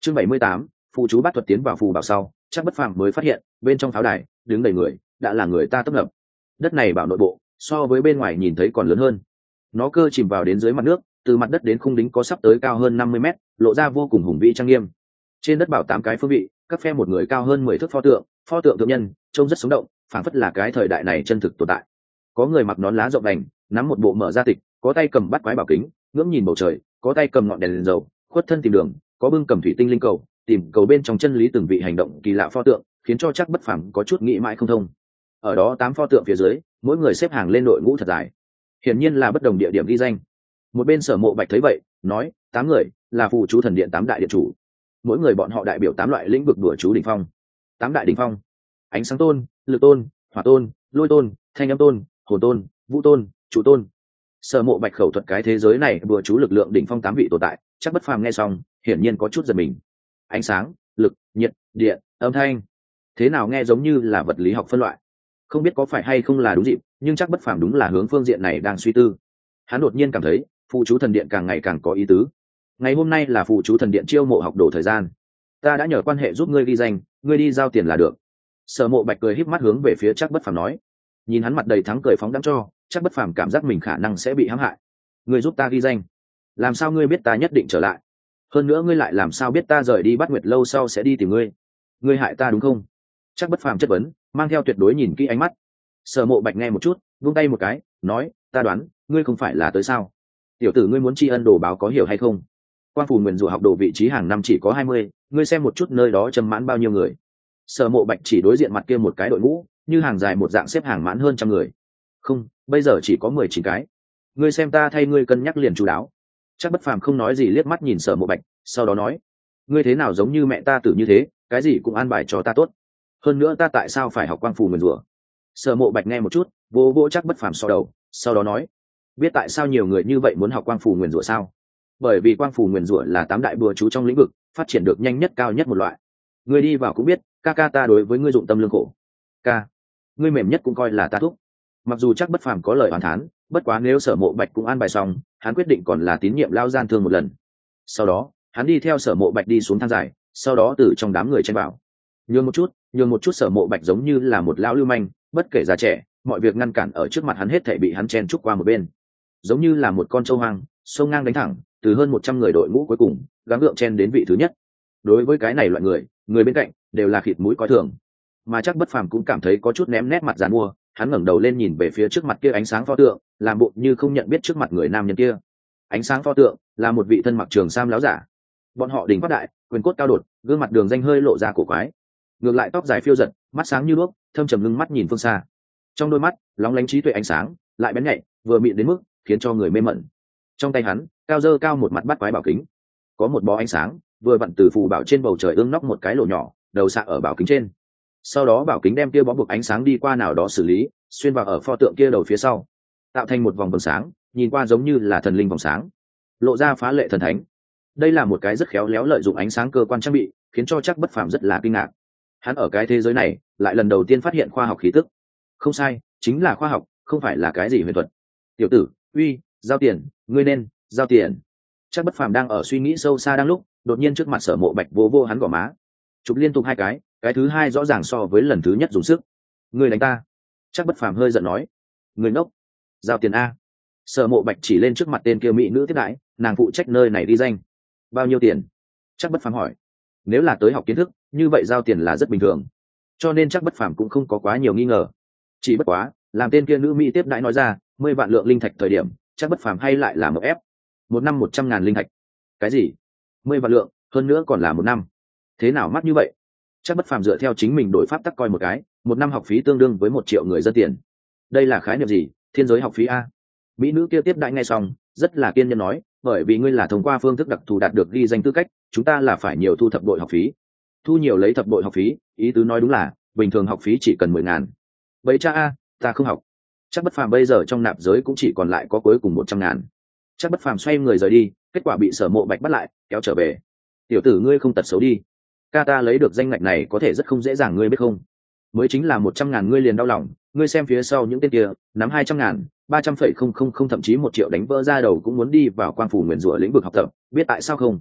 Chương 78, phụ chú bắt thuật tiến vào phù bảo sau, chắc bất phàm mới phát hiện bên trong pháo đài đứng đầy người, đã là người ta tấp nập. Đất này bảo nội bộ so với bên ngoài nhìn thấy còn lớn hơn. Nó cơ chìm vào đến dưới mặt nước, từ mặt đất đến khung đính có sắp tới cao hơn 50 mét, lộ ra vô cùng hùng vĩ trang nghiêm. Trên đất bảo 8 cái phương vị, các phe một người cao hơn 10 thước pho tượng thượng nhân, trông rất sống động, phảng phất là cái thời đại này chân thực tồn tại. Có người mặc nón lá rộng đành, nắm một bộ mở ra tịch, có tay cầm bắt quái bảo kính, ngưỡng nhìn bầu trời, có tay cầm ngọn đèn lên dầu, khuất thân tìm đường, có bưng cầm thủy tinh linh cầu, tìm cầu bên trong chân lý từng vị hành động kỳ lạ pho tượng, khiến cho chắc bất phàm có chút nghĩ mãi không thông. Ở đó 8 pho tượng phía dưới, mỗi người xếp hàng lên đội ngũ thật dài, hiển nhiên là bất đồng địa điểm ghi danh. Một bên Sở Mộ Bạch thấy vậy, nói: 8 người là phù chú thần điện 8 đại điện chủ, mỗi người bọn họ đại biểu 8 loại lĩnh vực đùa chú đỉnh phong. 8 đại đỉnh phong: ánh sáng tôn, lực tôn, hỏa tôn, lôi tôn, thanh âm tôn, hồn tôn, vũ tôn, trụ tôn. Sở Mộ Bạch khẩu thuật cái thế giới này đùa chú lực lượng đỉnh phong 8 vị tồn tại, chắc bất phàm nghe xong, hiển nhiên có chút giật mình. Ánh sáng, lực, nhiệt, điện, âm thanh, thế nào nghe giống như là vật lý học phân loại. Không biết có phải hay không là đúng dịp, nhưng chắc bất phàm đúng là hướng phương diện này đang suy tư. Hắn đột nhiên cảm thấy phụ chú thần điện càng ngày càng có ý tứ. Ngày hôm nay là phụ chú thần điện chiêu mộ học đồ thời gian, ta đã nhờ quan hệ giúp ngươi ghi danh, ngươi đi giao tiền là được. Sở Mộ Bạch cười híp mắt hướng về phía chắc bất phàm nói. Nhìn hắn mặt đầy thắng cười phóng đãng cho, chắc bất phàm cảm giác mình khả năng sẽ bị hãm hại. Ngươi giúp ta ghi danh? Làm sao ngươi biết ta nhất định trở lại? Hơn nữa ngươi lại làm sao biết ta rời đi Bát Nguyệt lâu sau sẽ đi tìm ngươi? Ngươi hại ta đúng không? Chắc bất phàm chất vấn, mang theo tuyệt đối nhìn kỹ ánh mắt. Sở Mộ Bạch nghe một chút, vung tay một cái, nói: ta đoán ngươi không phải là tới sao? Tiểu tử ngươi muốn tri ân đồ báo có hiểu hay không? Quang Phù nguyền rủa học đồ vị trí hàng năm chỉ có 20, ngươi xem một chút nơi đó châm mãn bao nhiêu người. Sở Mộ Bạch chỉ đối diện mặt kia một cái đội ngũ, như hàng dài một dạng xếp hàng mãn hơn trăm người. Không, bây giờ chỉ có 19 cái. Ngươi xem ta thay ngươi cân nhắc liền chú đáo. Chắc bất phàm không nói gì, liếc mắt nhìn Sở Mộ Bạch, sau đó nói: ngươi thế nào giống như mẹ ta tử như thế, cái gì cũng an bài cho ta tốt. Hơn nữa ta tại sao phải học Quang Phù nguyền rủa? Sở Mộ Bạch nghe một chút, vô vô chắc bất phàm so đầu, sau đó nói: biết tại sao nhiều người như vậy muốn học Quang Phù nguyền rủa sao? Bởi vì Quang Phù nguyền rủa là 8 đại bùa chú trong lĩnh vực phát triển được nhanh nhất, cao nhất một loại. Ngươi đi vào cũng biết, ca ca ta đối với ngươi dụng tâm lương khổ. Ca, ngươi mềm nhất cũng coi là ta thúc. Mặc dù chắc bất phàm có lời oán thán, bất quá nếu Sở Mộ Bạch cũng an bài xong, hắn quyết định còn là tín nhiệm lao gian thương một lần. Sau đó hắn đi theo Sở Mộ Bạch đi xuống thang dài, sau đó từ trong đám người chen vào. Nhường một chút Sở Mộ Bạch giống như là một lão lưu manh, bất kể già trẻ, mọi việc ngăn cản ở trước mặt hắn hết thảy bị hắn chen chúc qua một bên. Giống như là một con trâu hoang, sông ngang đánh thẳng, từ hơn 100 người đội ngũ cuối cùng, gắng gượng chen đến vị thứ nhất. Đối với cái này loại người bên cạnh đều là khịt mũi coi thường. Mà chắc bất phàm cũng cảm thấy có chút ném nét mặt giàn mua, hắn ngẩng đầu lên nhìn về phía trước mặt kia ánh sáng pho tượng, làm bộ như không nhận biết trước mặt người nam nhân kia. Ánh sáng pho tượng là một vị thân mặc trường sam láo giả. Bọn họ đỉnh quát đại, quyền cốt cao đột, gương mặt đường danh hơi lộ ra cổ quái. Ngược lại tóc dài phiêu giật, mắt sáng như đuốc, thâm trầm ngưng mắt nhìn phương xa. Trong đôi mắt lóng lánh trí tuệ ánh sáng, lại bén nhạy, vừa mịn đến mức khiến cho người mê mẩn. Trong tay hắn cao dơ cao một mặt bắt quái bảo kính, có một bó ánh sáng vừa vặn từ phù bảo trên bầu trời ương nóc một cái lỗ nhỏ, đầu xạ ở bảo kính trên. Sau đó bảo kính đem kia bó buộc ánh sáng đi qua nào đó xử lý, xuyên vào ở pho tượng kia đầu phía sau, tạo thành một vòng vầng sáng, nhìn qua giống như là thần linh vòng sáng, lộ ra phá lệ thần thánh. Đây là một cái rất khéo léo lợi dụng ánh sáng cơ quan trang bị, khiến cho chắc bất phàm rất là kinh ngạc. Hắn ở cái thế giới này lại lần đầu tiên phát hiện khoa học khí tức. Không sai, chính là khoa học, không phải là cái gì huyền thuật. Tiểu tử, uy, giao tiền, ngươi nên giao tiền. Chắc bất phàm đang ở suy nghĩ sâu xa đang lúc, đột nhiên trước mặt Sở Mộ Bạch vô hắn gò má, chụp liên tục 2 cái thứ hai rõ ràng so với lần thứ nhất dùng sức. Ngươi đánh ta? Chắc bất phàm hơi giận nói. Ngươi ngốc, giao tiền a. Sở Mộ Bạch chỉ lên trước mặt tên kia mỹ nữ tiếp đãi, nàng phụ trách nơi này đi danh. Bao nhiêu tiền? Chắc bất phàm hỏi. Nếu là tới học kiến thức, như vậy giao tiền là rất bình thường, cho nên chắc bất phàm cũng không có quá nhiều nghi ngờ. Chỉ bất quá làm tên kia nữ mỹ tiếp đãi nói ra 10 vạn lượng linh thạch thời điểm, chắc bất phàm hay lại là một ép. Một năm 100.000 linh thạch? Cái gì? 10 vạn lượng, hơn nữa còn là một năm? Thế nào mắc như vậy? Chắc bất phàm dựa theo chính mình đổi pháp tắc coi một cái, một năm học phí tương đương với 1 triệu người dân tiền. Đây là khái niệm gì? Thiên giới học phí a? Mỹ nữ kia tiếp đãi nghe xong, rất là kiên nhẫn nói, bởi vì ngươi là thông qua phương thức đặc thù đạt được ghi danh tư cách, chúng ta là phải nhiều thu thập bội học phí. Thu nhiều lấy thập bội học phí, ý tứ nói đúng là bình thường học phí chỉ cần 10.000. Vậy cha a, ta không học. Chắc bất phàm bây giờ trong nạp giới cũng chỉ còn lại có cuối cùng 100.000. Chắc bất phàm xoay người rời đi, kết quả bị Sở Mộ Bạch bắt lại, kéo trở về. Tiểu tử ngươi không tật xấu đi, ca ta lấy được danh ngạch này có thể rất không dễ dàng, ngươi biết không? Mới chính là 100.000 ngươi liền đau lòng, ngươi xem phía sau những tên kia, nắm 200.000, 300,000, thậm chí 1 triệu đánh vỡ ra đầu cũng muốn đi vào Quang Phù nguyền rủa lĩnh vực học tập, biết tại sao không?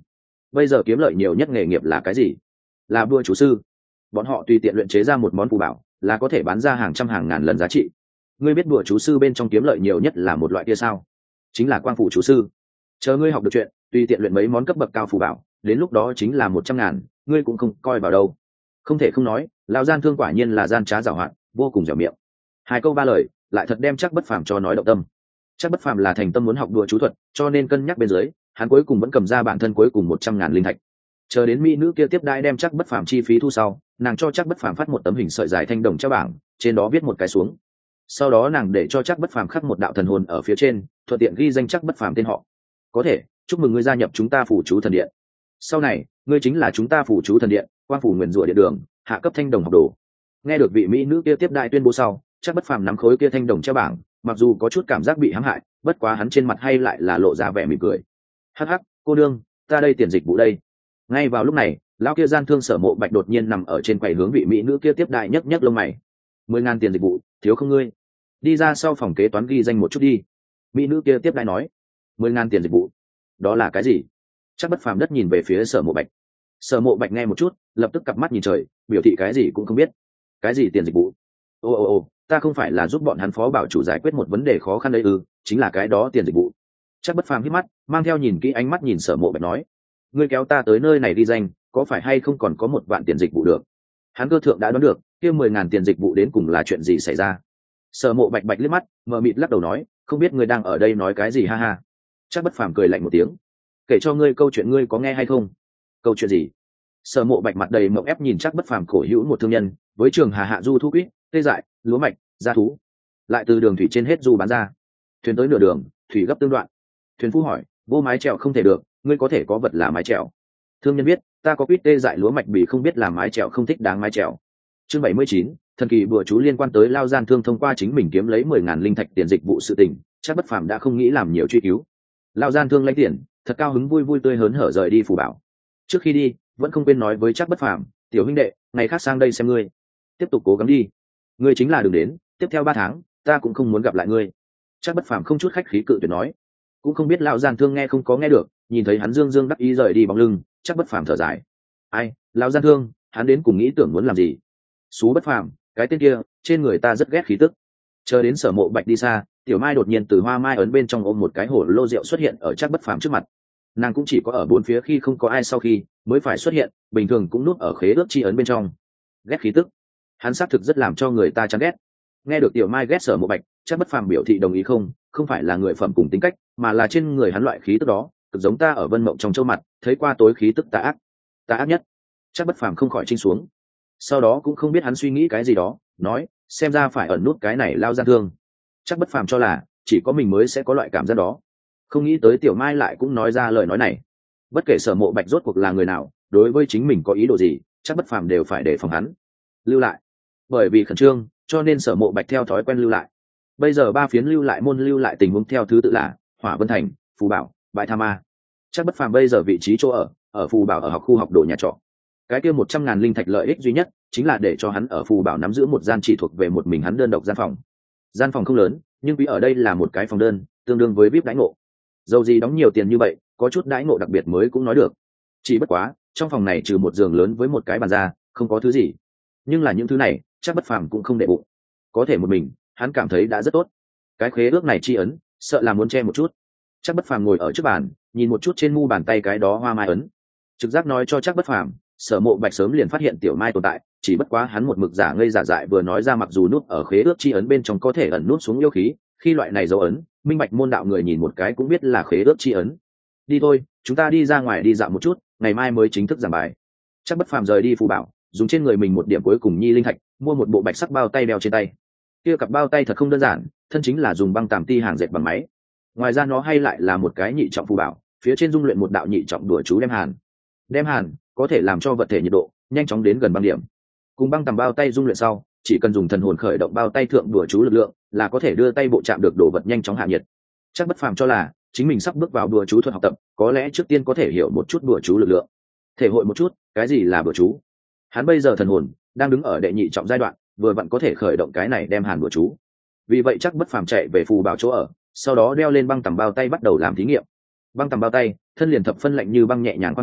bây giờ kiếm lợi nhiều nhất nghề nghiệp là cái gì? Là bùa chú sư. Bọn họ tùy tiện luyện chế ra một món phù bảo là có thể bán ra hàng trăm hàng ngàn lần giá trị. Ngươi biết bùa chú sư bên trong kiếm lợi nhiều nhất là một loại kia sao? Chính là quang phủ chú sư. Chờ ngươi học được chuyện, tùy tiện luyện mấy món cấp bậc cao phù bảo, đến lúc đó chính là 100.000, ngươi cũng không coi vào đâu. Không thể không nói, lão gian thương quả nhiên là gian trá giàu hạn, vô cùng dẻo miệng. Hai câu ba lời lại thật đem chắc bất phàm cho nói động tâm. Chắc bất phàm là thành tâm muốn học đùa chú thuật, cho nên cân nhắc bên dưới, hắn cuối cùng vẫn cầm ra bản thân cuối cùng 100.000 linh thạch. Chờ đến mỹ nữ kia tiếp đãi đem chắc bất phàm chi phí thu sau, nàng cho chắc bất phàm phát một tấm hình sợi dài thanh đồng treo bảng, trên đó viết một cái xuống. Sau đó nàng để cho chắc bất phàm khắc một đạo thần hồn ở phía trên, thuận tiện ghi danh chắc bất phàm tên họ. Có thể, chúc mừng ngươi gia nhập chúng ta phủ chú thần điện. Sau này, ngươi chính là chúng ta phủ chú thần điện, quang phủ nguyền rủa điện đường, hạ cấp thanh đồng học đồ. Nghe được vị mỹ nữ kia tiếp đại tuyên bố sau, chắc bất phàm nắm khối kia thanh đồng treo bảng, mặc dù có chút cảm giác bị hãm hại, bất quá hắn trên mặt hay lại là lộ ra vẻ mỉm cười. Hắc hắc, cô đương, ta đây tiền dịch vụ đây. Ngay vào lúc này, lão kia gian thương Sở Mộ Bạch đột nhiên nằm ở trên quầy hướng vị mỹ nữ kia tiếp đại nhấc nhấc lông mày. 10.000 tiền dịch vụ, thiếu không ngươi? Đi ra sau phòng kế toán ghi danh một chút đi. Mỹ nữ kia tiếp đại nói. 10.000 tiền dịch vụ, đó là cái gì? Chắc bất phàm đất nhìn về phía Sở Mộ Bạch. Sở Mộ Bạch nghe một chút, lập tức cặp mắt nhìn trời, biểu thị cái gì cũng không biết. Cái gì tiền dịch vụ? Ồ, ta không phải là giúp bọn hắn phó bảo chủ giải quyết một vấn đề khó khăn đấy ư? Chính là cái đó tiền dịch vụ. Chắc bất phàm hít mắt, mang theo nhìn kỹ ánh mắt nhìn Sở Mộ Bạch nói. Ngươi kéo ta tới nơi này đi danh, có phải hay không còn có 1.000 tiền dịch vụ được? Hắn cơ thượng đã đoán được, kia 10.000 tiền dịch vụ đến cùng là chuyện gì xảy ra. Sở Mộ Bạch liếc mắt, mờ mịt lắc đầu nói, không biết ngươi đang ở đây nói cái gì ha ha. Chắc bất phàm cười lạnh một tiếng. Kể cho ngươi câu chuyện ngươi có nghe hay không? Câu chuyện gì? Sở Mộ Bạch mặt đầy mộng ép nhìn chắc bất phàm cổ hữu một thương nhân, với trường hà hạ du thu quýt, tê dại, lúa mạch, gia thú, lại từ đường thủy trên hết du bán ra. Thuyền tới nửa đường, thủy gấp tương đoạn. Thuyền phu hỏi, vô mái chèo không thể được, ngươi có thể có vật là mái chèo. Thương nhân biết, ta có quýt tê dại lúa mạch bì không biết làm mái chèo không thích đáng mái chèo. Chương 79, thần kỳ bùa chú liên quan tới lao gian thương thông qua chính mình kiếm lấy 10.000 linh thạch tiền dịch vụ sự tình, chắc bất phàm đã không nghĩ làm nhiều truy cứu. Lao gian thương lấy tiền, thật cao hứng vui vui tươi hớn hở rời đi phủ bảo. Trước khi đi, vẫn không quên nói với chắc bất phàm, tiểu huynh đệ, ngày khác sang đây xem ngươi, tiếp tục cố gắng đi. Ngươi chính là đừng đến, tiếp theo 3 tháng, ta cũng không muốn gặp lại ngươi. Chắc bất phàm không chút khách khí cự tuyệt nói. Cũng không biết lão gian thương nghe không có nghe được, nhìn thấy hắn dương dương đắc ý rời đi bóng lưng, chắc bất phàm thở dài. Ai, lão gian thương, hắn đến cùng nghĩ tưởng muốn làm gì? Xú bất phàm, cái tên kia, trên người ta rất ghét khí tức. Chờ đến Sở Mộ Bạch đi xa, Tiểu Mai đột nhiên từ hoa mai ấn bên trong ôm một cái hổ lô rượu xuất hiện ở chắc bất phàm trước mặt. Nàng cũng chỉ có ở bốn phía khi không có ai sau khi mới phải xuất hiện, bình thường cũng núp ở khế ước chi ấn bên trong. Ghét khí tức, hắn xác thực rất làm cho người ta chán ghét. Nghe được Tiểu Mai ghét Sở Mộ Bạch, chắc bất phàm biểu thị đồng ý, không phải là người phẩm cùng tính cách, mà là trên người hắn loại khí tức đó cực giống ta ở Vân Mộng trong châu mặt thấy qua tối khí tức tà ác nhất. Chắc bất phàm không khỏi chinh xuống. Sau đó cũng không biết hắn suy nghĩ cái gì đó, nói, xem ra phải ẩn nút cái này lao gian thương. Chắc bất phàm cho là chỉ có mình mới sẽ có loại cảm giác đó, không nghĩ tới Tiểu Mai lại cũng nói ra lời nói này. Bất kể Sở Mộ Bạch rốt cuộc là người nào, đối với chính mình có ý đồ gì, chắc bất phàm đều phải đề phòng hắn. Lưu lại, bởi vì khẩn trương, cho nên Sở Mộ Bạch theo thói quen lưu lại. Bây giờ 3 phiến lưu lại môn lưu lại tình huống theo thứ tự là Hỏa Vân Thành, Phù Bảo, Bãi Tha Ma. Chắc bất phàm bây giờ vị trí chỗ ở Phù Bảo ở học khu học đồ nhà trọ. Cái kia 100.000 linh thạch lợi ích duy nhất chính là để cho hắn ở Phù Bảo nắm giữ một gian chỉ thuộc về một mình hắn đơn độc gian phòng. Gian phòng không lớn, nhưng quý ở đây là một cái phòng đơn, tương đương với VIP đãi ngộ. Dầu gì đóng nhiều tiền như vậy, có chút đãi ngộ đặc biệt mới cũng nói được. Chỉ bất quá, trong phòng này trừ một giường lớn với một cái bàn ra, không có thứ gì. Nhưng là những thứ này, chắc bất phàm cũng không để bụng. Có thể một mình, hắn cảm thấy đã rất tốt. Cái khế ước này chi ấn, sợ là muốn che một chút. Chắc bất phàm ngồi ở trước bàn, nhìn một chút trên mu bàn tay cái đó hoa mai ấn. Trực giác nói cho chắc bất phàm, Sở Mộ Bạch sớm liền phát hiện Tiểu Mai tồn tại, chỉ bất quá hắn một mực giả ngây giả dại vừa nói ra, mặc dù nút ở khế ước chi ấn bên trong có thể ẩn nút xuống yêu khí, khi loại này dấu ấn, minh bạch môn đạo người nhìn một cái cũng biết là khế ước chi ấn. Đi thôi, chúng ta đi ra ngoài đi dạo một chút, ngày mai mới chính thức giảng bài. Chắc bất phàm rời đi Phù Bảo, dùng trên người mình một điểm cuối cùng nhi linh thạch, mua một bộ bạch sắc bao tay đeo trên tay. Kia cặp bao tay thật không đơn giản, thân chính là dùng băng tàm ti hàng dệt bằng máy. Ngoài ra nó hay lại là một cái nhị trọng phù bảo, phía trên dung luyện một đạo nhị trọng đùa chú đem hàn. Đem hàn có thể làm cho vật thể nhiệt độ nhanh chóng đến gần băng điểm. Cùng băng tầm bao tay dung luyện sau, chỉ cần dùng thần hồn khởi động bao tay thượng đùa chú lực lượng, là có thể đưa tay bộ chạm được đồ vật nhanh chóng hạ nhiệt. Chắc bất phàm cho là chính mình sắp bước vào đùa chú thuật học tập, có lẽ trước tiên có thể hiểu một chút đùa chú lực lượng, thể hội một chút cái gì là đùa chú. Hắn bây giờ thần hồn đang đứng ở đệ nhị trọng giai đoạn, vừa vặn có thể khởi động cái này đem hàn đùa chú. Vì vậy chắc bất phàm chạy về phù bảo chỗ ở, sau đó đeo lên băng tầm bao tay bắt đầu làm thí nghiệm. Băng tầm bao tay thân liền thập phân lạnh như băng nhẹ nhàng khoan khoái,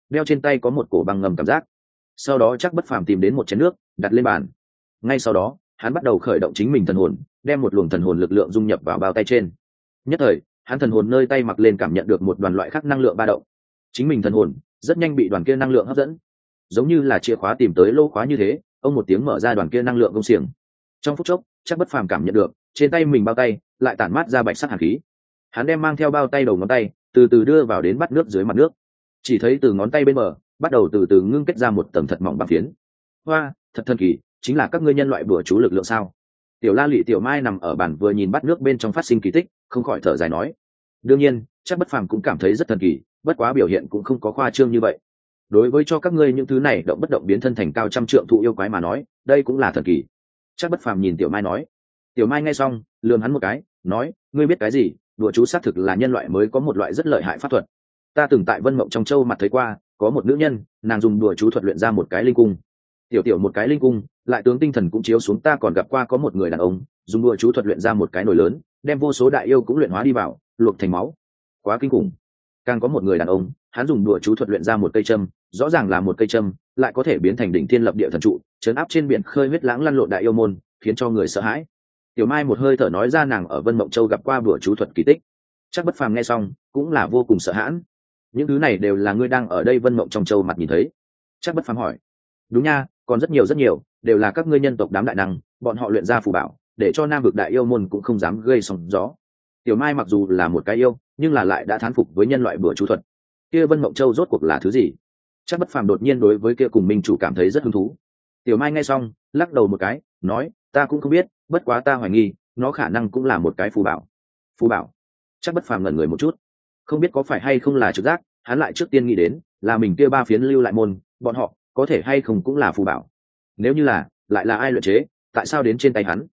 đeo trên tay có một cổ băng ngầm cảm giác. Sau đó chắc bất phàm tìm đến một chén nước đặt lên bàn. Ngay sau đó hắn bắt đầu khởi động chính mình thần hồn, đem một luồng thần hồn lực lượng dung nhập vào bao tay trên. Nhất thời hắn thần hồn nơi tay mặc lên cảm nhận được một đoàn loại khác năng lượng ba động. Chính mình thần hồn rất nhanh bị đoàn kia năng lượng hấp dẫn, giống như là chìa khóa tìm tới lỗ khóa như thế. Ông một tiếng mở ra đoàn kia năng lượng công xiềng. Trong phút chốc chắc bất phàm cảm nhận được trên tay mình bao tay lại tản mát ra bạch sắc hàn khí. Hắn đem mang theo bao tay đầu ngón tay từ từ đưa vào đến bát nước dưới mặt nước. Chỉ thấy từ ngón tay bên bờ bắt đầu từ từ ngưng kết ra một tầng thật mỏng băng phiến. Hoa, thật thần kỳ, chính là các ngươi nhân loại bừa chú lực lượng sao? Tiểu La Lị Tiểu Mai nằm ở bàn vừa nhìn bát nước bên trong phát sinh kỳ tích, không khỏi thở dài nói. Đương nhiên chắc bất phàm cũng cảm thấy rất thần kỳ, bất quá biểu hiện cũng không có khoa trương như vậy. Đối với cho các ngươi những thứ này động bất động biến thân thành cao trăm trượng thụ yêu quái mà nói, đây cũng là thần kỳ. Chắc bất phàm nhìn Tiểu Mai nói. Tiểu Mai nghe xong lườm hắn một cái, nói, ngươi biết cái gì? Đùa chú xác thực là nhân loại mới có một loại rất lợi hại pháp thuật. Ta từng tại Vân Mộng trong châu mặt thấy qua, có một nữ nhân, nàng dùng đùa chú thuật luyện ra một cái linh cung. Tiểu một cái linh cung, lại tướng tinh thần cũng chiếu xuống. Ta còn gặp qua có một người đàn ông dùng đùa chú thuật luyện ra một cái nồi lớn, đem vô số đại yêu cũng luyện hóa đi vào, luộc thành máu. Quá kinh khủng. Càng có một người đàn ông, hắn dùng đùa chú thuật luyện ra một cây châm, rõ ràng là một cây châm, lại có thể biến thành đỉnh thiên lập địa thần trụ, trấn áp trên biển khơi huyết lãng lăn lộn đại yêu môn, khiến cho người sợ hãi. Tiểu Mai một hơi thở nói ra nàng ở Vân Mộng Châu gặp qua đùa chú thuật kỳ tích. Chắc bất phàm nghe xong cũng là vô cùng sợ hãi. Những thứ này đều là ngươi đang ở đây Vân Mộng trong châu mặt nhìn thấy? Chắc bất phàm hỏi. Đúng nha, còn rất nhiều, đều là các ngươi nhân tộc đám đại năng, bọn họ luyện ra phù bảo, để cho nam vực đại yêu môn cũng không dám gây sóng gió. Tiểu Mai mặc dù là một cái yêu, nhưng là lại đã thán phục với nhân loại bừa chú thuật. Kia Vân Mộng Châu rốt cuộc là thứ gì? Chắc bất phàm đột nhiên đối với kia cùng minh chủ cảm thấy rất hứng thú. Tiểu Mai nghe xong lắc đầu một cái, nói, ta cũng không biết, bất quá ta hoài nghi nó khả năng cũng là một cái phù bảo. Phù bảo? Chắc bất phàm ngẩn người một chút, không biết có phải hay không là trực giác, hắn lại trước tiên nghĩ đến là mình kia ba phiến lưu lại môn, bọn họ có thể hay không cũng là phù bảo. Nếu như là, lại là ai luyện chế, tại sao đến trên tay hắn?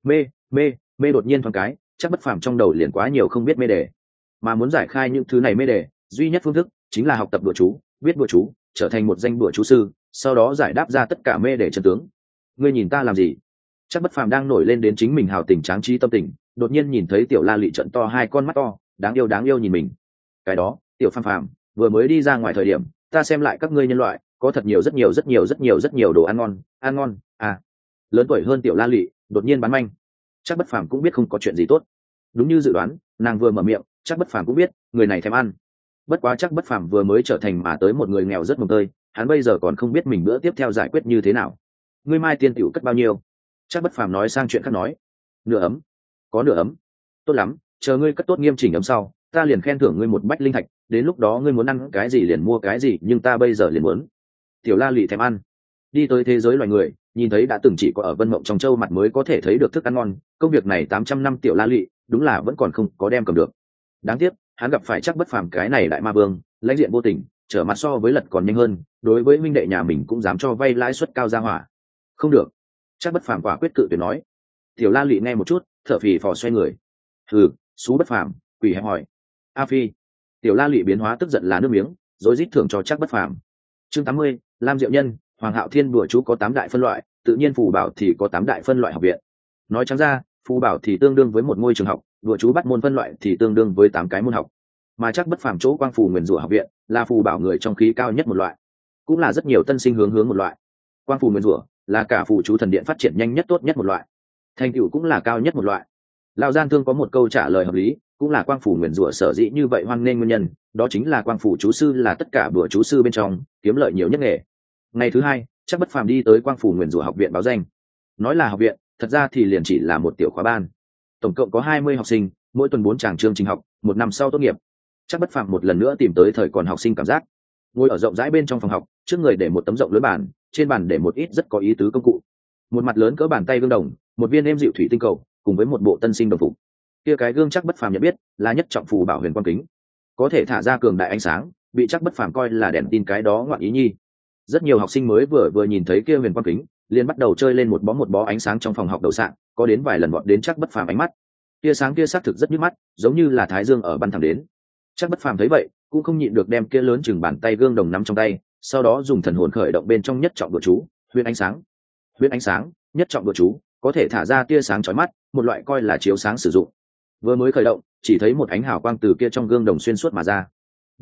Mê đột nhiên thoáng cái, chắc bất phàm trong đầu liền quá nhiều không biết mê đề, mà muốn giải khai những thứ này mê đề, duy nhất phương thức chính là học tập đùa chú, biết đùa chú, trở thành một danh đùa chú sư, sau đó giải đáp ra tất cả mê đề chân tướng. Ngươi nhìn ta làm gì? Chắc bất phàm đang nổi lên đến chính mình hào tình tráng trí tâm tình, đột nhiên nhìn thấy Tiểu La Lị trận to hai con mắt to, đáng yêu nhìn mình. Cái đó, Tiểu Phàm Phàm, vừa mới đi ra ngoài thời điểm, ta xem lại các ngươi nhân loại, có thật nhiều rất nhiều đồ ăn ngon à. Lớn tuổi hơn Tiểu La Lị đột nhiên bán manh. Chắc bất phàm cũng biết không có chuyện gì tốt. Đúng như dự đoán, nàng vừa mở miệng, chắc bất phàm cũng biết người này thèm ăn. Bất quá chắc bất phàm vừa mới trở thành mà tới một người nghèo rất mồng tơi, hắn bây giờ còn không biết mình bữa tiếp theo giải quyết như thế nào. Ngươi mai tiên tiểu cất bao nhiêu? Chắc bất phàm nói sang chuyện khác nói. Nửa ấm. Có nửa ấm. Tốt lắm, chờ ngươi cất tốt nghiêm chỉnh ấm sau, ta liền khen thưởng ngươi một bách linh thạch, đến lúc đó ngươi muốn ăn cái gì liền mua cái gì, nhưng ta bây giờ liền muốn. Tiểu La Lị thèm ăn. Đi tới thế giới loài người, nhìn thấy đã từng chỉ có ở Vân Mộng trong châu mặt mới có thể thấy được thức ăn ngon, công việc này 800 năm Tiểu La Lị đúng là vẫn còn không có đem cầm được. Đáng tiếc hắn gặp phải chắc bất phàm cái này đại ma vương, lãnh diện vô tình, trở mặt so với lật còn nhanh hơn, đối với huynh đệ nhà mình cũng dám cho vay lãi suất cao ra hỏa. Không được. Chắc bất phàm quả quyết cự tuyệt nói. Tiểu La Lị nghe một chút, thở phì phò xoay người. Xú bất phàm, quỷ hẹp hỏi. A Phi. Tiểu La Lị biến hóa tức giận là nước miếng, rối rít thưởng cho chắc bất phàm. Chương 80, Lam Diệu Nhân, Hoàng Hạo Thiên đùa chú có 8 đại phân loại, tự nhiên phù bảo thì có 8 đại phân loại học viện. Nói trắng ra, phù bảo thì tương đương với một ngôi trường học, đùa chú bắt môn phân loại thì tương đương với 8 cái môn học. Mà chắc bất phàm chỗ Quang Phù Nguyên Rủa học viện là phù bảo người trong khí cao nhất một loại, cũng là rất nhiều tân sinh hướng một loại. Quang Phù Nguyên Rủa là cả phù chú thần điện phát triển nhanh nhất tốt nhất một loại, thành tựu cũng là cao nhất một loại. Lão Gian Thương có một câu trả lời hợp lý, cũng là Quang Phù Nguyên Rủa sở dĩ như vậy hoan nghênh nguyên nhân, đó chính là Quang Phù chú sư là tất cả bùa chú sư bên trong kiếm lợi nhiều nhất nghề. Ngày thứ hai, chắc bất phàm đi tới Quang Phù Nguyên Rủa học viện báo danh. Nói là học viện, thật ra thì liền chỉ là một tiểu khóa ban. Tổng cộng có 20 học sinh, mỗi tuần 4 tràng chương trình học, một năm sau tốt nghiệp. Chắc bất phàm một lần nữa tìm tới thời còn học sinh cảm giác. Ngồi ở rộng rãi bên trong phòng học, trước người để một tấm rộng lớn bàn, trên bàn để một ít rất có ý tứ công cụ. Một mặt lớn cỡ bàn tay gương đồng, một viên êm dịu thủy tinh cầu, cùng với một bộ tân sinh đồng phục. Kia cái gương chắc bất phàm nhận biết, là nhất trọng phù bảo huyền quang kính, có thể thả ra cường đại ánh sáng, bị chắc bất phàm coi là đèn tin cái đó ngoạn ý nhi. Rất nhiều học sinh mới vừa nhìn thấy kia huyền quang kính, liền bắt đầu chơi lên một bó ánh sáng trong phòng học đầu sạn, có đến vài lần vọt đến chắc bất phàm ánh mắt. Tia sáng kia xác thực rất nhức mắt, giống như là thái dương ở bắn thẳng đến. Chắc bất phàm thấy vậy, cũng không nhịn được đem kia lớn chừng bàn tay gương đồng nắm trong tay, sau đó dùng thần hồn khởi động bên trong nhất trọng đùa chú, huyền ánh sáng. Huyền ánh sáng, nhất trọng đùa chú, có thể thả ra tia sáng chói mắt, một loại coi là chiếu sáng sử dụng. Vừa mới khởi động, chỉ thấy một ánh hào quang từ kia trong gương đồng xuyên suốt mà ra.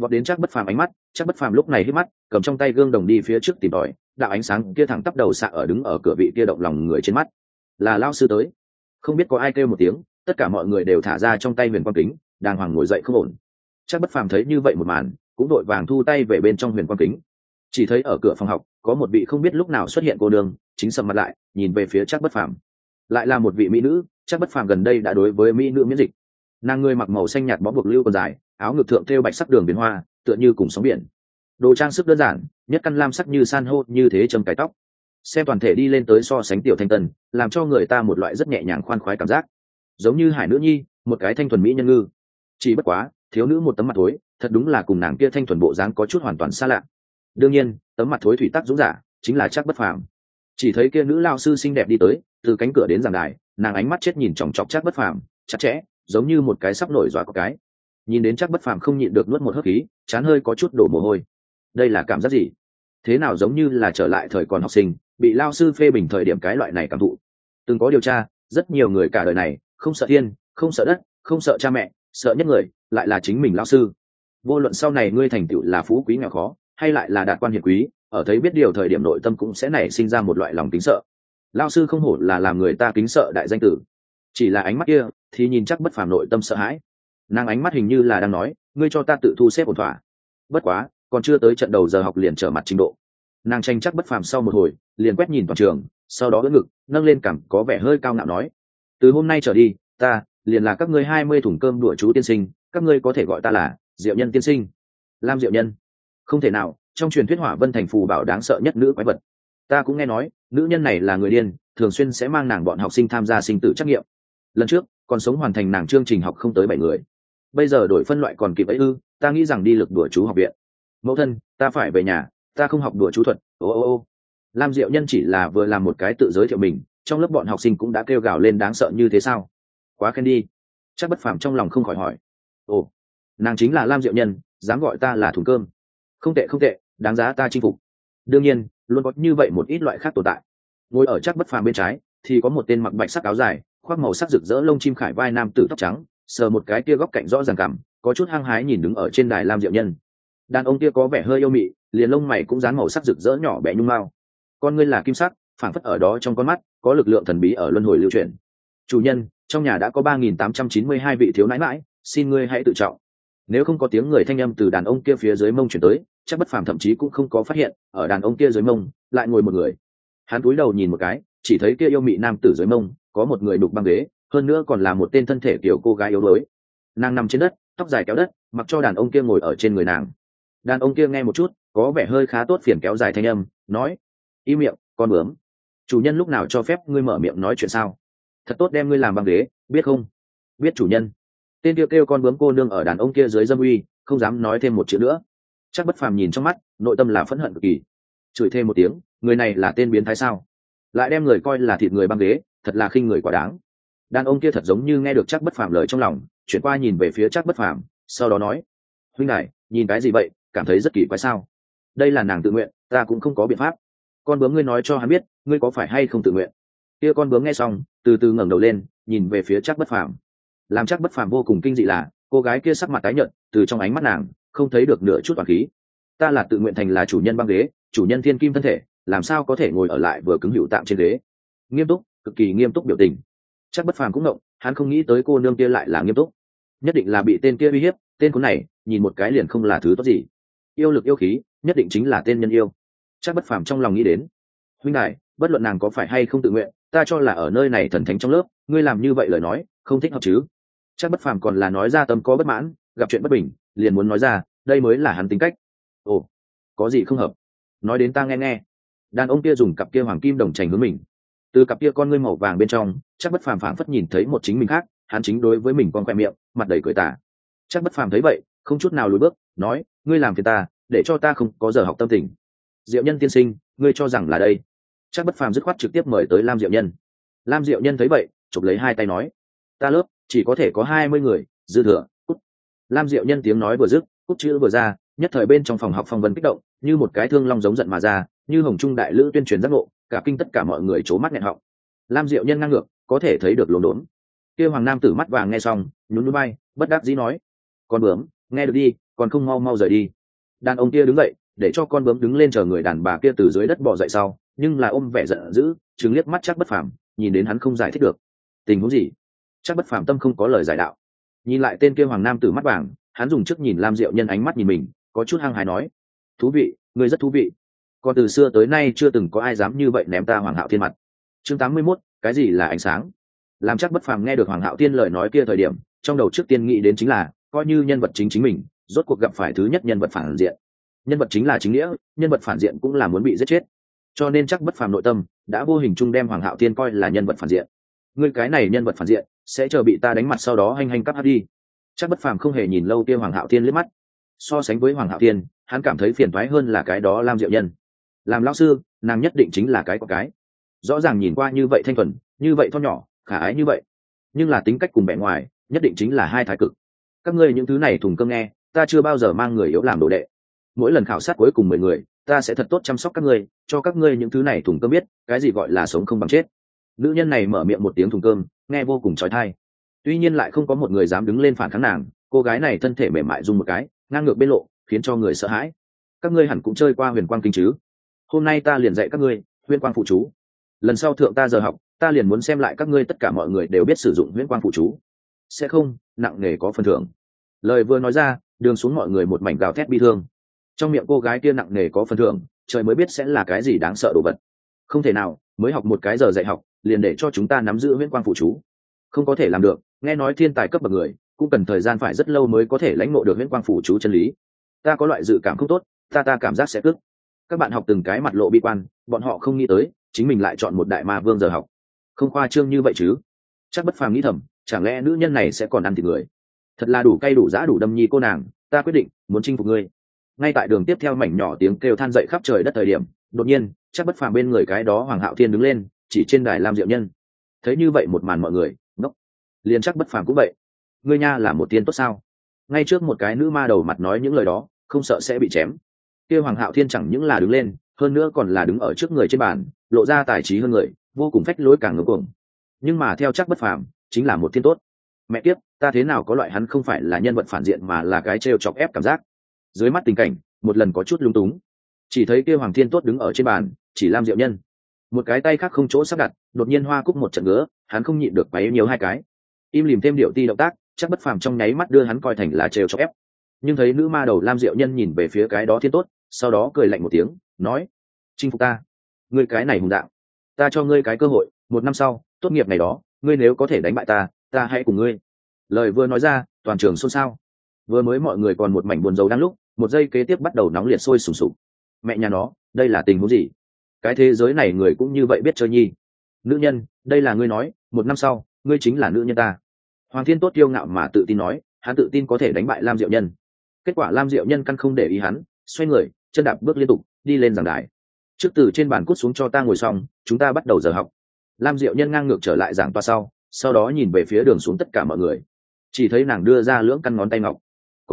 vọt đến Trác Bất Phàm ánh mắt. Trác Bất Phàm lúc này hít mắt, cầm trong tay gương đồng đi phía trước tìm tòi, đạo ánh sáng kia thẳng tắp đầu xạ ở đứng ở cửa vị kia động lòng người trên mắt. Là lão sư tới. Không biết có ai kêu một tiếng, tất cả mọi người đều thả ra trong tay huyền quang kính, đàng hoàng ngồi dậy không ổn. Trác Bất Phàm thấy như vậy một màn, cũng đội vàng thu tay về bên trong huyền quang kính. Chỉ thấy ở cửa phòng học có một vị không biết lúc nào xuất hiện cô nương, chính sầm mặt lại nhìn về phía Trác Bất Phàm. Lại là một vị mỹ nữ. Trác Bất Phàm gần đây đã đối với mỹ nữ miễn dịch. Nàng người mặc màu xanh nhạt bó buộc lưu quần dài, áo ngực thượng thêu bạch sắc đường viền hoa, tựa như cùng sóng biển. Đồ trang sức đơn giản, nhất căn lam sắc như san hô như thế châm cái tóc. Xem toàn thể đi lên tới so sánh tiểu thanh tân, làm cho người ta một loại rất nhẹ nhàng khoan khoái cảm giác, giống như hải nữ nhi, một cái thanh thuần mỹ nhân ngư. Chỉ bất quá, thiếu nữ một tấm mặt thối, thật đúng là cùng nàng kia thanh thuần bộ dáng có chút hoàn toàn xa lạ. Đương nhiên, tấm mặt thối thủy tác dũng giả chính là Trác Bất Phàm. Chỉ thấy kia nữ lao sư xinh đẹp đi tới, từ cánh cửa đến giảng đài, nàng ánh mắt chết nhìn chòng chọc Trác Bất Phàm, chặt chẽ, giống như một cái sắp nổi dọa có cái. Nhìn đến Trác Bất Phàm không nhịn được nuốt một hớp khí, chán hơi có chút đổ mồ hôi. Đây là cảm giác gì? Thế nào giống như là trở lại thời còn học sinh, bị lao sư phê bình thời điểm cái loại này cảm thụ. Từng có điều tra, rất nhiều người cả đời này không sợ thiên, không sợ đất, không sợ cha mẹ, sợ nhất người lại là chính mình lao sư. Vô luận sau này ngươi thành tựu là phú quý nghèo khó, hay lại là đạt quan hiển quý, ở thấy biết điều thời điểm nội tâm cũng sẽ nảy sinh ra một loại lòng kính sợ. Lao sư không hổ là làm người ta kính sợ đại danh tử. Chỉ là ánh mắt kia thì nhìn Trác Bất Phàm nội tâm sợ hãi. Nàng ánh mắt hình như là đang nói, ngươi cho ta tự thu xếp ổn thỏa. Bất quá, còn chưa tới trận đầu giờ học liền trở mặt trình độ. Nàng tranh Trác Bất Phàm sau một hồi, liền quét nhìn toàn trường, sau đó ưỡn ngực, nâng lên cằm có vẻ hơi cao ngạo nói: từ hôm nay trở đi, ta liền là các ngươi 20 thùng cơm đùa chú tiên sinh, các ngươi có thể gọi ta là Diệu Nhân tiên sinh. Lam Diệu Nhân? Không thể nào, trong truyền thuyết Hỏa Vân thành phù bảo đáng sợ nhất nữ quái vật. Ta cũng nghe nói, nữ nhân này là người điên, thường xuyên sẽ mang nàng bọn học sinh tham gia sinh tử trắc nghiệm. Lần trước, còn sống hoàn thành nàng chương trình học không tới 7 người. Bây giờ đổi phân loại còn kịp ấy ư? Ta nghĩ rằng đi lực đùa chú học viện. Mẫu thân, ta phải về nhà, ta không học đùa chú thuật. Ô. Lam Diệu Nhân chỉ là vừa làm một cái tự giới thiệu mình, trong lớp bọn học sinh cũng đã kêu gào lên đáng sợ như thế sao? Quá khen đi. Trác Bất Phàm trong lòng không khỏi hỏi. Ồ, nàng chính là Lam Diệu Nhân, dám gọi ta là thùng cơm. Không tệ, đáng giá ta chinh phục. Đương nhiên, luôn có như vậy một ít loại khác tồn tại. Ngồi ở Trác Bất Phàm bên trái thì có một tên mặc bạch sắc áo dài, khoác màu sắc rực rỡ lông chim khải vai nam tử tóc trắng, sờ một cái kia góc cạnh rõ ràng cằm, có chút hăng hái nhìn đứng ở trên đài Lam Diệu Nhân. Đàn ông kia có vẻ hơi yêu mị, liền lông mày cũng dán màu sắc rực rỡ nhỏ bé nhung mao. Con ngươi là kim sắc, phảng phất ở đó trong con mắt có lực lượng thần bí ở luân hồi lưu chuyển. Chủ nhân, trong nhà đã có 3.892 vị thiếu nãi nãi, xin ngươi hãy tự trọng. Nếu không có tiếng người thanh âm từ đàn ông kia phía dưới mông chuyển tới, Trác Bất Phàm thậm chí cũng không có phát hiện ở đàn ông kia dưới mông lại ngồi một người. Hắn cúi đầu nhìn một cái, chỉ thấy kia yêu mị nam tử dưới mông có một người đục băng ghế, hơn nữa còn là một tên thân thể kiểu cô gái yếu đuối. Nàng nằm trên đất, tóc dài kéo đất, mặc cho đàn ông kia ngồi ở trên người nàng. Đàn ông kia nghe một chút, có vẻ hơi khá tốt phiền kéo dài thanh âm, nói: "Im miệng, con bướm. Chủ nhân lúc nào cho phép ngươi mở miệng nói chuyện sao? Thật tốt đem ngươi làm băng ghế, biết không?" "Biết chủ nhân." Tên kia kêu con bướm cô nương ở đàn ông kia dưới dâm uy, không dám nói thêm một chữ nữa. Trác Bất Phàm nhìn trong mắt, nội tâm là phẫn hận cực kỳ. Chửi thêm một tiếng, người này là tên biến thái sao? Lại đem người coi là thịt người băng ghế, thật là khinh người quá đáng. Đàn ông kia thật giống như nghe được Trác Bất Phàm lời trong lòng, chuyển qua nhìn về phía Trác Bất Phàm, sau đó nói: "Huynh đài, nhìn cái gì vậy, cảm thấy rất kỳ quái sao? Đây là nàng tự nguyện, ta cũng không có biện pháp." "Con bướm, ngươi nói cho hắn biết, ngươi có phải hay không tự nguyện?" Kia con bướm nghe xong, từ từ ngẩng đầu lên, nhìn về phía Trác Bất Phàm. Làm Trác Bất Phàm vô cùng kinh dị là, cô gái kia sắc mặt tái nhợt, từ trong ánh mắt nàng không thấy được nửa chút toàn khí. "Ta là tự nguyện thành là chủ nhân băng ghế, chủ nhân thiên kim thân thể, làm sao có thể ngồi ở lại vừa cứng hữu tạm trên ghế?" Nghiêm túc, cực kỳ nghiêm túc biểu tình. Trác Bất Phàm cũng ngộng, hắn không nghĩ tới cô nương kia lại là nghiêm túc, nhất định là bị tên kia uy hiếp. Tên khốn này nhìn một cái liền không là thứ tốt gì, yêu lực yêu khí, nhất định chính là tên nhân yêu. Trác Bất Phàm trong lòng nghĩ đến. "Huynh đài, bất luận nàng có phải hay không tự nguyện, ta cho là ở nơi này thần thánh trong lớp, ngươi làm như vậy lời nói không thích hợp chứ?" Trác Bất Phàm còn là nói ra tâm có bất mãn, gặp chuyện bất bình liền muốn nói ra, đây mới là hắn tính cách. "Ồ, có gì không hợp? Nói đến ta nghe nghe." Đàn ông kia dùng cặp kia hoàng kim đồng chành hướng mình. Từ cặp kia con ngươi màu vàng bên trong, Trác Bất Phàm phảng phất nhìn thấy một chính mình khác, hắn chính đối với mình con khoe miệng, mặt đầy cười tà. Trác Bất Phàm thấy vậy, không chút nào lùi bước, nói: "Ngươi làm phiền ta, để cho ta không có giờ học tâm tình." "Diệu Nhân tiên sinh, ngươi cho rằng là đây?" Trác Bất Phàm dứt khoát trực tiếp mời tới Lam Diệu Nhân. Lam Diệu Nhân thấy vậy, chụp lấy hai tay nói: "Ta lớp chỉ có thể có 20 người, dư thừa, cút." Lam Diệu Nhân tiếng nói vừa dứt, cút chữ vừa ra, nhất thời bên trong phòng học phong vân kích động, như một cái thương long giống giận mà ra, như hồng trung đại lữ tuyên truyền giác ngộ, cả kinh tất cả mọi người trố mắt nghẹn họng. Lam Diệu Nhân ngang ngược, có thể thấy được lồn đốn. Kia hoàng nam tử mắt vàng nghe xong, nhún nhún vai, bất đắc dĩ nói: "Con bướm, nghe được đi, còn không mau mau rời đi. Đàn ông kia đứng dậy để cho con bướm đứng lên chờ người đàn bà kia từ dưới đất bò dậy sau, nhưng là ôm vẻ giận dữ, trừng liếc mắt Trác Bất Phàm, nhìn đến hắn không giải thích được tình huống gì. Trác Bất Phàm tâm không có lời giải đạo, nhìn lại tên kia hoàng nam tử mắt vàng, hắn dùng trước nhìn Lam Diệu Nhân ánh mắt nhìn mình, có chút hăng hái nói: thú vị, ngươi rất thú vị, còn từ xưa tới nay chưa từng có ai dám như vậy ném ta Hoàng Hạo Thiên mặt. Chương 81, cái gì là ánh sáng? Làm Trác Bất Phàm nghe được Hoàng Hạo Thiên lời nói kia thời điểm, trong đầu trước tiên nghĩ đến chính là coi như nhân vật chính mình rốt cuộc gặp phải thứ nhất nhân vật phản diện. Nhân vật chính là chính nghĩa, nhân vật phản diện cũng là muốn bị giết chết, cho nên Trác Bất Phàm nội tâm đã vô hình chung đem Hoàng Hạo Thiên coi là nhân vật phản diện. Ngươi cái này nhân vật phản diện sẽ chờ bị ta đánh mặt sau đó hành cắp đi. Trác Bất Phàm không hề nhìn lâu kia Hoàng Hạo Thiên liếc mắt. So sánh với Hoàng Hạo Thiên, hắn cảm thấy phiền toái hơn là cái đó Lam Diệu Nhân. Làm lão sư, nàng nhất định chính là cái có cái. Rõ ràng nhìn qua như vậy thanh thuần, như vậy thon nhỏ, khả ái như vậy, nhưng là tính cách cùng bề ngoài nhất định chính là hai thái cực. Các ngươi những thứ này thùng cơm nghe, ta chưa bao giờ mang người yếu làm đồ đệ. Mỗi lần khảo sát cuối cùng 10 người, ta sẽ thật tốt chăm sóc các ngươi, cho các ngươi những thứ này thùng cơm biết cái gì gọi là sống không bằng chết. Nữ nhân này mở miệng một tiếng thùng cơm, nghe vô cùng chói tai. Tuy nhiên lại không có một người dám đứng lên phản kháng nàng. Cô gái này thân thể mềm mại rung một cái, ngang ngược bên lộ, khiến cho người sợ hãi. Các ngươi hẳn cũng chơi qua huyền quang kinh chứ? Hôm nay ta liền dạy các ngươi huyền quang phụ chú. Lần sau thượng ta giờ học, ta liền muốn xem lại các ngươi tất cả mọi người đều biết sử dụng huyền quang phụ chú. Sẽ không, nặng nề có phần thưởng. Lời vừa nói ra, đường xuống mọi người một mảnh gào thét bi thương. Trong miệng cô gái kia nặng nề có phần thưởng, trời mới biết sẽ là cái gì đáng sợ đồ vật. Không thể nào, mới học một cái giờ dạy học, liền để cho chúng ta nắm giữ huyền quang phụ chú. Không có thể làm được, nghe nói thiên tài cấp bậc người cũng cần thời gian phải rất lâu mới có thể lãnh ngộ được huyền quang phụ chú chân lý. Ta có loại dự cảm không tốt, ta cảm giác sẽ tức. Các bạn học từng cái mặt lộ bi quan, bọn họ không nghĩ tới chính mình lại chọn một đại ma vương giờ học. Không khoa trương như vậy chứ? Chắc Bất Phàm nghĩ thầm, chẳng lẽ nữ nhân này sẽ còn ăn thịt người? Thật là đủ cay đủ dã đủ đâm nhi cô nàng, ta quyết định muốn chinh phục ngươi. Ngay tại đường tiếp theo mảnh nhỏ tiếng kêu than dậy khắp trời đất thời điểm, đột nhiên Chắc Bất Phàm bên người cái đó Hoàng Hạo Thiên đứng lên, chỉ trên đài Lam Diệu Nhân. Thấy như vậy một màn mọi người ngốc, liền Chắc Bất Phàm cũng vậy. Ngươi nha là một tiên tốt sao? Ngay trước một cái nữ ma đầu mặt nói những lời đó, không sợ sẽ bị chém. Kia Hoàng Hạo Thiên chẳng những là đứng lên, hơn nữa còn là đứng ở trước người trên bàn, lộ ra tài trí hơn người, vô cùng phách lối càng ngưỡng cuồng. Nhưng mà theo Chắc Bất Phàm, chính là một thiên tốt. Mẹ kiếp, ta thế nào có loại hắn không phải là nhân vật phản diện mà là cái trêu chọc ép cảm giác. Dưới mắt tình cảnh, một lần có chút lung túng. Chỉ thấy kia Hoàng Thiên Tốt đứng ở trên bàn, chỉ Lam Diệu Nhân. Một cái tay khác không chỗ sắp đặt, đột nhiên hoa cúc một trận ngứa, hắn không nhịn được quấy nhiều hai cái. Im lìm thêm điệu ti động tác, Chắc Bất Phàm trong nháy mắt đưa hắn coi thành là trêu chọc ép. Nhưng thấy nữ ma đầu Lam Diệu Nhân nhìn về phía cái đó Thiên Tốt, sau đó cười lạnh một tiếng, nói: chinh phục ta, ngươi cái này hùng đạo, ta cho ngươi cái cơ hội, 1 năm sau tốt nghiệp ngày đó, ngươi nếu có thể đánh bại ta hãy cùng ngươi. Lời vừa nói ra, toàn trường xôn xao. Vừa mới mọi người còn một mảnh buồn rầu đang lúc, một giây kế tiếp bắt đầu nóng liệt sôi sùng sục. Mẹ nhà nó, đây là tình huống gì? Cái thế giới này người cũng như vậy biết chơi nhi. Nữ nhân, đây là ngươi nói, 1 năm sau ngươi chính là nữ nhân ta. Hoàng Thiên Tốt kiêu ngạo mà tự tin nói, hắn tự tin có thể đánh bại Lam Diệu Nhân. Kết quả Lam Diệu Nhân căn không để ý hắn, xoay người, chân đạp bước liên tục đi lên giảng đài. Trước từ trên bàn cút xuống cho ta ngồi xong, chúng ta bắt đầu giờ học. Lam Diệu Nhân ngang ngược trở lại giảng toa sau đó nhìn về phía đường xuống tất cả mọi người, chỉ thấy nàng đưa ra lưỡng căn ngón tay ngọc.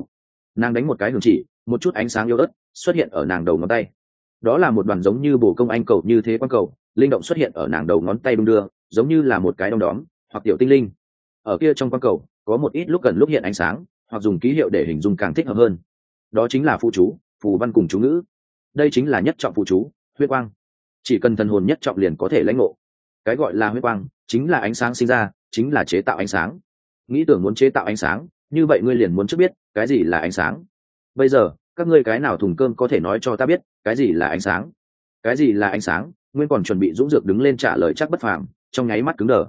Nàng đánh một cái hưởng chỉ, một chút ánh sáng yếu ớt xuất hiện ở nàng đầu ngón tay. Đó là một đoàn giống như bồ công anh cầu như thế quan cầu, linh động xuất hiện ở nàng đầu ngón tay đung đưa, giống như là một cái đom đóm hoặc tiểu tinh linh. Ở kia trong quan cầu có một ít lúc gần lúc hiện ánh sáng, hoặc dùng ký hiệu để hình dung càng thích hợp hơn. Đó chính là phụ chú, phù văn cùng chú ngữ. Đây chính là nhất trọng phụ chú, huyết quang. Chỉ cần thần hồn nhất trọng liền có thể lãnh ngộ. Cái gọi là huyết quang chính là ánh sáng sinh ra, chính là chế tạo ánh sáng. Nghĩ tưởng muốn chế tạo ánh sáng, như vậy ngươi liền muốn trước biết cái gì là ánh sáng. Bây giờ các ngươi cái nào thùng cơm có thể nói cho ta biết cái gì là ánh sáng? Cái gì là ánh sáng? Nguyên còn chuẩn bị dũng dược đứng lên trả lời Chắc Bất Phàm, trong nháy mắt cứng đờ.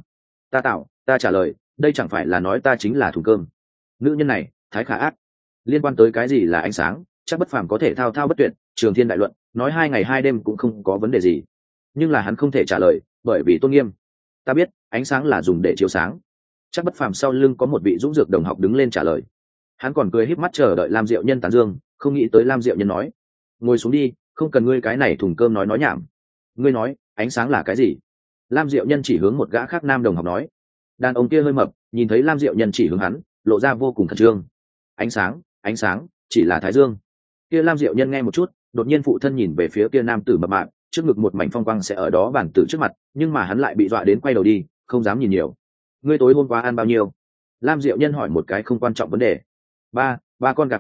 Ta trả lời, đây chẳng phải là nói ta chính là thùng cơm. Nữ nhân này thái khả ác. Liên quan tới cái gì là ánh sáng, Chắc Bất Phàm có thể thao thao bất tuyệt, trường thiên đại luận, nói 2 ngày 2 đêm cũng không có vấn đề gì. Nhưng là hắn không thể trả lời, bởi vì tôn nghiêm. Ta biết, ánh sáng là dùng để chiếu sáng. Chắc Bất Phàm sau lưng có một vị dũng dược đồng học đứng lên trả lời. Hắn còn cười híp mắt chờ đợi Lam Diệu Nhân tán dương, không nghĩ tới Lam Diệu Nhân nói: ngồi xuống đi, không cần ngươi cái này thùng cơm nói nhảm. Ngươi nói ánh sáng là cái gì? Lam Diệu Nhân chỉ hướng một gã khác nam đồng học nói. Đàn ông kia hơi mập, nhìn thấy Lam Diệu Nhân chỉ hướng hắn, lộ ra vô cùng khẩn trương. Ánh sáng chỉ là thái dương. Kia Lam Diệu Nhân nghe một chút, đột nhiên phụ thân nhìn về phía kia nam tử mập mạp, trước ngực một mảnh phong quang sẽ ở đó bản tử trước mặt, nhưng mà hắn lại bị dọa đến quay đầu đi, không dám nhìn nhiều. Ngươi tối hôm qua ăn bao nhiêu? Lam Diệu Nhân hỏi một cái không quan trọng vấn đề. Ba con gà quay,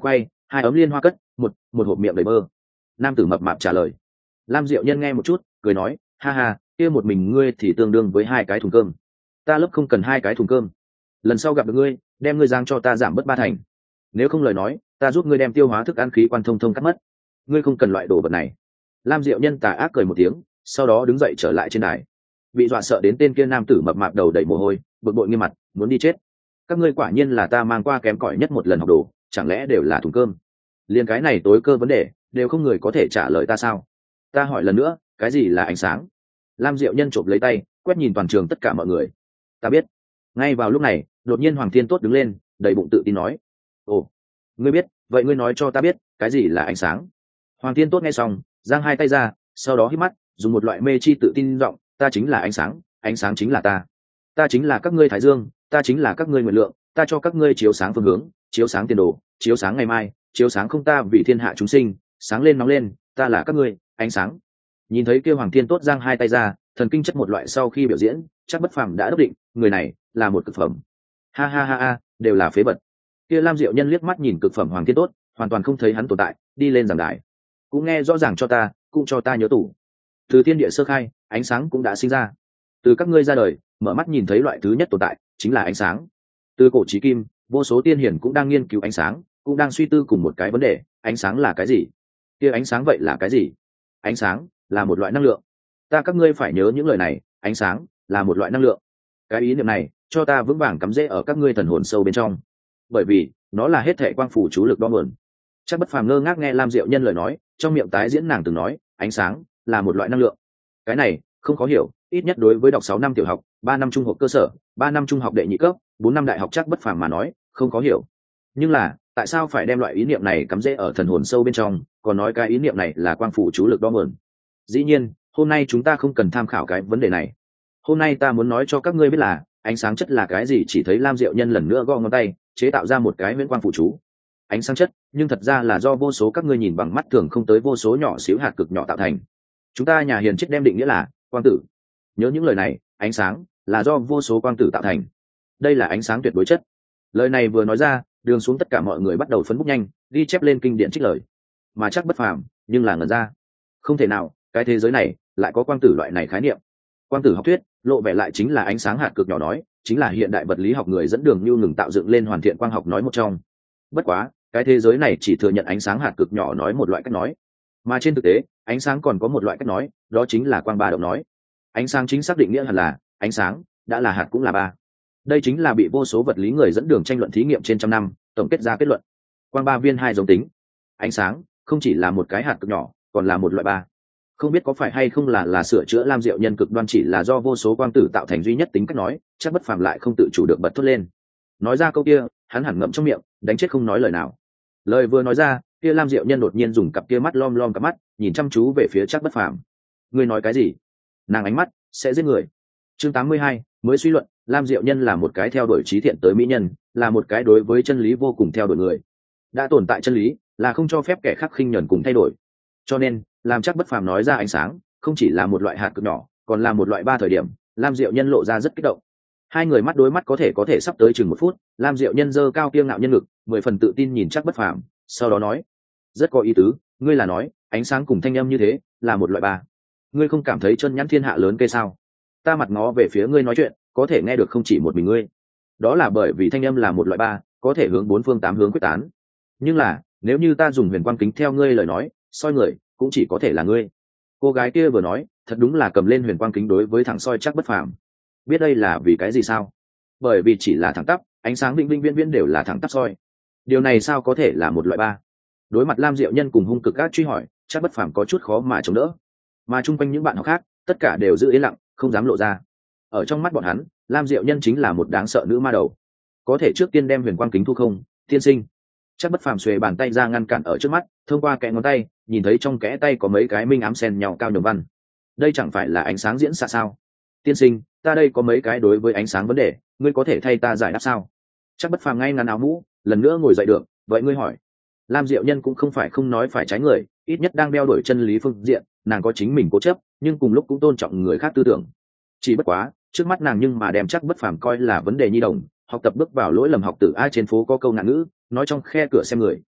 2 ấm liên hoa cất, một hộp miệng đầy bơ. Nam tử mập mạp trả lời. Lam Diệu Nhân nghe một chút, cười nói, ha ha, kia một mình ngươi thì tương đương với 2 cái thùng cơm. Ta lớp không cần 2 cái thùng cơm. Lần sau gặp được ngươi, đem ngươi giang cho ta giảm bớt 3 thành. Nếu không lời nói, ta giúp ngươi đem tiêu hóa thức ăn khí quan thông thông cắt mất. Ngươi không cần loại đồ vật này. Lam Diệu Nhân tà ác cười một tiếng, sau đó đứng dậy trở lại trên đài. Bị dọa sợ đến tên kia nam tử mập mạp đầu đầy mồ hôi, bực bội nghiêm mặt, muốn đi chết. Các ngươi quả nhiên là ta mang qua kém cỏi nhất một lần học đồ, chẳng lẽ đều là thùng cơm? Liên cái này tối cơ vấn đề, đều không người có thể trả lời ta sao? Ta hỏi lần nữa, cái gì là ánh sáng? Lam Diệu Nhân chộp lấy tay, quét nhìn toàn trường tất cả mọi người. Ta biết. Ngay vào lúc này, đột nhiên Hoàng Thiên Tốt đứng lên, đầy bụng tự tin nói, ồ, ngươi biết, vậy ngươi nói cho ta biết, cái gì là ánh sáng? Hoàng Thiên Tốt nghe xong, giang 2 tay ra, sau đó hít mắt, dùng một loại mê chi tự tin giọng, ta chính là ánh sáng chính là ta chính là các ngươi thái dương, ta chính là các ngươi nguyện lượng, ta cho các ngươi chiếu sáng phương hướng, chiếu sáng tiền đồ, chiếu sáng ngày mai, chiếu sáng không ta vì thiên hạ chúng sinh, sáng lên nóng lên, ta là các ngươi ánh sáng. Nhìn thấy kêu Hoàng Thiên Tốt giang 2 tay ra, thần kinh chất một loại sau khi biểu diễn, chắc bất phàm đã đốc định, người này là một cực phẩm. Ha ha ha ha, đều là phế vật. Kia Lam Diệu Nhân liếc mắt nhìn cực phẩm Hoàng Thiên Tốt, hoàn toàn không thấy hắn tồn tại, đi lên giảng đài. Cũng nghe rõ ràng cho ta, cũng cho ta nhớ tủ. Từ thiên địa sơ khai, ánh sáng cũng đã sinh ra. Từ các ngươi ra đời, mở mắt nhìn thấy loại thứ nhất tồn tại, chính là ánh sáng. Từ cổ chí kim, vô số tiên hiển cũng đang nghiên cứu ánh sáng, cũng đang suy tư cùng một cái vấn đề, ánh sáng là cái gì? Kia ánh sáng vậy là cái gì? Ánh sáng là một loại năng lượng. Các ngươi phải nhớ những lời này, ánh sáng là một loại năng lượng. Cái ý niệm này, cho ta vững vàng cắm rễ ở các ngươi thần hồn sâu bên trong. Bởi vì, nó là hết thảy quang phủ chú lực đo nguồn. Chắc bất phàm ngơ ngác nghe Lam Diệu Nhân lời nói, trong miệng tái diễn nàng từng nói, ánh sáng là một loại năng lượng. Cái này không khó hiểu, ít nhất đối với đọc 6 năm tiểu học, 3 năm trung học cơ sở, 3 năm trung học đệ nhị cấp, 4 năm đại học chắc bất phàm mà nói, không khó hiểu. Nhưng là, tại sao phải đem loại ý niệm này cắm rễ ở thần hồn sâu bên trong, còn nói cái ý niệm này là quang phủ chú lực đo nguồn? Dĩ nhiên, hôm nay chúng ta không cần tham khảo cái vấn đề này. Hôm nay ta muốn nói cho các ngươi biết là ánh sáng chất là cái gì. Chỉ thấy Lam Diệu Nhân lần nữa gõ ngón tay, chế tạo ra một cái huyễn quang phụ chú. Ánh sáng chất, nhưng thật ra là do vô số các ngươi nhìn bằng mắt thường không tới vô số nhỏ xíu hạt cực nhỏ tạo thành. Chúng ta nhà hiền triết đem định nghĩa là quang tử. Nhớ những lời này, ánh sáng là do vô số quang tử tạo thành. Đây là ánh sáng tuyệt đối chất. Lời này vừa nói ra, đường xuống tất cả mọi người bắt đầu phấn bút nhanh, ghi chép lên kinh điển trích lời. Mà chắc bất phàm, nhưng là ngẩn ra. Không thể nào, cái thế giới này lại có quang tử loại này khái niệm. Quang tử học thuyết lộ vẻ lại chính là ánh sáng hạt cực nhỏ nói, chính là hiện đại vật lý học người dẫn đường như ngừng tạo dựng lên hoàn thiện quang học nói một trong. Bất quá, cái thế giới này chỉ thừa nhận ánh sáng hạt cực nhỏ nói một loại cách nói, mà trên thực tế ánh sáng còn có một loại cách nói, đó chính là quang ba động nói. Ánh sáng chính xác định nghĩa hẳn là ánh sáng đã là hạt cũng là ba. Đây chính là bị vô số vật lý người dẫn đường tranh luận thí nghiệm trên trăm năm tổng kết ra kết luận. Quang ba viên hai giống tính. Ánh sáng không chỉ là một cái hạt cực nhỏ, còn là một loại ba. Không biết có phải hay không là sửa chữa Lam Diệu Nhân cực đoan chỉ là do vô số quang tử tạo thành duy nhất tính cách nói, chắc bất phàm lại không tự chủ được bật thốt lên. Nói ra câu kia, hắn hẳn ngậm trong miệng, đánh chết không nói lời nào. Lời vừa nói ra, kia Lam Diệu Nhân đột nhiên dùng cặp kia mắt lom lom cặp mắt, nhìn chăm chú về phía chắc bất phàm. Ngươi nói cái gì? Nàng ánh mắt sẽ giết người. Chương 82, mới suy luận, Lam Diệu Nhân là một cái theo đuổi trí thiện tới mỹ nhân, là một cái đối với chân lý vô cùng theo đuổi người. Đã tồn tại chân lý, là không cho phép kẻ khác khinh nhẫn cùng thay đổi. Cho nên, làm chắc bất phàm nói ra ánh sáng không chỉ là một loại hạt cực nhỏ, còn là một loại ba thời điểm, Lam Diệu Nhân lộ ra rất kích động. Hai người mắt đối mắt có thể sắp tới chừng 1 phút. Lam Diệu Nhân giơ cao kiêu ngạo nhân ngực, 10 phần tự tin nhìn chắc bất phàm, sau đó nói, rất có ý tứ, ngươi là nói ánh sáng cùng thanh âm như thế là một loại ba. Ngươi không cảm thấy chân nhãn thiên hạ lớn cây sao? Ta mặt ngó về phía ngươi nói chuyện, có thể nghe được không chỉ một mình ngươi. Đó là bởi vì thanh âm là một loại ba, có thể hướng 4 phương 8 hướng quyết tán. Nhưng là, nếu như ta dùng huyền quang kính theo ngươi lời nói, soi người cũng chỉ có thể là ngươi. Cô gái kia vừa nói, thật đúng là cầm lên huyền quang kính đối với thẳng soi chắc bất phàm. Biết đây là vì cái gì sao? Bởi vì chỉ là thẳng tắp, ánh sáng vĩnh vĩnh viễn viễn đều là thẳng tắp soi. Điều này sao có thể là một loại ba? Đối mặt Lam Diệu Nhân cùng hung cực các truy hỏi, chắc bất phàm có chút khó mà chống đỡ. Mà chung quanh những bạn học khác, tất cả đều giữ yên lặng, không dám lộ ra. Ở trong mắt bọn hắn, Lam Diệu Nhân chính là một đáng sợ nữ ma đầu. Có thể trước tiên đem huyền quang kính thu không, tiên sinh? Chắc bất phàm xuề bàn tay ra ngăn cản ở trước mắt, thông qua kẽ ngón tay, nhìn thấy trong kẽ tay có mấy cái minh ám xen nhau cao nhường văn. Đây chẳng phải là ánh sáng diễn xạ sao? Tiên sinh, ta đây có mấy cái đối với ánh sáng vấn đề, ngươi có thể thay ta giải đáp sao? Chắc bất phàm ngay ngắn áo mũ, lần nữa ngồi dậy được, vậy ngươi hỏi. Lam Diệu Nhân cũng không phải không nói phải trái người, ít nhất đang đeo đuổi chân lý phương diện, nàng có chính mình cố chấp, nhưng cùng lúc cũng tôn trọng người khác tư tưởng. Chỉ bất quá, trước mắt nàng nhưng mà đem chắc bất phàm coi là vấn đề nhi đồng, học tập bước vào lỗi lầm học tử ai trên phố có câu ngạn ngữ, nói trong khe cửa xem người,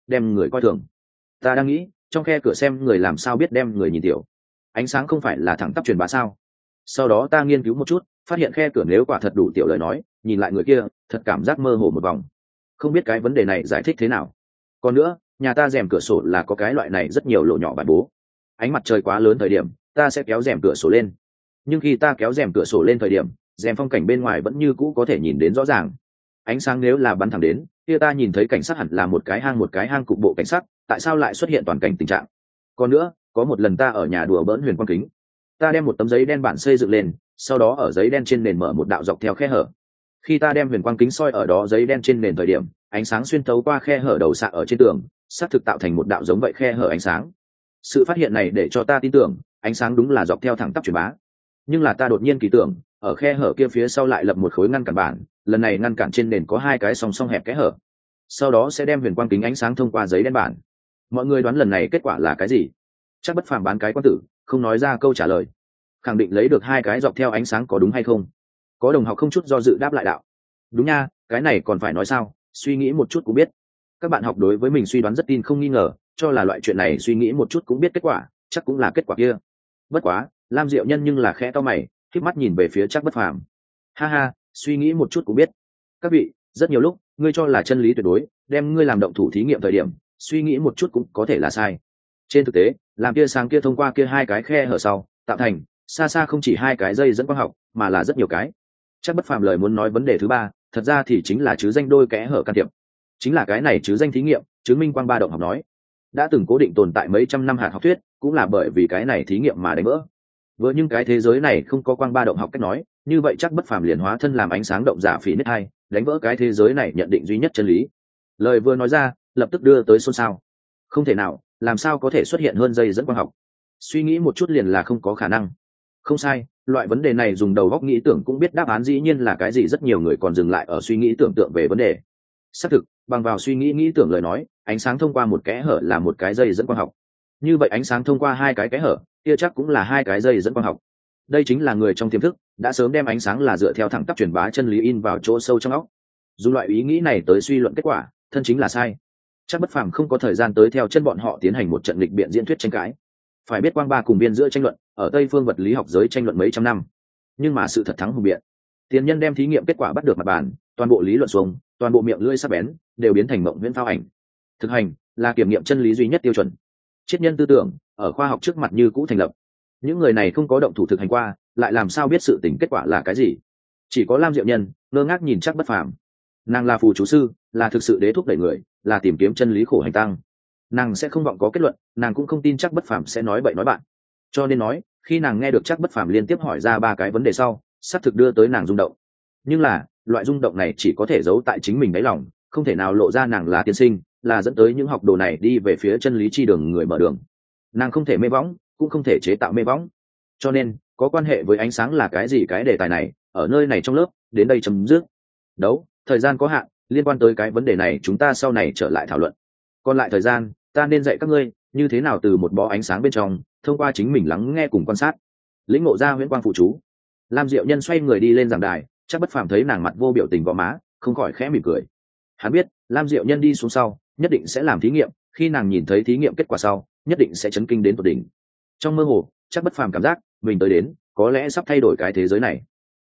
đem người coi thường. Ta đang nghĩ trong khe cửa xem người làm sao biết đem người nhìn tiểu. Ánh sáng không phải là thẳng tắp truyền bá sao? Sau đó ta nghiên cứu một chút, phát hiện khe cửa nếu quả thật đủ tiểu lời nói, nhìn lại người kia thật cảm giác mơ hồ một vòng. Không biết cái vấn đề này giải thích thế nào. Còn nữa, nhà ta rèm cửa sổ là có cái loại này rất nhiều lỗ nhỏ bản bố. Ánh mặt trời quá lớn thời điểm ta sẽ kéo rèm cửa sổ lên, nhưng khi ta kéo rèm cửa sổ lên thời điểm rèm phong cảnh bên ngoài vẫn như cũ có thể nhìn đến rõ ràng. Ánh sáng nếu là bắn thẳng đến kia ta nhìn thấy cảnh sát hẳn là một cái hang cục bộ cảnh sát, tại sao lại xuất hiện toàn cảnh tình trạng. Còn nữa, có một lần ta ở nhà đùa bỡn huyền quang kính, ta đem một tấm giấy đen bản xây dựng lên, sau đó ở giấy đen trên nền mở một đạo dọc theo khe hở. Khi ta đem huyền quang kính soi ở đó giấy đen trên nền thời điểm, ánh sáng xuyên thấu qua khe hở đầu xạ ở trên tường, xác thực tạo thành một đạo giống vậy khe hở ánh sáng. Sự phát hiện này để cho ta tin tưởng ánh sáng đúng là dọc theo thẳng tắp truyền bá. Nhưng là ta đột nhiên kỳ tưởng, ở khe hở kia phía sau lại lập một khối ngăn cản bản, lần này ngăn cản trên nền có hai cái song song hẹp kẽ hở, sau đó sẽ đem huyền quang kính ánh sáng thông qua giấy đen bản. Mọi người đoán lần này kết quả là cái gì? Chắc Bất Phàm bán cái quan tử, không nói ra câu trả lời, khẳng định lấy được hai cái dọc theo ánh sáng, có đúng hay không? Có đồng học không chút do dự đáp lại đạo: đúng nha, cái này còn phải nói sao, suy nghĩ một chút cũng biết. Các bạn học đối với mình suy đoán rất tin không nghi ngờ, cho là loại chuyện này suy nghĩ một chút cũng biết kết quả, chắc cũng là kết quả kia. Bất quá Lam Diệu Nhân nhưng là khẽ to mày, khép mắt nhìn về phía Chắc Bất Phàm. Ha ha, suy nghĩ một chút cũng biết. Các vị, rất nhiều lúc ngươi cho là chân lý tuyệt đối, đem ngươi làm động thủ thí nghiệm thời điểm suy nghĩ một chút cũng có thể là sai. Trên thực tế làm tia sáng kia thông qua kia hai cái khe hở sau tạo thành xa xa không chỉ hai cái dây dẫn quang học, mà là rất nhiều cái. Chắc Bất Phàm lời muốn nói vấn đề thứ ba thật ra thì chính là chứ danh đôi kẽ hở can thiệp. Chính là cái này chứ danh thí nghiệm chứng minh quang ba động học nói đã từng cố định tồn tại mấy trăm năm hạt học thuyết, cũng là bởi vì cái này thí nghiệm mà đánh vỡ. Vừa nhưng cái thế giới này không có quang ba động học cách nói, như vậy Chắc Bất Phàm liền hóa thân làm ánh sáng động giả phỉ nết hai, đánh vỡ cái thế giới này nhận định duy nhất chân lý. Lời vừa nói ra lập tức đưa tới xôn xao. Không thể nào, làm sao có thể xuất hiện hơn dây dẫn quang học? Suy nghĩ một chút liền là không có khả năng. Không sai, loại vấn đề này dùng đầu góc nghĩ tưởng cũng biết đáp án dĩ nhiên là cái gì, rất nhiều người còn dừng lại ở suy nghĩ tưởng tượng về vấn đề. Xác thực, bằng vào suy nghĩ tưởng lời nói, ánh sáng thông qua một kẽ hở là một cái dây dẫn quang học. Như vậy ánh sáng thông qua hai cái kẽ hở, kia chắc cũng là hai cái dây dẫn quang học. Đây chính là người trong tiềm thức đã sớm đem ánh sáng là dựa theo thẳng tắp truyền bá chân lý in vào chỗ sâu trong óc. Dùng loại ý nghĩ này tới suy luận kết quả, thân chính là sai. Chắc Bất Phàm không có thời gian tới theo chân bọn họ tiến hành một trận lịch biện diễn thuyết tranh cãi. Phải biết quang ba cùng biên giữa tranh luận, ở Tây phương vật lý học giới tranh luận mấy trăm năm, nhưng mà sự thật thắng hùng biện. Tiền nhân đem thí nghiệm kết quả bắt được mặt bàn, toàn bộ lý luận xuống, toàn bộ miệng lưỡi sắc bén đều biến thành mộng viễn phao ảnh. Thực hành là kiểm nghiệm chân lý duy nhất tiêu chuẩn. Triết nhân tư tưởng ở khoa học trước mặt như cũ thành lập. Những người này không có động thủ thực hành qua, lại làm sao biết sự tình kết quả là cái gì? Chỉ có Lam Diệu Nhân ngơ ngác nhìn Chắc Bất Phàm. Nàng là phù chú sư, là thực sự đế thúc đẩy người, là tìm kiếm chân lý khổ hành tăng. Nàng sẽ không vọng có kết luận, nàng cũng không tin Chắc Bất Phàm sẽ nói bậy nói bạn. Cho nên nói, khi nàng nghe được Chắc Bất Phàm liên tiếp hỏi ra ba cái vấn đề sau, xác thực đưa tới nàng rung động. Nhưng là loại rung động này chỉ có thể giấu tại chính mình đáy lòng, không thể nào lộ ra nàng là tiên sinh, là dẫn tới những học đồ này đi về phía chân lý chi đường người mở đường. Nàng không thể mê võng, cũng không thể chế tạo mê võng. Cho nên có quan hệ với ánh sáng là cái gì cái đề tài này ở nơi này trong lớp đến đây chấm dứt. Đấu thời gian có hạn, liên quan tới cái vấn đề này chúng ta sau này trở lại thảo luận. Còn lại thời gian ta nên dạy các ngươi như thế nào từ một bó ánh sáng bên trong thông qua chính mình lắng nghe cùng quan sát lĩnh ngộ ra huyễn quang phụ chú. Lam Diệu Nhân xoay người đi lên giảng đài, Chắc Bất Phàm thấy nàng mặt vô biểu tình gò má, không khỏi khẽ mỉm cười. Hắn biết Lam Diệu Nhân đi xuống sau nhất định sẽ làm thí nghiệm, khi nàng nhìn thấy thí nghiệm kết quả sau nhất định sẽ chấn kinh đến tột đỉnh. Trong mơ hồ Chắc Bất Phàm cảm giác mình tới đến có lẽ sắp thay đổi cái thế giới này.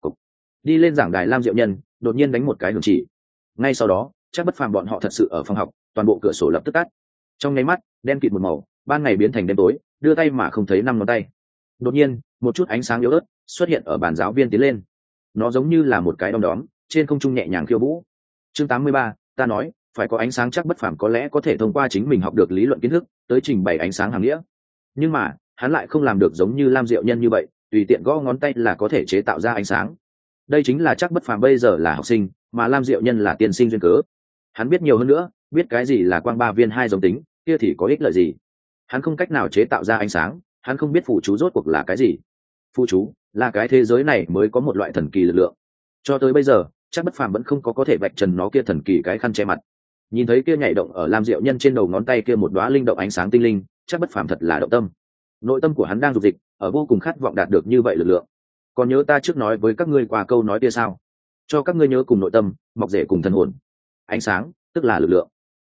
Đi lên giảng đài Lam Diệu Nhân đột nhiên đánh một cái hưởng chỉ. Ngay sau đó Chắc Bất Phàm bọn họ thật sự ở phòng học, toàn bộ cửa sổ lập tức tắt. Trong nháy mắt đen kịt một màu, ban ngày biến thành đêm tối, đưa tay mà không thấy năm ngón tay. Đột nhiên một chút ánh sáng yếu ớt xuất hiện ở bàn giáo viên tiến lên, nó giống như là một cái đom đóm trên không trung nhẹ nhàng khiêu vũ. Chương 83, ta nói phải có ánh sáng. Chắc Bất Phàm có lẽ có thể thông qua chính mình học được lý luận kiến thức tới trình bày ánh sáng hàng nghĩa, nhưng mà hắn lại không làm được giống như Lam Diệu Nhân như vậy tùy tiện gõ ngón tay là có thể chế tạo ra ánh sáng. Đây chính là Chắc Bất Phàm bây giờ là học sinh, mà Lam Diệu Nhân là tiên sinh duyên cớ. Hắn biết nhiều hơn nữa, biết cái gì là quang ba viên hai giống tính, kia thì có ích lợi gì? Hắn không cách nào chế tạo ra ánh sáng, hắn không biết phụ chú rốt cuộc là cái gì. Phụ chú là cái thế giới này mới có một loại thần kỳ lực lượng. Cho tới bây giờ Chắc Bất Phàm vẫn không có thể vạch trần nó kia thần kỳ cái khăn che mặt. Nhìn thấy kia nhảy động ở Lam Diệu Nhân trên đầu ngón tay kia một đóa linh động ánh sáng tinh linh, Chắc Bất Phàm thật là động tâm. Nội tâm của hắn đang dục dịch, ở vô cùng khát vọng đạt được như vậy lực lượng. Còn nhớ ta trước nói với các ngươi qua câu nói kia sao? Cho các ngươi nhớ cùng nội tâm, mọc rễ cùng thần hồn. Ánh sáng tức là lực lượng.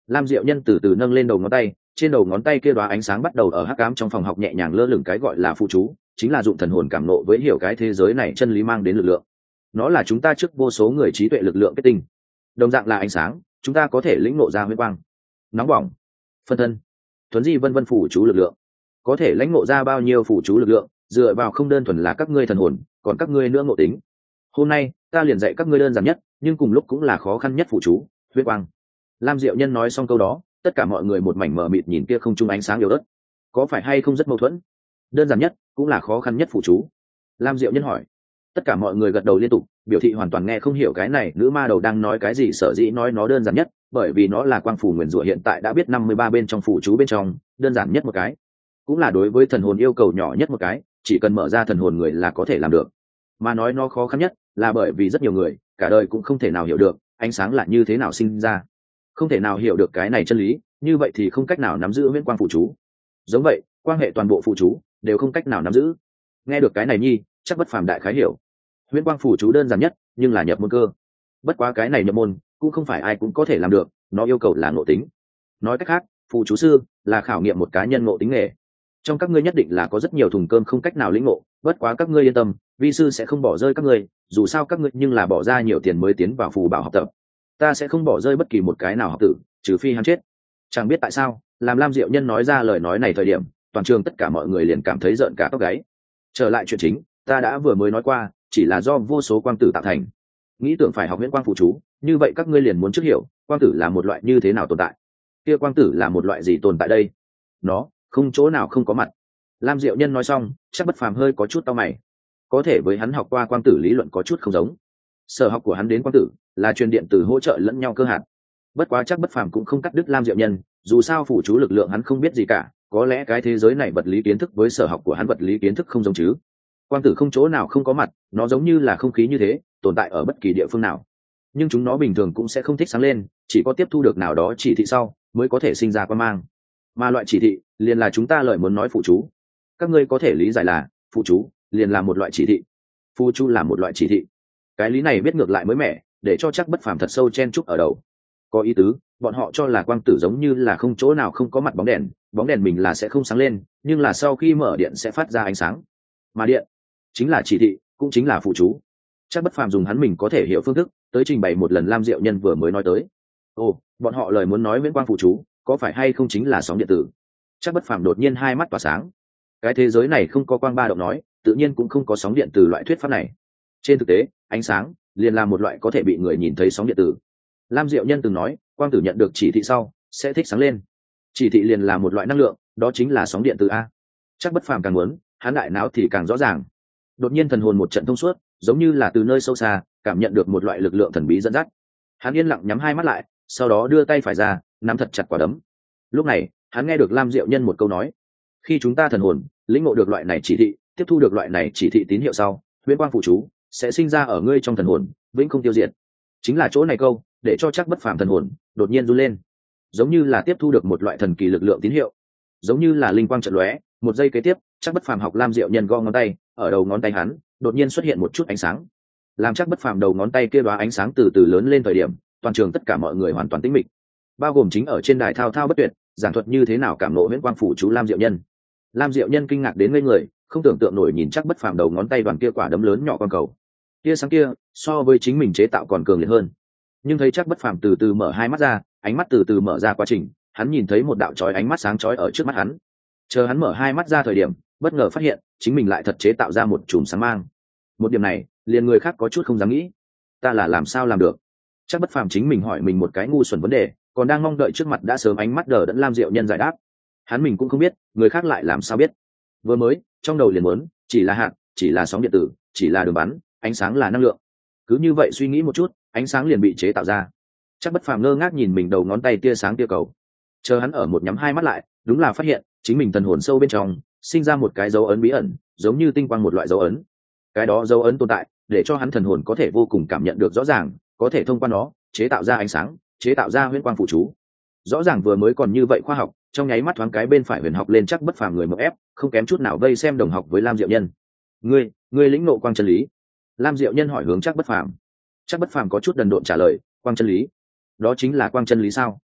Lam Diệu Nhân từ từ nâng lên đầu ngón tay, trên đầu ngón tay kia đóa ánh sáng bắt đầu ở hắc ám trong phòng học nhẹ nhàng lơ lửng, cái gọi là phụ chú chính là dụng thần hồn cảm nộ với hiểu cái thế giới này chân lý mang đến lực lượng. Nó là chúng ta trước vô số người trí tuệ lực lượng kết tinh. Đồng dạng là ánh sáng, chúng ta có thể lĩnh ngộ ra huyết quang, nóng bỏng, phân thân, thuấn di vân vân phụ chú lực lượng. Có thể lãnh ngộ ra bao nhiêu phụ chú lực lượng, dựa vào không đơn thuần là các ngươi thần hồn, còn các ngươi nữa ngộ tính. Hôm nay ta liền dạy các ngươi đơn giản nhất nhưng cùng lúc cũng là khó khăn nhất phụ chú, huyết quang. Lam Diệu Nhân nói xong câu đó, tất cả mọi người một mảnh mờ mịt nhìn kia không trung ánh sáng yếu ớt. Có phải hay không rất mâu thuẫn? Đơn giản nhất cũng là khó khăn nhất phụ chú. Lam Diệu Nhân hỏi. Tất cả mọi người gật đầu liên tục, biểu thị hoàn toàn nghe không hiểu cái này nữ ma đầu đang nói cái gì. Sở dĩ nói nó đơn giản nhất bởi vì nó là quang phủ nguyền rủa, hiện tại đã biết 53 bên trong phụ chú bên trong đơn giản nhất một cái, cũng là đối với thần hồn yêu cầu nhỏ nhất một cái, chỉ cần mở ra thần hồn người là có thể làm được. Mà nói nó khó khăn nhất là bởi vì rất nhiều người cả đời cũng không thể nào hiểu được ánh sáng là như thế nào sinh ra, không thể nào hiểu được cái này chân lý, như vậy thì không cách nào nắm giữ huyễn quang phụ chú. Giống vậy quan hệ toàn bộ phụ chú đều không cách nào nắm giữ. Nghe được cái này nhi chắc Bất Phàm đại khái hiểu, huyễn quang phụ chú đơn giản nhất nhưng là nhập môn cơ. Bất quá cái này nhập môn cũng không phải ai cũng có thể làm được, nó yêu cầu là ngộ tính. Nói cách khác, phụ chú sư là khảo nghiệm một cá nhân ngộ tính nghề. Trong các ngươi nhất định là có rất nhiều thùng cơm không cách nào lĩnh ngộ, bất quá các ngươi yên tâm, vi sư sẽ không bỏ rơi các ngươi, dù sao các ngươi nhưng là bỏ ra nhiều tiền mới tiến vào phù bảo học tập, ta sẽ không bỏ rơi bất kỳ một cái nào học tử, trừ phi hắn chết. Chẳng biết tại sao, làm Lam Diệu Nhân nói ra lời nói này thời điểm, toàn trường tất cả mọi người liền cảm thấy rợn cả tóc gáy. Trở lại chuyện chính, ta đã vừa mới nói qua, chỉ là do vô số quang tử tạo thành. Nghĩ tưởng phải học huyễn quang phụ chú, như vậy các ngươi liền muốn trước hiểu, quang tử là một loại như thế nào tồn tại. Kia quang tử là một loại gì tồn tại đây? Nó không chỗ nào không có mặt. Lam Diệu Nhân nói xong, chắc Bất Phàm hơi có chút cau mày. Có thể với hắn học qua quang tử lý luận có chút không giống. Sở học của hắn đến quang tử là truyền điện từ hỗ trợ lẫn nhau cơ hạt. Bất quá chắc Bất Phàm cũng không cắt đứt Lam Diệu Nhân, dù sao phụ chú lực lượng hắn không biết gì cả, có lẽ cái thế giới này vật lý kiến thức với sở học của hắn vật lý kiến thức không giống chứ. Quang tử không chỗ nào không có mặt, nó giống như là không khí như thế, tồn tại ở bất kỳ địa phương nào. Nhưng chúng nó bình thường cũng sẽ không thích sáng lên, chỉ có tiếp thu được nào đó chỉ thị sau mới có thể sinh ra quang mang. Mà loại chỉ thị liền là chúng ta lời muốn nói phụ chú. Các ngươi có thể lý giải là phụ chú liền là một loại chỉ thị, phụ chú là một loại chỉ thị. Cái lý này biết ngược lại mới mẻ, để cho chắc Bất Phàm thật sâu chen chúc ở đầu. Có ý tứ, bọn họ cho là quang tử giống như là không chỗ nào không có mặt bóng đèn mình là sẽ không sáng lên, nhưng là sau khi mở điện sẽ phát ra ánh sáng. Mà điện chính là chỉ thị, cũng chính là phụ chú. Chắc Bất Phàm dùng hắn mình có thể hiểu phương thức tới trình bày một lần Lam Diệu Nhân vừa mới nói tới. Ồ, bọn họ lời muốn nói viễn quang phụ chú có phải hay không chính là sóng điện tử? Chắc Bất Phàm đột nhiên hai mắt tỏa sáng. Cái thế giới này không có quang ba động nói, tự nhiên cũng không có sóng điện từ loại thuyết pháp này. Trên thực tế, ánh sáng liền là một loại có thể bị người nhìn thấy sóng điện tử. Lam Diệu Nhân từng nói, quang tử nhận được chỉ thị sau sẽ thích sáng lên. Chỉ thị liền là một loại năng lượng, đó chính là sóng điện tử a. Chắc Bất Phàm càng muốn, hắn đại não thì càng rõ ràng. Đột nhiên thần hồn một trận thông suốt, giống như là từ nơi sâu xa cảm nhận được một loại lực lượng thần bí dẫn dắt. Hắn yên lặng nhắm hai mắt lại, sau đó đưa tay phải ra, nắm thật chặt quả đấm. Lúc này, hắn nghe được Lam Diệu Nhân một câu nói: khi chúng ta thần hồn lĩnh ngộ được loại này chỉ thị, tiếp thu được loại này chỉ thị tín hiệu sau, huyễn quang phụ chú sẽ sinh ra ở ngươi trong thần hồn, vĩnh không tiêu diệt. Chính là chỗ này câu để cho chắc Bất Phàm thần hồn đột nhiên run lên, giống như là tiếp thu được một loại thần kỳ lực lượng tín hiệu, giống như là linh quang chợt lóe. Một giây kế tiếp, chắc Bất Phàm học Lam Diệu Nhân gõ ngón tay, ở đầu ngón tay hắn đột nhiên xuất hiện một chút ánh sáng. Làm chắc Bất Phàm đầu ngón tay kia đóa ánh sáng từ từ lớn lên thời điểm, toàn trường tất cả mọi người hoàn toàn tĩnh mịch, bao gồm chính ở trên đài thao thao bất tuyệt giảng thuật như thế nào cảm nộ huyễn quang phủ chú Lam Diệu Nhân. Lam Diệu Nhân kinh ngạc đến ngây người, không tưởng tượng nổi nhìn chắc Bất Phàm đầu ngón tay đoàn kia quả đấm lớn nhỏ con cầu, tia sáng kia so với chính mình chế tạo còn cường liệt hơn. Nhưng thấy chắc Bất Phàm từ từ mở hai mắt ra, ánh mắt từ từ mở ra quá trình, hắn nhìn thấy một đạo chói ánh mắt sáng chói ở trước mắt hắn. Chờ hắn mở hai mắt ra thời điểm, bất ngờ phát hiện chính mình lại thật chế tạo ra một chùm sáng mang. Một điểm này liền người khác có chút không dám nghĩ, ta là làm sao làm được? Chắc Bất Phàm chính mình hỏi mình một cái ngu xuẩn vấn đề, còn đang mong đợi trước mặt đã sớm ánh mắt đờ đẫn Lam Diệu Nhân giải đáp. Hắn mình cũng không biết, người khác lại làm sao biết. Vừa mới trong đầu liền muốn chỉ là hạt, chỉ là sóng điện tử, chỉ là đường bắn, ánh sáng là năng lượng. Cứ như vậy suy nghĩ một chút, ánh sáng liền bị chế tạo ra. Chắc Bất Phàm ngơ ngác nhìn mình đầu ngón tay tia sáng tia cầu. Chờ hắn ở một nhắm hai mắt lại, đúng là phát hiện chính mình thần hồn sâu bên trong sinh ra một cái dấu ấn bí ẩn, giống như tinh quang một loại dấu ấn. Cái đó dấu ấn tồn tại để cho hắn thần hồn có thể vô cùng cảm nhận được rõ ràng, có thể thông qua nó chế tạo ra ánh sáng, chế tạo ra huyễn quang phụ chú. Rõ ràng vừa mới còn như vậy khoa học, trong nháy mắt thoáng cái bên phải huyền học lên chắc Bất Phàm người một ép, không kém chút nào vây xem đồng học với Lam Diệu Nhân. Ngươi lĩnh ngộ quang chân lý? Lam Diệu Nhân hỏi hướng chắc Bất Phàm. Chắc Bất Phàm có chút đần độn trả lời, quang chân lý? Đó chính là quang chân lý sao?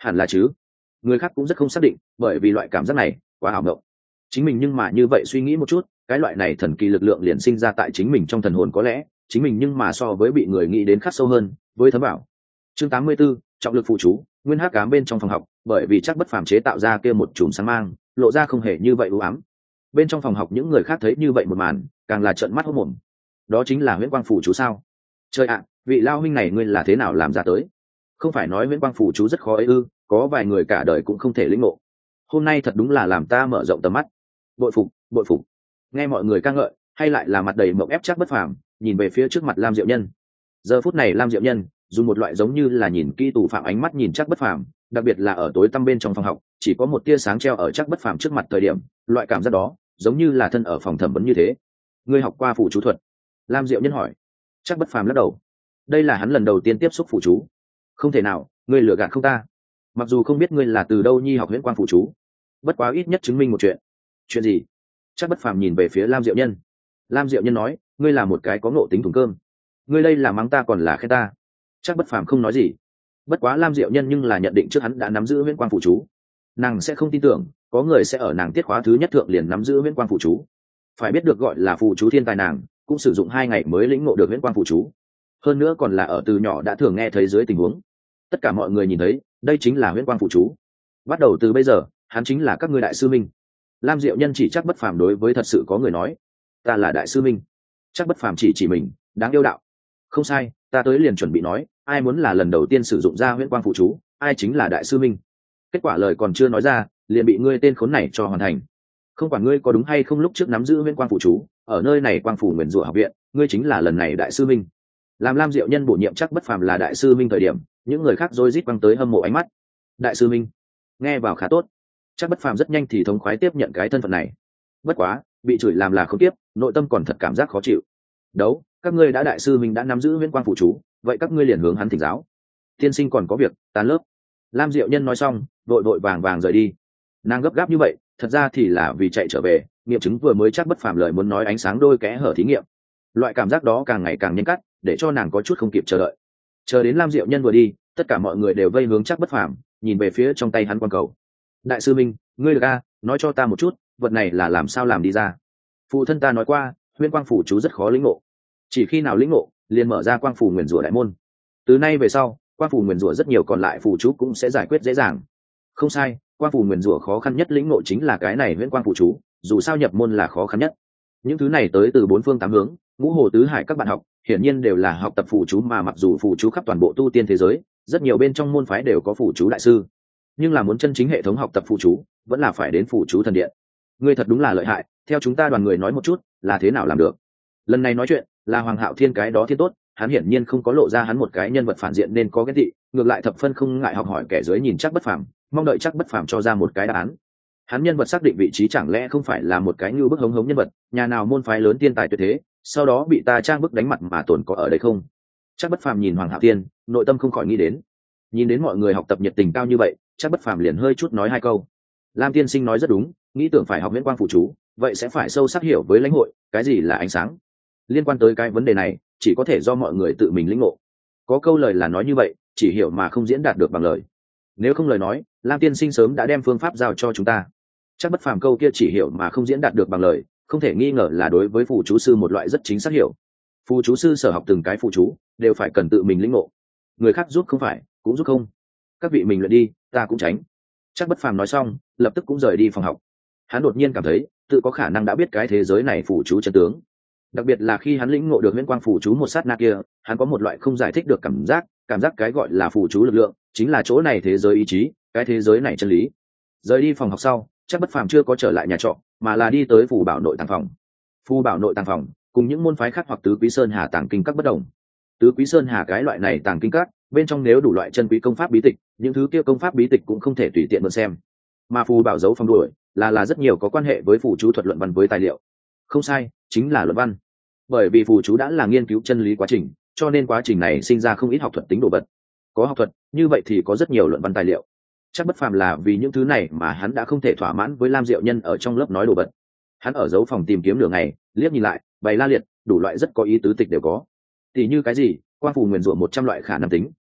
hẳn là chứ. Người khác cũng rất không xác định, bởi vì loại cảm giác này quá ảo mộng. Chính mình nhưng mà như vậy suy nghĩ một chút, cái loại này thần kỳ lực lượng liền sinh ra tại chính mình trong thần hồn, có lẽ chính mình nhưng mà so với bị người nghĩ đến khắc sâu hơn với thấm bảo. Chương 84, trọng lực phụ chú. Nguyên hắc ám bên trong phòng học, bởi vì chắc bất phàm chế tạo ra kia một chùm sáng mang, lộ ra không hề như vậy u ám. Bên trong phòng học những người khác thấy như vậy một màn, càng là trợn mắt hốt mồm. Đó chính là huyễn quang phủ chú sao? Trời ạ, vị lao huynh này ngươi là thế nào làm ra tới? Không phải nói huyễn quang phủ chú rất khó ấy ư? Có vài người cả đời cũng không thể lĩnh ngộ. Hôm nay thật đúng là làm ta mở rộng tầm mắt. Bội phục, bội phục. Nghe mọi người ca ngợi, hay lại là mặt đầy mộng ép chắc bất phàm, nhìn về phía trước mặt Lam Diệu Nhân. Giờ phút này Lam Diệu Nhân dùng một loại giống như là nhìn kỹ tù phạm ánh mắt nhìn chắc bất phàm, đặc biệt là ở tối tăm bên trong phòng học, chỉ có một tia sáng treo ở chắc bất phàm trước mặt thời điểm, loại cảm giác đó giống như là thân ở phòng thẩm vấn như thế. Ngươi học qua phù chú thuật? Lam Diệu Nhân hỏi. Chắc bất phàm lắc đầu. Đây là hắn lần đầu tiên tiếp xúc phù chú. Không thể nào, ngươi lừa gạt không ta? Mặc dù không biết ngươi là từ đâu nhi học huyễn quang phù chú, bất quá ít nhất chứng minh một chuyện. Chuyện gì? Chắc bất phàm nhìn về phía Lam Diệu Nhân. Lam Diệu Nhân nói, ngươi là một cái có ngộ tính thùng cơm. Ngươi đây là mắng ta còn là khen ta? Chắc bất phàm không nói gì. Bất quá Lam Diệu Nhân nhưng là nhận định trước hắn đã nắm giữ huyễn quang phù chú. Nàng sẽ không tin tưởng có người sẽ ở nàng tiết khóa thứ nhất thượng liền nắm giữ huyễn quang phù chú. Phải biết được gọi là phù chú thiên tài nàng cũng sử dụng 2 ngày mới lĩnh ngộ được huyễn quang phù chú, hơn nữa còn là ở từ nhỏ đã thường nghe thấy dưới tình huống. Tất cả mọi người nhìn thấy đây chính là huyễn quang phù chú. Bắt đầu từ bây giờ hắn chính là các ngươi đại sư minh. Lam Diệu Nhân chỉ chắc bất phàm đối với thật sự có người nói, ta là đại sư minh. Chắc bất phàm chỉ mình, đáng yêu đạo. Không sai, ta tới liền chuẩn bị nói, ai muốn là lần đầu tiên sử dụng ra huyễn quang phụ chú, ai chính là đại sư minh. Kết quả lời còn chưa nói ra, liền bị ngươi tên khốn này cho hoàn thành. Không quản ngươi có đúng hay không, lúc trước nắm giữ huyễn quang phụ chú, ở nơi này quang phủ nguyền rủa học viện, ngươi chính là lần này đại sư minh. Làm Lam Diệu Nhân bổ nhiệm chắc bất phàm là đại sư minh thời điểm, những người khác rối rít quăng tới hâm mộ ánh mắt. Đại sư minh, nghe vào khá tốt. Chắc bất phàm rất nhanh thì thống khoái tiếp nhận cái thân phận này. Bất quá, bị chửi làm là không tiếp, nội tâm còn thật cảm giác khó chịu. Đấu, các ngươi đã đại sư mình đã nắm giữ huyễn quang phụ chú, vậy các ngươi liền hướng hắn thỉnh giáo. Tiên sinh còn có việc, tan lớp. Lam Diệu Nhân nói xong, vội vội vàng vàng rời đi. Nàng gấp gáp như vậy, thật ra thì là vì chạy trở về, nghiệm chứng vừa mới chắc bất phàm lời muốn nói ánh sáng đôi kẽ hở thí nghiệm. Loại cảm giác đó càng ngày càng nhanh cắt, để cho nàng có chút không kịp chờ đợi. Chờ đến Lam Diệu Nhân vừa đi, tất cả mọi người đều vây hướng chắc bất phàm, nhìn về phía trong tay hắn quang cầu. Đại sư minh, ngươi được a, nói cho ta một chút, vật này là làm sao làm đi ra? Phụ thân ta nói qua, huyễn quang phủ chú rất khó lĩnh ngộ, chỉ khi nào lĩnh ngộ liền mở ra quang phủ nguyền rủa đại môn. Từ nay về sau, quang phủ nguyền rủa rất nhiều còn lại phù chú cũng sẽ giải quyết dễ dàng. Không sai, quang phủ nguyền rủa khó khăn nhất lĩnh ngộ chính là cái này huyễn quang phủ chú, dù sao nhập môn là khó khăn nhất. Những thứ này tới từ 4 phương 8 hướng, ngũ hồ tứ hải các bạn học hiển nhiên đều là học tập phù chú, mà mặc dù phù chú khắp toàn bộ tu tiên thế giới, rất nhiều bên trong môn phái đều có phù chú đại sư, nhưng là muốn chân chính hệ thống học tập phù chú vẫn là phải đến phù chú thần điện. Ngươi thật đúng là lợi hại, theo chúng ta đoàn người nói một chút là thế nào làm được. Lần này nói chuyện là Hoàng Hạo Thiên, cái đó thiên tốt, hắn hiển nhiên không có lộ ra hắn một cái nhân vật phản diện nên có cái thị, ngược lại thập phân không ngại học hỏi kẻ dưới, nhìn chắc bất phàm, mong đợi chắc bất phàm cho ra một cái đáp án. Hắn nhân vật xác định vị trí chẳng lẽ không phải là một cái như bức hống hống nhân vật, nhà nào môn phái lớn tiên tài tuyệt thế, sau đó bị ta trang bức đánh mặt mà tổn có ở đây không? Chắc bất phàm nhìn Hoàng Hạo Thiên, nội tâm không khỏi nghĩ đến. Nhìn đến mọi người học tập nhiệt tình cao như vậy, chắc bất phàm liền hơi chút nói 2 câu. Lam tiên sinh nói rất đúng, nghĩ tưởng phải học huyễn quang phụ chú, vậy sẽ phải sâu sắc hiểu với lãnh hội cái gì là ánh sáng. Liên quan tới cái vấn đề này, chỉ có thể do mọi người tự mình lĩnh ngộ. Có câu lời là nói như vậy, chỉ hiểu mà không diễn đạt được bằng lời. Nếu không lời nói, Lam tiên sinh sớm đã đem phương pháp giao cho chúng ta. Chắc bất phàm câu kia chỉ hiểu mà không diễn đạt được bằng lời, không thể nghi ngờ là đối với phù chú sư một loại rất chính xác hiểu. Phù chú sư sở học từng cái phù chú đều phải cần tự mình lĩnh ngộ, người khác giúp không phải cũng giúp không. Các vị mình luyện đi, ta cũng tránh. Chắc bất phàm nói xong, lập tức cũng rời đi phòng học. Hắn đột nhiên cảm thấy tự có khả năng đã biết cái thế giới này phù chú chân tướng, đặc biệt là khi hắn lĩnh ngộ được huyễn quang phù chú một sát na kia, hắn có một loại không giải thích được cảm giác cái gọi là phù chú lực lượng chính là chỗ này thế giới ý chí, cái thế giới này chân lý. Rời đi phòng học sau, chắc bất phàm chưa có trở lại nhà trọ, mà là đi tới phù bảo nội tàng phòng. Phù bảo nội tàng phòng cùng những môn phái khác hoặc tứ quý sơn hà tàng kinh các bất đồng. Tứ quý sơn hà cái loại này tàng kinh các bên trong nếu đủ loại chân quý công pháp bí tịch, những thứ kia công pháp bí tịch cũng không thể tùy tiện mượn xem. Mà phù bảo giấu phòng đuổi là rất nhiều có quan hệ với phù chú thuật luận văn với tài liệu. Không sai, chính là luận văn. Bởi vì phù chú đã là nghiên cứu chân lý quá trình, cho nên quá trình này sinh ra không ít học thuật tính đồ vật. Có học thuật, như vậy thì có rất nhiều luận văn tài liệu. Chắc bất phàm là vì những thứ này mà hắn đã không thể thỏa mãn với Lam Diệu Nhân ở trong lớp nói đồ vật. Hắn ở dấu phòng tìm kiếm nửa ngày, liếc nhìn lại, bày la liệt, đủ loại rất có ý tứ tịch đều có. Tỷ như cái gì, quang phù nguyền rủa 100 loại khả năng tính,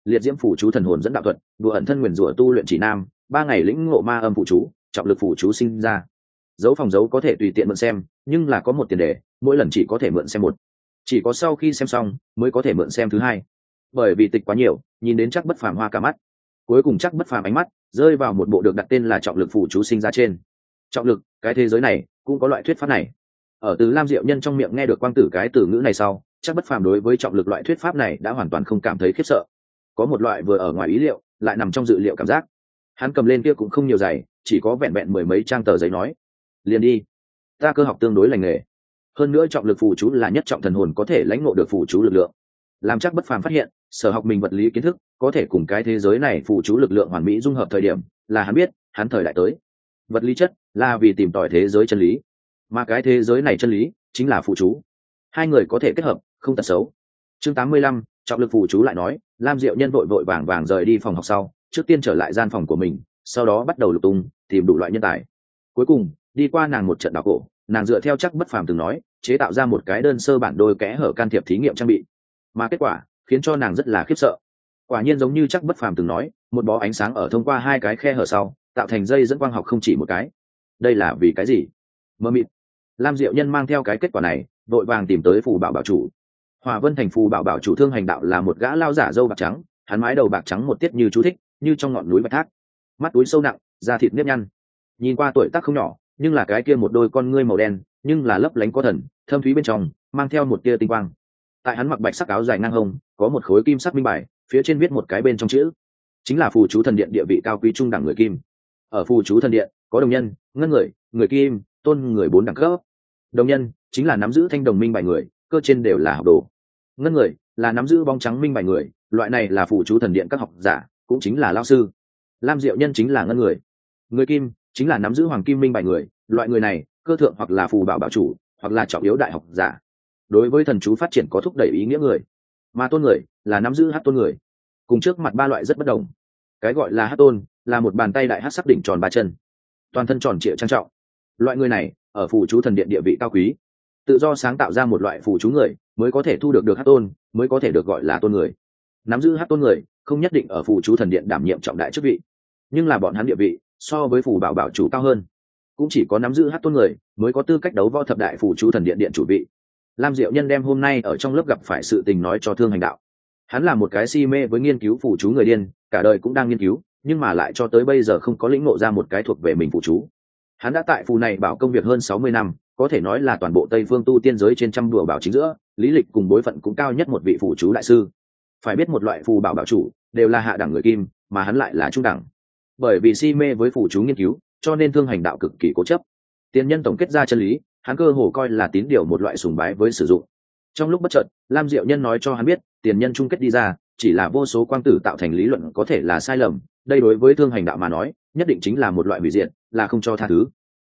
liệt diễm phủ chú thần hồn dẫn đạo thuật, đùa ẩn thân nguyền rủa tu luyện chỉ nam, 3 ngày lĩnh ngộ ma âm phụ chú, trọng lực phụ chú sinh ra. Dấu phòng dấu có thể tùy tiện mượn xem, nhưng là có một tiền đề, mỗi lần chỉ có thể mượn xem một, chỉ có sau khi xem xong mới có thể mượn xem thứ hai. Bởi vì tịch quá nhiều, nhìn đến chắc bất phàm hoa cả mắt. Cuối cùng chắc bất phàm ánh mắt rơi vào một bộ được đặt tên là trọng lực phụ chú sinh ra trên. Trọng lực, cái thế giới này cũng có loại thuyết pháp này. Ở từ Lam Diệu Nhân trong miệng nghe được quang tử cái từ ngữ này sau, chắc bất phàm đối với trọng lực loại thuyết pháp này đã hoàn toàn không cảm thấy khiếp sợ. Có một loại vừa ở ngoài ý liệu, lại nằm trong dự liệu cảm giác. Hắn cầm lên kia cũng không nhiều dày, chỉ có vẹn vẹn mười mấy trang tờ giấy nói: liền đi, ta cơ học tương đối lành nghề, hơn nữa trọng lực phù chú là nhất trọng thần hồn có thể lãnh ngộ được phù chú lực lượng. Làm chắc bất phàm phát hiện sở học mình vật lý kiến thức có thể cùng cái thế giới này phù chú lực lượng hoàn mỹ dung hợp thời điểm, là hắn biết hắn thời đại tới vật lý chất là vì tìm tòi thế giới chân lý, mà cái thế giới này chân lý chính là phù chú. Hai người có thể kết hợp, không tật xấu. Chương 85, trọng lực phù chú lại nói. Lam Diệu Nhân vội vội vàng vàng rời đi phòng học sau, trước tiên trở lại gian phòng của mình, sau đó bắt đầu lục tung tìm đủ loại nhân tài. Cuối cùng đi qua nàng một trận đảo cổ, nàng dựa theo chắc bất phàm từng nói, chế tạo ra một cái đơn sơ bản đôi kẽ hở can thiệp thí nghiệm trang bị, mà kết quả khiến cho nàng rất là khiếp sợ. Quả nhiên giống như chắc bất phàm từng nói, một bó ánh sáng ở thông qua hai cái khe hở sau tạo thành dây dẫn quang học không chỉ một cái. Đây là vì cái gì? Mơ mịt. Lam Diệu Nhân mang theo cái kết quả này vội vàng tìm tới phù bảo bảo chủ. Hòa Vân thành phù bảo bảo chủ Thương Hành Đạo là một gã lao giả râu bạc trắng, hắn mái đầu bạc trắng một tiết như chú thích, như trong ngọn núi bạch thác, mắt túi sâu nặng, da thịt nếp nhăn, nhìn qua tuổi tác không nhỏ, nhưng là cái kia một đôi con ngươi màu đen nhưng là lấp lánh có thần, thâm thúy bên trong mang theo một tia tinh quang. Tại hắn mặc bạch sắc áo dài ngang hông, có một khối kim sắc minh bài, phía trên viết một cái bên trong chữ, chính là phù chú thần điện địa vị cao quý trung đẳng người kim. Ở phù chú thần điện có đồng nhân, ngân người, người kim, tôn người 4 đẳng cấp. Đồng nhân chính là nắm giữ thanh đồng minh bài người, cơ trên đều là học đồ. Ngân người là nắm giữ bóng trắng minh bài người, loại này là phù chú thần điện các học giả, cũng chính là lao sư. Lam Diệu Nhân chính là ngân người. Người kim chính là nắm giữ hoàng kim minh bài người, loại người này cơ thượng hoặc là phù bảo bảo chủ, hoặc là trọng yếu đại học giả, đối với thần chú phát triển có thúc đẩy ý nghĩa người. Mà tôn người là nắm giữ hát tôn người, cùng trước mặt ba loại rất bất đồng. Cái gọi là hát tôn là một bàn tay đại hát sắc đỉnh tròn 3 chân, toàn thân tròn trịa trang trọng. Loại người này ở phù chú thần điện địa vị cao quý, tự do sáng tạo ra một loại phù chú người mới có thể thu được hát tôn, mới có thể được gọi là tôn người. Nắm giữ hát tôn người không nhất định ở phù chú thần điện đảm nhiệm trọng đại chức vị, nhưng là bọn hắn địa vị so với phù bảo bảo chủ cao hơn. Cũng chỉ có nắm giữ hát tôn người mới có tư cách đấu võ thập đại phù chú thần điện điện chủ vị. Lam Diệu Nhân đem hôm nay ở trong lớp gặp phải sự tình nói cho Thương Hành Đạo. Hắn là một cái si mê với nghiên cứu phù chú người điên, cả đời cũng đang nghiên cứu, nhưng mà lại cho tới bây giờ không có lĩnh ngộ ra một cái thuộc về mình phù chú. Hắn đã tại phù này bảo công việc hơn 60 năm, có thể nói là toàn bộ Tây phương tu tiên giới trên trăm đùa bảo chính giữa, lý lịch cùng bối phận cũng cao nhất một vị phù chú đại sư. Phải biết một loại phù bảo bảo chủ đều là hạ đẳng người kim, mà hắn lại là trung đẳng. Bởi vì si mê với phù chú nghiên cứu, cho nên Thương Hành Đạo cực kỳ cố chấp. Tiên nhân tổng kết ra chân lý, hắn cơ hồ coi là tín điều một loại sùng bái với sử dụng. Trong lúc bất chợt, Lam Diệu Nhân nói cho hắn biết, tiền nhân chung kết đi ra chỉ là vô số quang tử tạo thành lý luận, có thể là sai lầm. Đây đối với Thương Hành Đạo mà nói, nhất định chính là một loại hủy diệt, là không cho tha thứ.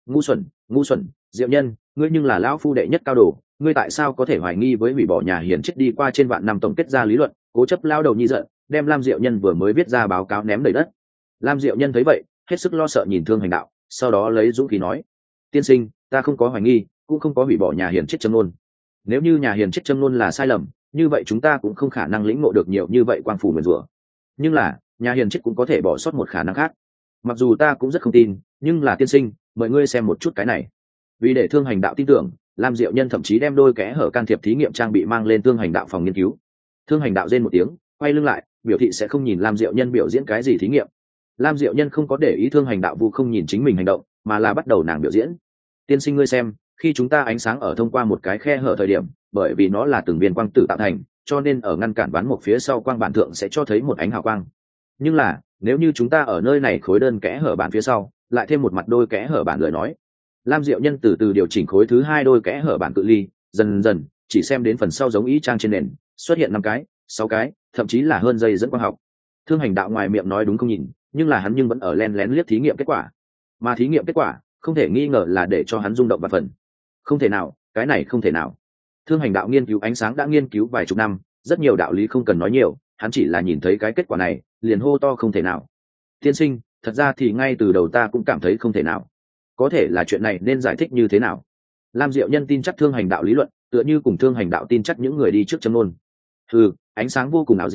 Ngu xuẩn, Diệu Nhân, ngươi nhưng là lão phu đệ nhất cao đồ, ngươi tại sao có thể hoài nghi với hủy bỏ nhà hiền chết đi qua trên vạn năm tổng kết ra lý luận? Cố chấp lao đầu nhi giận, đem Lam Diệu Nhân vừa mới viết ra báo cáo ném đầy đất. Lam Diệu Nhân thấy vậy, hết sức lo sợ nhìn Thương Hành Đạo, sau đó lấy dũng khí nói: tiên sinh, ta không có hoài nghi, cũng không có hủy bỏ nhà hiền chết châm ngôn. Nếu như nhà hiền chết châm ngôn là sai lầm, như vậy chúng ta cũng không khả năng lĩnh ngộ được nhiều như vậy quang phủ nguyền rủa. Nhưng là nhà hiền chết cũng có thể bỏ sót một khả năng khác, mặc dù ta cũng rất không tin, nhưng là tiên sinh, mời ngươi xem một chút cái này. Vì để Thương Hành Đạo tin tưởng, Lam Diệu Nhân thậm chí đem đôi kẽ hở can thiệp thí nghiệm trang bị mang lên Thương Hành Đạo phòng nghiên cứu. Thương Hành Đạo rên một tiếng, quay lưng lại, biểu thị sẽ không nhìn Lam Diệu Nhân biểu diễn cái gì thí nghiệm. Lam Diệu Nhân không có để ý Thương Hành Đạo vu không nhìn chính mình hành động, mà là bắt đầu nàng biểu diễn. Tiên sinh ngươi xem, khi chúng ta ánh sáng ở thông qua một cái khe hở thời điểm, bởi vì nó là từng viên quang tử tạo thành, cho nên ở ngăn cản bán một phía sau quang bản thượng sẽ cho thấy một ánh hào quang. Nhưng là nếu như chúng ta ở nơi này khối đơn kẽ hở bản phía sau lại thêm một mặt đôi kẽ hở bản lời nói, Lam Diệu Nhân từ từ điều chỉnh khối thứ hai đôi kẽ hở bản cự ly, dần dần chỉ xem đến phần sau giống ý trang trên nền xuất hiện 5 cái 6 cái, thậm chí là hơn dây dẫn quang học. Thương Hành Đạo ngoài miệng nói đúng không nhìn, nhưng là hắn vẫn ở len lén liếc thí nghiệm kết quả, mà thí nghiệm kết quả không thể nghi ngờ là để cho hắn rung động và phần. Không thể nào, cái này không thể nào. Thương Hành Đạo nghiên cứu ánh sáng đã nghiên cứu vài chục năm, rất nhiều đạo lý không cần nói nhiều, hắn chỉ là nhìn thấy cái kết quả này liền hô to không thể nào. Tiên sinh, thật ra thì ngay từ đầu ta cũng cảm thấy không thể nào. Có thể là chuyện này nên giải thích như thế nào? Lam Diệu Nhân tin chắc Thương Hành Đạo lý luận, tựa như cùng Thương Hành Đạo tin chắc những người đi trước châm ngôn. Ánh sáng vô cùng ảo diệu,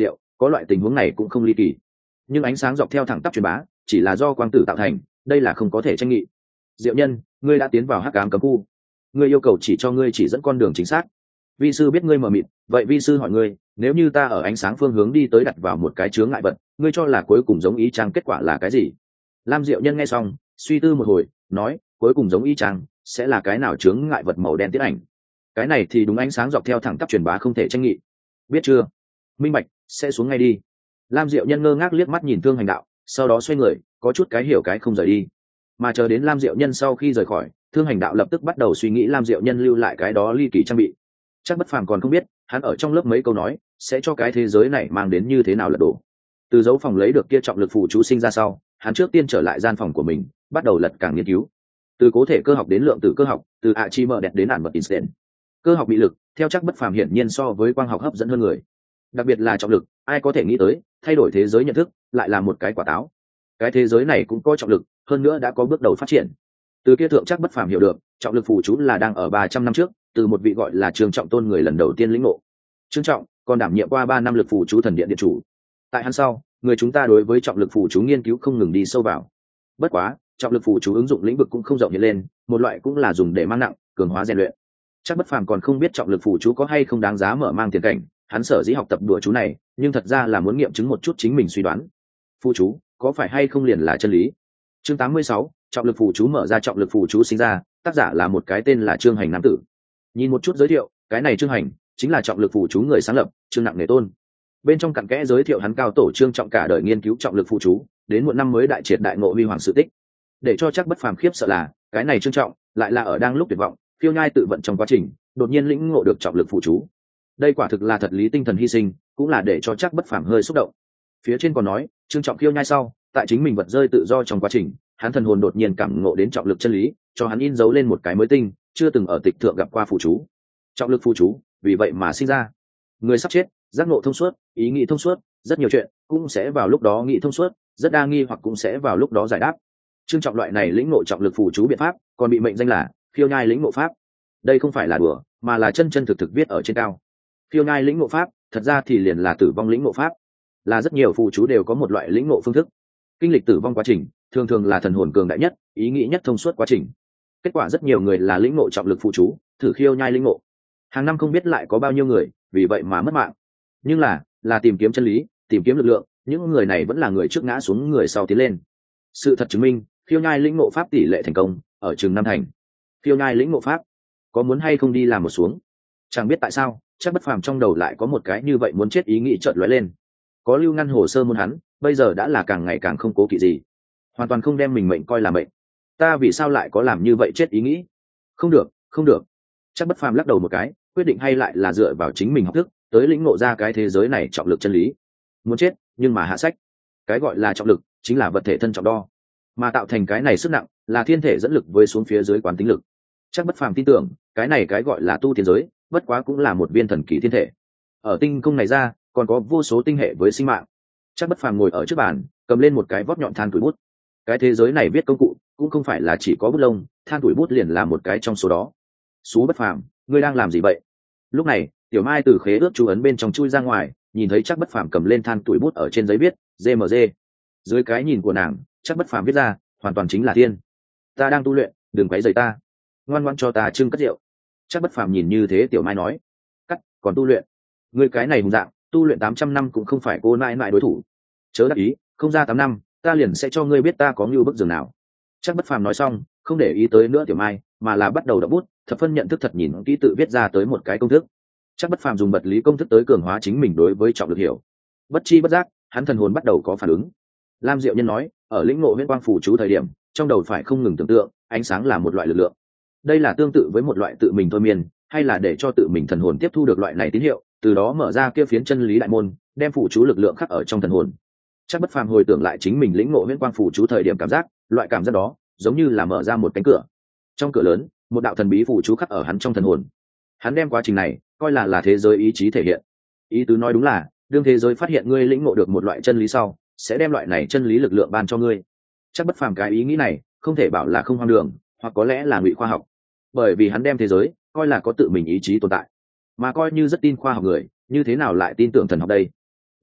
có loại tình huống này cũng không ly kỳ. Nhưng ánh sáng dọc theo thẳng tắp truyền bá chỉ là do quang tử tạo thành, đây là không có thể tranh nghị. Diệu Nhân, ngươi đã tiến vào hắc ám cấm khu, ngươi yêu cầu chỉ cho ngươi chỉ dẫn con đường chính xác. Vi sư biết ngươi mờ mịt, vậy vi sư hỏi ngươi, nếu như ta ở ánh sáng phương hướng đi tới đặt vào một cái chướng ngại vật, ngươi cho là cuối cùng giống ý chang kết quả là cái gì? Lam Diệu Nhân nghe xong suy tư một hồi, nói cuối cùng giống ý chang sẽ là cái nào chướng ngại vật màu đen tiết ảnh. Cái này thì đúng, ánh sáng dọc theo thẳng tắp truyền bá không thể tranh nghị. Biết chưa? Minh bạch, sẽ xuống ngay đi. Lam Diệu Nhân ngơ ngác liếc mắt nhìn Thương Hành Đạo, sau đó xoay người có chút cái hiểu cái không rời đi. Mà chờ đến Lam Diệu Nhân sau khi rời khỏi, Thương Hành Đạo lập tức bắt đầu suy nghĩ Lam Diệu Nhân lưu lại cái đó ly kỳ trang bị. Chắc Bất Phàm còn không biết hắn ở trong lớp mấy câu nói sẽ cho cái thế giới này mang đến như thế nào lật đổ. Từ dấu phòng lấy được kia trọng lực phù chú sinh ra sau, hắn trước tiên trở lại gian phòng của mình, bắt đầu lật càng nghiên cứu. Từ cố thể cơ học đến lượng tử cơ học, từ Archimedes đến Albert Einstein. Cơ học bị lực, theo Chắc Bất Phàm hiển nhiên so với quang học hấp dẫn hơn người. Đặc biệt là trọng lực, ai có thể nghĩ tới, thay đổi thế giới nhận thức, lại là một cái quả táo. Cái thế giới này cũng có trọng lực, hơn nữa đã có bước đầu phát triển. Từ kia thượng Chắc Bất Phàm hiểu được, trọng lực phù chú là đang ở 300 năm trước, từ một vị gọi là Trương Trọng Tôn người lần đầu tiên lĩnh ngộ. Trương Trọng còn đảm nhiệm qua 3 năm lực phù chú thần điện điện chủ. Tại hắn sau, người chúng ta đối với trọng lực phù chú nghiên cứu không ngừng đi sâu vào. Bất quá, trọng lực phù chú ứng dụng lĩnh vực cũng không rộng hiện lên, một loại cũng là dùng để mang nặng, cường hóa rèn luyện. Chắc Bất Phàm còn không biết trọng lực phù chú có hay không đáng giá mở mang tiền cảnh, hắn sở dĩ học tập đùa chú này, nhưng thật ra là muốn nghiệm chứng một chút chính mình suy đoán. Phù chú có phải hay không liền là chân lý? Chương 86, trọng lực phù chú mở ra. Trọng lực phù chú sinh ra, tác giả là một cái tên là Trương Hành nam tử. Nhìn một chút giới thiệu, cái này Trương Hành chính là trọng lực phù chú người sáng lập, Trương Nặng Nề Tôn. Bên trong cặn kẽ giới thiệu hắn cao tổ Trương Trọng cả đời nghiên cứu trọng lực phù chú, đến một năm mới đại triệt đại ngộ huy hoàng sự tích. Để cho Chắc Bất Phàm khiếp sợ là, cái này Trương Trọng lại là ở đang lúc tuyệt vọng, phiêu nhai tự vận trong quá trình, đột nhiên lĩnh ngộ được trọng lực phù chú. Đây quả thực là thật lý tinh thần hy sinh, cũng là để cho Chắc Bất Phàm hơi xúc động. Phía trên còn nói, Trương Trọng phiêu nhai sau, tại chính mình vật rơi tự do trong quá trình, hắn thần hồn đột nhiên cảm ngộ đến trọng lực chân lý, cho hắn in dấu lên một cái mới tinh, chưa từng ở tịch thượng gặp qua phù chú. Trọng lực phù chú, vì vậy mà sinh ra. Người sắp chết, giác ngộ thông suốt, ý nghĩ thông suốt, rất nhiều chuyện cũng sẽ vào lúc đó nghĩ thông suốt, rất đa nghi hoặc cũng sẽ vào lúc đó giải đáp. Trương Trọng loại này lĩnh ngộ trọng lực phù chú biện pháp, còn bị mệnh danh là phiêu nhai lĩnh ngộ pháp. Đây không phải là đùa, mà là chân chân thực thực viết ở trên cao. Phiêu nhai lĩnh ngộ pháp, thật ra thì liền là tử vong lĩnh ngộ pháp, là rất nhiều phù chú đều có một loại lĩnh ngộ phương thức. Kinh lịch tử vong quá trình, thường thường là thần hồn cường đại nhất, ý nghĩ nhất thông suốt quá trình. Kết quả rất nhiều người là lĩnh ngộ trọng lực phù chú, thử khiêu nhai lĩnh ngộ. Hàng năm không biết lại có bao nhiêu người vì vậy mà mất mạng. Nhưng là tìm kiếm chân lý, tìm kiếm lực lượng, những người này vẫn là người trước ngã xuống người sau tiến lên. Sự thật chứng minh, khiêu nhai lĩnh ngộ pháp tỷ lệ thành công ở chừng năm thành. Khiêu nhai lĩnh ngộ pháp, có muốn hay không đi làm một xuống? Chẳng biết tại sao, Chắc Bất Phàm trong đầu lại có một cái như vậy muốn chết ý nghĩ chợt lóe lên. Có lưu ngăn hồ sơ môn hắn, bây giờ đã là càng ngày càng không cố kỵ gì, hoàn toàn không đem mình mệnh coi là mệnh. Ta vì sao lại có làm như vậy chết ý nghĩ? Không được, không được. Chắc Bất Phàm lắc đầu một cái, quyết định hay lại là dựa vào chính mình học thức, tới lĩnh ngộ ra cái thế giới này trọng lực chân lý. Muốn chết, nhưng mà hạ sách. Cái gọi là trọng lực, chính là vật thể thân trọng đo, mà tạo thành cái này sức nặng, là thiên thể dẫn lực với xuống phía dưới quán tính lực. Chắc Bất Phàm tin tưởng, cái này cái gọi là tu tiên giới, bất quá cũng là một viên thần kỳ thiên thể. Ở tinh không này ra, còn có vô số tinh hệ với sinh mạng. Chắc Bất Phàm ngồi ở trước bàn, cầm lên một cái vót nhọn than tuổi bút. Cái thế giới này viết công cụ, cũng không phải là chỉ có bút lông, than tuổi bút liền là một cái trong số đó. Sú Bất Phàm, ngươi đang làm gì vậy? Lúc này, Tiểu Mai từ khế ước chú ấn bên trong chui ra ngoài, nhìn thấy Chắc Bất Phàm cầm lên than tuổi bút ở trên giấy viết GMG. Dưới cái nhìn của nàng, Chắc Bất Phàm viết ra, hoàn toàn chính là thiên. Ta đang tu luyện, đừng quấy rầy ta. Ngoan ngoãn cho ta trưng cất rượu. Chắc Bất Phàm nhìn như thế, Tiểu Mai nói, cắt, còn tu luyện? Ngươi cái này hùng dạng, tu luyện 800 năm cũng không phải cô nãi nãi đối thủ. Chớ đắc ý, không ra 8 năm, ta liền sẽ cho ngươi biết ta có như bức giường nào. Chắc Bất Phàm nói xong, không để ý tới nữa Tiểu Mai, mà là bắt đầu đọc bút, thập phân nhận thức thật nhìn kỹ tự viết ra tới một cái công thức. Chắc Bất Phàm dùng vật lý công thức tới cường hóa chính mình đối với trọng lực hiểu. Bất chi bất giác, hắn thần hồn bắt đầu có phản ứng. Lam Diệu Nhân nói, ở lĩnh ngộ huyễn quang phù chú thời điểm, trong đầu phải không ngừng tưởng tượng, ánh sáng là một loại lực lượng. Đây là tương tự với một loại tự mình thôi miên, hay là để cho tự mình thần hồn tiếp thu được loại này tín hiệu, từ đó mở ra kia phiến chân lý đại môn, đem phù chú lực lượng khắc ở trong thần hồn. Chắc Bất Phàm hồi tưởng lại chính mình lĩnh ngộ huyễn quang phù chú thời điểm cảm giác, loại cảm giác đó giống như là mở ra một cánh cửa. Trong cửa lớn, một đạo thần bí phù chú khắc ở hắn trong thần hồn. Hắn đem quá trình này coi là thế giới ý chí thể hiện. Ý tứ nói đúng là, đương thế giới phát hiện ngươi lĩnh ngộ được một loại chân lý sau, sẽ đem loại này chân lý lực lượng ban cho ngươi. Chắc Bất Phàm cái ý nghĩ này, không thể bảo là không hoang đường, hoặc có lẽ là ngụy khoa học. Bởi vì hắn đem thế giới coi là có tự mình ý chí tồn tại, mà coi như rất tin khoa học người, như thế nào lại tin tưởng thần học đây?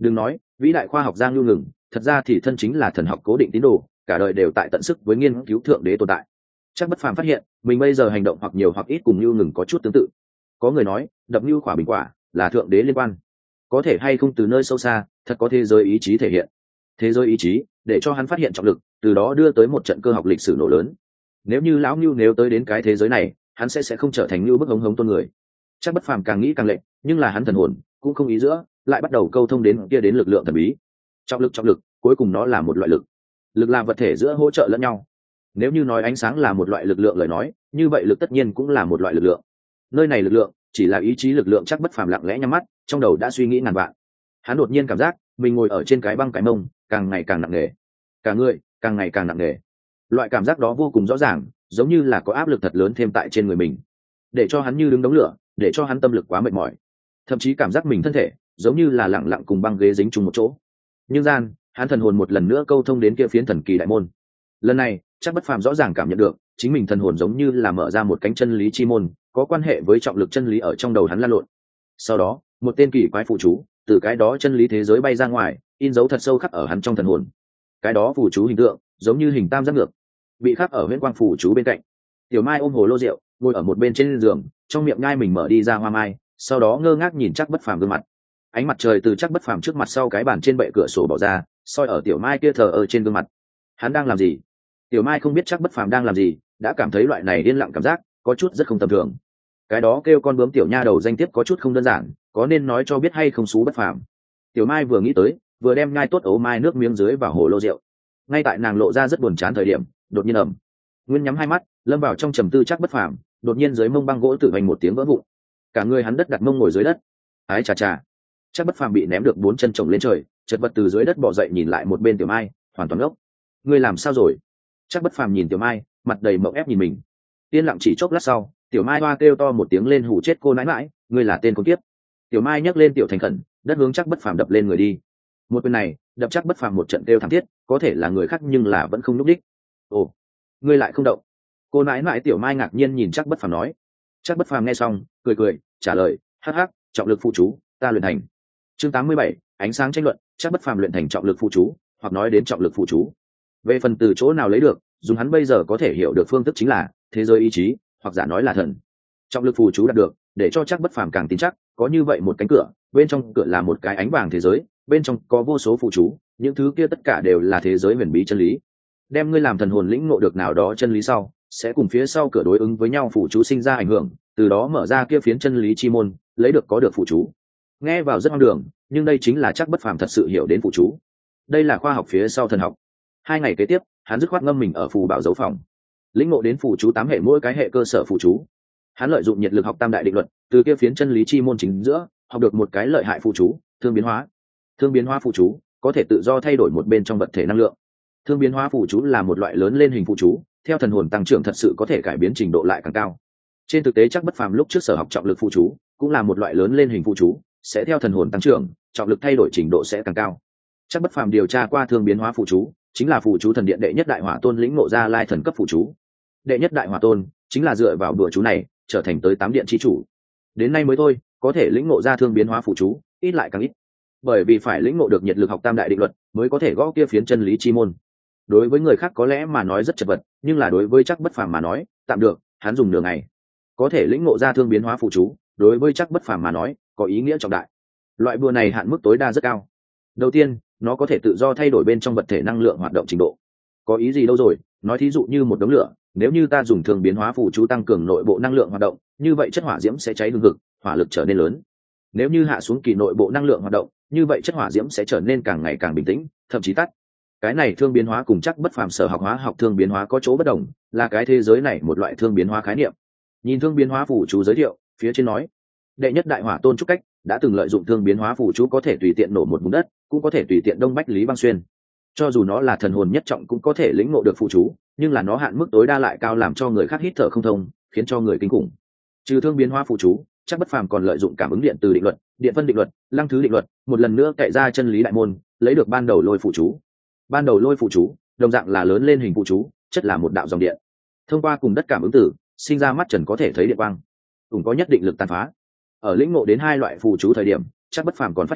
Đừng nói vĩ đại khoa học Giang Nhu Ngừng, thật ra thì thân chính là thần học cố định tín đồ, cả đời đều tại tận sức với nghiên cứu thượng đế tồn tại. Chắc Bất Phàm phát hiện mình bây giờ hành động hoặc nhiều hoặc ít cùng Nhu Ngừng có chút tương tự. Có người nói đập Nhu khỏa bình quả là thượng đế liên quan, có thể hay không từ nơi sâu xa thật có thế giới ý chí thể hiện. Thế giới ý chí để cho hắn phát hiện trọng lực, từ đó đưa tới một trận cơ học lịch sử nổ lớn. Nếu như lão Nhu nếu tới đến cái thế giới này, hắn sẽ không trở thành Nhu bức hống hống tôn người. Chắc Bất Phàm càng nghĩ càng lệnh, nhưng là hắn thần hồn cũng không ý giữa, lại bắt đầu câu thông đến kia đến lực lượng thần bí. Trọng lực, cuối cùng nó là một loại lực. Lực là vật thể giữa hỗ trợ lẫn nhau. Nếu như nói ánh sáng là một loại lực lượng lời nói, như vậy lực tất nhiên cũng là một loại lực lượng. Nơi này lực lượng chỉ là ý chí lực lượng. Chắc Bất Phàm lặng lẽ nhắm mắt, trong đầu đã suy nghĩ ngàn vạn. Hắn đột nhiên cảm giác mình ngồi ở trên cái băng cái mông, càng ngày càng nặng nề, cả người càng ngày càng nặng nề. Loại cảm giác đó vô cùng rõ ràng, giống như là có áp lực thật lớn thêm tại trên người mình, để cho hắn như đứng đống lửa, để cho hắn tâm lực quá mệt mỏi, thậm chí cảm giác mình thân thể giống như là lặng lặng cùng băng ghế dính chung một chỗ. Nhưng hắn thần hồn một lần nữa câu thông đến kia phiến thần kỳ đại môn. Lần này Chắc Bất Phàm rõ ràng cảm nhận được chính mình thần hồn giống như là mở ra một cánh chân lý chi môn, có quan hệ với trọng lực chân lý ở trong đầu hắn lan lộn. Sau đó một tên kỳ quái phụ chú từ cái đó chân lý thế giới bay ra ngoài, in dấu thật sâu khắc ở hắn trong thần hồn. Cái đó phụ chú hình tượng giống như hình tam giác ngược, bị khắc ở huyễn quang phụ chú bên cạnh. Tiểu Mai ôm hồ lô rượu ngồi ở một bên trên giường, trong miệng nhai mình mở đi ra hoa mai, sau đó ngơ ngác nhìn Chắc Bất Phàm gương mặt. Ánh mặt trời từ Chắc Bất Phàm trước mặt sau cái bàn trên bệ cửa sổ bỏ ra, soi ở Tiểu Mai kia thờ ở trên gương mặt. Hắn đang làm gì? Tiểu Mai không biết Chắc Bất Phàm đang làm gì, đã cảm thấy loại này yên lặng cảm giác có chút rất không tầm thường. Cái đó kêu con bướm tiểu nha đầu danh tiếp có chút không đơn giản, có nên nói cho biết hay không xú Bất Phàm. Tiểu Mai vừa nghĩ tới, vừa đem nhai tốt ấu mai nước miếng dưới vào hồ lô rượu. Ngay tại nàng lộ ra rất buồn chán thời điểm, đột nhiên ầm, Nguyên nhắm hai mắt, lâm vào trong trầm tư Chắc Bất Phàm, đột nhiên dưới mông băng gỗ tự hành một tiếng vỡ vụn. Cả người hắn đất đặt mông ngồi dưới đất. Ái chà chà. Chắc Bất Phàm bị ném được 4 chân chồng lên trời, chợt vật từ dưới đất bò dậy nhìn lại một bên Tiểu Mai, hoàn toàn ngốc. Ngươi làm sao rồi? Chắc Bất Phàm nhìn Tiểu Mai, mặt đầy mộng ép nhìn mình. Yên lặng chỉ chốc lát sau, Tiểu Mai hoa kêu to một tiếng lên hù chết cô nãi nãi, ngươi là tên con kiếp. Tiểu Mai nhấc lên Tiểu Thành Khẩn, đất hướng Chắc Bất Phàm đập lên người đi. Một quyền này, đập Chắc Bất Phàm một trận kêu thảm thiết, có thể là người khác nhưng là vẫn không nhúc đích. Ồ, ngươi lại không động? Cô nãi nãi Tiểu Mai ngạc nhiên nhìn Chắc Bất Phàm nói. Chắc Bất Phàm nghe xong, cười, trả lời, hắc hắc, trọng lực phụ chú, ta luyện thành. Chương 87, ánh sáng tranh luận, Chắc Bất Phàm luyện thành trọng lực phụ chú, hoặc nói đến trọng lực phụ chú. Về phần từ chỗ nào lấy được, dùng hắn bây giờ có thể hiểu được phương thức chính là thế giới ý chí, hoặc giả nói là thần. Trọng lực phụ chú đạt được, để cho Chắc Bất Phàm càng tin chắc, có như vậy một cánh cửa, bên trong cửa là một cái ánh vàng thế giới, bên trong có vô số phụ chú, những thứ kia tất cả đều là thế giới huyền bí chân lý. Đem ngươi làm thần hồn lĩnh ngộ được nào đó chân lý sau, sẽ cùng phía sau cửa đối ứng với nhau phụ chú sinh ra ảnh hưởng, từ đó mở ra kia phiến chân lý chi môn, lấy được có được phụ chú. Nghe vào rất hoang đường, nhưng đây chính là Chắc Bất Phàm thật sự hiểu đến phụ chú. Đây là khoa học phía sau thần học. 2 ngày kế tiếp, hắn dứt khoát ngâm mình ở phù bảo dấu phòng, lĩnh ngộ đến phụ chú 8 hệ mỗi cái hệ cơ sở phụ chú. Hắn lợi dụng nhiệt lực học tam đại định luật, từ kia phiến chân lý chi môn chính giữa, học được một cái lợi hại phụ chú, thương biến hóa. Thương biến hóa phụ chú có thể tự do thay đổi một bên trong vật thể năng lượng. Thương biến hóa phụ chú là một loại lớn lên hình phụ chú, theo thần hồn tăng trưởng thật sự có thể cải biến trình độ lại càng cao. Trên thực tế Chắc Bất Phàm lúc trước sở học trọng lực phụ chú cũng là một loại lớn lên hình phụ chú, sẽ theo thần hồn tăng trưởng, trọng lực thay đổi trình độ sẽ càng cao. Chắc Bất Phàm điều tra qua thương biến hóa phụ chú, chính là phụ chú thần điện đệ nhất đại hỏa tôn lĩnh ngộ ra lai thần cấp phụ chú. Đệ nhất đại hỏa tôn chính là dựa vào đùa chú này trở thành tới 8 điện chi chủ. Đến nay mới thôi, có thể lĩnh ngộ ra thương biến hóa phụ chú, ít lại càng ít. Bởi vì phải lĩnh ngộ được nhiệt lực học tam đại định luật, mới có thể gõ kia phiến chân lý chi môn. Đối với người khác có lẽ mà nói rất chật vật, nhưng là đối với Chắc Bất Phàm mà nói, tạm được, hắn dùng nửa ngày có thể lĩnh ngộ ra thương biến hóa phụ chú, đối với Chắc Bất Phàm mà nói, có ý nghĩa trọng đại. Loại bùa này hạn mức tối đa rất cao. Đầu tiên, nó có thể tự do thay đổi bên trong vật thể năng lượng hoạt động trình độ. Có ý gì đâu rồi, nói thí dụ như một đống lửa, nếu như ta dùng thương biến hóa phụ chú tăng cường nội bộ năng lượng hoạt động, như vậy chất hỏa diễm sẽ cháy hừng hực, hỏa lực trở nên lớn. Nếu như hạ xuống kỳ nội bộ năng lượng hoạt động, như vậy chất hỏa diễm sẽ trở nên càng ngày càng bình tĩnh, thậm chí tắt. Cái này thương biến hóa cùng Chắc Bất Phàm sở học hóa học thương biến hóa có chỗ bất đồng, là cái thế giới này một loại thương biến hóa khái niệm. Nhìn thương biến hóa phụ chú giới thiệu, phía trên nói, đệ nhất đại hỏa tôn trúc cách đã từng lợi dụng thương biến hóa phụ chú có thể tùy tiện nổ một vùng đất, cũng có thể tùy tiện đông bách lý băng xuyên. Cho dù nó là thần hồn nhất trọng cũng có thể lĩnh ngộ được phụ chú, nhưng là nó hạn mức tối đa lại cao, làm cho người khác hít thở không thông, khiến cho người kinh khủng. Trừ thương biến hóa phụ chú, Chắc Bất Phàm còn lợi dụng cảm ứng điện từ định luật, điện phân định luật, lăng thứ định luật, một lần nữa cậy ra chân lý đại môn, lấy được ban đầu lôi phụ chú. Ban đầu lôi phụ chú đồng dạng là lớn lên hình phụ chú, chất là một đạo dòng điện, thông qua cùng đất cảm ứng tử, sinh ra mắt trần có thể thấy điện quang, cũng có nhất định lực tàn phá. Ở lĩnh ngộ đến 2 loại phụ chú thời điểm, Chắc Bất Phàm còn phát hiện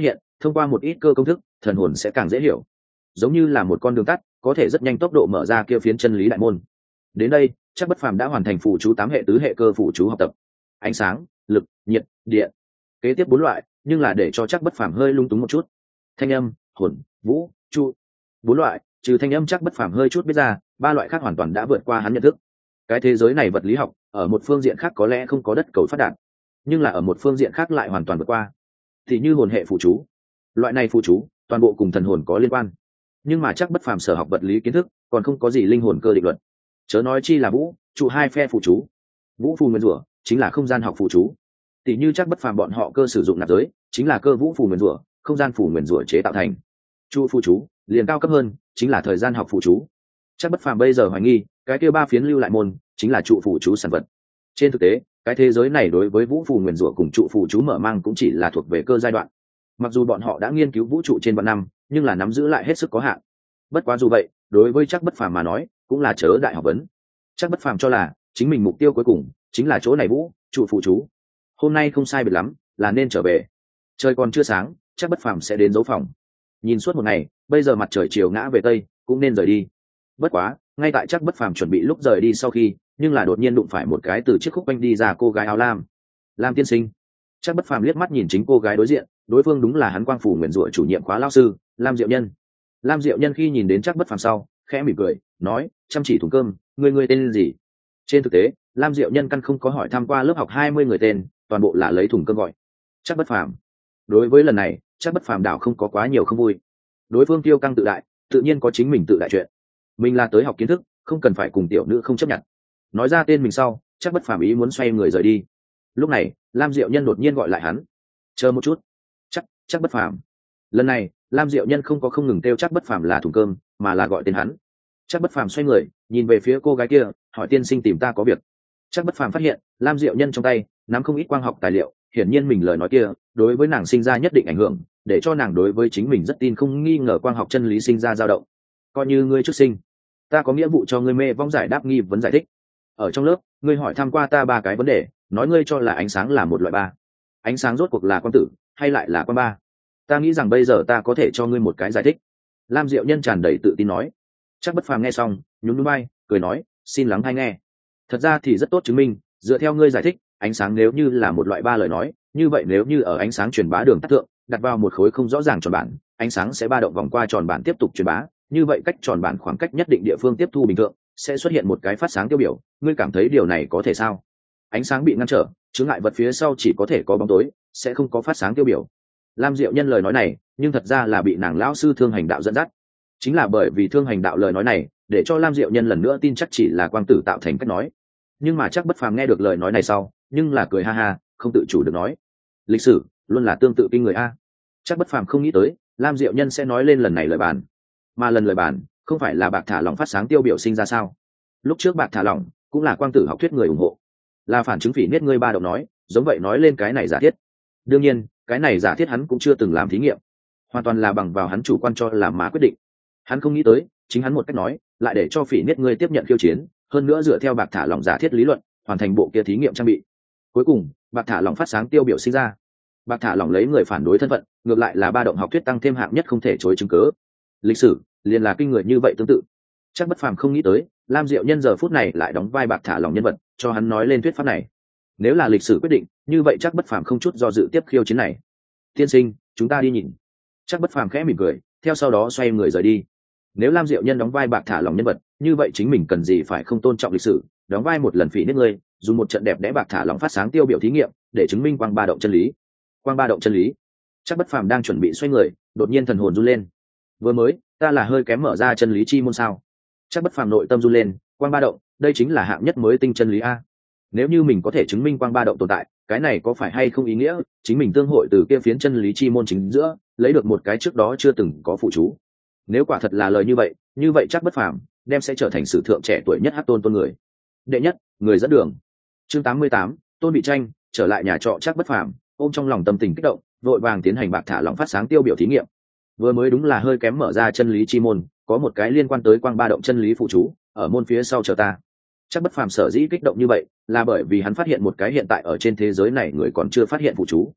thông qua một ít cơ công thức thần hồn sẽ càng dễ hiểu, giống như là một con đường tắt có thể rất nhanh tốc độ mở ra kia phiến chân lý đại môn. Đến đây chắc bất phàm đã hoàn thành phù chú 8 hệ tứ hệ cơ phù chú học tập: ánh sáng, lực, nhiệt, điện. Kế tiếp 4 loại, nhưng là để cho chắc bất phàm hơi lung túng một chút: thanh âm, hồn, vũ, chu. 4 loại trừ thanh âm chắc bất phàm hơi chút biết ra, 3 loại khác hoàn toàn đã vượt qua hắn nhận thức. Cái thế giới này vật lý học ở một phương diện khác có lẽ không có đất cầu phát đạt, nhưng là ở một phương diện khác lại hoàn toàn vượt qua. Thì như hồn hệ phù chú, loại này phù chú toàn bộ cùng thần hồn có liên quan, nhưng mà chắc bất phàm sở học vật lý kiến thức còn không có gì linh hồn cơ định luật, chớ nói chi là vũ trụ hai phe phù chú. Vũ phù nguyên rủa chính là không gian học phù chú, tỷ như chắc bất phàm bọn họ cơ sử dụng nạp giới chính là cơ vũ phù nguyên rủa, không gian phù nguyên rủa chế tạo thành. Chu phù chú liền cao cấp hơn, chính là thời gian học phù chú. Chắc bất phàm bây giờ hoài nghi cái kia 3 phiến lưu lại môn chính là trụ phù chú sản vật. Trên thực tế cái thế giới này đối với vũ phù nguyên rủa cùng trụ phù chú mở mang cũng chỉ là thuộc về cơ giai đoạn, mặc dù bọn họ đã nghiên cứu vũ trụ trên vạn năm nhưng là nắm giữ lại hết sức có hạn. Bất quá dù vậy đối với chắc bất phàm mà nói cũng là chớ đại học vấn. Chắc bất phàm cho là chính mình mục tiêu cuối cùng chính là chỗ này vũ trụ phù chú. Hôm nay không sai biệt lắm là nên trở về, trời còn chưa sáng chắc bất phàm sẽ đến dấu phòng. Nhìn suốt một ngày, bây giờ mặt trời chiều ngã về tây cũng nên rời đi. Bất quá ngay tại chắc bất phàm chuẩn bị lúc rời đi sau khi, nhưng là đột nhiên đụng phải một cái từ chiếc khúc quanh đi ra cô gái áo lam. Lam tiên sinh. Chắc bất phàm liếc mắt nhìn chính cô gái đối diện, đối phương đúng là hắn quang phủ nguyền rủa chủ nhiệm khóa lao sư Lam Diệu Nhân. Lam Diệu Nhân khi nhìn đến chắc bất phàm sau khẽ mỉm cười nói: chăm chỉ thùng cơm, ngươi tên gì? Trên thực tế Lam Diệu Nhân căn không có hỏi tham qua lớp học 20 người tên, toàn bộ là lấy thùng cơm gọi. Chắc bất phàm. Đối với lần này chắc bất phàm đảo không có quá nhiều không vui. Đối phương tiêu căng tự đại, tự nhiên có chính mình tự đại chuyện. Mình là tới học kiến thức, không cần phải cùng tiểu nữ không chấp nhận. Nói ra tên mình sau chắc bất phàm ý muốn xoay người rời đi. Lúc này Lam Diệu Nhân đột nhiên gọi lại hắn: chờ một chút. Chắc bất phàm. Lần này Lam Diệu Nhân không có không ngừng kêu chắc bất phàm là thùng cơm, mà là gọi tên hắn. Chắc bất phàm xoay người nhìn về phía cô gái kia, hỏi: tiên sinh tìm ta có việc? Chắc bất phàm phát hiện Lam Diệu Nhân trong tay nắm không ít quang học tài liệu, hiển nhiên mình lời nói kia đối với nàng sinh ra nhất định ảnh hưởng, để cho nàng đối với chính mình rất tin không nghi ngờ quang học chân lý sinh ra dao động. Coi như ngươi trước sinh, ta có nghĩa vụ cho ngươi mê vong giải đáp nghi vấn giải thích. Ở trong lớp ngươi hỏi tham qua ta 3 cái vấn đề, nói ngươi cho là ánh sáng là một loại 3. Ánh sáng rốt cuộc là quang tử hay lại là quang 3? Ta nghĩ rằng bây giờ ta có thể cho ngươi một cái giải thích. Lam Diệu Nhân tràn đầy tự tin nói. Chắc bất phàm nghe xong nhún nhún vai cười nói: xin lắng hay nghe. Thật ra thì rất tốt chứng minh, dựa theo ngươi giải thích, ánh sáng nếu như là một loại 3 lời nói, như vậy nếu như ở ánh sáng truyền bá đường tắt thượng đặt vào một khối không rõ ràng tròn bản, ánh sáng sẽ ba động vòng qua tròn bản tiếp tục truyền bá, như vậy cách tròn bản khoảng cách nhất định địa phương tiếp thu bình thường sẽ xuất hiện một cái phát sáng tiêu biểu. Ngươi cảm thấy điều này có thể sao? Ánh sáng bị ngăn trở, chướng ngại vật phía sau chỉ có thể có bóng tối, sẽ không có phát sáng tiêu biểu. Lam Diệu Nhân lời nói này nhưng thật ra là bị nàng lão sư Thương Hành Đạo dẫn dắt. Chính là bởi vì Thương Hành Đạo lời nói này để cho Lam Diệu Nhân lần nữa tin chắc chỉ là quang tử tạo thành cách nói. Nhưng mà chắc bất phàm nghe được lời nói này sau nhưng là cười ha ha, không tự chủ được nói: lịch sử luôn là tương tự kinh người a. Chắc bất phàm không nghĩ tới Lam Diệu Nhân sẽ nói lên lần này lời bàn, mà lần lời bàn không phải là bạc thả lỏng phát sáng tiêu biểu sinh ra sao? Lúc trước bạc thả lỏng cũng là quang tử học thuyết người ủng hộ, là phản chứng phỉ niết ngươi 3 động nói, giống vậy nói lên cái này giả thiết. Đương nhiên cái này giả thiết hắn cũng chưa từng làm thí nghiệm, hoàn toàn là bằng vào hắn chủ quan cho làm mà quyết định. Hắn không nghĩ tới chính hắn một cách nói lại để cho phỉ niết ngươi tiếp nhận khiêu chiến, hơn nữa dựa theo bạc thả lỏng giả thiết lý luận hoàn thành bộ kia thí nghiệm trang bị. Cuối cùng bạc thả lỏng phát sáng tiêu biểu sinh ra. Bạc thả lỏng lấy người phản đối thân phận, ngược lại là 3 động học thuyết tăng thêm hạng nhất không thể chối chứng cớ. Lịch sử liền là kinh người như vậy tương tự. Chắc bất phàm không nghĩ tới Lam Diệu Nhân giờ phút này lại đóng vai bạc thả lỏng nhân vật, cho hắn nói lên thuyết pháp này. Nếu là lịch sử quyết định, như vậy chắc bất phàm không chút do dự tiếp khiêu chiến này. Tiên sinh, chúng ta đi nhìn. Chắc bất phàm khẽ mỉm cười, theo sau đó xoay người rời đi. Nếu Lam Diệu Nhân đóng vai bạc thả lỏng nhân vật, như vậy chính mình cần gì phải không tôn trọng lịch sử, đóng vai một lần phỉ nết ngươi, dùng một trận đẹp đẽ bạc thả lỏng phát sáng tiêu biểu thí nghiệm để chứng minh quang 3 động chân lý. Quang 3 động chân lý. Chắc bất phàm đang chuẩn bị xoay người, đột nhiên thần hồn run lên. Vừa mới ta là hơi kém mở ra chân lý chi môn sao? Chắc bất phàm nội tâm run lên, quang 3 động, đây chính là hạng nhất mới tinh chân lý a. Nếu như mình có thể chứng minh quang 3 động tồn tại, cái này có phải hay không ý nghĩa chính mình tương hội từ kia phiến chân lý chi môn chính giữa lấy được một cái trước đó chưa từng có phụ chú? Nếu quả thật là lời như vậy chắc bất phàm đem sẽ trở thành sử thượng trẻ tuổi nhất hát tôn người. Đệ nhất người dẫn đường. Chương 88, Tôn Bị Tranh trở lại nhà trọ chắc bất phàm, ôm trong lòng tâm tình kích động, vội vàng tiến hành bạc thả lỏng phát sáng tiêu biểu thí nghiệm. Vừa mới đúng là hơi kém mở ra chân lý chi môn, có một cái liên quan tới quang 3 động chân lý phụ chú ở môn phía sau chờ ta. Chắc bất phàm sở dĩ kích động như vậy là bởi vì hắn phát hiện một cái hiện tại ở trên thế giới này người còn chưa phát hiện phụ chú.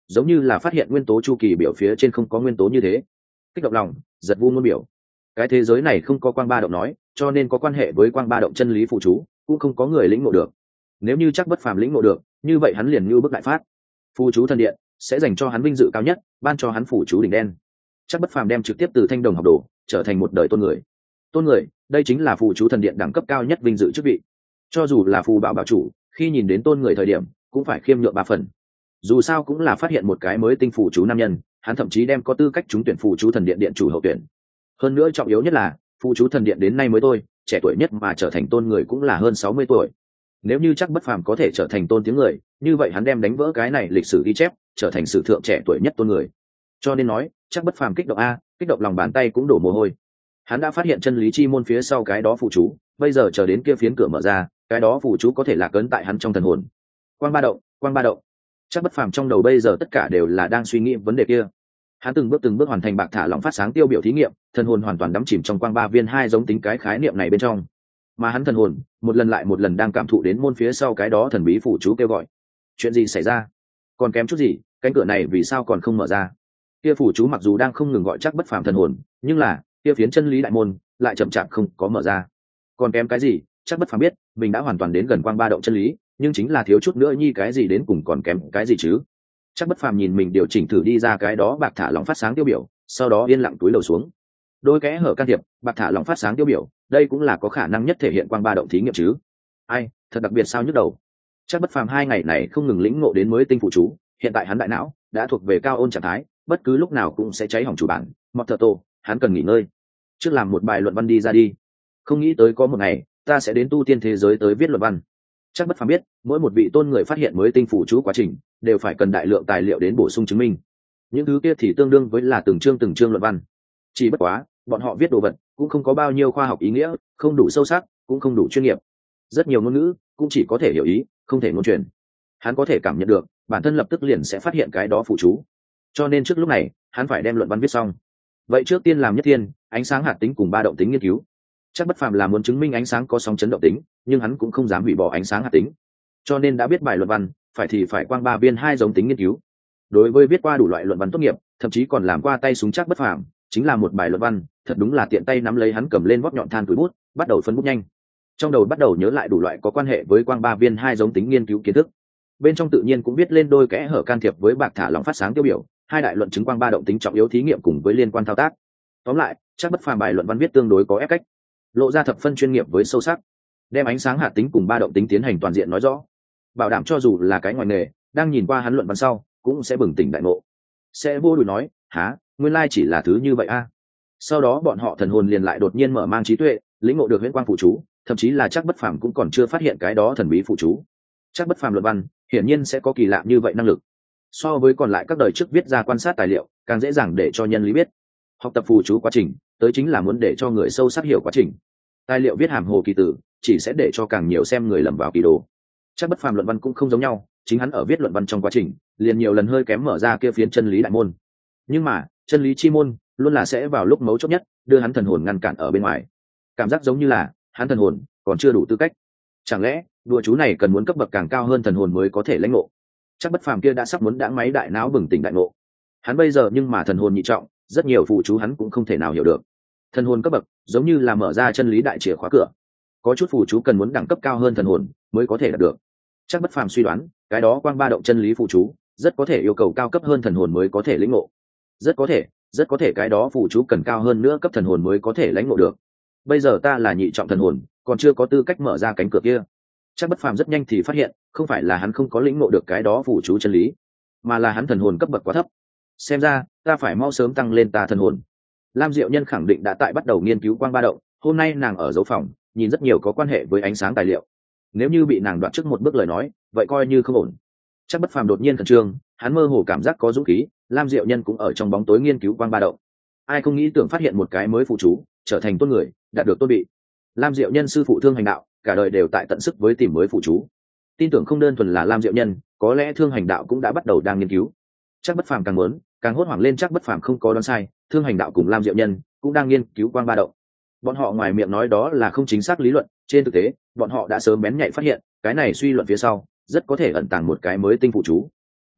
giống như là phát hiện nguyên tố chu kỳ biểu phía trên không có nguyên tố như thế. Kích động lòng, giật vu ngôn biểu. Cái thế giới này không có quang ba động nói, cho nên có quan hệ với quang ba động chân lý phụ chú cũng không có người lĩnh ngộ được. Nếu như chắc bất phàm lĩnh ngộ được, như vậy hắn liền như bức đại phát. Phù chú thần điện sẽ dành cho hắn vinh dự cao nhất, ban cho hắn phù chú đỉnh đen. Chắc bất phàm đem trực tiếp từ thanh đồng học đồ trở thành một đời tôn người. Tôn người, đây chính là phù chú thần điện đẳng cấp cao nhất vinh dự chức vị. Cho dù là phù bảo bảo chủ, khi nhìn đến tôn người thời điểm cũng phải khiêm nhượng 3 phần. Dù sao cũng là phát hiện một cái mới tinh phù chú nam nhân, hắn thậm chí đem có tư cách trúng tuyển phù chú thần điện điện chủ hậu tuyển. Hơn nữa trọng yếu nhất là phù chú thần điện đến nay mới thôi, trẻ tuổi nhất mà trở thành tôn người cũng là hơn 60 tuổi. Nếu như chắc bất phàm có thể trở thành tôn tiếng người, như vậy hắn đem đánh vỡ cái này lịch sử ghi chép, trở thành sử thượng trẻ tuổi nhất tôn người. Cho nên nói, chắc bất phàm kích động kích động lòng bàn tay cũng đổ mồ hôi. Hắn đã phát hiện chân lý chi môn phía sau cái đó phù chú, bây giờ chờ đến kia phiến cửa mở ra, cái đó phù chú có thể lạc ấn tại hắn trong thần hồn. Quang ba động, quang ba động. Chắc bất phàm trong đầu bây giờ tất cả đều là đang suy nghĩ vấn đề kia. Hắn từng bước hoàn thành bạc thả lỏng phát sáng tiêu biểu thí nghiệm, thần hồn hoàn toàn đắm chìm trong quang ba viên hai giống tính cái khái niệm này bên trong. Mà hắn thần hồn một lần lại một lần đang cảm thụ đến môn phía sau cái đó thần bí phù chú kêu gọi. Chuyện gì xảy ra? Còn kém chút gì, cánh cửa này vì sao còn không mở ra? Kia phù chú mặc dù đang không ngừng gọi chắc bất phàm thần hồn, nhưng là kia phiến chân lý đại môn lại chậm chạp không có mở ra. Còn kém cái gì? Chắc bất phàm biết mình đã hoàn toàn đến gần quang ba động chân lý, nhưng chính là thiếu chút nữa nhi cái gì đến cùng còn kém cái gì chứ. Chắc bất phàm nhìn mình điều chỉnh thử đi ra cái đó bạc thả lỏng phát sáng tiêu biểu, sau đó yên lặng túi đầu xuống. Đôi kẽ hở can thiệp, bạc thả lỏng phát sáng tiêu biểu, đây cũng là có khả năng nhất thể hiện quang ba động thí nghiệm chứ. Ai, thật đặc biệt sao nhức đầu. Chắc bất phàm 2 ngày này không ngừng lĩnh ngộ đến mới tinh phụ chú, hiện tại hắn đại não đã thuộc về cao ôn trạng thái, bất cứ lúc nào cũng sẽ cháy hỏng chủ bản. Motto, hắn cần nghỉ ngơi. Trước làm một bài luận văn đi ra đi. Không nghĩ tới có một ngày, ta sẽ đến tu tiên thế giới tới viết luận văn. Chắc bất phàm biết, mỗi một vị tôn người phát hiện mới tinh phụ chú quá trình, đều phải cần đại lượng tài liệu đến bổ sung chứng minh. Những thứ kia thì tương đương với là từng chương luận văn. Chỉ bất quá, bọn họ viết đồ vật cũng không có bao nhiêu khoa học ý nghĩa, không đủ sâu sắc, cũng không đủ chuyên nghiệp. Rất nhiều ngôn ngữ cũng chỉ có thể hiểu ý, không thể ngôn truyền. Hắn có thể cảm nhận được, bản thân lập tức liền sẽ phát hiện cái đó phụ chú. Cho nên trước lúc này, hắn phải đem luận văn viết xong. Vậy trước tiên làm nhất thiên, ánh sáng hạt tính cùng ba động tính nghiên cứu. Chắc bất phàm là muốn chứng minh ánh sáng có sóng chấn động tính, nhưng hắn cũng không dám hủy bỏ ánh sáng hạt tính. Cho nên đã biết bài luận văn, phải thì phải quang ba viên hai giống tính nghiên cứu. Đối với viết qua đủ loại luận văn tốt nghiệp, thậm chí còn làm qua tay súng chắc bất phàm, chính là một bài luận văn, thật đúng là tiện tay nắm lấy hắn cầm lên vót nhọn than túi bút, bắt đầu phân bút nhanh. Trong đầu bắt đầu nhớ lại đủ loại có quan hệ với quang ba viên hai giống tính nghiên cứu kiến thức. Bên trong tự nhiên cũng biết lên đôi kẽ hở can thiệp với bạc thả lỏng phát sáng tiêu biểu, 2 đại luận chứng quang ba động tính trọng yếu thí nghiệm cùng với liên quan thao tác. Tóm lại, chắc bất phàm bài luận văn viết tương đối có ép cách, lộ ra thập phân chuyên nghiệp với sâu sắc, đem ánh sáng hạt tính cùng ba động tính tiến hành toàn diện nói rõ, bảo đảm cho dù là cái ngoài nghề đang nhìn qua hắn luận văn sau cũng sẽ bừng tỉnh đại ngộ, sẽ vô đùi nói há nguyên lai chỉ là thứ như vậy a. Sau đó bọn họ thần hồn liền lại đột nhiên mở mang trí tuệ, lĩnh ngộ được huyễn quang phụ chú, thậm chí là chắc bất phàm cũng còn chưa phát hiện cái đó thần bí phụ chú. Chắc bất phàm luận văn hiển nhiên sẽ có kỳ lạ như vậy năng lực, so với còn lại các đời trước viết ra quan sát tài liệu càng dễ dàng để cho nhân lý biết. Học tập phù chú quá trình tới chính là muốn để cho người sâu sắc hiểu quá trình. Tài liệu viết hàm hồ kỳ tử chỉ sẽ để cho càng nhiều xem người lầm vào kỳ đồ. Chắc bất phàm luận văn cũng không giống nhau, chính hắn ở viết luận văn trong quá trình liền nhiều lần hơi kém mở ra kia phiến chân lý đại môn, nhưng mà chân lý chi môn luôn là sẽ vào lúc mấu chốt nhất đưa hắn thần hồn ngăn cản ở bên ngoài. Cảm giác giống như là hắn thần hồn còn chưa đủ tư cách. Chẳng lẽ đùa chú này cần muốn cấp bậc càng cao hơn thần hồn mới có thể lãnh ngộ? Chắc bất phàm kia đã sắp muốn đãng máy đại não bừng tỉnh đại ngộ. Hắn bây giờ nhưng mà thần hồn nhị trọng, rất nhiều phụ chú hắn cũng không thể nào hiểu được. Thần hồn cấp bậc giống như là mở ra chân lý đại chìa khóa cửa, có chút phụ chú cần muốn đẳng cấp cao hơn thần hồn mới có thể đạt được. Chắc bất phàm suy đoán cái đó quang ba động chân lý phụ chú rất có thể yêu cầu cao cấp hơn thần hồn mới có thể lĩnh ngộ. Rất có thể cái đó phụ chú cần cao hơn nữa cấp thần hồn mới có thể lãnh ngộ được. Bây giờ ta là nhị trọng thần hồn, còn chưa có tư cách mở ra cánh cửa kia. Chắc bất phàm rất nhanh thì phát hiện không phải là hắn không có lĩnh ngộ được cái đó phụ chú chân lý, mà là hắn thần hồn cấp bậc quá thấp. Xem ra ta phải mau sớm tăng lên ta thần hồn. Lam Diệu Nhân khẳng định đã tại bắt đầu nghiên cứu quang ba động, hôm nay nàng ở dấu phòng nhìn rất nhiều có quan hệ với ánh sáng tài liệu. Nếu như bị nàng đoạt trước một bước lời nói, vậy coi như không ổn. Chắc bất phàm đột nhiên khẩn trương, hắn mơ hồ cảm giác có dũng khí. Lam Diệu Nhân cũng ở trong bóng tối nghiên cứu quang ba động. Ai không nghĩ tưởng phát hiện một cái mới phụ chú, trở thành tôn người, đạt được tôn bị. Lam Diệu Nhân sư phụ Thương Hành Đạo, cả đời đều tại tận sức với tìm mới phụ chú. Tin tưởng không đơn thuần là Lam Diệu Nhân, có lẽ Thương Hành Đạo cũng đã bắt đầu đang nghiên cứu. Chắc bất phàm càng muốn, càng hốt hoảng lên. Chắc bất phàm không có đoán sai, Thương Hành Đạo cùng Lam Diệu Nhân cũng đang nghiên cứu quang ba động. Bọn họ ngoài miệng nói đó là không chính xác lý luận, trên thực tế bọn họ đã sớm bén nhạy phát hiện cái này suy luận phía sau rất có thể ẩn tàng một cái mới tinh phụ chú.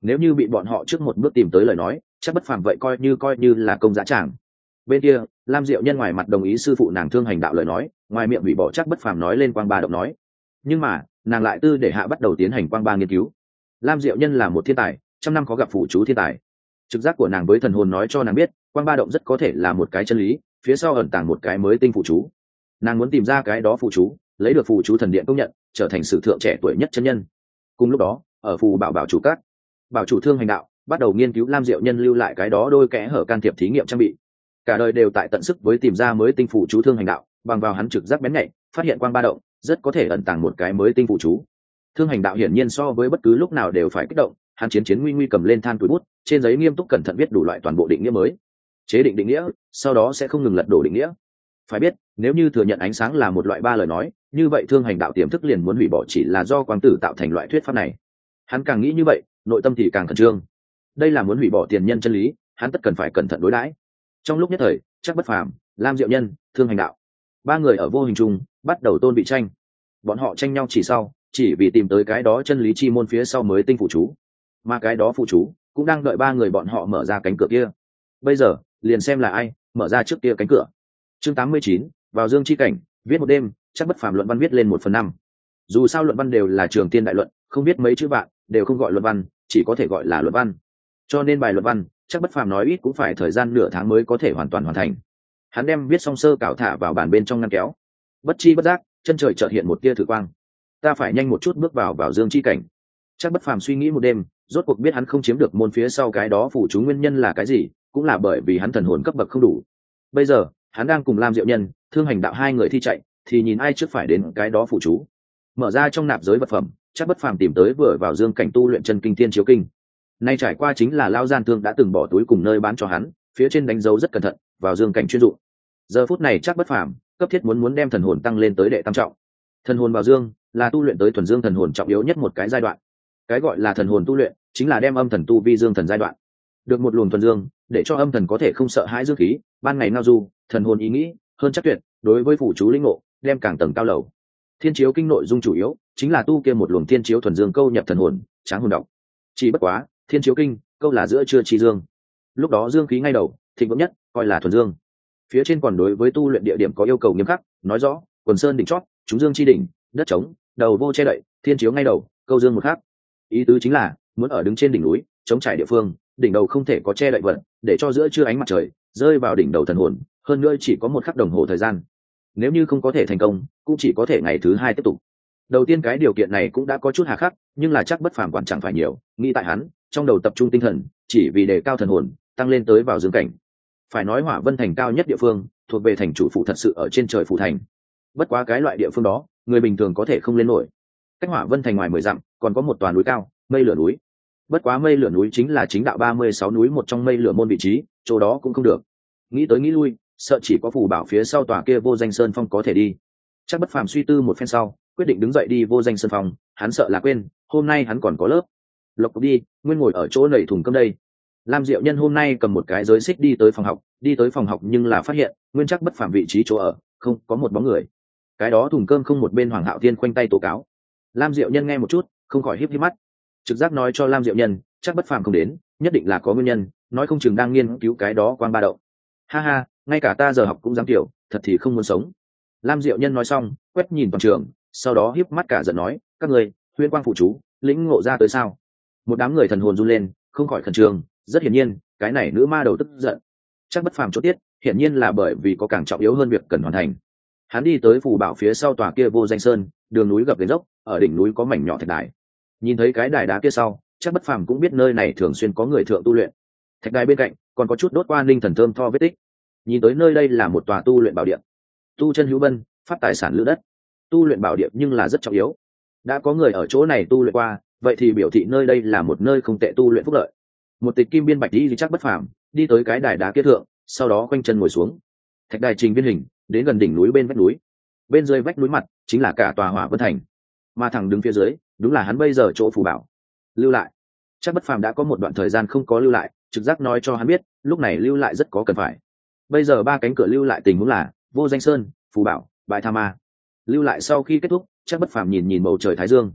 nếu như bị bọn họ trước một bước tìm tới lời nói chắc bất phàm vậy coi như là công giá tràng. Bên kia Lam Diệu Nhân ngoài mặt đồng ý sư phụ nàng Thương Hành Đạo lời nói, ngoài miệng hủy bỏ chắc bất phàm nói lên quang ba động nói, nhưng mà nàng lại tư để hạ bắt đầu tiến hành quang ba nghiên cứu. Lam Diệu Nhân là một thiên tài, trăm năm có gặp phụ chú thiên tài. Trực giác của nàng với thần hồn nói cho nàng biết quang ba động rất có thể là một cái chân lý, phía sau ẩn tàng một cái mới tinh phụ chú. Nàng muốn tìm ra cái đó phụ chú, lấy được phụ chú thần điện công nhận, trở thành sử thượng trẻ tuổi nhất chân nhân. Cùng lúc đó ở phù bảo chủ các, bảo chủ Thương Hành Đạo bắt đầu nghiên cứu Lam Diệu Nhân lưu lại cái đó đôi kẽ hở can thiệp thí nghiệm trang bị. Cả đời đều tại tận sức với tìm ra mới tinh phụ chú Thương Hành Đạo, bằng vào hắn trực giác bén nhạy phát hiện quang ba động rất có thể ẩn tàng một cái mới tinh phụ chú. Thương Hành Đạo hiển nhiên so với bất cứ lúc nào đều phải kích động, hắn chiến nguy cầm lên than túi bút, trên giấy nghiêm túc cẩn thận viết đủ loại toàn bộ định nghĩa mới, chế định nghĩa, sau đó sẽ không ngừng lật đổ định nghĩa. Phải biết, nếu như thừa nhận ánh sáng là một loại ba lời nói, như vậy Thương Hành Đạo tiềm thức liền muốn hủy bỏ chỉ là do quang tử tạo thành loại thuyết pháp này. Hắn càng nghĩ như vậy, nội tâm thì càng khẩn trương. Đây là muốn hủy bỏ tiền nhân chân lý, hắn tất cần phải cẩn thận đối đãi. Trong lúc nhất thời, chắc bất phàm, Lam Diệu Nhân, Thương Hành Đạo, ba người ở vô hình chung bắt đầu tôn bị tranh. Bọn họ tranh nhau chỉ vì tìm tới cái đó chân lý chi môn phía sau mới tinh phụ chú, mà cái đó phụ chú cũng đang đợi ba người bọn họ mở ra cánh cửa kia. Bây giờ liền xem là ai mở ra trước kia cánh cửa. Chương 89, vào dương chi cảnh, viết một đêm, chắc bất phàm luận văn viết lên 1/5. Dù sao luận văn đều là trường tiên đại luận, không biết mấy chữ vạn đều không gọi luận văn, chỉ có thể gọi là luận văn. Cho nên bài luận văn chắc bất phàm nói ít cũng phải thời gian nửa tháng mới có thể hoàn toàn hoàn thành. Hắn đem viết xong sơ cảo thả vào bàn bên trong ngăn kéo, bất chi bất giác chân trời chợt hiện một tia thử quang. Ta phải nhanh một chút bước vào dương chi cảnh. Chắc bất phàm suy nghĩ một đêm, rốt cuộc biết hắn không chiếm được môn phía sau cái đó phụ chú nguyên nhân là cái gì, cũng là bởi vì hắn thần hồn cấp bậc không đủ. Bây giờ hắn đang cùng Lam Diệu Nhân, Thương Hành Đạo hai người thi chạy, thì nhìn ai trước phải đến cái đó phụ chú. Mở ra trong nạp giới vật phẩm, chắc bất phàm tìm tới vừa vào dương cảnh tu luyện chân kinh thiên chiếu kinh. Nay trải qua chính là Lao Gian Thương đã từng bỏ túi cùng nơi bán cho hắn, phía trên đánh dấu rất cẩn thận, vào dương cảnh chuyên dụng. Giờ phút này chắc bất phàm cấp thiết muốn đem thần hồn tăng lên tới đệ tam trọng. Thần hồn vào dương là tu luyện tới thuần dương thần hồn trọng yếu nhất một cái giai đoạn. Cái gọi là thần hồn tu luyện chính là đem âm thần tu vi dương thần giai đoạn, được một luồng thuần dương để cho âm thần có thể không sợ hãi dương khí, ban ngày ngao du, thần hồn ý nghĩ hơn chắc tuyệt. Đối với phụ chú linh ngộ đem càng tầng cao lầu. Thiên chiếu kinh nội dung chủ yếu chính là tu kia một luồng thiên chiếu thuần dương câu nhập thần hồn, tráng hồn đọc. Chỉ bất quá thiên chiếu kinh câu là giữa trưa chi dương, lúc đó dương khí ngay đầu thịnh vượng nhất, coi là thuần dương. Phía trên còn đối với tu luyện địa điểm có yêu cầu nghiêm khắc, nói rõ quần sơn đỉnh chót, chúng dương chi đỉnh, đất trống, đầu vô che đậy, thiên chiếu ngay đầu, câu dương một khắc. Ý tứ chính là muốn ở đứng trên đỉnh núi chống trải địa phương, đỉnh đầu không thể có che đậy vật, để cho giữa trưa ánh mặt trời rơi vào đỉnh đầu thần hồn, hơn nữa chỉ có 1 khắc đồng hồ thời gian. Nếu như không có thể thành công, cũng chỉ có thể ngày thứ 2 tiếp tục. Đầu tiên cái điều kiện này cũng đã có chút hà khắc, nhưng là chắc bất phàm quản chẳng phải nhiều, nghĩ tại hắn trong đầu tập trung tinh thần, chỉ vì đề cao thần hồn, tăng lên tới vào dương cảnh. Phải nói Hỏa Vân thành cao nhất địa phương, thuộc về thành chủ phủ thật sự ở trên trời phủ thành. Bất quá cái loại địa phương đó, người bình thường có thể không lên nổi. Cách Hỏa Vân thành ngoài 10 dặm, còn có một tòa núi cao, Mây Lửa núi. Bất quá Mây Lửa núi chính là chính đạo 36 núi một trong Mây Lửa môn vị trí, chỗ đó cũng không được. Nghĩ tới nghĩ lui, sợ chỉ có phù bảo phía sau tòa kia Vô Danh Sơn Phong có thể đi. Chắc bất phàm suy tư một phen sau, quyết định đứng dậy đi Vô Danh Sơn Phong. Hắn sợ là quên, hôm nay hắn còn có lớp. Lộc Cục đi, nguyên ngồi ở chỗ nảy thùng cơm đây. Lam Diệu Nhân hôm nay cầm một cái giới xích đi tới phòng học nhưng là phát hiện nguyên chắc bất phàm vị trí chỗ ở không có một bóng người. Cái đó thùng cơm không một bên Hoàng Hạo Thiên khoanh tay tố cáo. Lam Diệu Nhân nghe một chút không khỏi híp híp mắt, trực giác nói cho Lam Diệu Nhân chắc bất phàm không đến, nhất định là có nguyên nhân, nói không chừng đang nghiên cứu cái đó quang ba động. Ha ha, ngay cả ta giờ học cũng dám tiểu, thật thì không muốn sống. Lam Diệu Nhân nói xong quét nhìn toàn trường, sau đó híp mắt cả giận nói, các người huyễn quang phụ chú lĩnh ngộ ra tới sao? Một đám người thần hồn run lên, không khỏi khẩn trương. Rất hiển nhiên cái này nữ ma đầu tức giận. Chắc bất phàm chỗ tiết hiển nhiên là bởi vì có càng trọng yếu hơn việc cần hoàn thành. Hắn đi tới phù bảo phía sau tòa kia Vô Danh Sơn, đường núi gập ghềnh dốc, ở đỉnh núi có mảnh nhỏ thạch đài. Nhìn thấy cái đài đá kia sau, chắc bất phàm cũng biết nơi này thường xuyên có người thượng tu luyện. Thạch đài bên cạnh còn có chút đốt qua ninh thần thơm tho vết tích. Nhìn tới nơi đây là một tòa tu luyện bảo địa. Tu chân hữu vân, pháp tài sản lữ đất. Tu luyện bảo địa nhưng là rất trọng yếu. Đã có người ở chỗ này tu luyện qua, vậy thì biểu thị nơi đây là một nơi không tệ tu luyện phúc lợi. Một tịch kim biên bạch đi chắc bất phàm đi tới cái đài đá kia thượng, sau đó quanh chân ngồi xuống. Thạch đài trình viên hình đến gần đỉnh núi bên vách núi, bên dưới vách núi mặt chính là cả tòa Hỏa Vân thành, mà thẳng đứng phía dưới đúng là hắn bây giờ chỗ phù bảo. Lưu lại, chắc bất phàm đã có một đoạn thời gian không có lưu lại, trực giác nói cho hắn biết lúc này lưu lại rất có cần phải. Bây giờ 3 cánh cửa lưu lại tình huống là Vô Danh Sơn, phù bảo, bãi tha ma. Lưu lại sau khi kết thúc, chắc bất phàm nhìn bầu trời thái dương.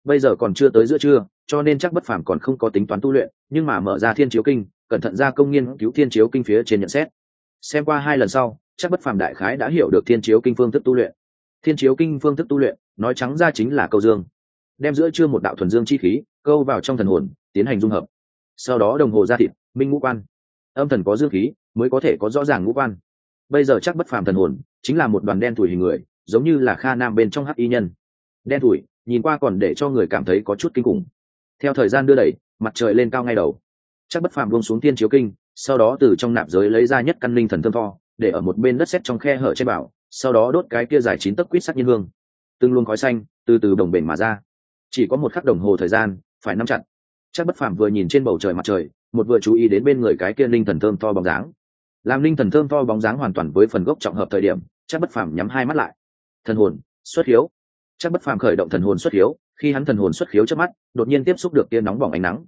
bây giờ còn chưa tới giữa trưa, cho nên chắc bất phàm còn không có tính toán tu luyện, nhưng mà mở ra thiên chiếu kinh, cẩn thận ra công nghiên cứu thiên chiếu kinh phía trên nhận xét. Xem qua 2 lần sau, chắc bất phàm đại khái đã hiểu được thiên chiếu kinh phương thức tu luyện. Thiên chiếu kinh phương thức tu luyện nói trắng ra chính là câu dương, đem giữa trưa một đạo thuần dương chi khí câu vào trong thần hồn tiến hành dung hợp, sau đó đồng hồ ra thịt minh ngũ quan, âm thần có dương khí mới có thể có rõ ràng ngũ quan. Bây giờ chắc bất phàm thần hồn chính là một đoàn đen thủi hình người, giống như là Kha Nam bên trong hắc y nhân. Đen thủi nhìn qua còn để cho người cảm thấy có chút kinh khủng. Theo thời gian đưa đẩy, mặt trời lên cao ngay đầu, chắc bất phàm buông xuống thiên chiếu kinh, sau đó từ trong nạp giới lấy ra nhất căn linh thần thơm tho để ở một bên đất sét trong khe hở trên bảo, sau đó đốt cái kia dài 9 tấc quýt sắc nhiên hương, từng luồng khói xanh từ từ đồng bền mà ra. Chỉ có 1 khắc đồng hồ thời gian phải nắm chặt. Chắc bất phàm vừa nhìn trên bầu trời mặt trời, một vừa chú ý đến bên người cái kia linh thần thơm tho bóng dáng. Làm linh thần thơm tho bóng dáng hoàn toàn với phần gốc trọng hợp thời điểm, chắc bất phàm nhắm 2 mắt lại. Thần hồn xuất hiếu. Chắc bất phàm khởi động thần hồn xuất hiếu, khi hắn thần hồn xuất hiếu trước mắt, đột nhiên tiếp xúc được tia nóng bỏng ánh nắng.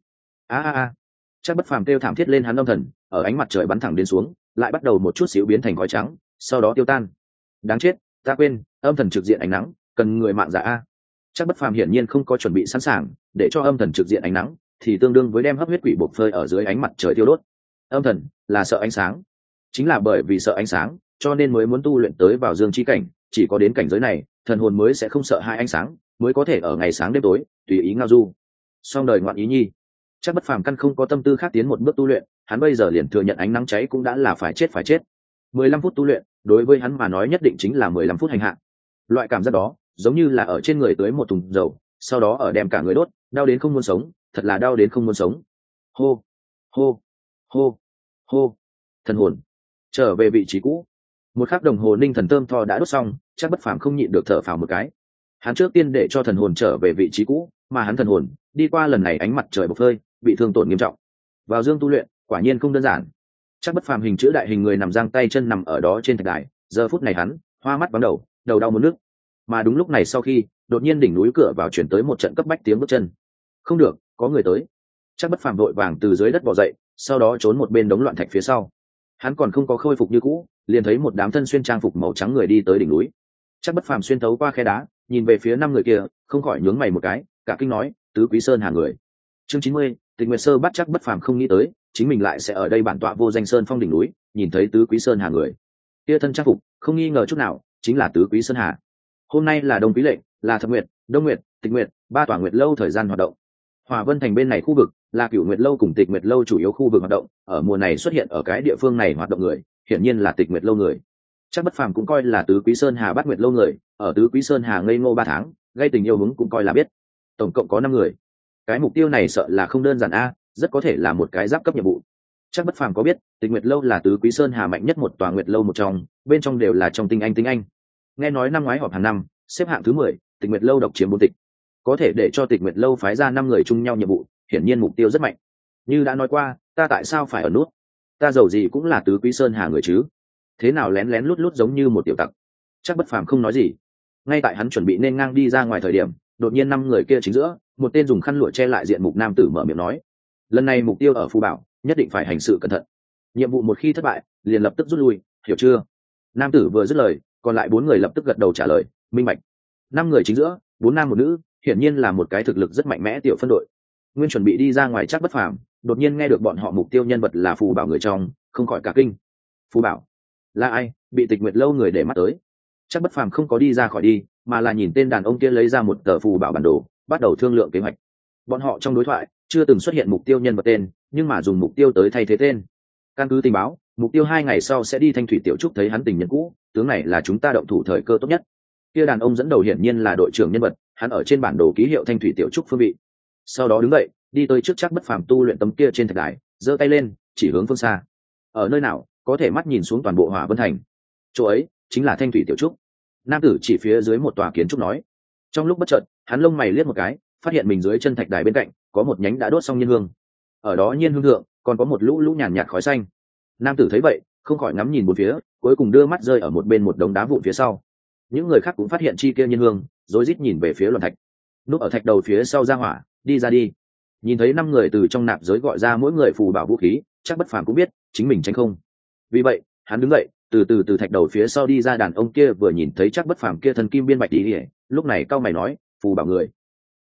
A. Chắc bất phàm kêu thảm thiết lên, hắn âm thần ở ánh mặt trời bắn thẳng đến xuống, lại bắt đầu một chút xíu biến thành khói trắng, sau đó tiêu tan. Đáng chết, ta quên, âm thần trực diện ánh nắng, cần người mạng giả a. Chắc bất phàm hiển nhiên không có chuẩn bị sẵn sàng, để cho âm thần trực diện ánh nắng thì tương đương với đem hấp huyết quỷ buộc phơi ở dưới ánh mặt trời tiêu đốt. Âm thần là sợ ánh sáng, chính là bởi vì sợ ánh sáng cho nên mới muốn tu luyện tới vào dương chi cảnh, chỉ có đến cảnh giới này thần hồn mới sẽ không sợ hai ánh sáng, mới có thể ở ngày sáng đêm tối tùy ý ngao du. Song đời ngoạn ý nhi, chắc bất phàm căn không có tâm tư khác tiến một bước tu luyện, hắn bây giờ liền thừa nhận ánh nắng cháy cũng đã là phải chết. 15 phút tu luyện đối với hắn mà nói nhất định chính là 15 phút hành hạ. Loại cảm giác đó giống như là ở trên người tưới một thùng dầu, sau đó ở đem cả người đốt, đau đến không muốn sống, thật là đau đến không muốn sống. Hô hô hô hô, thần hồn trở về vị trí cũ. 1 khắc đồng hồ ninh thần thơm tho đã đốt xong, chắc bất phàm không nhịn được thở phào một cái. Hắn trước tiên để cho thần hồn trở về vị trí cũ, mà hắn thần hồn đi qua lần này ánh mặt trời bốc hơi, bị thương tổn nghiêm trọng. Vào dương tu luyện quả nhiên không đơn giản. Chắc bất phàm hình chữ đại hình người nằm giang tay chân nằm ở đó trên thạch đài, giờ phút này hắn hoa mắt vắng đầu đau muốn nước. Mà đúng lúc này sau khi đột nhiên đỉnh núi cửa vào chuyển tới một trận cấp bách tiếng bước chân. Không được, có người tới. Chắc bất phàm vội vàng từ dưới đất bò dậy, sau đó trốn một bên đống loạn thạch phía sau. Hắn còn không có khôi phục như cũ, liền thấy một đám thân xuyên trang phục màu trắng người đi tới đỉnh núi. Chắc bất phàm xuyên thấu qua khe đá, nhìn về phía 5 người kia, không khỏi nhướng mày một cái, cả kinh nói, tứ quý sơn hà người. Chương 90, Tịch Nguyệt Sơ bắt chắc bất phàm không nghĩ tới, chính mình lại sẽ ở đây bản tọa vô danh sơn phong đỉnh núi, nhìn thấy tứ quý sơn hà người. Kia thân trang phục, không nghi ngờ chút nào, chính là tứ quý sơn hà. Hôm nay là Đông Quý lệnh, là Thập Nguyệt, Đông Nguyệt, Tịch Nguyệt, 3 tòa nguyệt lâu thời gian hoạt động. Hỏa Vân thành bên này khu vực là Cửu Nguyệt lâu cùng Tịch Nguyệt lâu chủ yếu khu vực hoạt động, ở mùa này xuất hiện ở cái địa phương này hoạt động người, hiển nhiên là Tịch Nguyệt lâu người. Chắc bất phàm cũng coi là tứ quý sơn hà Bát Nguyệt lâu người, ở tứ quý sơn hà ngây ngô 3 tháng, gây tình yêu hứng cũng coi là biết. Tổng cộng có 5 người. Cái mục tiêu này sợ là không đơn giản a, rất có thể là một cái giáp cấp nhiệm vụ. Chắc bất phàm có biết, Tịch Nguyệt lâu là tứ quý sơn hà mạnh nhất một tòa nguyệt lâu một trong, bên trong đều là trong tinh anh. Nghe nói năm ngoái họp hàng năm, xếp hạng thứ 10, Tịch Nguyệt lâu độc chiếm 4 tịch. Có thể để cho Tịch Nguyệt lâu phái ra 5 người chung nhau nhiệm vụ, hiển nhiên mục tiêu rất mạnh. Như đã nói qua, ta tại sao phải ở nút? Ta giàu gì cũng là tứ quý sơn hà người chứ? Thế nào lén lén lút lút giống như một tiểu tặc? Chắc bất phàm không nói gì. Ngay tại hắn chuẩn bị nên ngang đi ra ngoài thời điểm, đột nhiên 5 người kia chính giữa, một tên dùng khăn lụa che lại diện mục nam tử mở miệng nói: lần này mục tiêu ở Phù Bảo, nhất định phải hành sự cẩn thận. Nhiệm vụ một khi thất bại, liền lập tức rút lui, hiểu chưa? Nam tử vừa dứt lời, còn lại 4 người lập tức gật đầu trả lời, minh bạch. 5 người chính giữa, 4 nam một nữ, hiển nhiên là một cái thực lực rất mạnh mẽ tiểu phân đội. Nguyên chuẩn bị đi ra ngoài chắc bất phàm, đột nhiên nghe được bọn họ mục tiêu nhân vật là Phù Bảo người trong, không khỏi cả kinh. Phù Bảo là ai? Bị Tịch Nguyệt lâu người để mắt tới. Chắc bất phàm không có đi ra khỏi đi, mà là nhìn tên đàn ông kia lấy ra một tờ Phù Bảo bản đồ, bắt đầu thương lượng kế hoạch. Bọn họ trong đối thoại chưa từng xuất hiện mục tiêu nhân vật tên, nhưng mà dùng mục tiêu tới thay thế tên. Căn cứ tình báo, mục tiêu 2 ngày sau sẽ đi Thanh Thủy Tiểu Trúc thấy hắn tình nhân cũ, tướng này là chúng ta động thủ thời cơ tốt nhất. Kia đàn ông dẫn đầu hiển nhiên là đội trưởng nhân vật, hắn ở trên bản đồ ký hiệu Thanh Thủy Tiểu Trúc phương vị. Sau đó đứng dậy, đi tới trước chắc bất phàm tu luyện tấm kia trên thạch đài, giơ tay lên, chỉ hướng phương xa. Ở nơi nào, có thể mắt nhìn xuống toàn bộ Hỏa Vân thành. Chỗ ấy chính là Thanh Thủy Tiểu Trúc. Nam tử chỉ phía dưới một tòa kiến trúc nói. Trong lúc bất chợt, hắn lông mày liếc một cái, phát hiện mình dưới chân thạch đài bên cạnh có một nhánh đã đốt xong nhiên hương. Ở đó nhiên hương thượng còn có một lũ lũ nhàn nhạt khói xanh. Nam tử thấy vậy, không khỏi ngắm nhìn bốn phía, cuối cùng đưa mắt rơi ở một bên một đống đá vụn phía sau. Những người khác cũng phát hiện chi kia nhiên hương, rối rít nhìn về phía loạn thạch. Núp ở thạch đầu phía sau ra hỏa, đi ra đi. Nhìn thấy 5 người từ trong nạp giới gọi ra mỗi người phù bảo vũ khí, chắc bất phàm cũng biết chính mình tránh không. Vì vậy, hắn đứng dậy, từ thạch đầu phía sau đi ra. Đàn ông kia vừa nhìn thấy chắc bất phàm kia thân kim biên bạch đi, lúc này cau mày nói, phù bảo người.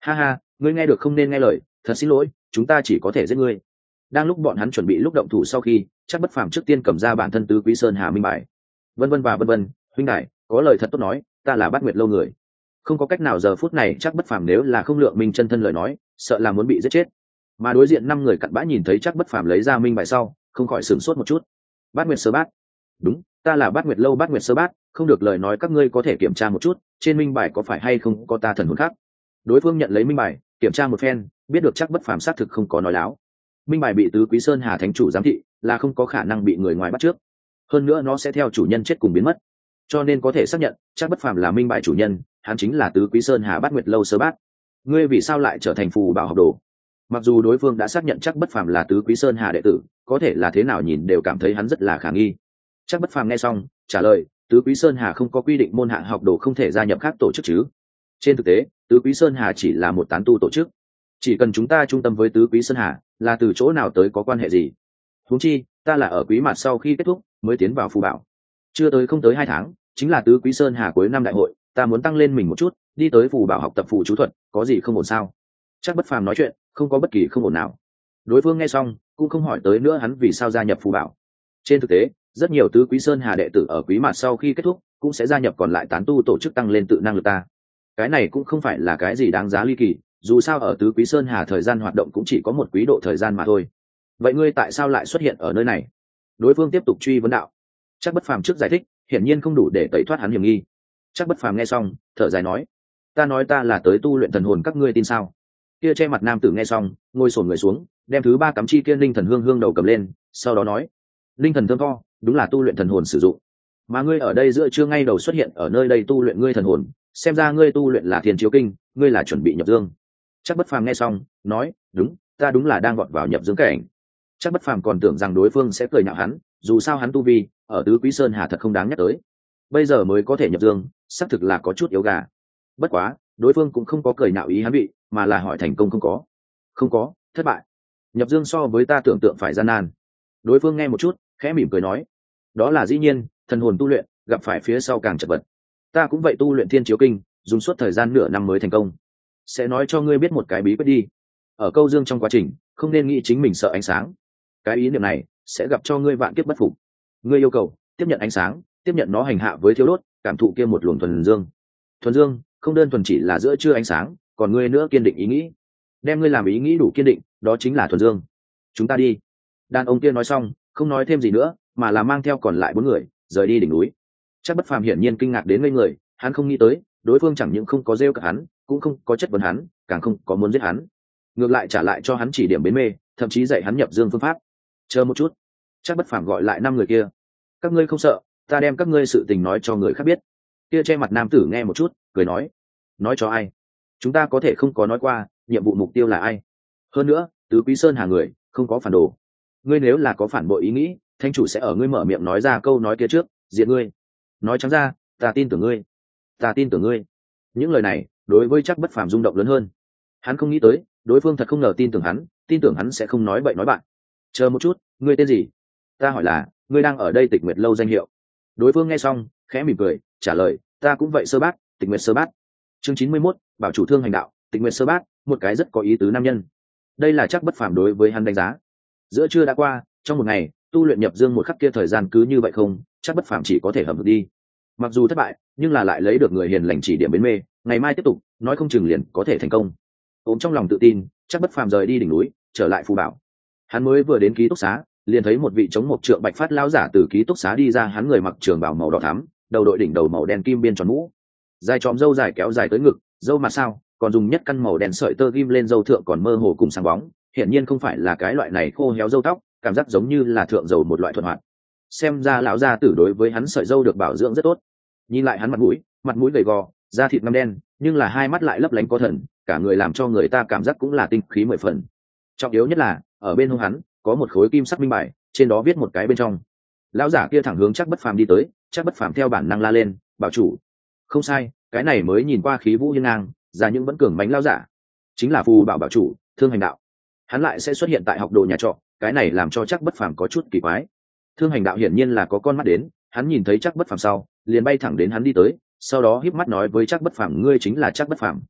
Ha ha, ngươi nghe được không nên nghe lời, thật xin lỗi, chúng ta chỉ có thể giết ngươi. Đang lúc bọn hắn chuẩn bị lúc động thủ sau khi, chắc bất phàm trước tiên cầm ra bản thân tứ quý sơn hà minh bài. Vân vân và vân vân, huynh đại, có lời thật tốt nói, ta là Bát Nguyệt lâu người. Không có cách nào giờ phút này chắc bất phàm nếu là không lượng minh chân thân lời nói, sợ là muốn bị giết chết. Mà đối diện 5 người cặn bã nhìn thấy chắc bất phàm lấy ra minh bài sau, không khỏi sửng sốt một chút. Bát Nguyệt sơ bát. Đúng, ta là Bát Nguyệt lâu Bát Nguyệt sơ bát, không được lời nói các ngươi có thể kiểm tra một chút, trên minh bài có phải hay không có ta thần hồn khác. Đối phương nhận lấy minh bài, kiểm tra một phen, biết được chắc bất phàm xác thực không có nói láo. Minh bài bị tứ quý sơn hà thánh chủ giám thị, là không có khả năng bị người ngoài bắt trước. Hơn nữa nó sẽ theo chủ nhân chết cùng biến mất, cho nên có thể xác nhận chắc bất phàm là minh bài chủ nhân, hắn chính là tứ quý sơn hà Bát Nguyệt lâu sơ bát. Ngươi vì sao lại trở thành phù bảo học đồ? Mặc dù đối phương đã xác nhận chắc bất phàm là tứ quý sơn hà đệ tử, có thể là thế nào nhìn đều cảm thấy hắn rất là khả nghi. Chắc bất phàm nghe xong trả lời, tứ quý sơn hà không có quy định môn hạ học đồ không thể gia nhập khác tổ chức chứ. Trên thực tế tứ quý sơn hà chỉ là một tán tu tổ chức, chỉ cần chúng ta trung tâm với tứ quý sơn hà, là từ chỗ nào tới có quan hệ gì. Huống chi ta là ở quý mặt sau khi kết thúc mới tiến vào phù bảo, chưa tới không tới 2 tháng chính là tứ quý sơn hà cuối năm đại hội, ta muốn tăng lên mình một chút, đi tới phù bảo học tập phù chú thuật, có gì không ổn sao? Chắc bất phàm nói chuyện không có bất kỳ không ổn nào. Đối phương nghe xong cũng không hỏi tới nữa hắn vì sao gia nhập phù bảo. Trên thực tế rất nhiều tứ quý sơn hà đệ tử ở quý mặt sau khi kết thúc cũng sẽ gia nhập còn lại tán tu tổ chức tăng lên tự năng lực ta. Cái này cũng không phải là cái gì đáng giá ly kỳ, dù sao ở tứ quý sơn hà thời gian hoạt động cũng chỉ có một quý độ thời gian mà thôi. Vậy ngươi tại sao lại xuất hiện ở nơi này? Đối phương tiếp tục truy vấn đạo. Chắc bất phàm trước giải thích hiển nhiên không đủ để tẩy thoát hắn hiểm nghi. Chắc bất phàm nghe xong thở dài nói, ta nói ta là tới tu luyện thần hồn, các ngươi tin sao? Kia che mặt nam tử nghe xong ngồi xổm người xuống, đem thứ 3 cắm chi kia linh thần hương hương đầu cầm lên, sau đó nói, linh thần thơm tho đúng là tu luyện thần hồn sử dụng, mà ngươi ở đây giữa trưa ngay đầu xuất hiện ở nơi đây tu luyện ngươi thần hồn, xem ra ngươi tu luyện là thiên chiếu kinh, ngươi là chuẩn bị nhập dương. Chắc bất phàm nghe xong nói, đúng, ta đúng là đang vọt vào nhập dương cảnh. Chắc bất phàm còn tưởng rằng đối phương sẽ cười nhạo hắn, dù sao hắn tu vi ở tứ quý sơn hà thật không đáng nhắc tới, bây giờ mới có thể nhập dương, xác thực là có chút yếu gà. Bất quá đối phương cũng không có cười nhạo ý hắn bị, mà là hỏi thành công không có, thất bại. Nhập dương so với ta tưởng tượng phải gian nan. Đối phương nghe một chút khẽ mỉm cười nói, đó là dĩ nhiên, thần hồn tu luyện gặp phải phía sau càng chật vật. Ta cũng vậy, tu luyện thiên chiếu kinh dùng suốt thời gian nửa năm mới thành công. Sẽ nói cho ngươi biết một cái bí quyết đi, ở câu dương trong quá trình không nên nghĩ chính mình sợ ánh sáng, cái ý niệm này sẽ gặp cho ngươi vạn kiếp bất phục. Ngươi yêu cầu tiếp nhận ánh sáng, tiếp nhận nó hành hạ với thiêu đốt, cảm thụ kia một luồng thuần dương. Thuần dương không đơn thuần chỉ là giữa trưa ánh sáng, còn ngươi nữa kiên định ý nghĩ, đem ngươi làm ý nghĩ đủ kiên định, đó chính là thuần dương. Chúng ta đi. Đàn ông kia nói xong không nói thêm gì nữa, mà là mang theo còn lại 4 người rời đi đỉnh núi. Chắc bất phàm hiển nhiên kinh ngạc đến ngây người, hắn không nghĩ tới đối phương chẳng những không có rêu cả hắn, cũng không có chất vấn hắn, càng không có muốn giết hắn, ngược lại trả lại cho hắn chỉ điểm bến mê, thậm chí dạy hắn nhập dương phương pháp. Chờ một chút. Chắc bất phàm gọi lại 5 người kia, các ngươi không sợ ta đem các ngươi sự tình nói cho người khác biết? Kia che mặt nam tử nghe một chút cười nói, nói cho ai? Chúng ta có thể không có nói qua nhiệm vụ mục tiêu là ai. Hơn nữa tứ quý sơn hà người không có phản đồ, ngươi nếu là có phản bội ý nghĩ, thánh chủ sẽ ở ngươi mở miệng nói ra câu nói kia trước diệt ngươi. Nói trắng ra, ta tin tưởng ngươi, ta tin tưởng ngươi. Những lời này đối với chắc bất phàm rung động lớn hơn. Hắn không nghĩ tới đối phương thật không ngờ tin tưởng hắn sẽ không nói bậy nói bạn. Chờ một chút, ngươi tên gì? Ta hỏi là ngươi đang ở đây Tịch Nguyệt lâu danh hiệu. Đối phương nghe xong khẽ mỉm cười trả lời, ta cũng vậy sơ bát, Tịch Nguyệt sơ bát. Chương 91, bảo chủ thương hành đạo, Tịch Nguyệt sơ bát, một cái rất có ý tứ nam nhân. Đây là chắc bất phàm đối với hắn đánh giá. Giữa trưa đã qua, trong một ngày tu luyện nhập dương một khắc kia thời gian cứ như vậy không, chắc bất phàm chỉ có thể hầm vực đi. Mặc dù thất bại nhưng là lại lấy được người hiền lành chỉ điểm bến mê, ngày mai tiếp tục nói không chừng liền có thể thành công. Ôm trong lòng tự tin, chắc bất phàm rời đi đỉnh núi trở lại phù bảo. Hắn mới vừa đến ký túc xá liền thấy một vị chống một trượng bạch phát lão giả từ ký túc xá đi ra. Hắn người mặc trường bào màu đỏ thắm, đầu đội đỉnh đầu màu đen kim biên tròn mũ, dài tròm râu dài kéo dài tới ngực, râu mà sao còn dùng nhất căn màu đen sợi tơ ghim lên râu thượng còn mơ hồ cùng sáng bóng, hiển nhiên không phải là cái loại này khô héo râu tóc, cảm giác giống như là thượng dầu một loại thuận hoạt. Xem ra lão gia tử đối với hắn sợi râu được bảo dưỡng rất tốt. Nhìn lại hắn mặt mũi gầy gò, da thịt ngăm đen, nhưng là hai mắt lại lấp lánh có thần, cả người làm cho người ta cảm giác cũng là tinh khí 10 phần. Trọng yếu nhất là ở bên hông hắn có một khối kim sắc minh bài, trên đó viết một cái bên trong. Lão giả kia thẳng hướng chắc bất phàm đi tới, chắc bất phàm theo bản năng la lên, bảo chủ. Không sai, cái này mới nhìn qua khí vũ hiên ngang, ra những vẫn cường bánh lão giả chính là phù bảo bảo chủ Thương Hành Đạo. Hắn lại sẽ xuất hiện tại học đồ nhà trọ, cái này làm cho chắc bất phàm có chút kỳ quái. Thương Hành Đạo hiển nhiên là có con mắt đến, hắn nhìn thấy chắc bất phàm sau liền bay thẳng đến hắn đi tới, sau đó híp mắt nói với chắc bất phàm, ngươi chính là chắc bất phàm.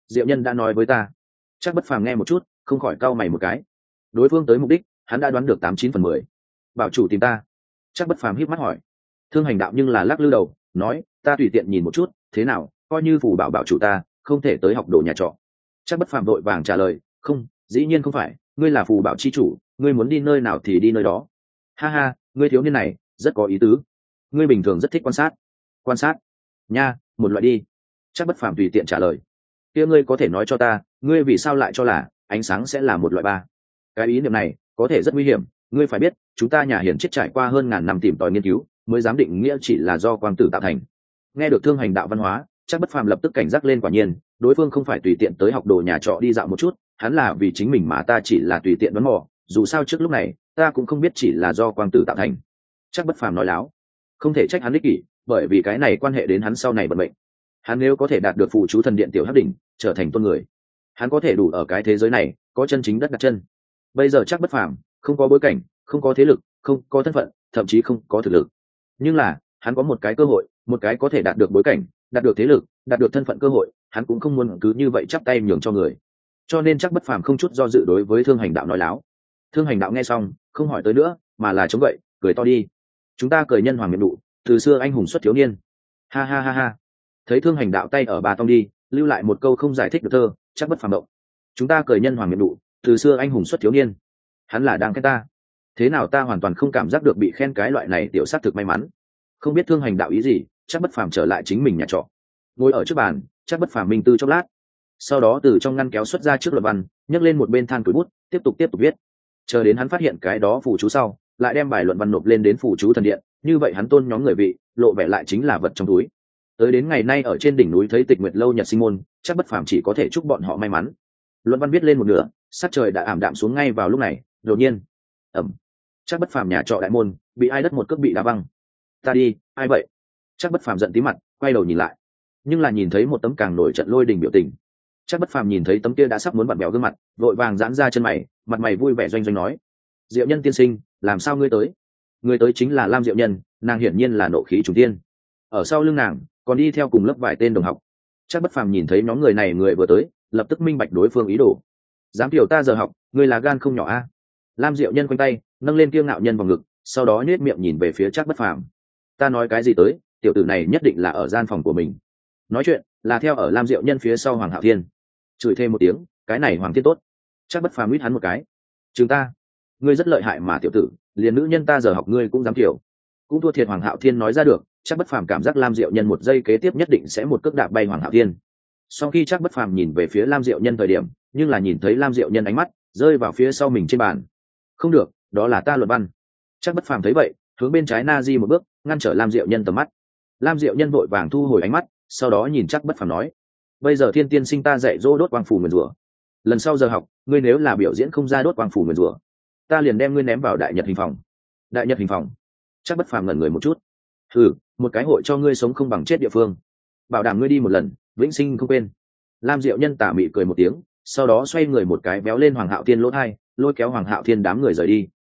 Diệu Nhân đã nói với ta. Chắc Bất Phàm nghe một chút, không khỏi cau mày một cái. Đối phương tới mục đích, hắn đã đoán được 89/10. Bảo chủ tìm ta. Chắc Bất Phàm híp mắt hỏi. Thương Hành Đạo nhưng là lắc lư đầu, nói, ta tùy tiện nhìn một chút, thế nào, coi như phù bảo chủ ta, không thể tới học đồ nhà trọ. Chắc Bất Phàm vội vàng trả lời, không, dĩ nhiên không phải, ngươi là phù bảo chi chủ, ngươi muốn đi nơi nào thì đi nơi đó. Ha ha, ngươi thiếu niên này rất có ý tứ, ngươi bình thường rất thích quan sát nha, một loại đi. Chắc Bất Phàm tùy tiện trả lời. Kia ngươi có thể nói cho ta, ngươi vì sao lại cho là ánh sáng sẽ là một loại ba? Cái ý niệm này có thể rất nguy hiểm, ngươi phải biết, chúng ta nhà hiền chết trải qua hơn ngàn năm tìm tòi nghiên cứu, mới dám định nghĩa chỉ là do quang tử tạo thành. Nghe được Thương Hành Đạo văn hóa, Chắc Bất Phàm lập tức cảnh giác lên, quả nhiên, đối phương không phải tùy tiện tới học đồ nhà trọ đi dạo một chút, hắn là vì chính mình mà ta chỉ là tùy tiện đoán mò, dù sao trước lúc này, ta cũng không biết chỉ là do quang tử tạo thành. Chắc Bất Phàm nói láo, không thể trách hắn ích kỷ, bởi vì cái này quan hệ đến hắn sau này vận mệnh. Hắn nếu có thể đạt được phù chú thần điện tiểu hắc đỉnh, trở thành tôn người, hắn có thể đủ ở cái thế giới này có chân chính đất đặt chân. Bây giờ Chắc Bất Phàm không có bối cảnh, không có thế lực, không có thân phận, thậm chí không có thực lực, nhưng là hắn có một cái cơ hội, một cái có thể đạt được bối cảnh, đạt được thế lực, đạt được thân phận cơ hội, hắn cũng không muốn cứ như vậy chắp tay nhường cho người. Cho nên Chắc Bất Phàm không chút do dự đối với Thương Hành Đạo nói láo. Thương Hành Đạo nghe xong, không hỏi tới nữa, mà là chống gậy, cười to đi. Chúng ta cười nhân hoàng miệng nụ, từ xưa anh hùng xuất thiếu niên. Ha ha ha ha. Thấy Thương Hành Đạo tay ở bà tông đi, lưu lại một câu không giải thích được thơ, Chắc Bất Phàm động. Chúng ta cười nhân hoàng miệng nụ, từ xưa anh hùng xuất thiếu niên. Hắn là đang khen ta. Thế nào ta hoàn toàn không cảm giác được bị khen, cái loại này tiểu sát thực may mắn. Không biết Thương Hành Đạo ý gì, Chắc Bất Phàm trở lại chính mình nhà trọ. Ngồi ở trước bàn, Chắc Bất Phàm minh tư chốc lát, sau đó từ trong ngăn kéo xuất ra trước luận văn, nhấc lên một bên than tuổi bút, tiếp tục viết. Chờ đến hắn phát hiện cái đó phù chú sau, lại đem bài luận văn nộp lên đến phù chú thần điện, như vậy hắn tôn nhóm người vị, lộ vẻ lại chính là vật trong túi. Tới đến ngày nay ở trên đỉnh núi thấy Tịch Nguyệt lâu nhật sinh môn, Chắc Bất Phàm chỉ có thể chúc bọn họ may mắn. Luận văn viết lên một nửa, sắc trời đã ảm đạm xuống ngay vào lúc này, đột nhiên, Chắc Bất Phàm nhà trọ đại môn bị ai đất một cước bị đá văng. Ta đi, ai vậy? Chắc Bất Phàm giận tí mặt, quay đầu nhìn lại, nhưng là nhìn thấy một tấm càng nổi trận lôi đình biểu tình. Chắc Bất Phàm nhìn thấy tấm kia đã sắp muốn vặn bèo gương mặt, vội vàng giãn ra chân mày, mặt mày vui vẻ doanh doanh nói: Diệu Nhân tiên sinh, làm sao ngươi tới? Ngươi tới chính là Lam Diệu Nhân, nàng hiển nhiên là nộ khí trùng tiên. Ở sau lưng nàng còn đi theo cùng lớp vài tên đồng học. Chắc Bất Phàm nhìn thấy nhóm người này người vừa tới, lập tức minh bạch đối phương ý đồ. Dám tiểu ta giờ học, ngươi là gan không nhỏ a? Lam Diệu Nhân quanh tay nâng lên kiêu ngạo nhân vào ngực, sau đó nhếch miệng nhìn về phía Chắc Bất Phàm. Ta nói cái gì tới, tiểu tử này nhất định là ở gian phòng của mình. Nói chuyện là theo ở Lam Diệu Nhân phía sau Hoàng Hạo Thiên. Chửi thêm một tiếng, cái này Hoàng Thiên tốt. Chắc Bất Phàm huýt hắn một cái. Chúng ta, ngươi rất lợi hại mà tiểu tử, liền nữ nhân ta giờ học ngươi cũng dám kiểu. Cũng thua thiệt Hoàng Hạo Thiên nói ra được. Chắc Bất Phàm cảm giác Lam Diệu Nhân một giây kế tiếp nhất định sẽ một cước đạp bay Hoàng Hạo Thiên. Sau khi Chắc Bất Phàm nhìn về phía Lam Diệu Nhân thời điểm, nhưng là nhìn thấy Lam Diệu Nhân ánh mắt rơi vào phía sau mình trên bàn. Không được, đó là ta luận văn. Chắc Bất Phàm thấy vậy, hướng bên trái na di một bước, ngăn trở Lam Diệu Nhân tầm mắt. Lam Diệu Nhân vội vàng thu hồi ánh mắt, sau đó nhìn Chắc Bất Phàm nói: bây giờ Thiên tiên sinh ta dạy dỗ đốt quang phủ nguyền rủa, lần sau giờ học ngươi nếu là biểu diễn không ra đốt quang phủ nguyền rủa, ta liền đem ngươi ném vào đại nhật hình phòng. Đại nhật hình phòng? Chắc Bất Phàm ngẩn người một chút. Một cái hội cho ngươi sống không bằng chết địa phương, bảo đảm ngươi đi một lần vĩnh sinh không quên. Lam Diệu Nhân tà mị cười một tiếng, sau đó xoay người một cái béo lên Hoàng Hạo Thiên lỗ thai, lôi kéo Hoàng Hạo Thiên đám người rời đi.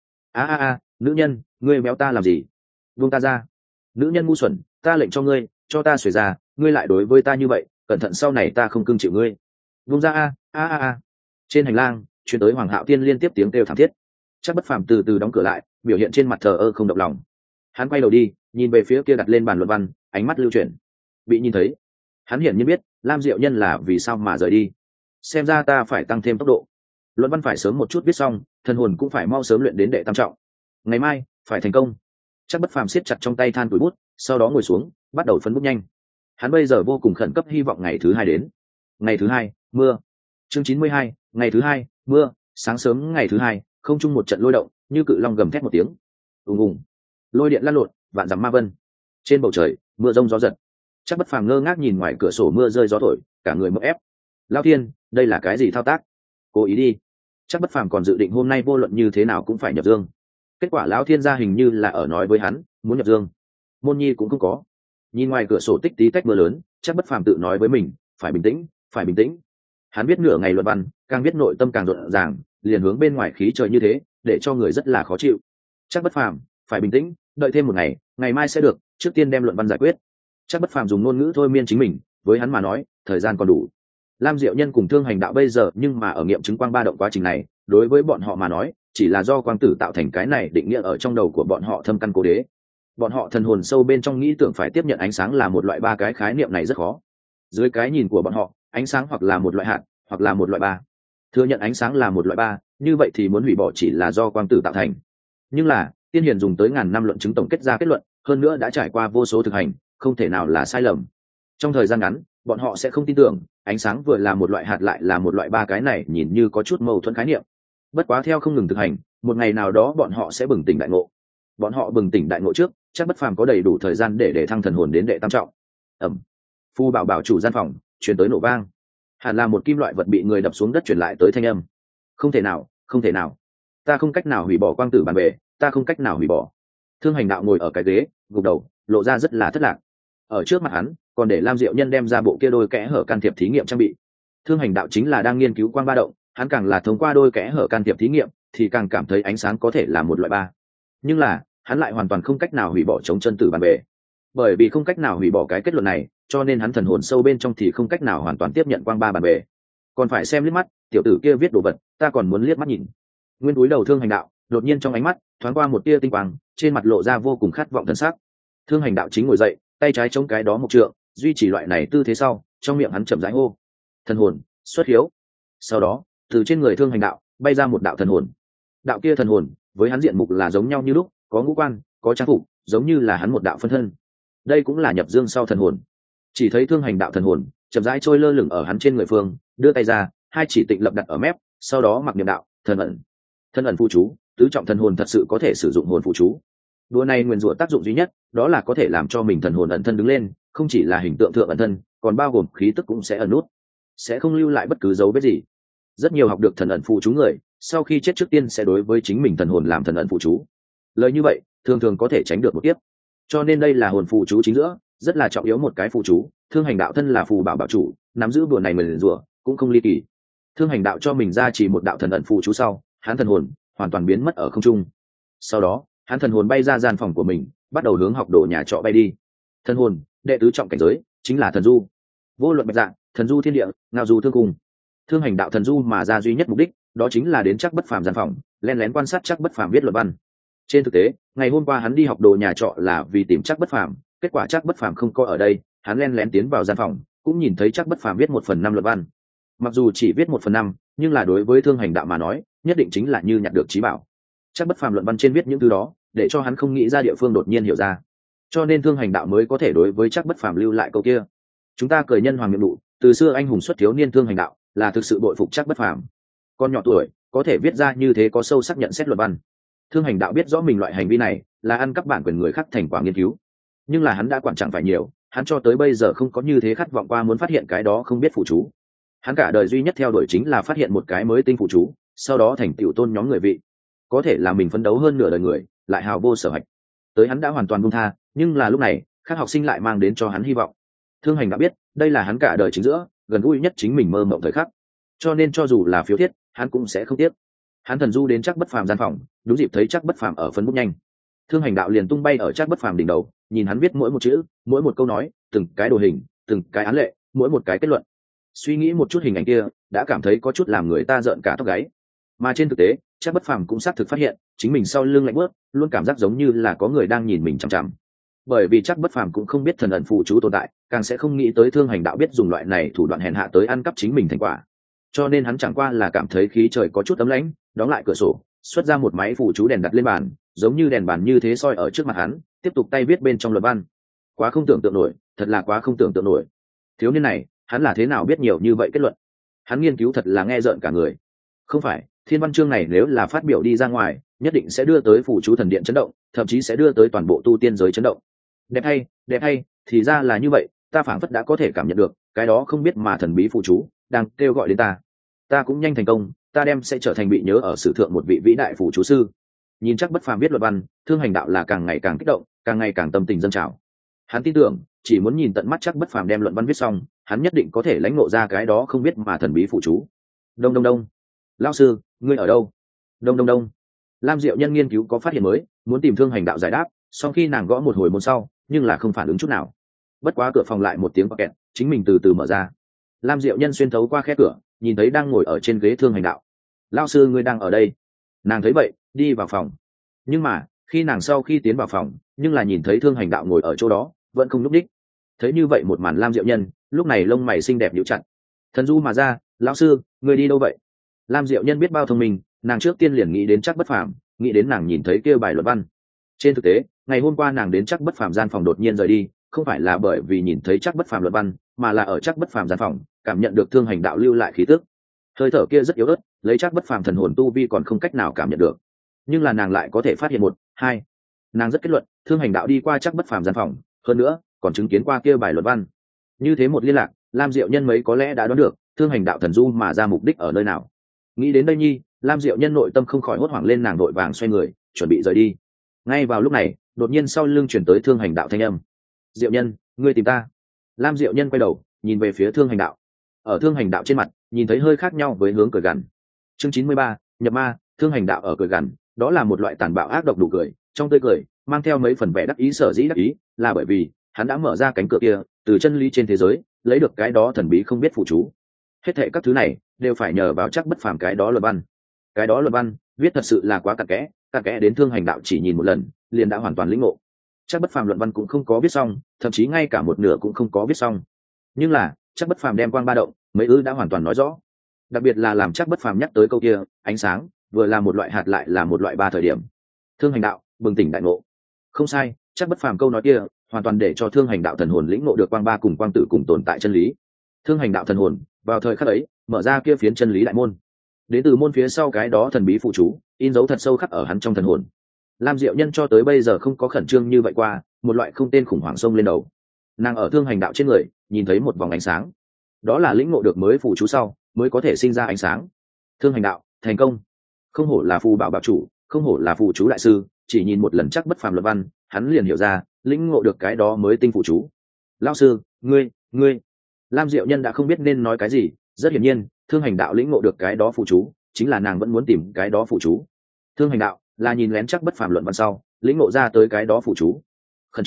Nữ nhân, ngươi béo ta làm gì? Buông ta ra. Nữ nhân ngu xuẩn, ta lệnh cho ngươi, cho ta xuề ra, ngươi lại đối với ta như vậy, cẩn thận sau này ta không cưng chịu ngươi. Buông ra Trên hành lang truyền tới Hoàng Hạo Thiên liên tiếp tiếng kêu thảm thiết. Chắc Bất Phàm từ từ đóng cửa lại, biểu hiện trên mặt thờ ơ không động lòng. Hắn quay đầu đi, nhìn về phía kia đặt lên bàn luận văn, ánh mắt lưu chuyển. Bị nhìn thấy, hắn hiển nhiên biết Lam Diệu Nhân là vì sao mà rời đi. Xem ra ta phải tăng thêm tốc độ, luận văn phải sớm một chút viết xong, thần hồn cũng phải mau sớm luyện đến đệ tam trọng, ngày mai phải thành công. Chắc Bất Phàm siết chặt trong tay than tuổi bút, sau đó ngồi xuống, bắt đầu phấn bút nhanh. Hắn bây giờ vô cùng khẩn cấp hy vọng ngày thứ hai đến. Ngày thứ hai, mưa. Chương 92, ngày thứ hai, mưa. Sáng sớm ngày thứ hai, không trung một trận lôi động, như cự long gầm thét một tiếng. Ùng ùng. Lôi điện lăn lộn, vạn dặm ma vân. Trên bầu trời, mưa rông gió giật. Chắc Bất Phàm ngơ ngác nhìn ngoài cửa sổ mưa rơi gió thổi, cả người mộng ép. Lão Thiên, đây là cái gì thao tác? Cố ý đi. Chắc Bất Phàm còn dự định hôm nay vô luận như thế nào cũng phải nhập dương. Kết quả Lão Thiên gia hình như là ở nói với hắn, muốn nhập dương. Môn nhi cũng không có. Nhìn ngoài cửa sổ tích tí tách mưa lớn, Chắc Bất Phàm tự nói với mình, phải bình tĩnh, phải bình tĩnh. Hắn biết nửa ngày luận văn, càng biết nội tâm càng rộn ràng, liền hướng bên ngoài khí trời như thế, để cho người rất là khó chịu. Chắc Bất Phàm, phải bình tĩnh, đợi thêm một ngày, ngày mai sẽ được, trước tiên đem luận văn giải quyết. Chắc Bất Phàm dùng ngôn ngữ thôi miên chính mình, với hắn mà nói, thời gian còn đủ. Lam Diệu Nhân cùng Thương Hành Đạo bây giờ nhưng mà ở nghiệm chứng quang ba động quá trình này, đối với bọn họ mà nói chỉ là do quang tử tạo thành, cái này định nghĩa ở trong đầu của bọn họ thâm căn cố đế. Bọn họ thần hồn sâu bên trong nghĩ tưởng phải tiếp nhận ánh sáng là một loại ba, cái khái niệm này rất khó. Dưới cái nhìn của bọn họ, ánh sáng hoặc là một loại hạt hoặc là một loại ba. Thừa nhận ánh sáng là một loại ba, như vậy thì muốn hủy bỏ chỉ là do quang tử tạo thành. Nhưng là tiên hiền dùng tới ngàn năm luận chứng tổng kết ra kết luận, hơn nữa đã trải qua vô số thực hành, không thể nào là sai lầm. Trong thời gian ngắn bọn họ sẽ không tin tưởng ánh sáng vừa là một loại hạt lại là một loại ba, cái này nhìn như có chút mâu thuẫn khái niệm. Bất quá theo không ngừng thực hành, một ngày nào đó bọn họ sẽ bừng tỉnh đại ngộ. Bọn họ bừng tỉnh đại ngộ trước, chắc Bất Phàm có đầy đủ thời gian để thăng thần hồn đến đệ tam trọng. Ẩm. Phu bảo bảo chủ gian phòng truyền tới nổ vang, hẳn là một kim loại vật bị người đập xuống đất truyền lại tới thanh âm. Không thể nào, không thể nào, ta không cách nào hủy bỏ quang tử bàn bề, ta không cách nào hủy bỏ. Thương Hành Đạo ngồi ở cái ghế gục đầu, lộ ra rất là thất lạc. Ở trước mặt hắn còn để Lam Diệu Nhân đem ra bộ kia đôi kẽ hở can thiệp thí nghiệm trang bị. Thương Hành Đạo chính là đang nghiên cứu quang ba động, hắn càng là thông qua đôi kẽ hở can thiệp thí nghiệm thì càng cảm thấy ánh sáng có thể là một loại ba. Nhưng là hắn lại hoàn toàn không cách nào hủy bỏ chống chân tử bàn bề. Bởi vì không cách nào hủy bỏ cái kết luận này, cho nên hắn thần hồn sâu bên trong thì không cách nào hoàn toàn tiếp nhận quang ba bàn bề. Còn phải xem liếc mắt, tiểu tử kia viết đồ vật, ta còn muốn liếc mắt nhìn. Nguyên túi đầu Thương Hành Đạo, đột nhiên trong ánh mắt thoáng qua một tia tinh quang, trên mặt lộ ra vô cùng khát vọng thần sắc. Thương Hành Đạo chính ngồi dậy, tay trái chống cái đó một trượng, duy trì loại này tư thế sau, trong miệng hắn chậm rãi hô: thần hồn xuất hiếu. Sau đó từ trên người Thương Hành Đạo bay ra một đạo thần hồn. Đạo kia thần hồn với hắn diện mục là giống nhau như lúc, có ngũ quan, có trang phục, giống như là hắn một đạo phân thân. Đây cũng là nhập dương sau thần hồn. Chỉ thấy Thương Hành Đạo thần hồn chậm rãi trôi lơ lửng ở hắn trên người phương, đưa tay ra, hai chỉ tịnh lập đặt ở mép, sau đó mặc niệm đạo: thần ẩn. Thần ẩn phụ chú, tứ trọng thần hồn thật sự có thể sử dụng hồn phụ chú. Đùa này nguyên rủa tác dụng duy nhất đó là có thể làm cho mình thần hồn ẩn thân đứng lên, không chỉ là hình tượng thượng ẩn thân, còn bao gồm khí tức cũng sẽ ẩn nút, sẽ không lưu lại bất cứ dấu vết gì. Rất nhiều học được thần ẩn phụ chú người, sau khi chết trước tiên sẽ đối với chính mình thần hồn làm thần ẩn phụ chú. Lời như vậy thường thường có thể tránh được một kiếp, cho nên đây là hồn phụ chú chính giữa rất là trọng yếu một cái phụ chú. Thương Hành Đạo thân là phù bảo bảo chủ, nắm giữ đùa này nguyền rủa cũng không ly kỳ. Thương Hành Đạo cho mình ra chỉ một đạo thần ẩn phụ chú sau, hắn thần hồn hoàn toàn biến mất ở không trung. Sau đó hắn thần hồn bay ra gian phòng của mình, bắt đầu hướng học đồ nhà trọ bay đi. Thần hồn đệ tứ trọng cảnh giới chính là thần du. Vô luận bạch dạng, thần du thiên địa, ngao du thương cùng. Thương Hành Đạo thần du mà ra duy nhất mục đích đó chính là đến Chắc Bất Phàm gian phòng, lén lén quan sát Chắc Bất Phàm viết luận văn. Trên thực tế ngày hôm qua hắn đi học đồ nhà trọ là vì tìm Chắc Bất Phàm, kết quả Chắc Bất Phàm không có ở đây, hắn lén lén tiến vào gian phòng, cũng nhìn thấy Chắc Bất Phàm viết 1/5 luận văn. Mặc dù chỉ viết 1/5, nhưng là đối với Thương Hành Đạo mà nói nhất định chính là như nhặt được trí bảo. Chắc Bất Phàm luận văn trên viết những thứ đó để cho hắn không nghĩ ra địa phương đột nhiên hiểu ra, cho nên Thương Hành Đạo mới có thể đối với Chắc Bất Phàm lưu lại câu kia: chúng ta cười nhân hoàng miệng nụ, từ xưa anh hùng xuất thiếu niên. Thương Hành Đạo là thực sự bội phục Chắc Bất Phàm, con nhỏ tuổi có thể viết ra như thế có sâu sắc nhận xét luận văn. Thương Hành Đạo biết rõ mình loại hành vi này là ăn cắp bản quyền người khác thành quả nghiên cứu, nhưng là hắn đã quản chẳng phải nhiều, hắn cho tới bây giờ không có như thế khát vọng qua muốn phát hiện cái đó không biết phụ chú. Hắn cả đời duy nhất theo đuổi chính là phát hiện một cái mới tinh phụ chú, sau đó thành tựu tôn nhóm người vị, có thể là mình phấn đấu hơn nửa đời người lại hào vô sở hạch. Tới hắn đã hoàn toàn buông tha, nhưng là lúc này các học sinh lại mang đến cho hắn hy vọng. Thương Hành đã biết đây là hắn cả đời chính giữa gần gũi nhất chính mình mơ mộng thời khắc, cho nên cho dù là phiếu thiết hắn cũng sẽ không tiếc. Hắn thần du đến Chắc Bất Phàm gian phòng, đúng dịp thấy Chắc Bất Phàm ở phấn bút nhanh. Thương Hành Đạo liền tung bay ở Chắc Bất Phàm đỉnh đầu, nhìn hắn viết mỗi một chữ, mỗi một câu nói, từng cái đồ hình, từng cái án lệ, mỗi một cái kết luận. Suy nghĩ một chút hình ảnh kia đã cảm thấy có chút làm người ta rợn cả tóc gáy. Mà trên thực tế Chắc Bất Phàm cũng xác thực phát hiện chính mình sau lưng lạnh bớt, luôn cảm giác giống như là có người đang nhìn mình chằm chằm. Bởi vì Chắc Bất Phàm cũng không biết thần ẩn phụ chú tồn tại, càng sẽ không nghĩ tới Thương Hành Đạo biết dùng loại này thủ đoạn hèn hạ tới ăn cắp chính mình thành quả, cho nên hắn chẳng qua là cảm thấy khí trời có chút ấm lãnh, đóng lại cửa sổ, xuất ra một máy phụ chú đèn đặt lên bàn, giống như đèn bàn như thế soi ở trước mặt hắn, tiếp tục tay viết bên trong luận văn. Quá không tưởng tượng nổi, thật là quá không tưởng tượng nổi. Thiếu niên này hắn là thế nào biết nhiều như vậy kết luận? Hắn nghiên cứu thật là nghe rợn cả người. Không phải thiên văn chương này nếu là phát biểu đi ra ngoài, nhất định sẽ đưa tới phụ chú thần điện chấn động, thậm chí sẽ đưa tới toàn bộ tu tiên giới chấn động. Đẹp hay, thì ra là như vậy, ta phảng phất đã có thể cảm nhận được cái đó không biết mà thần bí phụ chú đang kêu gọi đến ta cũng nhanh thành công, ta đem sẽ trở thành bị nhớ ở sử thượng một vị vĩ đại phụ chú sư. Nhìn Chắc Bất Phàm viết luận văn, Thương Hành Đạo là càng ngày càng kích động, càng ngày càng tâm tình dâng trào. Hắn tin tưởng chỉ muốn nhìn tận mắt Chắc Bất Phàm đem luận văn viết xong, hắn nhất định có thể lãnh ngộ ra cái đó không biết mà thần bí phụ chú. Đông đông đông, lão sư ngươi ở đâu? Đông đông đông, Lam Diệu Nhân nghiên cứu có phát hiện mới, muốn tìm Thương Hành Đạo giải đáp, sau khi nàng gõ một hồi môn sau nhưng là không phản ứng chút nào. Bất quá cửa phòng lại một tiếng kẹt, chính mình từ từ mở ra. Lam Diệu Nhân xuyên thấu qua khe cửa nhìn thấy đang ngồi ở trên ghế Thương Hành Đạo. Lao sư ngươi đang ở đây. Nàng thấy vậy đi vào phòng, nhưng mà khi nàng sau khi tiến vào phòng nhưng là nhìn thấy Thương Hành Đạo ngồi ở chỗ đó vẫn không núp đích. Thấy như vậy một màn, Lam Diệu Nhân lúc này lông mày xinh đẹp nhíu chặt. Thần du mà ra, lão sư ngươi đi đâu vậy? Lam Diệu Nhân biết bao thông minh, nàng trước tiên liền nghĩ đến Trác Bất Phàm, nghĩ đến nàng nhìn thấy kia bài luận văn. Trên thực tế ngày hôm qua nàng đến Trác Bất Phàm gian phòng đột nhiên rời đi, không phải là bởi vì nhìn thấy Trác Bất Phàm luận văn, mà là ở Trác Bất Phàm gian phòng cảm nhận được Thương Hành Đạo lưu lại khí tức. Hơi thở kia rất yếu ớt, lấy Trác Bất Phàm thần hồn tu vi còn không cách nào cảm nhận được, nhưng là nàng lại có thể phát hiện một hai. Nàng rất kết luận Thương Hành Đạo đi qua Trác Bất Phàm gian phòng, hơn nữa còn chứng kiến qua kia bài luận văn. Như thế một liên lạc, Lam Diệu Nhân mấy có lẽ đã đoán được Thương Hành Đạo thần du mà ra mục đích ở nơi nào. Nghĩ đến đây nhi, Lam Diệu Nhân nội tâm không khỏi hốt hoảng lên, nàng đội vàng xoay người chuẩn bị rời đi. Ngay vào lúc này đột nhiên sau lưng chuyển tới Thương Hành Đạo thanh âm. Diệu Nhân, ngươi tìm ta. Lam Diệu Nhân quay đầu nhìn về phía Thương Hành Đạo. Ở Thương Hành Đạo trên mặt nhìn thấy hơi khác nhau với hướng cười gằn. Chương 93, nhập ma. Thương Hành Đạo ở cười gằn, đó là một loại tàn bạo ác độc đủ cười, trong tươi cười mang theo mấy phần vẻ đắc ý. Sở dĩ đắc ý là bởi vì hắn đã mở ra cánh cửa kia, từ chân lý trên thế giới lấy được cái đó thần bí không biết phụ chú. Hết thệ các thứ này đều phải nhờ vào Trác Bất Phàm cái đó luận văn. Cái đó luận văn viết thật sự là quá cặn kẽ đến Thương Hành Đạo chỉ nhìn một lần liền đã hoàn toàn lĩnh ngộ. Trác Bất Phàm luận văn cũng không có viết xong, thậm chí ngay cả một nửa cũng không có viết xong, nhưng là Trác Bất Phàm đem quang ba động mấy ư đã hoàn toàn nói rõ. Đặc biệt là làm Trác Bất Phàm nhắc tới câu kia ánh sáng vừa là một loại hạt lại là một loại ba thời điểm, Thương Hành Đạo bừng tỉnh đại ngộ. Không sai, Trác Bất Phàm câu nói kia hoàn toàn để cho Thương Hành Đạo thần hồn lĩnh ngộ được quang ba cùng quang tử cùng tồn tại chân lý. Thương Hành Đạo thần hồn vào thời khắc ấy mở ra kia phiến chân lý đại môn, đến từ môn phía sau cái đó thần bí phụ chú in dấu thật sâu khắc ở hắn trong thần hồn. Lam Diệu Nhân cho tới bây giờ không có khẩn trương như vậy qua, một loại không tên khủng hoảng xông lên đầu. Nàng ở Thương Hành Đạo trên người nhìn thấy một vòng ánh sáng, đó là lĩnh ngộ được mới phụ chú sau mới có thể sinh ra ánh sáng. Thương Hành Đạo thành công. Không hổ là phù bảo bảo chủ, không hổ là phụ chú đại sư, chỉ nhìn một lần Trác Bất Phàm luận văn hắn liền hiểu ra lĩnh ngộ được cái đó mới tinh phụ chú. Lão sư ngươi. Lam Diệu Nhân đã không biết nên nói cái gì. Rất hiển nhiên Thương Hành Đạo lĩnh ngộ được cái đó phụ chú chính là nàng vẫn muốn tìm cái đó phụ chú. Thương Hành Đạo là nhìn lén Trác Bất Phàm luận văn sau lĩnh ngộ ra tới cái đó phụ chú. Khẩn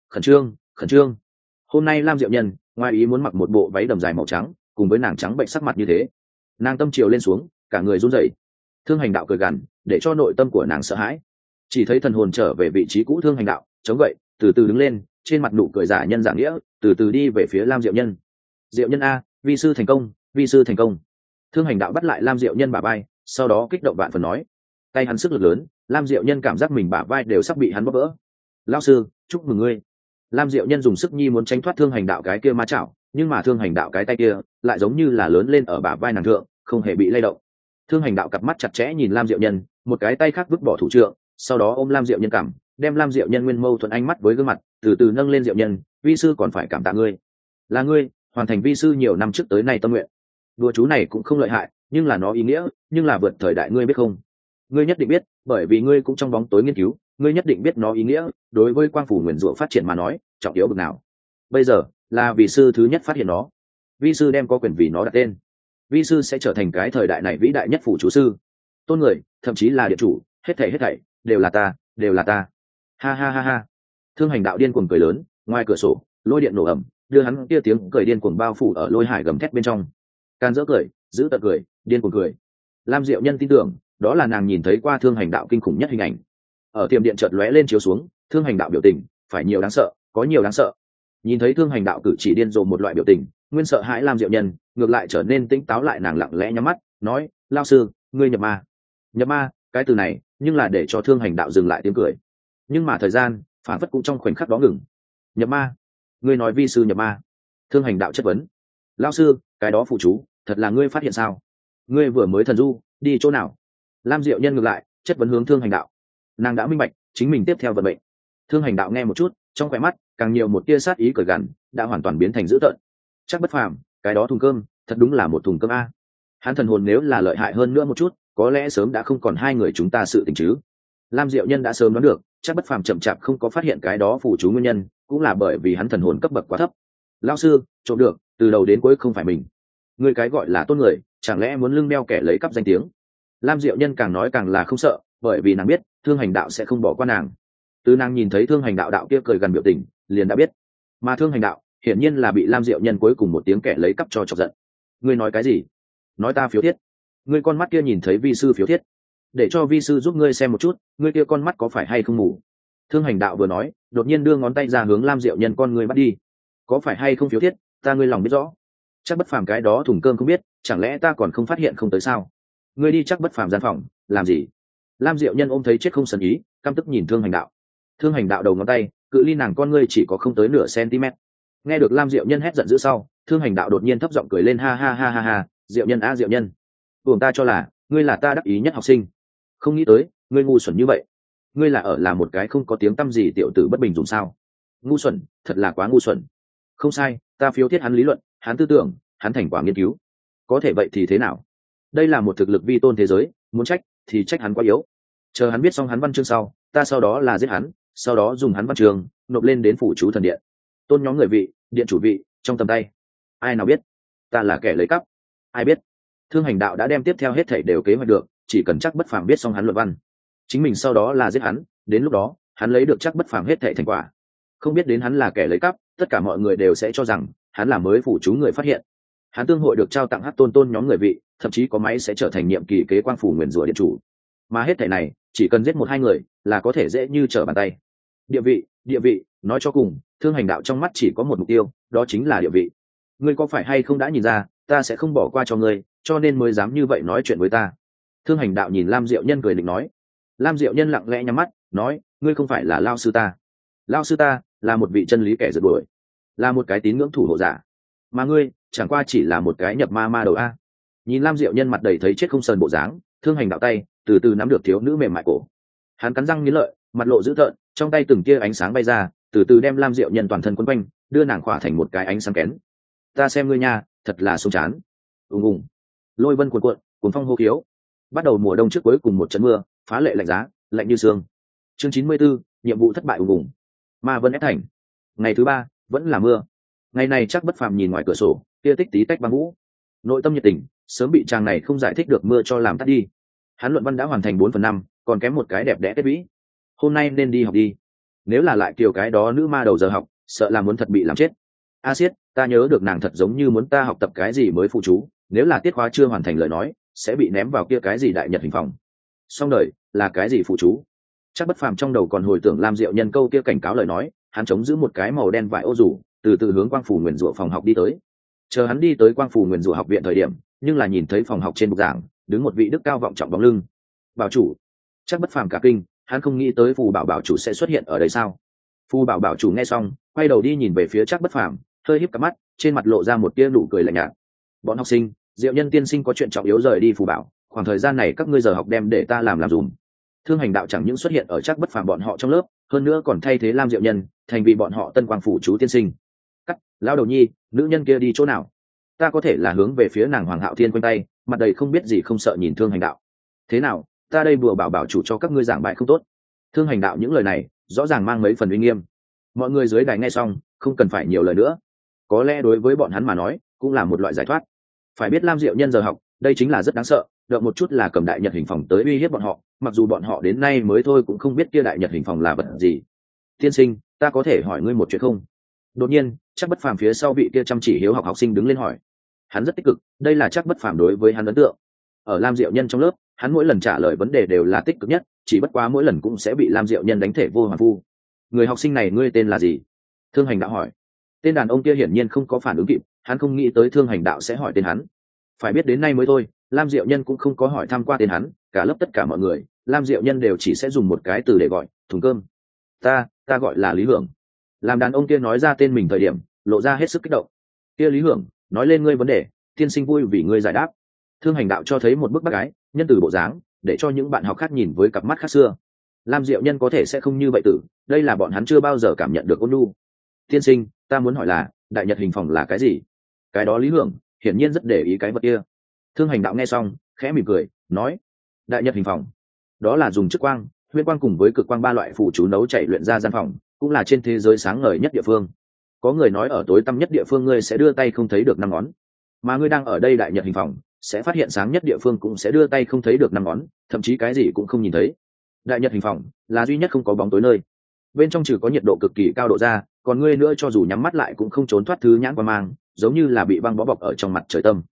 trương. Hôm nay Lam Diệu Nhân ngoài ý muốn mặc một bộ váy đầm dài màu trắng, cùng với nàng trắng bệnh sắc mặt như thế, nàng tâm triều lên xuống cả người run rẩy. Thương Hành Đạo cười gằn để cho nội tâm của nàng sợ hãi. Chỉ thấy thần hồn trở về vị trí cũ, Thương Hành Đạo chống gậy từ từ đứng lên, trên mặt nụ cười giả nhân giả nghĩa, từ từ đi về phía Lam Diệu Nhân. Diệu Nhân a, vi sư thành công. Thương Hành Đạo bắt lại Lam Diệu Nhân bả vai, sau đó kích động vạn phần nói. Tay hắn sức lực lớn, Lam Diệu Nhân cảm giác mình bả vai đều sắp bị hắn bóp vỡ. Lão sư chúc mừng ngươi. Lam Diệu Nhân dùng sức nhi muốn tránh thoát Thương Hành Đạo cái kia ma chảo, nhưng mà Thương Hành Đạo cái tay kia lại giống như là lớn lên ở bả vai nàng thượng, không hề bị lay động. Thương Hành Đạo cặp mắt chặt chẽ nhìn Lam Diệu Nhân, một cái tay khác vứt bỏ thủ trượng, sau đó ôm Lam Diệu Nhân cằm, đem Lam Diệu Nhân nguyên mâu thuẫn ánh mắt với gương mặt từ từ nâng lên. Diệu Nhân, vi sư còn phải cảm tạ ngươi, là ngươi hoàn thành vi sư nhiều năm trước tới nay tâm nguyện. Đùa chú này cũng không lợi hại, nhưng là nó ý nghĩa, nhưng là vượt thời đại, ngươi biết không? Ngươi nhất định biết, bởi vì ngươi cũng trong bóng tối nghiên cứu, ngươi nhất định biết nó ý nghĩa đối với quang phủ nguyền rủa phát triển mà nói trọng yếu bực nào. Bây giờ là vì sư thứ nhất phát hiện nó, vi sư đem có quyền vì nó đặt tên. Vi sư sẽ trở thành cái thời đại này vĩ đại nhất phủ chú sư, tôn người thậm chí là địa chủ, hết thảy đều là ta. Ha. Thương Hành Đạo điên cuồng cười lớn, ngoài cửa sổ lôi điện nổ ầm, đưa hắn kia tiếng cười điên cuồng bao phủ ở lôi hải gầm thét bên trong. Can dỡ cười, giữ tợn cười, điên cuồng cười. Lam Diệu Nhân tin tưởng đó là nàng nhìn thấy qua Thương Hành Đạo kinh khủng nhất hình ảnh. Ở tiềm điện chợt lóe lên chiếu xuống, Thương Hành Đạo biểu tình phải nhiều đáng sợ, có nhiều đáng sợ. Nhìn thấy Thương Hành Đạo cử chỉ điên rồ một loại biểu tình, nguyên sợ hãi Lam Diệu Nhân ngược lại trở nên tỉnh táo lại, nàng lặng lẽ nhắm mắt nói, lao sư ngươi nhập ma. Cái từ này nhưng là để cho Thương Hành Đạo dừng lại tiếng cười, nhưng mà thời gian phản phất cũng trong khoảnh khắc đó ngừng. Nhập ma? Ngươi nói vi sư nhập ma? Thương Hành Đạo chất vấn. Lao sư, cái đó phụ chú thật là ngươi phát hiện sao? Ngươi vừa mới thần du đi chỗ nào? Lam Diệu Nhân ngược lại chất vấn hướng Thương Hành Đạo. Nàng đã minh bạch chính mình tiếp theo vận mệnh. Thương Hành Đạo nghe một chút, trong khóe mắt càng nhiều một tia sát ý cười gằn, đã hoàn toàn biến thành dữ tợn. Chắc Bất Phàm, cái đó thùng cơm thật đúng là một thùng cơm a. Hắn thần hồn nếu là lợi hại hơn nữa một chút, có lẽ sớm đã không còn hai người chúng ta sự tình chứ. Lam Diệu Nhân đã sớm đoán được Chắc Bất Phàm chậm chạp không có phát hiện cái đó phù chú nguyên nhân, cũng là bởi vì hắn thần hồn cấp bậc quá thấp. Lão sư trộm được từ đầu đến cuối không phải mình, người cái gọi là tôn người chẳng lẽ muốn lưng đeo kẻ lấy cắp danh tiếng? Lam Diệu Nhân càng nói càng là không sợ, bởi vì nàng biết Thương Hành Đạo sẽ không bỏ qua nàng. Từ nàng nhìn thấy Thương Hành Đạo kia cười gần biểu tình liền đã biết, mà Thương Hành Đạo hiển nhiên là bị Lam Diệu Nhân cuối cùng một tiếng kẻ lấy cắp cho chọc giận. Ngươi nói cái gì? Nói ta phiếu thiết? Ngươi con mắt kia nhìn thấy vi sư phiếu thiết, để cho vi sư giúp ngươi xem một chút, ngươi kia con mắt có phải hay không mù? Thương Hành Đạo vừa nói, đột nhiên đưa ngón tay ra hướng Lam Diệu Nhân con ngươi bắt đi. Có phải hay không phiếu thiết, ta ngươi lòng biết rõ. Chắc Bất Phàm cái đó thùng cơm không biết, chẳng lẽ ta còn không phát hiện không tới sao? Ngươi đi Chắc Bất Phàm gian phòng, làm gì? Lam Diệu Nhân ôm thấy chết không sần ý, căm tức nhìn Thương Hành Đạo. Thương Hành Đạo đầu ngón tay, cự ly nàng con ngươi chỉ có không tới nửa cm. Nghe được Lam Diệu Nhân hét giận dữ sau, Thương Hành Đạo đột nhiên thấp giọng cười lên, ha ha ha ha ha, Diệu Nhân a Diệu Nhân, buồng ta cho là ngươi là ta đắc ý nhất học sinh, không nghĩ tới ngươi ngu xuẩn như vậy. Ngươi là ở là một cái không có tiếng tăm gì tiểu tử bất bình dùng sao? Ngu xuẩn, thật là quá ngu xuẩn. Không sai, ta phiếu thiết hắn lý luận, hắn tư tưởng, hắn thành quả nghiên cứu. Có thể vậy thì thế nào? Đây là một thực lực vi tôn thế giới, muốn trách thì trách hắn quá yếu. Chờ hắn biết xong hắn văn chương sau, ta sau đó là giết hắn, sau đó dùng hắn văn chương nộp lên đến phủ chú thần điện, tôn nhóm người vị, điện chủ vị trong tầm tay. Ai nào biết ta là kẻ lấy cắp? Ai biết? Thương Hành Đạo đã đem tiếp theo hết thảy đều kế hoạch được, chỉ cần Chắc Bất Phàm biết xong hắn luận văn, chính mình sau đó là giết hắn, đến lúc đó hắn lấy được Chắc Bất Phàm hết thảy thành quả. Không biết đến hắn là kẻ lấy cắp, tất cả mọi người đều sẽ cho rằng hắn là mới phủ chú người phát hiện. Hắn tương hội được trao tặng hát tôn nhóm người vị, thậm chí có máy sẽ trở thành nhiệm kỳ kế quang phủ nguyền rủa điện chủ. Mà hết thảy này chỉ cần giết một hai người là có thể dễ như trở bàn tay. Địa vị, nói cho cùng, Thương Hành Đạo trong mắt chỉ có một mục tiêu, đó chính là địa vị. Ngươi có phải hay không đã nhìn ra, ta sẽ không bỏ qua cho ngươi, cho nên mới dám như vậy nói chuyện với ta. Thương Hành Đạo nhìn Lam Diệu Nhân cười định nói. Lam Diệu Nhân lặng lẽ nhắm mắt, nói, ngươi không phải là lao sư ta. Lao sư ta là một vị chân lý kẻ rượt đuổi, là một cái tín ngưỡng thủ hộ giả, mà ngươi chẳng qua chỉ là một cái nhập ma đầu a. Nhìn Lam Diệu Nhân mặt đầy thấy chết không sờn bộ dáng, Thương Hành Đạo tay từ từ nắm được thiếu nữ mềm mại cổ. Hắn cắn răng nghiến lợi, mặt lộ dữ tợn, trong tay từng tia ánh sáng bay ra, từ từ đem Lam Diệu Nhân toàn thân quấn quanh, đưa nàng khỏa thành một cái ánh sáng kén. Ta xem ngươi nha, thật là xung chán. Ùng, lôi vân cuồn cuộn, cuồng phong hô khiếu. Bắt đầu mùa đông trước cuối cùng một trận mưa, phá lệ lạnh giá, lạnh như xương. Chương 94, nhiệm vụ thất bại ùng. Ma Vân ép thành. Ngày thứ ba vẫn là mưa. Ngày này Chắc Bất Phàm nhìn ngoài cửa sổ, kia tích tí tách băng vũ. Nội tâm nhiệt tình sớm bị chàng này không giải thích được mưa cho làm tắt đi. Hắn luận văn đã hoàn thành 4/5, còn kém một cái đẹp đẽ kết vĩ. Hôm nay nên đi học đi. Nếu là lại kiều cái đó nữ ma đầu giờ học, sợ là muốn thật bị làm chết. A Siết, ta nhớ được nàng thật giống như muốn ta học tập cái gì mới phụ chú, nếu là tiết khóa chưa hoàn thành lời nói, sẽ bị ném vào kia cái gì đại nhật hình phòng. Xong đời, là cái gì phụ chú? Chắc Bất Phàm trong đầu còn hồi tưởng Lam Diệu Nhân câu kia cảnh cáo lời nói, hắn chống giữ một cái màu đen vải ô rủ, từ từ hướng Quang Phủ Nguyên Rủa phòng học đi tới. Chờ hắn đi tới Quang Phủ Nguyên Rủa học viện thời điểm, nhưng là nhìn thấy phòng học trên bục giảng, đứng một vị đức cao vọng trọng bóng lưng. Bảo chủ. Chắc Bất Phàm cả kinh, hắn không nghĩ tới Phù Bảo chủ sẽ xuất hiện ở đây sao? Phù Bảo chủ nghe xong, quay đầu đi nhìn về phía Chắc Bất Phàm, hơi híp cặp mắt, trên mặt lộ ra một tia nụ cười lạnh nhạt. Bọn học sinh, Diệu Nhân tiên sinh có chuyện trọng yếu rời đi Phù Bảo, khoảng thời gian này các ngươi giờ học đem để ta làm dùm. Thương Hành Đạo chẳng những xuất hiện ở Chắc Bất Phàm bọn họ trong lớp, hơn nữa còn thay thế Lam Diệu Nhân thành vì bọn họ tân quang phủ chú tiên sinh. Cắt, lão đầu nhi, nữ nhân kia đi chỗ nào? Ta có thể là hướng về phía nàng Hoàng Hạo Thiên quanh tay, mặt đầy không biết gì không sợ nhìn Thương Hành Đạo. Thế nào, ta đây vừa bảo chủ cho các ngươi giảng bài không tốt. Thương Hành Đạo những lời này rõ ràng mang mấy phần uy nghiêm. Mọi người dưới đài nghe xong, không cần phải nhiều lời nữa. Có lẽ đối với bọn hắn mà nói, cũng là một loại giải thoát. Phải biết Lam Diệu Nhân giờ học, đây chính là rất đáng sợ, đợi một chút là cầm đại nhật hình phòng tới uy hiếp bọn họ, mặc dù bọn họ đến nay mới thôi cũng không biết kia đại nhật hình phòng là vật gì. Tiên sinh, ta có thể hỏi ngươi một chuyện không? Đột nhiên, Chắc Bất Phàm phía sau vị kia chăm chỉ hiếu học học sinh đứng lên hỏi. Hắn rất tích cực, đây là Chắc Bất Phàm đối với hắn ấn tượng. Ở Lam Diệu Nhân trong lớp, hắn mỗi lần trả lời vấn đề đều là tích cực nhất, chỉ bất quá mỗi lần cũng sẽ bị Lam Diệu Nhân đánh thể vô hoàn phu. Người học sinh này ngươi tên là gì? Thương Hành Đạo hỏi. Tên đàn ông kia hiển nhiên không có phản ứng kịp, hắn không nghĩ tới Thương Hành Đạo sẽ hỏi tên hắn. Phải biết đến nay mới thôi, Lam Diệu Nhân cũng không có hỏi thăm qua tên hắn, cả lớp tất cả mọi người, Lam Diệu Nhân đều chỉ sẽ dùng một cái từ để gọi, thùng cơm. Ta gọi là Lý Hưởng. Làm đàn ông kia nói ra tên mình thời điểm, lộ ra hết sức kích động. Kia Lý Hưởng, nói lên ngươi vấn đề, tiên sinh vui vì ngươi giải đáp. Thương Hành Đạo cho thấy một bức bác gái, nhân từ bộ dáng, để cho những bạn học khác nhìn với cặp mắt khác xưa. Lam Diệu Nhân có thể sẽ không như vậy tử, đây là bọn hắn chưa bao giờ cảm nhận được ôn nhu. Tiên sinh, ta muốn hỏi là, đại nhật hình phòng là cái gì? Cái đó Lý Hưởng hiển nhiên rất để ý cái vật kia. Thương Hành Đạo nghe xong, khẽ mỉm cười, nói: đại nhật hình phòng, đó là dùng chức quang, huyễn quang cùng với cực quang ba loại phù chú nấu chảy luyện ra gian phòng, cũng là trên thế giới sáng ngời nhất địa phương. Có người nói ở tối tăm nhất địa phương ngươi sẽ đưa tay không thấy được năm ngón, mà ngươi đang ở đây đại nhật hình phòng, sẽ phát hiện sáng nhất địa phương cũng sẽ đưa tay không thấy được năm ngón, thậm chí cái gì cũng không nhìn thấy. Đại nhật hình phòng là duy nhất không có bóng tối nơi, bên trong trừ có nhiệt độ cực kỳ cao độ ra, còn ngươi nữa cho dù nhắm mắt lại cũng không trốn thoát thứ nhãn qua mang, giống như là bị băng bó bọc ở trong mặt trời tâm.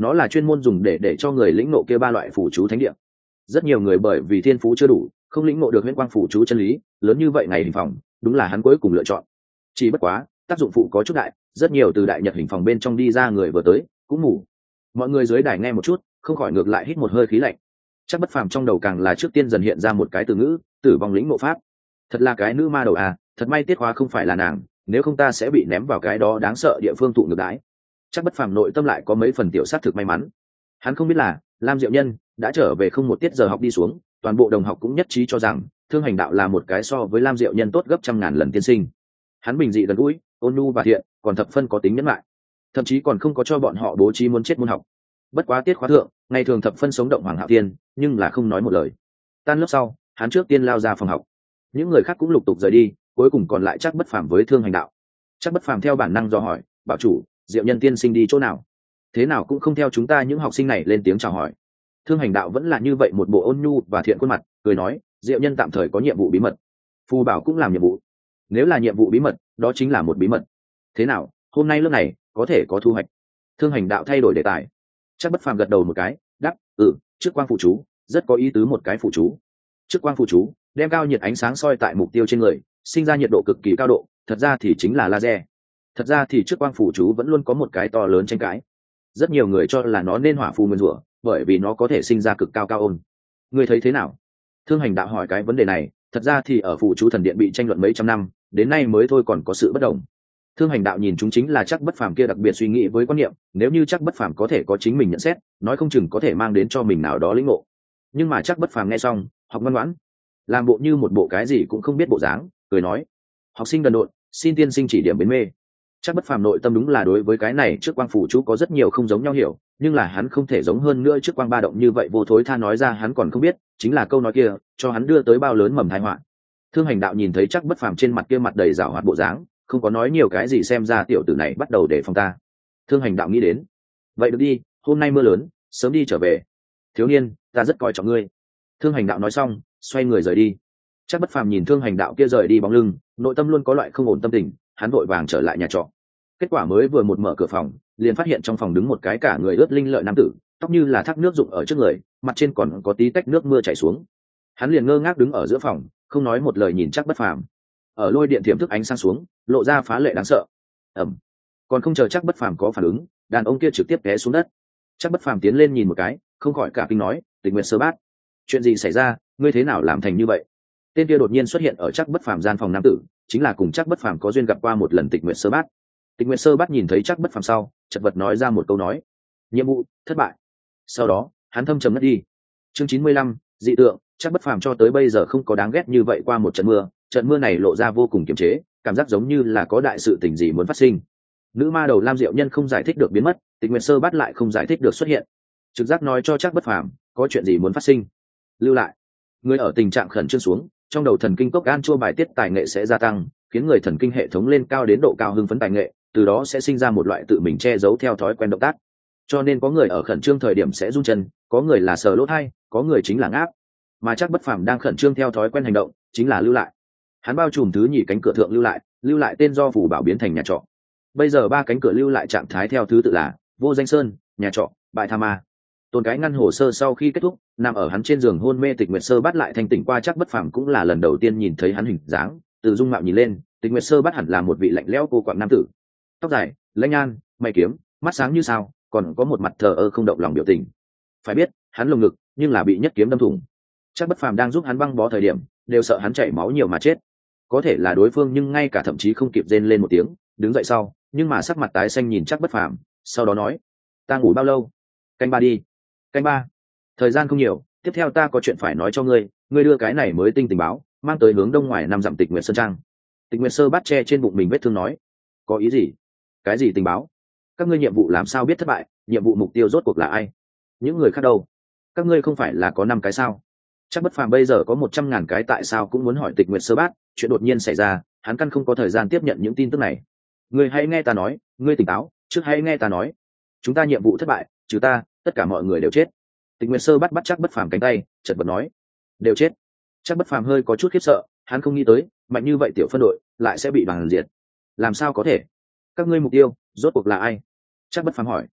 nó là chuyên môn dùng để cho người lĩnh ngộ kia ba loại phù chú thánh địa. Rất nhiều người bởi vì thiên phú chưa đủ, không lĩnh ngộ được huyễn quang phù chú chân lý, lớn như vậy ngày hình phòng đúng là hắn cuối cùng lựa chọn. Chỉ bất quá tác dụng phụ có chút đại, rất nhiều từ đại nhật hình phòng bên trong đi ra người vừa tới cũng ngủ. Mọi người dưới đài nghe một chút, không khỏi ngược lại hít một hơi khí lạnh. Chắc Bất Phàm trong đầu càng là trước tiên dần hiện ra một cái từ ngữ, tử vong lĩnh ngộ pháp. Thật là cái nữ ma đầu à, thật may tiết hóa không phải là nàng, nếu không ta sẽ bị ném vào cái đó đáng sợ địa phương thụ ngược đãi. Chắc Bất Phàm nội tâm lại có mấy phần tiểu sát thực may mắn. Hắn không biết là Lam Diệu Nhân đã trở về không một tiết giờ học đi xuống, toàn bộ đồng học cũng nhất trí cho rằng Thương Hành Đạo là một cái so với Lam Diệu Nhân tốt gấp trăm ngàn lần tiên sinh. Hắn bình dị gần gũi, ôn nhu và thiện, còn thập phân có tính nhẫn lại, thậm chí còn không có cho bọn họ bố trí muốn chết môn học. Bất quá tiết khóa thượng, ngày thường thập phân sống động Hoàng Hạo Tiên, nhưng là không nói một lời. Tan lớp sau, hắn trước tiên lao ra phòng học. Những người khác cũng lục tục rời đi, cuối cùng còn lại Chắc Bất Phàm với Thương Hành Đạo. Chắc Bất Phàm theo bản năng do hỏi, bảo chủ, Diệu Nhân tiên sinh đi chỗ nào? Thế nào cũng không theo chúng ta những học sinh này lên tiếng chào hỏi. Thương Hành Đạo vẫn là như vậy một bộ ôn nhu và thiện khuôn mặt, cười nói, Diệu Nhân tạm thời có nhiệm vụ bí mật. Phù Bảo cũng làm nhiệm vụ. Nếu là nhiệm vụ bí mật, đó chính là một bí mật. Thế nào, hôm nay lớp này có thể có thu hoạch? Thương Hành Đạo thay đổi đề tài. Chắc Bất Phàm gật đầu một cái, đáp, trước quang phụ chú, rất có ý tứ một cái phụ chú. Trước quang phụ chú, đem cao nhiệt ánh sáng soi tại mục tiêu trên người, sinh ra nhiệt độ cực kỳ cao độ, thật ra thì chính là laser. Thật ra thì trước quang phụ chú vẫn luôn có một cái to lớn tranh cãi. Rất nhiều người cho là nó nên hỏa phù nguyên rủa, bởi vì nó có thể sinh ra cực cao cao ôn. Người thấy thế nào? Thương Hành Đạo hỏi cái vấn đề này, thật ra thì ở phụ chú thần điện bị tranh luận mấy trăm năm, đến nay mới thôi còn có sự bất đồng. Thương Hành Đạo nhìn chúng chính là Chắc Bất Phàm kia đặc biệt suy nghĩ với quan niệm, nếu như Chắc Bất Phàm có thể có chính mình nhận xét, nói không chừng có thể mang đến cho mình nào đó lĩnh ngộ. Nhưng mà Chắc Bất Phàm nghe xong, học ngoan ngoãn, làm bộ như một bộ cái gì cũng không biết bộ dáng, cười nói, học sinh đần độn, xin tiên sinh chỉ điểm bến mê. Chắc Bất Phàm nội tâm đúng là đối với cái này trước quang phủ chú có rất nhiều không giống nhau hiểu, nhưng là hắn không thể giống hơn nữa trước quang ba động như vậy vô thối tha nói ra hắn còn không biết, chính là câu nói kia, cho hắn đưa tới bao lớn mầm tai họa. Thương Hành Đạo nhìn thấy Chắc Bất Phàm trên mặt kia mặt đầy giảo hoạt bộ dáng, không có nói nhiều cái gì, xem ra tiểu tử này bắt đầu để phòng ta. Thương Hành Đạo nghĩ đến, vậy được đi, hôm nay mưa lớn, sớm đi trở về. Thiếu niên, ta rất coi trọng ngươi. Thương Hành Đạo nói xong, xoay người rời đi. Chắc Bất Phàm nhìn Thương Hành Đạo kia rời đi bóng lưng, nội tâm luôn có loại không ổn tâm tình, hắn vội vàng trở lại nhà trọ. Kết quả mới vừa một mở cửa phòng, liền phát hiện trong phòng đứng một cái cả người ướt linh lợi nam tử, tóc như là thác nước rụng ở trước người, mặt trên còn có tí tách nước mưa chảy xuống. Hắn liền ngơ ngác đứng ở giữa phòng, không nói một lời nhìn Chắc Bất Phàm. Ở lôi điện thiểm thức ánh sang xuống, lộ ra phá lệ đáng sợ. Ầm. Còn không chờ Chắc Bất Phàm có phản ứng, đàn ông kia trực tiếp té xuống đất. Chắc Bất Phàm tiến lên nhìn một cái, không khỏi cả kinh nói, Tịch Nguyệt Sơ Bát, chuyện gì xảy ra, ngươi thế nào làm thành như vậy? Tên kia đột nhiên xuất hiện ở Chắc Bất Phàm gian phòng nam tử, chính là cùng Chắc Bất Phàm có duyên gặp qua một lần Tịch Nguyệt Sơ Bát. Tịch Nguyệt Sơ Bát nhìn thấy Chắc Bất Phàm sau, chợt vật nói ra một câu nói, nhiệm vụ thất bại. Sau đó, hắn thâm trầm ngất đi. Chương 95, dị tượng. Chắc Bất Phàm cho tới bây giờ không có đáng ghét như vậy qua một trận mưa này lộ ra vô cùng kiềm chế, cảm giác giống như là có đại sự tình gì muốn phát sinh. Nữ ma đầu Lam Diệu Nhân không giải thích được biến mất, Tịch Nguyệt Sơ Bát lại không giải thích được xuất hiện. Trực giác nói cho Chắc Bất Phàm có chuyện gì muốn phát sinh. Lưu lại. Người ở tình trạng khẩn trương xuống, trong đầu thần kinh cốc gan chua bài tiết tài nghệ sẽ gia tăng, khiến người thần kinh hệ thống lên cao đến độ cao hưng phấn tài nghệ, từ đó sẽ sinh ra một loại tự mình che giấu theo thói quen động tác. Cho nên có người ở khẩn trương thời điểm sẽ run chân, có người là sờ lỗ tai, có người chính là ngáp. Mà Chắc Bất Phàm đang khẩn trương theo thói quen hành động, chính là lưu lại. Hắn bao trùm thứ nhì cánh cửa thượng lưu lại tên do phủ bảo biến thành nhà trọ. Bây giờ ba cánh cửa lưu lại trạng thái theo thứ tự là Vô Danh Sơn, nhà trọ, Bại Tha Ma. Tồn cái ngăn hồ sơ sau khi kết thúc, nằm ở hắn trên giường hôn mê Tịch Nguyệt Sơ Bát lại thanh tỉnh qua Chắc Bất Phàm cũng là lần đầu tiên nhìn thấy hắn hình dáng, từ dung mạo nhìn lên, Tịch Nguyệt Sơ Bát hẳn là một vị lạnh lẽo cô quạng nam tử. Tóc dài, lãnh nhan, mày kiếm, mắt sáng như sao, còn có một mặt thờ ơ không động lòng biểu tình. Phải biết, hắn lồng ngực, nhưng là bị nhất kiếm đâm thủng. Chắc Bất Phàm đang giúp hắn băng bó thời điểm, đều sợ hắn chảy máu nhiều mà chết. Có thể là đối phương nhưng ngay cả thậm chí không kịp rên lên một tiếng, đứng dậy sau, nhưng mà sắc mặt tái xanh nhìn Chắc Bất Phàm, sau đó nói: "Ta ngủ bao lâu?" "Canh ba đi." "Canh ba?" "Thời gian không nhiều, tiếp theo ta có chuyện phải nói cho ngươi, ngươi đưa cái này mới tinh tình báo, mang tới hướng đông ngoài 5 dặm Tịch Nguyệt Sơn Trang." Tịch Nguyệt Sơ Bát che trên bụng mình vết thương nói: "Có ý gì? Cái gì tình báo? Các ngươi nhiệm vụ làm sao biết thất bại, nhiệm vụ mục tiêu rốt cuộc là ai? Những người khác đâu? Các ngươi không phải là có 5 cái sao?" Chắc Bất Phàm bây giờ có 100.000 cái tại sao cũng muốn hỏi Tịch Nguyệt Sơ Bát, chuyện đột nhiên xảy ra, hắn căn không có thời gian tiếp nhận những tin tức này. "Ngươi hãy nghe ta nói, ngươi tỉnh táo, trước hãy nghe ta nói. Chúng ta nhiệm vụ thất bại, trừ ta, tất cả mọi người đều chết." Tịch Nguyệt Sơ Bát bắt Chắc Bất Phàm cánh tay, chợt bật nói: "Đều chết?" Chắc Bất Phàm hơi có chút khiếp sợ, hắn không nghĩ tới, mạnh như vậy tiểu phân đội lại sẽ bị đoàn diệt. Làm sao có thể? Các ngươi mục tiêu rốt cuộc là ai? Chắc Bất Phàm hỏi.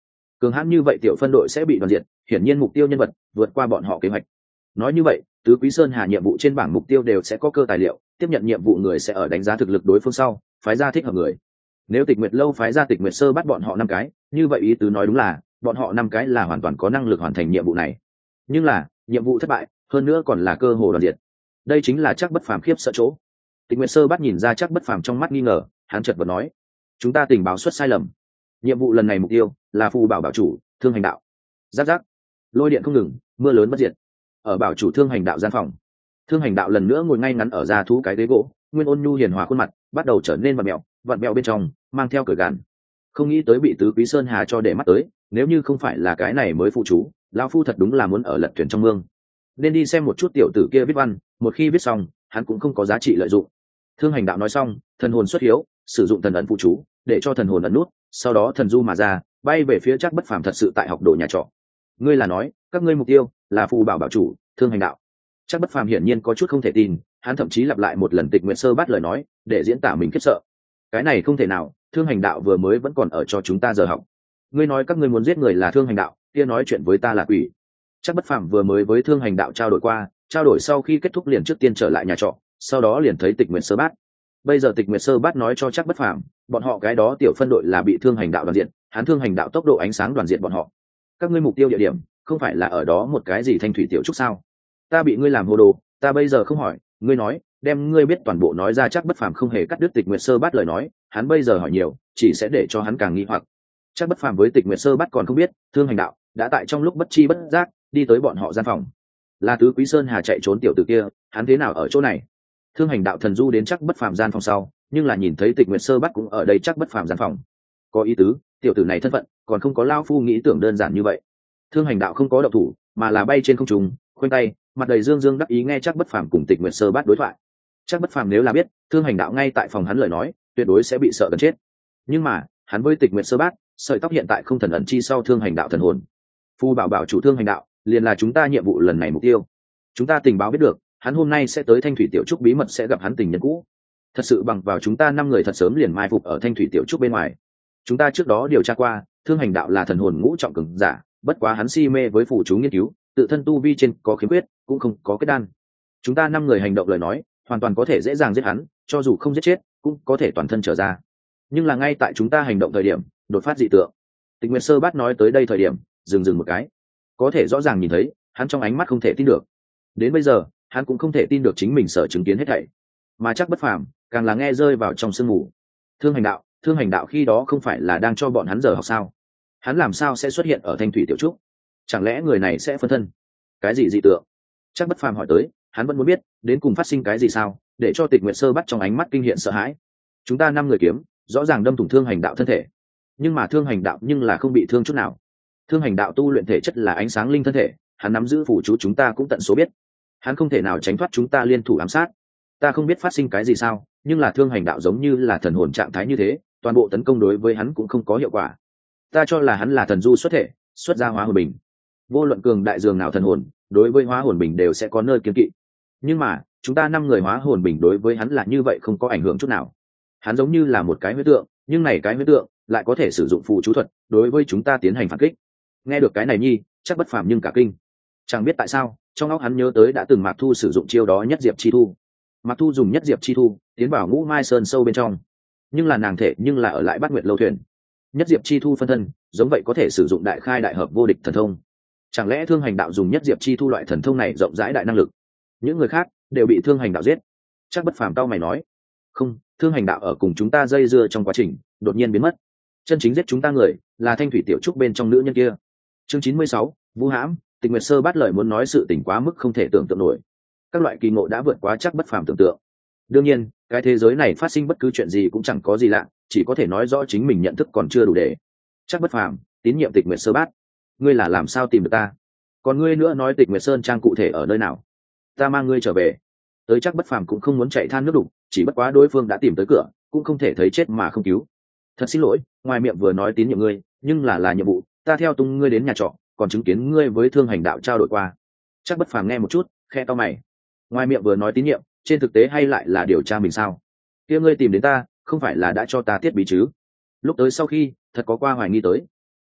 cường hãn như vậy tiểu phân đội sẽ bị đoàn diệt, hiển nhiên mục tiêu nhân vật vượt qua bọn họ kế hoạch. Nói như vậy, tứ quý sơn hà nhiệm vụ trên bảng mục tiêu đều sẽ có cơ tài liệu, tiếp nhận nhiệm vụ người sẽ ở đánh giá thực lực đối phương sau phái ra thích hợp người. Nếu Tịch Nguyệt lâu phái ra Tịch Nguyệt sơ bắt bọn họ 5 cái, như vậy ý tứ nói đúng là bọn họ 5 cái là hoàn toàn có năng lực hoàn thành nhiệm vụ này. Nhưng là nhiệm vụ thất bại, hơn nữa còn là cơ hồ đoàn diệt. Đây chính là chắc bất phàm khiếp sợ chỗ. Tịch Nguyệt sơ bắt nhìn ra chắc bất phàm trong mắt nghi ngờ, hắn chợt vật nói: chúng ta tình báo xuất sai lầm, nhiệm vụ lần này mục tiêu là phù bảo bảo chủ Thương Hành đạo. Giáp giáp, lôi điện không ngừng, mưa lớn bất diệt. Ở bảo chủ Thương Hành đạo gian phòng, Thương Hành đạo lần nữa ngồi ngay ngắn ở ra thú cái ghế gỗ, nguyên ôn nhu hiền hòa khuôn mặt bắt đầu trở nên vặn mèo bên trong mang theo cởi gàn. Không nghĩ tới bị tứ quý sơn hà cho để mắt tới, nếu như không phải là cái này mới phụ chú, lão phu thật đúng là muốn ở lật thuyền trong mương. Nên đi xem một chút tiểu tử kia viết văn, một khi viết xong hắn cũng không có giá trị lợi dụng. Thương Hành đạo nói xong, thần hồn xuất hiếu, sử dụng thần ấn phụ chú để cho thần hồn ấn nút, sau đó thần du mà ra, bay về phía chắc bất phàm thật sự tại học đồ nhà trọ. Ngươi là nói các ngươi mục tiêu là phù bảo bảo chủ Thương Hành đạo? Chắc bất phàm hiển nhiên có chút không thể tin, hắn thậm chí lặp lại một lần Tịch Nguyệt sơ bắt lời nói để diễn tả mình khiếp sợ. Cái này không thể nào, Thương Hành đạo vừa mới vẫn còn ở cho chúng ta giờ học. Ngươi nói các ngươi muốn giết người là Thương Hành đạo, kia nói chuyện với ta là quỷ. Chắc bất phàm vừa mới với Thương Hành đạo trao đổi qua, trao đổi sau khi kết thúc liền trước tiên trở lại nhà trọ, sau đó liền thấy Tịch Nguyệt sơ bát. Bây giờ Tịch Nguyệt sơ bát nói cho chắc bất phàm, bọn họ cái đó tiểu phân đội là bị Thương Hành đạo đoàn diện, hắn Thương Hành đạo tốc độ ánh sáng đoàn diện bọn họ. Các ngươi mục tiêu địa điểm không phải là ở đó một cái gì thanh thủy tiểu trúc sao? Ta bị ngươi làm hồ đồ, ta bây giờ không hỏi, ngươi nói, đem ngươi biết toàn bộ nói ra. Chắc bất phàm không hề cắt đứt Tịch Nguyệt sơ bát lời nói, hắn bây giờ hỏi nhiều chỉ sẽ để cho hắn càng nghi hoặc. Chắc bất phàm với Tịch Nguyệt sơ bát còn không biết, Thương Hành đạo đã tại trong lúc bất chi bất giác đi tới bọn họ gian phòng. Là tứ quý sơn hà chạy trốn tiểu tử kia, hắn thế nào ở chỗ này? Thương Hành đạo thần du đến chắc bất phàm gian phòng sau, nhưng là nhìn thấy Tịch Nguyệt sơ bát cũng ở đây chắc bất phàm gian phòng. Có ý tứ, tiểu tử này thân phận còn không có lao phu nghĩ tưởng đơn giản như vậy. Thương Hành đạo không có động thủ, mà là bay trên không trung, khoanh tay, mặt đầy dương dương đắc ý nghe chắc bất phàm cùng Tịch Nguyệt sơ bát đối thoại. Chắc bất phàm nếu là biết Thương Hành đạo ngay tại phòng hắn lời nói, tuyệt đối sẽ bị sợ gần chết. Nhưng mà hắn với Tịch Nguyệt sơ bát, sợi tóc hiện tại không thần ẩn chi sau Thương Hành đạo thần hồn. Phu bảo bảo chủ Thương Hành đạo liền là chúng ta nhiệm vụ lần này mục tiêu. Chúng ta tình báo biết được, hắn hôm nay sẽ tới Thanh Thủy tiểu trúc bí mật sẽ gặp hắn tình nhân cũ. Thật sự bằng vào chúng ta 5 người thật sớm liền mai phục ở Thanh Thủy tiểu trúc bên ngoài. Chúng ta trước đó điều tra qua, Thương Hành đạo là thần hồn ngũ trọng cường giả, bất quá hắn si mê với phụ chú nghiên cứu, tự thân tu vi trên có khiếm khuyết, cũng không có kết đan. Chúng ta 5 người hành động lời nói, hoàn toàn có thể dễ dàng giết hắn, cho dù không giết chết, cũng có thể toàn thân trở ra. Nhưng là ngay tại chúng ta hành động thời điểm, đột phát dị tượng. Tịch Nguyệt sơ bát nói tới đây thời điểm, dừng một cái. Có thể rõ ràng nhìn thấy, hắn trong ánh mắt không thể tin được. Đến bây giờ, hắn cũng không thể tin được chính mình sở chứng kiến hết thảy. Mà chắc bất phàm, càng là nghe rơi vào trong sương mù. Thương Hành đạo khi đó không phải là đang cho bọn hắn giờ học sao? Hắn làm sao sẽ xuất hiện ở Thanh Thủy tiểu trúc? Chẳng lẽ người này sẽ phân thân? Cái gì dị tượng? Chắc bất phàm hỏi tới, hắn vẫn muốn biết đến cùng phát sinh cái gì sao, để cho Tịch Nguyệt sơ bắt trong ánh mắt kinh hiện sợ hãi. Chúng ta 5 người kiếm rõ ràng đâm thủng Thương Hành đạo thân thể, nhưng mà Thương Hành đạo nhưng là không bị thương chút nào. Thương Hành đạo tu luyện thể chất là ánh sáng linh thân thể, hắn nắm giữ phù chú chúng ta cũng tận số biết, hắn không thể nào tránh thoát chúng ta liên thủ ám sát. Ta không biết phát sinh cái gì sao, nhưng là Thương Hành đạo giống như là thần hồn trạng thái như thế, toàn bộ tấn công đối với hắn cũng không có hiệu quả. Ta cho là hắn là thần du xuất thể, xuất ra hóa hồn bình. Vô luận cường đại dường nào thần hồn, đối với hóa hồn bình đều sẽ có nơi kiêng kỵ. Nhưng mà chúng ta 5 người hóa hồn bình đối với hắn là như vậy không có ảnh hưởng chút nào. Hắn giống như là một cái huyết tượng, nhưng này cái huyết tượng lại có thể sử dụng phù chú thuật đối với chúng ta tiến hành phản kích. Nghe được cái này nhi, chắc bất phàm nhưng cả kinh. Chẳng biết tại sao, trong óc hắn nhớ tới đã từng Mạc Thu sử dụng chiêu đó Nhất Diệp Chi Thu. Mạc Thu dùng Nhất Diệp Chi Thu tiến vào Ngũ Mai Sơn sâu bên trong, nhưng là nàng thể nhưng là ở lại Bát Nguyệt lâu thuyền. Nhất Diệp Chi Thu phân thân, giống vậy có thể sử dụng đại khai đại hợp vô địch thần thông. Chẳng lẽ Thương Hành đạo dùng Nhất Diệp Chi Thu loại thần thông này rộng rãi đại năng lực? Những người khác đều bị Thương Hành đạo giết. Chắc bất phàm tao mày nói, không, Thương Hành đạo ở cùng chúng ta dây dưa trong quá trình đột nhiên biến mất. Chân chính giết chúng ta người là Thanh Thủy tiểu trúc bên trong nữ nhân kia. Chương 96, Vũ hãm. Tịch Nguyệt sơ bát lời muốn nói sự tình quá mức không thể tưởng tượng nổi. Các loại kỳ ngộ đã vượt quá chắc bất phàm tưởng tượng. Đương nhiên, cái thế giới này phát sinh bất cứ chuyện gì cũng chẳng có gì lạ, chỉ có thể nói rõ chính mình nhận thức còn chưa đủ để. Chắc bất phàm, tín nhiệm Tịch Nguyệt sơ bát. Ngươi là làm sao tìm được ta? Còn ngươi nữa nói Tịch Nguyệt Sơn trang cụ thể ở nơi nào? Ta mang ngươi trở về. Tới chắc bất phàm cũng không muốn chạy than nước đục, chỉ bất quá đối phương đã tìm tới cửa, cũng không thể thấy chết mà không cứu. Thật xin lỗi, ngoài miệng vừa nói tín nhiệm ngươi, nhưng là nhiệm vụ, ta theo tung ngươi đến nhà trọ, còn chứng kiến ngươi với Thương Hành đạo trao đổi qua. Chắc bất phàm nghe một chút, khe to mày. Ngoài miệng vừa nói tín nhiệm, trên thực tế hay lại là điều tra mình sao? Kia ngươi tìm đến ta, không phải là đã cho ta tiết bí chứ? Lúc tới sau khi, thật có qua hoài nghi tới.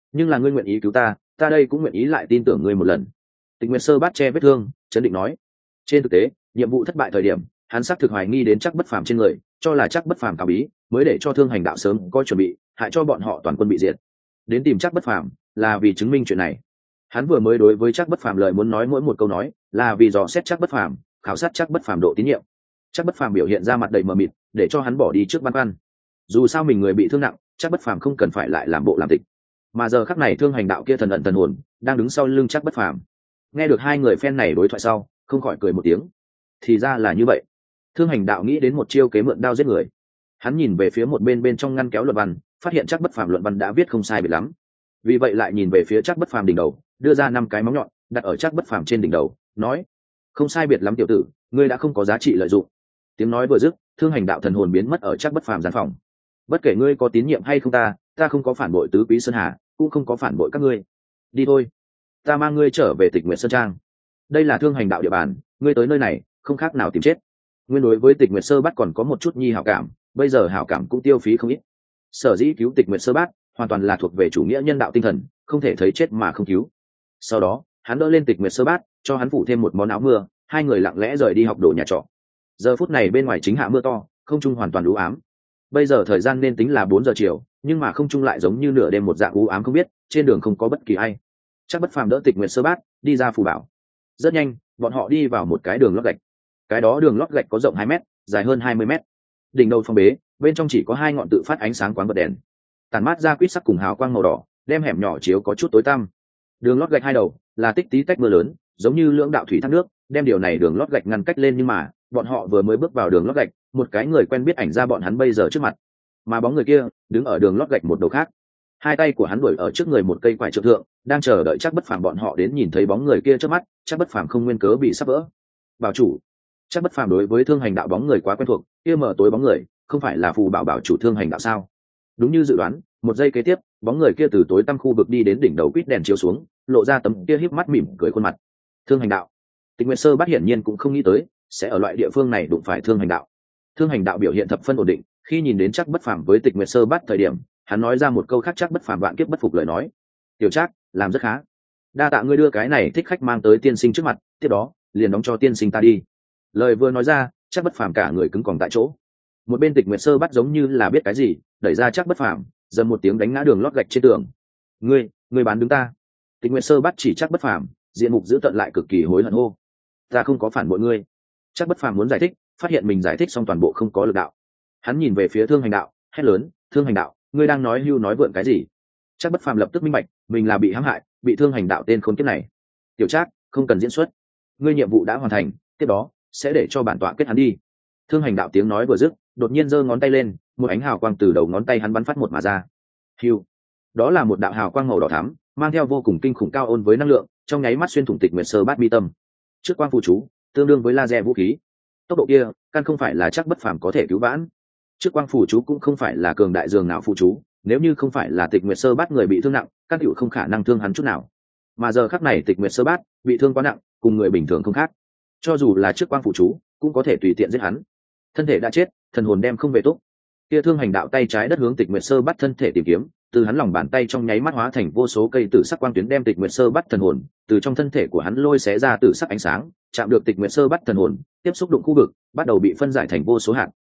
nhưng là ngươi nguyện ý cứu ta, ta đây cũng nguyện ý lại tin tưởng ngươi một lần. Tịch Nguyệt Sơ Bát che vết thương, chấn định nói. Trên thực tế, nhiệm vụ thất bại thời điểm, hắn xác thực hoài nghi đến Trác Bất Phàm trên người, cho là Trác Bất Phàm cáo bí, mới để cho Thương Hành Đạo sớm có chuẩn bị, hại cho bọn họ toàn quân bị diệt. Đến tìm Trác Bất Phàm là vì chứng minh chuyện này. Hắn vừa mới đối với Trác Bất Phàm lời muốn nói mỗi một câu nói, là vì dò xét Trác Bất Phàm, khảo sát Trác Bất Phàm độ tín nhiệm. Trác Bất Phàm biểu hiện ra mặt đầy mờ mịt, để cho hắn bỏ đi trước băn khoăn. Dù sao mình người bị thương nặng, Trác Bất Phàm không cần phải lại làm bộ làm tịch. Mà giờ khắc này Thương Hành Đạo kia thần ẩn thần hồn, đang đứng sau lưng Trác Bất Phàm. Nghe được hai người phen này đối thoại sau, không khỏi cười một tiếng. Thì ra là như vậy. Thương Hành Đạo nghĩ đến một chiêu kế mượn đao giết người. Hắn nhìn về phía một bên trong ngăn kéo luận văn, phát hiện Trác Bất Phàm luận văn đã viết không sai biệt lắm. Vì vậy lại nhìn về phía Trác Bất Phàm đỉnh đầu, đưa ra 5 cái móng nhọn, đặt ở Trác Bất Phàm trên đỉnh đầu, nói: "Không sai biệt lắm tiểu tử, ngươi đã không có giá trị lợi dụng." Tiếng nói vừa dứt, Thương Hành Đạo thần hồn biến mất ở Trác Bất Phàm gian phòng. "Bất kể ngươi có tín nhiệm hay không ta không có phản bội tứ quý sơn hà, cũng không có phản bội các ngươi. Đi thôi, ta mang ngươi trở về Tịch Nguyệt Sơn Trang. Đây là Thương Hành Đạo địa bàn, ngươi tới nơi này không khác nào tìm chết." Nguyên đối với Tịch Nguyệt Sơ Bát còn có một chút nhi hảo cảm, bây giờ hảo cảm cũng tiêu phí không ít. Sở dĩ cứu Tịch Nguyệt Sơ Bát hoàn toàn là thuộc về chủ nghĩa nhân đạo tinh thần, không thể thấy chết mà không cứu. Sau đó hắn đỡ lên Tịch Nguyệt Sơ Bát, cho hắn phủ thêm một món áo mưa, hai người lặng lẽ rời đi học đồ nhà trọ. Giờ phút này bên ngoài chính hạ mưa to, không trung hoàn toàn u ám. Bây giờ thời gian nên tính là 4 giờ chiều, nhưng mà không trung lại giống như nửa đêm một dạng u ám không biết, trên đường không có bất kỳ ai. Trác Bất Phàm đỡ Tịch Nguyệt Sơ Bát đi ra phù bảo. Rất nhanh bọn họ đi vào một cái đường lót gạch. Cái đó đường lót gạch có rộng 2 mét, dài hơn 20 mét. Đỉnh đầu phong bế, bên trong chỉ có 2 ngọn tự phát ánh sáng quán bật đèn, tản mát ra quýt sắc cùng hào quang màu đỏ, đem hẻm nhỏ chiếu có chút tối tăm. Đường lót gạch hai đầu là tích tí tách mưa lớn, giống như lưỡng đạo thủy thác nước, đem điều này đường lót gạch ngăn cách lên, nhưng mà bọn họ vừa mới bước vào đường lót gạch, một cái người quen biết ảnh ra bọn hắn bây giờ trước mặt. Mà bóng người kia đứng ở đường lót gạch một đầu khác, hai tay của hắn đuổi ở trước người một cây quải trượng thượng, đang chờ đợi Trác Bất Phàm bọn họ đến. Nhìn thấy bóng người kia trước mắt, Trác Bất Phàm không nguyên cớ bị sắp vỡ. Bảo chủ. Trác Bất Phàm đối với Thương Hành Đạo bóng người quá quen thuộc, kia mở tối bóng người không phải là phù bảo chủ Thương Hành Đạo sao? Đúng như dự đoán, một giây kế tiếp, bóng người kia từ tối tăm khu vực đi đến đỉnh đầu quýt đèn chiếu xuống, lộ ra tấm kia híp mắt mỉm cười khuôn mặt. Thương Hành Đạo. Tịch Nguyệt Sơ Bát hiển nhiên cũng không nghĩ tới sẽ ở loại địa phương này đụng phải Thương Hành Đạo. Thương Hành Đạo biểu hiện thập phân ổn định, khi nhìn đến Trác Bất Phàm với Tịch Nguyệt Sơ Bát thời điểm, hắn nói ra một câu khác Trác Bất Phàm vạn kiếp bất phục lời nói: "Tiểu Trác, làm rất khá. Đa tạ ngươi đưa cái này thích khách mang tới tiên sinh trước mặt, tiếp đó liền đóng cho tiên sinh ta đi." Lời vừa nói ra, Trác Bất Phàm cả người cứng còng tại chỗ. Một bên Tịch Nguyệt Sơ Bát giống như là biết cái gì, đẩy ra Trác Bất Phàm, dầm một tiếng đánh ngã đường lót gạch trên tường. Ngươi bán đứng ta." Tịch Nguyệt Sơ Bát chỉ Trác Bất Phàm, diện mục dữ tợn lại cực kỳ hối hận hô: "Ta không có phản bội ngươi." Trác Bất Phàm muốn giải thích, phát hiện mình giải thích xong toàn bộ không có lực đạo. Hắn nhìn về phía Thương Hành Đạo, hét lớn: "Thương Hành Đạo, ngươi đang nói hưu nói vượn cái gì?" Trác Bất Phàm lập tức minh bạch, mình là bị hãm hại, bị Thương Hành Đạo tên khốn kiếp này. "Tiểu Trác, không cần diễn xuất, ngươi nhiệm vụ đã hoàn thành, tiếp đó sẽ để cho bản tọa kết hắn đi." Thương Hành Đạo tiếng nói vừa dứt, đột nhiên giơ ngón tay lên, một ánh hào quang từ đầu ngón tay hắn bắn phát một mà ra. Hưu, đó là một đạo hào quang màu đỏ thắm, mang theo vô cùng kinh khủng cao ôn với năng lượng, trong nháy mắt xuyên thủng Tịch Nguyệt Sơ Bát mi tâm. Trước quang phù chú, tương đương với laser vũ khí. Tốc độ kia, căn không phải là Trác Bất Phàm có thể cứu vãn. Trước quang phù chú cũng không phải là cường đại dường nào phù chú, nếu như không phải là Tịch Nguyệt Sơ Bát người bị thương nặng, căn hữu không khả năng thương hắn chút nào. Mà giờ khắc này Tịch Nguyệt Sơ Bát bị thương quá nặng, cùng người bình thường không khác. Cho dù là trước quang phù chú, cũng có thể tùy tiện giết hắn. Thân thể đã chết, thần hồn đem không về túc. Kia Thương Hành Đạo tay trái đất hướng Tịch Nguyệt Sơ Bát thân thể tìm kiếm, từ hắn lòng bàn tay trong nháy mắt hóa thành vô số cây tử sắc quang tuyến, đem Tịch Nguyệt Sơ Bát thần hồn từ trong thân thể của hắn lôi xé ra tử sắc ánh sáng, chạm được Tịch Nguyệt Sơ Bát thần hồn, tiếp xúc đụng khu vực, bắt đầu bị phân giải thành vô số hạt.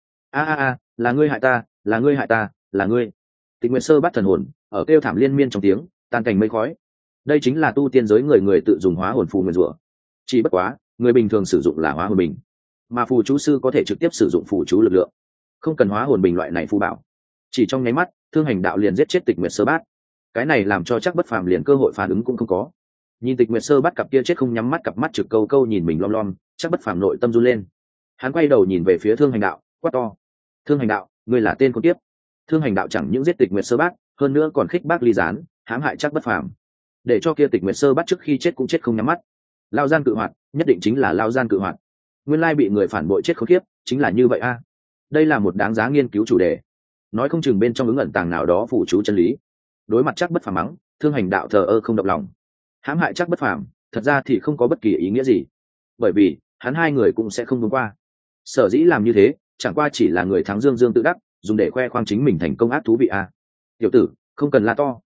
Là ngươi hại ta, là ngươi hại ta, là ngươi. Tịch Nguyệt Sơ Bát thần hồn ở kêu thảm liên miên trong tiếng tan thành mây khói. Đây chính là tu tiên giới người tự dùng hóa hồn phù nguyên rủa. Chỉ bất quá, người bình thường sử dụng là hóa hồn bình, mà phù chú sư có thể trực tiếp sử dụng phù chú lực lượng, không cần hóa hồn bình loại này phù bảo. Chỉ trong nháy mắt, Thương Hành Đạo liền giết chết Tịch Nguyệt Sơ Bát. Cái này làm cho Trác Bất Phàm liền cơ hội phản ứng cũng không có. Nhìn Tịch Nguyệt Sơ Bát cặp kia chết không nhắm mắt, cặp mắt trực câu câu nhìn mình lom lom, Trác Bất Phàm nội tâm run lên. Hắn quay đầu nhìn về phía Thương Hành Đạo, quát to: "Thương Hành Đạo, ngươi là tên con tiếp." Thương Hành Đạo chẳng những giết Tịch Nguyệt Sơ Bát, hơn nữa còn khích bác ly gián, hãm hại Trác Bất Phàm, để cho kia Tịch Nguyệt Sơ Bát trước khi chết cũng chết không nhắm mắt. Lao gian cự hoạt, nhất định chính là lao gian cự hoạt. Nguyên lai bị người phản bội chết khốn kiếp, chính là như vậy a. Đây là một đáng giá nghiên cứu chủ đề. Nói không chừng bên trong ứng ẩn tàng nào đó phủ chú chân lý. Đối mặt Trác Bất Phàm mắng, Thương Hành Đạo thờ ơ không động lòng. Hãm hại Trác Bất Phàm, thật ra thì không có bất kỳ ý nghĩa gì, bởi vì hắn hai người cũng sẽ không đúng qua. Sở dĩ làm như thế, chẳng qua chỉ là người thắng dương dương tự đắc, dùng để khoe khoang chính mình thành công ác thú vị a. Tiểu tử, không cần la to,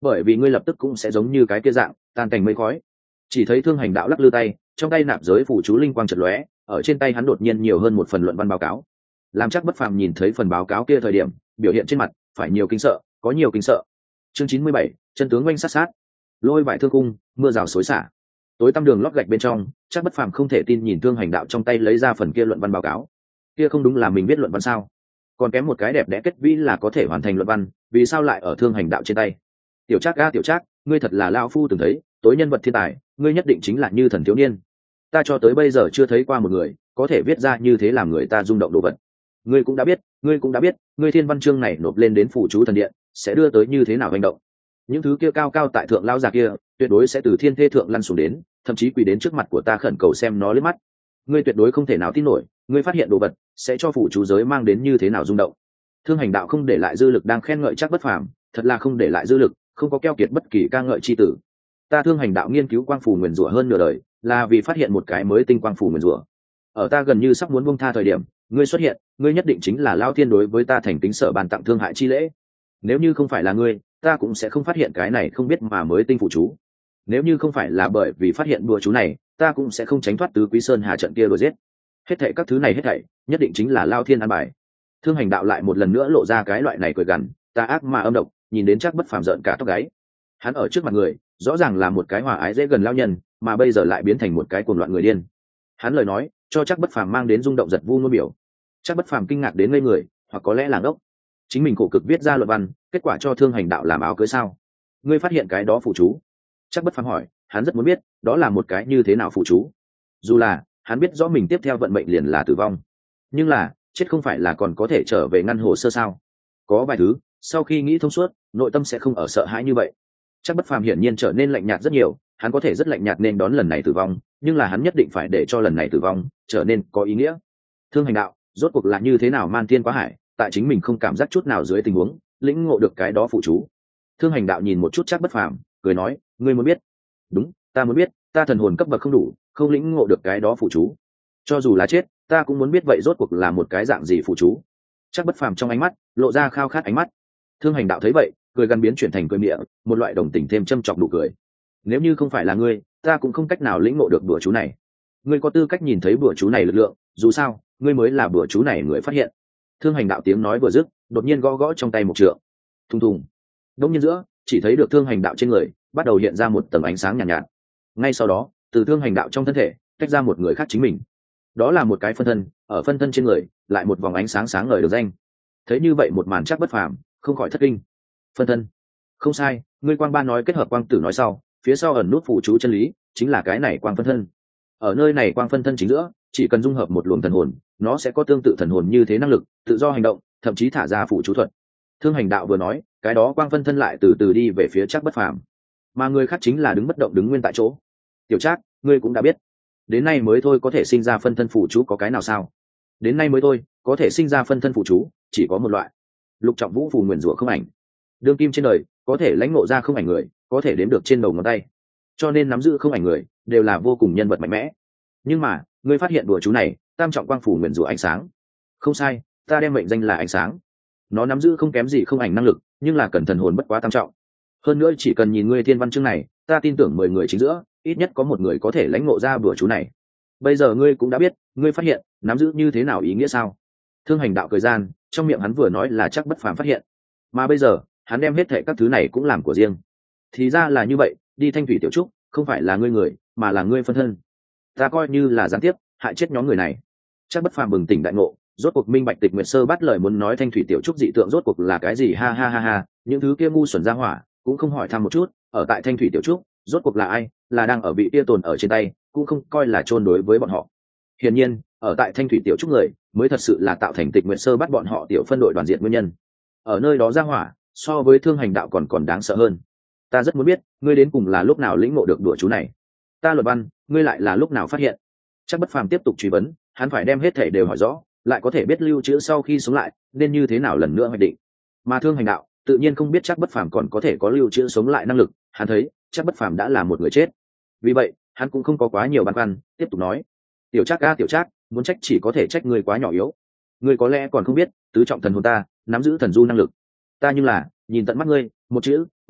bởi vì ngươi lập tức cũng sẽ giống như cái kia dạng tan thành mây khói. Chỉ thấy Thương Hành Đạo lắc lư tay, trong tay nạp giới phù chú linh quang chợt lóe, ở trên tay hắn đột nhiên nhiều hơn một phần luận văn báo cáo. Làm Trác Bất Phàm nhìn thấy phần báo cáo kia thời điểm, biểu hiện trên mặt phải nhiều kinh sợ, có nhiều kinh sợ. Chương 97, chân tướng oanh sát sát. Lôi vải thương cung, mưa rào xối xả. Tối tăm đường lót gạch bên trong, Trác Bất Phàm không thể tin nhìn Thương Hành Đạo trong tay lấy ra phần kia luận văn báo cáo. Kia không đúng là mình biết luận văn sao? Còn kém một cái đẹp đẽ kết vĩ là có thể hoàn thành luận văn, vì sao lại ở Thương Hành Đạo trên tay? Tiểu Trác a tiểu Trác, ngươi thật là lão phu từng thấy, tối nhân vật thiên tài, ngươi nhất định chính là Như Thần thiếu niên. Ta cho tới bây giờ chưa thấy qua một người có thể viết ra như thế làm người ta rung động đồ vật. Ngươi cũng đã biết, ngươi thiên văn chương này nộp lên đến phủ chú thần điện sẽ đưa tới như thế nào hành động. Những thứ kia cao cao tại thượng lao già kia tuyệt đối sẽ từ thiên thê thượng lăn xuống đến, thậm chí quỳ đến trước mặt của ta khẩn cầu xem nó liếc mắt. Ngươi tuyệt đối không thể nào tin nổi, ngươi phát hiện đồ vật sẽ cho phủ chú giới mang đến như thế nào rung động. Thương Hành Đạo không để lại dư lực đang khen ngợi Trác Bất Phàm, thật là không để lại dư lực, không có keo kiệt bất kỳ ca ngợi chi tử. Ta Thương Hành Đạo nghiên cứu quang phù nguyền rủa hơn nửa đời, là vì phát hiện một cái mới tinh quang phù nguyền rủa. Ở ta gần như sắp muốn buông tha thời điểm, ngươi xuất hiện, ngươi nhất định chính là Lão Thiên đối với ta thành kính sở bàn tặng thương hại chi lễ. Nếu như không phải là ngươi, ta cũng sẽ không phát hiện cái này không biết mà mới tinh phụ chú. Nếu như không phải là bởi vì phát hiện bùa chú này, ta cũng sẽ không tránh thoát tứ quý sơn hà trận kia đuổi giết. Hết thảy các thứ này hết thảy, nhất định chính là Lão Thiên an bài. Thương Hành Đạo lại một lần nữa lộ ra cái loại này cười gằn, ta ác mà âm độc, nhìn đến Trác Bất Phàm giận cả tóc gáy. Hắn ở trước mặt người, rõ ràng là một cái hòa ái dễ gần lão nhân, mà bây giờ lại biến thành một cái cuồng loạn người điên. Hắn lời nói cho Trác Bất Phàm mang đến rung động giật vu ngôn biểu. Trác Bất Phàm kinh ngạc đến ngây người, hoặc có lẽ là ngốc. Chính mình khổ cực viết ra luận văn, kết quả cho Thương Hành Đạo làm áo cưới sao? Ngươi phát hiện cái đó phụ chú? Trác Bất Phàm hỏi, hắn rất muốn biết, đó là một cái như thế nào phụ chú. Dù là hắn biết rõ mình tiếp theo vận mệnh liền là tử vong, nhưng là chết không phải là còn có thể trở về ngăn hồ sơ sao? Có vài thứ, sau khi nghĩ thông suốt, nội tâm sẽ không ở sợ hãi như vậy. Trác Bất Phàm hiển nhiên trở nên lạnh nhạt rất nhiều, hắn có thể rất lạnh nhạt nên đón lần này tử vong, nhưng là hắn nhất định phải để cho lần này tử vong trở nên có ý nghĩa. Thương Hành Đạo rốt cuộc là như thế nào man thiên quá hải, tại chính mình không cảm giác chút nào dưới tình huống lĩnh ngộ được cái đó phụ chú. Thương Hành Đạo nhìn một chút Trác Bất Phàm, cười nói, ngươi muốn biết? Đúng, ta muốn biết, ta thần hồn cấp bậc không đủ, không lĩnh ngộ được cái đó phụ chú. Cho dù là chết, ta cũng muốn biết vậy rốt cuộc là một cái dạng gì phụ chú. Trác Bất Phàm trong ánh mắt lộ ra khao khát ánh mắt. Thương Hành Đạo thấy vậy, cười gắn biến chuyển thành cười mỉa, một loại đồng tình thêm châm chọc nụ cười. Nếu như không phải là ngươi, ta cũng không cách nào lĩnh ngộ được bùa chú này. Ngươi có tư cách nhìn thấy bùa chú này lực lượng, dù sao ngươi mới là bùa chú này người phát hiện. Thương Hành Đạo tiếng nói vừa dứt, đột nhiên gõ gõ trong tay một trượng. Thùng thùng. Đông nhiên giữa, chỉ thấy được Thương Hành Đạo trên người bắt đầu hiện ra một tầng ánh sáng nhàn nhạt. Ngay sau đó, từ Thương Hành Đạo trong thân thể tách ra một người khác chính mình. Đó là một cái phân thân, ở phân thân trên người lại một vòng ánh sáng sáng ngời được danh. Thấy như vậy một màn Trác Bất Phàm không khỏi thất kinh. Phân thân? Không sai, ngươi quang ba nói kết hợp quang tử nói sau, phía sau ẩn nút phụ chú chân lý chính là cái này quang phân thân. Ở nơi này quang phân thân chính giữa, chỉ cần dung hợp một luồng thần hồn, nó sẽ có tương tự thần hồn như thế năng lực, tự do hành động, thậm chí thả ra phụ chú thuật. Thương Hành Đạo vừa nói, cái đó quang phân thân lại từ từ đi về phía Trác Bất Phàm, mà người khác chính là đứng bất động đứng nguyên tại chỗ. Tiểu Trác, ngươi cũng đã biết, đến nay mới thôi có thể sinh ra phân thân phụ chú có cái nào sao? Đến nay mới thôi có thể sinh ra phân thân phụ chú chỉ có một loại, Lục Trọng Vũ phù nguyền rủa không ảnh. Đương kim trên đời có thể lãnh ngộ ra không ảnh người, có thể đếm được trên đầu ngón tay, cho nên nắm giữ không ảnh người đều là vô cùng nhân vật mạnh mẽ. Nhưng mà ngươi phát hiện đùa chú này, Tam Trọng Quang phủ nguyền rủa ánh sáng. Không sai, ta đem mệnh danh là ánh sáng. Nó nắm giữ không kém gì không ảnh năng lực, nhưng là cần thần hồn bất quá tam trọng. Hơn nữa chỉ cần nhìn ngươi thiên văn chương này, ta tin tưởng 10 người chính giữa ít nhất có một người có thể lãnh ngộ ra đùa chú này. Bây giờ ngươi cũng đã biết, ngươi phát hiện nắm giữ như thế nào ý nghĩa sao? Thương Hành Đạo cười gian, trong miệng hắn vừa nói là Trác Bất Phàm phát hiện, mà bây giờ hắn đem hết thệ các thứ này cũng làm của riêng. Thì ra là như vậy, đi Thanh Thủy Tiểu Trúc không phải là ngươi người, mà là ngươi phân thân. Ta coi như là gián tiếp hại chết nhóm người này. Trác Bất Phàm bừng tỉnh đại ngộ, rốt cuộc minh bạch Tịch Nguyệt Sơ bắt lời muốn nói Thanh Thủy Tiểu Trúc dị tượng rốt cuộc là cái gì. Ha ha ha ha, những thứ kia ngu xuẩn ra hỏa cũng không hỏi thăm một chút, ở tại Thanh Thủy Tiểu Trúc rốt cuộc là ai, là đang ở bị tia tồn ở trên tay, cũng không coi là chôn đối với bọn họ. Hiển nhiên, ở tại Thanh Thủy Tiểu Trúc người mới thật sự là tạo thành Tịch Nguyệt Sơ bắt bọn họ tiểu phân đội đoàn diện nguyên nhân. Ở nơi đó ra hỏa so với Thương Hành Đạo còn đáng sợ hơn. Ta rất muốn biết, ngươi đến cùng là lúc nào lĩnh ngộ được đùa chú này. Ta luận văn, ngươi lại là lúc nào phát hiện? Trác Bất Phàm tiếp tục truy vấn, hắn phải đem hết thảy đều hỏi rõ, lại có thể biết lưu trữ sau khi sống lại nên như thế nào lần nữa hoạch định. Mà Thương Hành Đạo tự nhiên không biết Trác Bất Phàm còn có thể có lưu trữ sống lại năng lực, hắn thấy Trác Bất Phàm đã là một người chết. Vì vậy, hắn cũng không có quá nhiều băn khoăn, tiếp tục nói: "Tiểu Trác a, Tiểu Trác, muốn trách chỉ có thể trách ngươi quá nhỏ yếu. Ngươi có lẽ còn không biết, tứ trọng thần hồn ta nắm giữ thần du năng lực. Ta nhưng là nhìn tận mắt ngươi, một chữ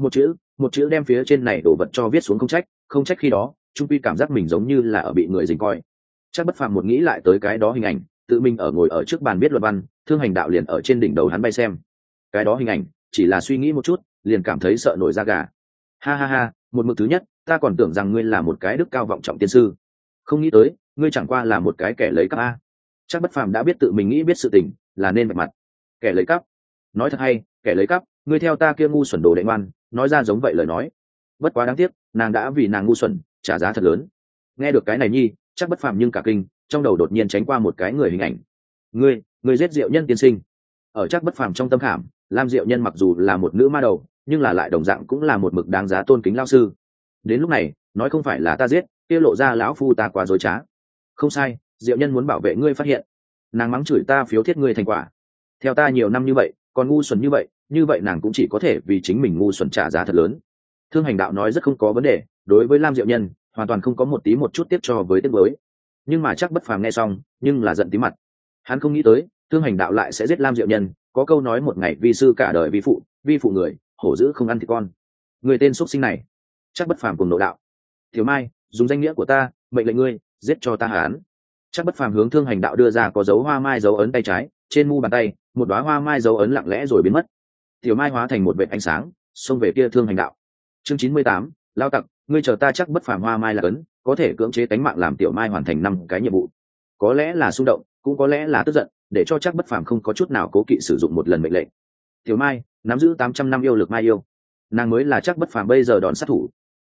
một chữ đem phía trên này đổ vật cho viết xuống, không trách khi đó trung quy cảm giác mình giống như là ở bị người dình coi. Chắc Bất Phàm một nghĩ lại tới cái đó hình ảnh, tự mình ngồi ở trước bàn viết luận văn, Thương Hành Đạo liền ở trên đỉnh đầu hắn bay xem. Cái đó hình ảnh, chỉ là suy nghĩ một chút, liền cảm thấy sợ nổi da gà. Ha ha ha, một mực thứ nhất, ta còn tưởng rằng ngươi là một cái đức cao vọng trọng tiên sư, không nghĩ tới, ngươi chẳng qua là một cái kẻ lấy cắp a. Chắc Bất Phàm đã biết tự mình nghĩ biết sự tình, là nên vạch mặt. Kẻ lấy cắp? Nói thật hay, kẻ lấy cắp, ngươi theo ta kia ngu xuẩn đồ đệ ngoan, nói ra giống vậy lời nói. Bất quá đáng tiếc, nàng đã vì nàng ngu xuẩn, trả giá thật lớn. Nghe được cái này nhi, Chắc Bất Phàm nhưng cả kinh, trong đầu đột nhiên tránh qua một cái người hình ảnh. Ngươi giết Diệu Nhân tiên sinh. Ở Chắc Bất Phàm trong tâm khảm, Lam Diệu Nhân mặc dù là một nữ ma đầu, nhưng là lại đồng dạng cũng là một mực đáng giá tôn kính lao sư. Đến lúc này, nói không phải là ta giết, kia lộ ra lão phu ta quá dối trá. Không sai, Diệu Nhân muốn bảo vệ ngươi phát hiện, nàng mắng chửi ta phiếu thiết ngươi thành quả. Theo ta nhiều năm như vậy, còn ngu xuẩn như vậy nàng cũng chỉ có thể vì chính mình ngu xuẩn trả giá thật lớn. Thương Hành Đạo nói rất không có vấn đề, đối với Lam Diệu Nhân hoàn toàn không có một tí một chút tiếp cho với tiếc mới. Nhưng mà Chắc Bất Phàm nghe xong, nhưng là giận tí mặt. Hắn không nghĩ tới, Thương Hành Đạo lại sẽ giết Lam Diệu Nhân, có câu nói một ngày vi sư cả đời vi phụ người, hổ dữ không ăn thịt con. Người tên xuất sinh này. Chắc Bất Phàm cùng nộ đạo. Tiểu Mai, dùng danh nghĩa của ta, mệnh lệnh ngươi, giết cho ta hắn. Chắc Bất Phàm hướng Thương Hành Đạo đưa ra có dấu hoa mai dấu ấn tay trái, trên mu bàn tay, một đóa hoa mai dấu ấn lặng lẽ rồi biến mất. Tiểu Mai hóa thành một vệt ánh sáng, xông về kia Thương Hành Đạo. Chương 98, lao tặc, ngươi chờ ta. Chắc Bất Phàm hoa mai là ấn, có thể cưỡng chế tánh mạng làm Tiểu Mai hoàn thành 5 cái nhiệm vụ. Có lẽ là xung động, cũng có lẽ là tức giận, để cho Chắc Bất Phàm không có chút nào cố kỵ sử dụng một lần mệnh lệnh. Tiểu Mai nắm giữ 800 năm yêu lực mai yêu, nàng mới là Chắc Bất Phàm bây giờ đòn sát thủ.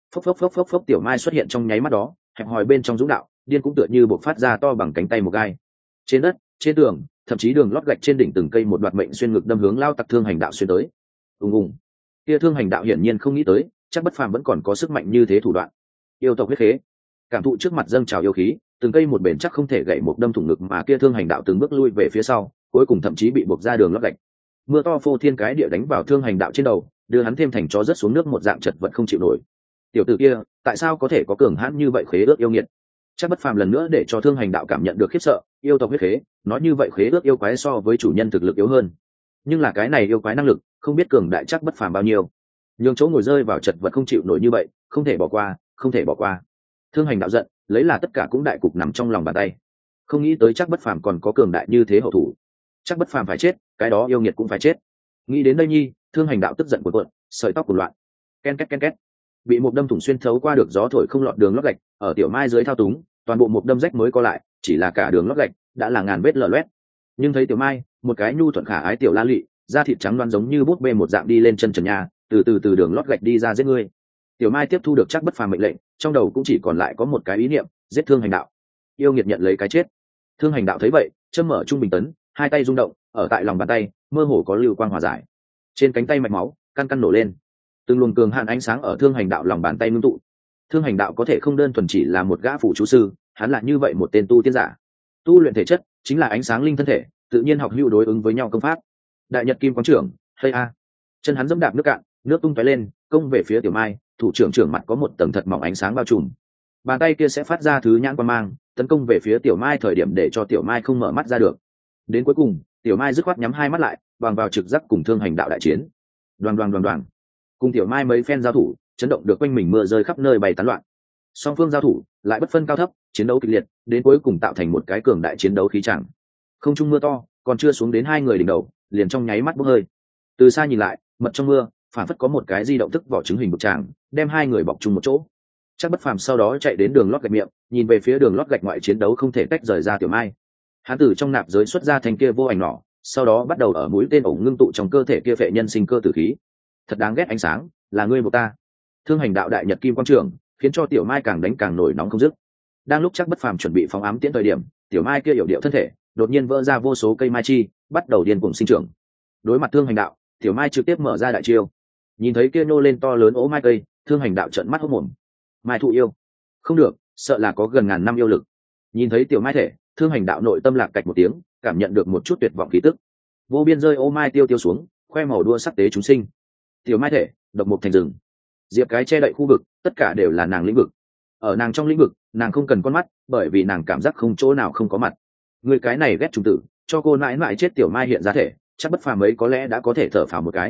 Phốc, Tiểu Mai xuất hiện trong nháy mắt đó, hẹp hòi bên trong dũng đạo, điên cũng tựa như bộc phát ra to bằng cánh tay một gai. Trên đất, trên tường, thậm chí đường lót gạch trên đỉnh từng cây một đoạt mệnh xuyên ngực đâm hướng lao tặc Thương Hành Đạo xuyên tới. Ùng. Kia Thương Hành Đạo hiển nhiên không nghĩ tới, Chắc Bất Phàm vẫn còn có sức mạnh như thế thủ đoạn. Yêu tộc huyết khế, cảm thụ trước mặt dâng trào yêu khí, từng cây một bền chắc không thể gãy một đâm thủng ngực mà kia Thương Hành Đạo từng bước lui về phía sau, cuối cùng thậm chí bị buộc ra đường lót gạch. Mưa to phô thiên cái địa đánh vào Thương Hành Đạo trên đầu, đưa hắn thêm thành chó rớt xuống nước một dạng chật vật không chịu nổi. Tiểu tử kia, tại sao có thể có cường hãn như vậy khế ước yêu nghiệt? Chắc Bất Phàm lần nữa để cho Thương Hành Đạo cảm nhận được khiếp sợ, yêu tộc huyết khế, nói như vậy khế ước yêu quái so với chủ nhân thực lực yếu hơn. Nhưng là cái này yêu quái năng lực, không biết cường đại Chắc Bất Phàm bao nhiêu. Nhường chỗ ngồi rơi vào chật vật không chịu nổi như vậy, không thể bỏ qua. Thương Hành Đạo giận, lấy là tất cả cũng đại cục nằm trong lòng bàn tay. Không nghĩ tới Chắc Bất Phàm còn có cường đại như thế hậu thủ. Chắc Bất Phàm phải chết, cái đó yêu nghiệt cũng phải chết. Nghĩ đến đây nhi, Thương Hành Đạo tức giận cuộn cuộn, sợi tóc cuộn loạn. Ken két. Bị một đâm thủng xuyên thấu qua được gió thổi không lọt đường lót gạch, ở Tiểu Mai dưới thao túng, toàn bộ một đâm rách mới co lại, chỉ là cả đường lót gạch đã là ngàn vết lở loét. Nhưng thấy Tiểu Mai, một cái nhu thuận khả ái tiểu la lị, da thịt trắng loáng giống như bút bê một dạng đi lên chân trần nhà, từ đường lót gạch đi ra giết ngươi. Tiểu Mai tiếp thu được Chắc Bất Phàm mệnh lệnh, trong đầu cũng chỉ còn lại có một cái ý niệm, giết Thương Hành Đạo. Yêu nghiệt nhận lấy cái chết. Thương Hành Đạo thấy vậy, châm mở trung bình tấn, hai tay rung động, ở tại lòng bàn tay, mơ hồ có lưu quang hòa giải. Trên cánh tay mạch máu, căn nổ lên. Từng luồng cường hạn ánh sáng ở Thương Hành Đạo lòng bàn tay ngưng tụ. Thương Hành Đạo có thể không đơn thuần chỉ là một gã phủ chú sư, hắn là như vậy một tên tu tiên giả. Tu luyện thể chất chính là ánh sáng linh thân thể, tự nhiên học hữu đối ứng với nhau công pháp. Đại Nhật Kim Quang Trưởng, hay a. Chân hắn dẫm đạp nước cạn, nước tung tóe lên, công về phía Tiểu Mai, thủ trưởng mặt có một tầng thật mỏng ánh sáng bao trùm. Bàn tay kia sẽ phát ra thứ nhãn quang mang, tấn công về phía Tiểu Mai thời điểm để cho Tiểu Mai không mở mắt ra được. Đến cuối cùng, Tiểu Mai dứt khoát nhắm hai mắt lại, bằng vào trực giác cùng Thương Hành Đạo đại chiến. Đoàng. Cùng Tiểu Mai mấy phen giao thủ, chấn động được quanh mình mưa rơi khắp nơi bay tán loạn. Song phương giao thủ, lại bất phân cao thấp, chiến đấu kịch liệt, đến cuối cùng tạo thành một cái cường đại chiến đấu khí tràng. Không trung mưa to, còn chưa xuống đến hai người đỉnh đầu, liền trong nháy mắt bốc hơi. Từ xa nhìn lại, mật trong mưa, phản phất có một cái di động thức vỏ trứng hình bực tràng, đem hai người bọc chung một chỗ. Chắc Bất Phàm sau đó chạy đến đường lót gạch miệng, nhìn về phía đường lót gạch ngoại chiến đấu không thể tách rời ra Tiểu Mai. Hắn từ trong nạp giới xuất ra thành kia vô ảnh nỏ, sau đó bắt đầu ở mũi tên ổng ngưng tụ trong cơ thể kia phệ nhân sinh cơ tử khí. Thật đáng ghét ánh sáng, là ngươi buộc ta. Thương Hành Đạo đại nhật kim quang trường, khiến cho Tiểu Mai càng đánh càng nổi nóng không dứt. Đang lúc Chắc Bất Phàm chuẩn bị phóng ám tiễn thời điểm, Tiểu Mai kia yểu điệu thân thể đột nhiên vỡ ra vô số cây mai chi, bắt đầu điên cuồng sinh trưởng. Đối mặt Thương Hành Đạo, Tiểu Mai trực tiếp mở ra đại chiêu. Nhìn thấy kia nô lên to lớn ố mai cây, Thương Hành Đạo trợn mắt hốt mồm. Mai thụ yêu, không được, sợ là có gần ngàn năm yêu lực. Nhìn thấy Tiểu Mai thể, Thương Hành Đạo nội tâm lạc cạch một tiếng, cảm nhận được một chút tuyệt vọng khí tức. Vô biên rơi ô mai tiêu xuống, khoe màu đua sắc tế chúng sinh. Tiểu Mai thể, độc mục thành rừng. Diệp cái che đậy khu vực, tất cả đều là nàng lĩnh vực. Ở nàng trong lĩnh vực, nàng không cần con mắt, bởi vì nàng cảm giác không chỗ nào không có mặt. Người cái này ghét trùng tử, cho cô mãi mãi chết Tiểu Mai hiện ra thể, chắc Bất Phàm ấy có lẽ đã có thể thở phào một cái.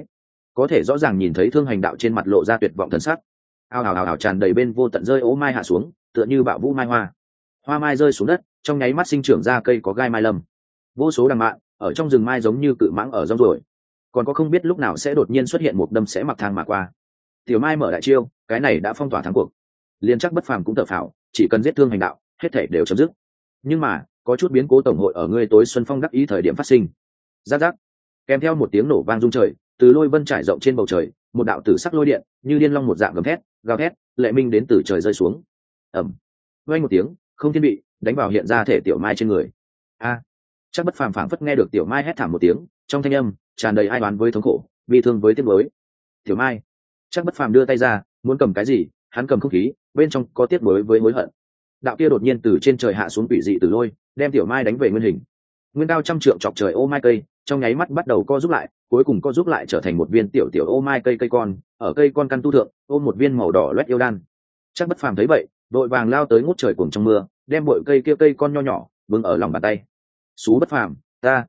có thể rõ ràng nhìn thấy Thương Hành Đạo trên mặt lộ ra tuyệt vọng thần sắc. Ao ào ào ào tràn đầy bên vô tận rơi ố mai hạ xuống, tựa như bạo vũ mai hoa. Hoa mai rơi xuống đất, trong nháy mắt sinh trưởng ra cây có gai mai lâm. Vô số đằng mạn ở trong rừng mai giống như cự mãng ở rong ruổi. Còn có không biết lúc nào sẽ đột nhiên xuất hiện một đâm sẽ mặc thang mà qua. Tiểu Mai mở đại chiêu, cái này đã phong tỏa thắng cuộc. Liên chắc bất phàm cũng thở phào, chỉ cần giết Thương Hành Đạo, hết thảy đều chấm dứt. Nhưng mà, có chút biến cố tổng hội ở ngươi tối xuân phong đắc ý thời điểm phát sinh. Rắc rắc, kèm theo một tiếng nổ vang rung trời, từ lôi vân trải rộng trên bầu trời, một đạo tử sắc lôi điện, như điên long một dạng gầm thét, gào thét, lệ minh đến từ trời rơi xuống. Ầm. Vang một tiếng, không thiên bị đánh vào hiện ra thể Tiểu Mai trên người. A. Chắc bất phàm phảng phất nghe được Tiểu Mai hét thảm một tiếng, trong thanh âm tràn đầy ai oán với thống khổ, bi thương với tiếc nuối. Tiểu Mai. Chắc bất phàm đưa tay ra, muốn cầm cái gì, hắn cầm không khí, bên trong có tiếc nuối với hối hận. Đạo kia đột nhiên từ trên trời hạ xuống quỷ dị từ lôi, đem Tiểu Mai đánh về nguyên hình. Nguyên cao trăm trượng chọc trời ô mai cây, trong nháy mắt bắt đầu co rút lại, cuối cùng co rút lại trở thành một viên tiểu tiểu ô mai cây con, ở cây con căn tu thượng, ôm một viên màu đỏ loét yêu đan. Chắc bất phàm thấy vậy, đội vàng lao tới ngút trời cuồng trong mưa, đem bội cây kia cây con nho nhỏ bưng ở lòng bàn tay. Sú bất phàm, ta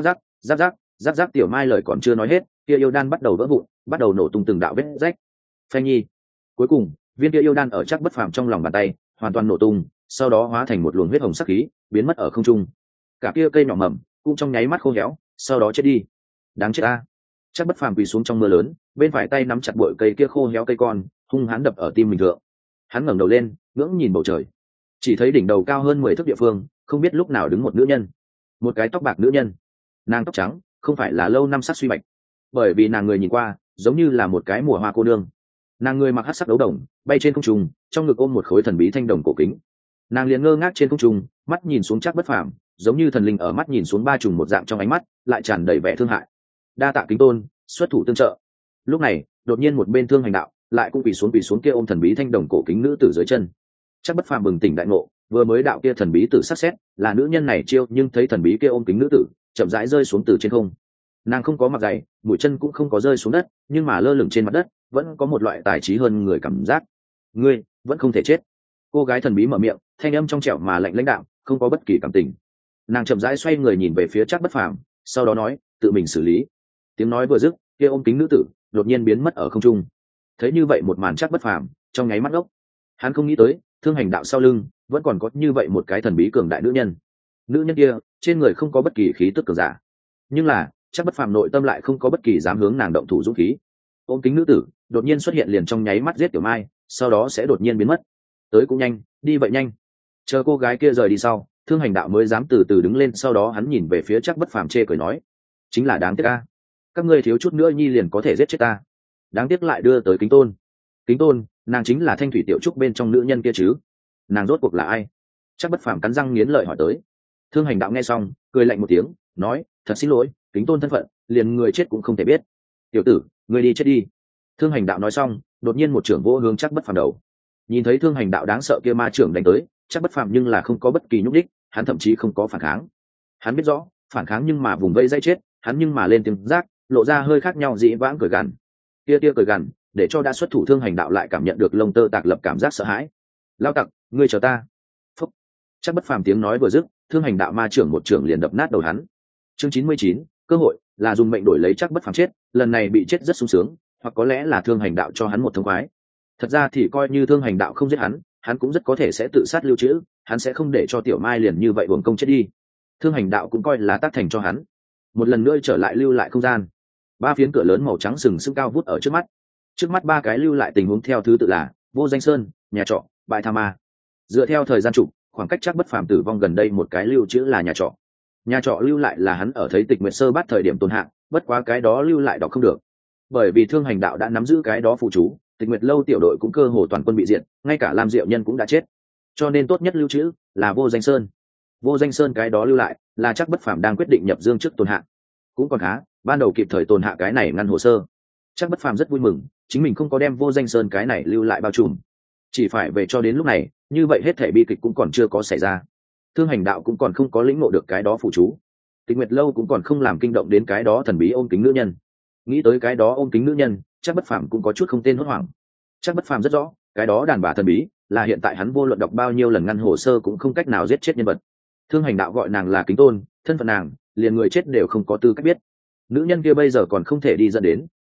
giáp giáp Tiểu Mai lời còn chưa nói hết, kia yêu đan bắt đầu vỡ vụn, bắt đầu nổ tung từng đạo vết rách. Phanh nhi. Cuối cùng, viên kia yêu đan ở chắc bất phàm trong lòng bàn tay, hoàn toàn nổ tung, sau đó hóa thành một luồng huyết hồng sắc khí, biến mất ở không trung. Cả kia cây nhỏ mầm cũng trong nháy mắt khô héo, sau đó chết đi. Đáng chết ta. Chắc bất phàm quỳ xuống trong mưa lớn, bên phải tay nắm chặt bội cây kia khô héo cây con, hung hãn đập ở tim mình thượng. Hắn ngẩng đầu lên, ngưỡng nhìn bầu trời, chỉ thấy đỉnh đầu cao hơn 10 thước địa phương, không biết lúc nào đứng một nữ nhân, một cái tóc bạc nữ nhân. Nàng tóc trắng, không phải là lâu năm sắc suy bạch, bởi vì nàng người nhìn qua giống như là một cái mùa hoa cô nương. Nàng người mặc hắc sắc đấu đồng, bay trên không trung, trong ngực ôm một khối thần bí thanh đồng cổ kính. Nàng liền ngơ ngác trên không trung, mắt nhìn xuống chắc bất phàm, giống như thần linh ở mắt nhìn xuống ba trùng một dạng, trong ánh mắt lại tràn đầy vẻ thương hại. Đa tạ Kính Tôn xuất thủ tương trợ. Lúc này đột nhiên một bên Thương Hành Đạo lại cũng quỳ xuống kia ôm thần bí thanh đồng cổ kính nữ tử dưới chân. Chắc bất phàm bừng tỉnh đại ngộ, vừa mới đạo kia thần bí tử sắc xét là nữ nhân này chiêu, nhưng thấy thần bí kia ôm kính nữ tử chậm rãi rơi xuống từ trên không. Nàng không có mặc giày, mũi chân cũng không có rơi xuống đất, nhưng mà lơ lửng trên mặt đất vẫn có một loại tài trí hơn người cảm giác. Ngươi vẫn không thể chết. Cô gái thần bí mở miệng, thanh âm trong trẻo mà lạnh lãnh đạm, không có bất kỳ cảm tình. Nàng chậm rãi xoay người nhìn về phía chắc bất phàm, sau đó nói, tự mình xử lý. Tiếng nói vừa dứt, kia ôm kính nữ tử đột nhiên biến mất ở không trung. Thấy như vậy một màn chắc bất phàm trong nháy mắt ngốc. Hắn không nghĩ tới Thương Hành Đạo sau lưng vẫn còn có như vậy một cái thần bí cường đại nữ nhân. Nữ nhân kia trên người không có bất kỳ khí tức cường giả, nhưng là chắc bất phàm nội tâm lại không có bất kỳ dám hướng nàng động thủ dũng khí. Ôm kính nữ tử đột nhiên xuất hiện liền trong nháy mắt giết Tiểu Mai, sau đó sẽ đột nhiên biến mất. Tới cũng nhanh, đi vậy nhanh. Chờ cô gái kia rời đi sau, Thương Hành Đạo mới dám từ từ đứng lên, sau đó hắn nhìn về phía chắc bất phàm chê cười nói, chính là đáng tiếc a, các ngươi thiếu chút nữa nhi liền có thể giết chết ta, đáng tiếc lại đưa tới Kính Tôn. Kính Tôn, nàng chính là Thanh Thủy Tiểu Trúc bên trong nữ nhân kia chứ? Nàng rốt cuộc là ai? Chắc bất phàm cắn răng nghiến lợi hỏi tới. Thương Hành Đạo nghe xong cười lạnh một tiếng, nói, thật xin lỗi, Kính Tôn thân phận liền người chết cũng không thể biết. Tiểu tử, ngươi đi chết đi. Thương Hành Đạo nói xong, đột nhiên một trưởng vỗ hướng chắc bất phàm đầu. Nhìn thấy Thương Hành Đạo đáng sợ kia ma trưởng đánh tới, chắc bất phàm nhưng là không có bất kỳ nhúc đích, hắn thậm chí không có phản kháng. Hắn biết rõ phản kháng nhưng mà vùng vây dây chết, hắn nhưng mà lên tiếng giác, lộ ra hơi khác nhau, dĩ vãng cười gằn. Kia cười gằn để cho đã xuất thủ Thương Hành Đạo lại cảm nhận được lông tơ tạc lập cảm giác sợ hãi. Lao tặc, ngươi chờ ta. Phúc. Chắc bất phàm tiếng nói vừa dứt, Thương Hành Đạo ma trưởng một trưởng liền đập nát đầu hắn. Chương 99, cơ hội là dùng mệnh đổi lấy chắc bất phàm chết, lần này bị chết rất sung sướng, hoặc có lẽ là Thương Hành Đạo cho hắn một thông khoái. Thật ra thì coi như Thương Hành Đạo không giết hắn cũng rất có thể sẽ tự sát lưu trữ, hắn sẽ không để cho Tiểu Mai liền như vậy uổng công chết đi. Thương Hành Đạo cũng coi là tác thành cho hắn. Một lần nữa trở lại lưu lại không gian. Ba phiến cửa lớn màu trắng sừng sững cao vút ở trước mắt ba cái lưu lại tình huống theo thứ tự là Vô Danh Sơn, nhà trọ, bãi tha ma. Dựa theo thời gian trục, khoảng cách chắc bất phàm tử vong gần đây một cái lưu trữ là nhà trọ. Nhà trọ lưu lại là hắn ở thấy Tịch Nguyệt Sơ Bát thời điểm tồn hạng, bất quá cái đó lưu lại đọc không được, bởi vì Thương Hành Đạo đã nắm giữ cái đó phụ chú, Tịch Nguyệt lâu tiểu đội cũng cơ hồ toàn quân bị diệt, ngay cả Lam Diệu Nhân cũng đã chết, cho nên tốt nhất lưu trữ là Vô Danh Sơn. Vô Danh Sơn cái đó lưu lại là chắc bất phàm đang quyết định nhập dương trước tồn hạng, cũng còn khá, ban đầu kịp thời tồn hạ cái này ngăn hồ sơ. Chắc bất phàm rất vui mừng chính mình không có đem Vô Danh Sơn cái này lưu lại bao trùm, chỉ phải về cho đến lúc này, như vậy hết thể bi kịch cũng còn chưa có xảy ra. Thương Hành Đạo cũng còn không có lĩnh ngộ được cái đó phụ chú, Tịch Nguyệt lâu cũng còn không làm kinh động đến cái đó thần bí ôm kính nữ nhân. Nghĩ tới cái đó ôm kính nữ nhân, chắc bất phàm cũng có chút không tên hốt hoảng. Chắc bất phàm rất rõ cái đó đàn bà thần bí là hiện tại hắn vô luận đọc bao nhiêu lần ngăn hồ sơ cũng không cách nào giết chết nhân vật. Thương Hành Đạo gọi nàng là Kính Tôn, thân phận nàng liền người chết đều không có tư cách biết. Nữ nhân kia bây giờ còn không thể đi dẫn đến,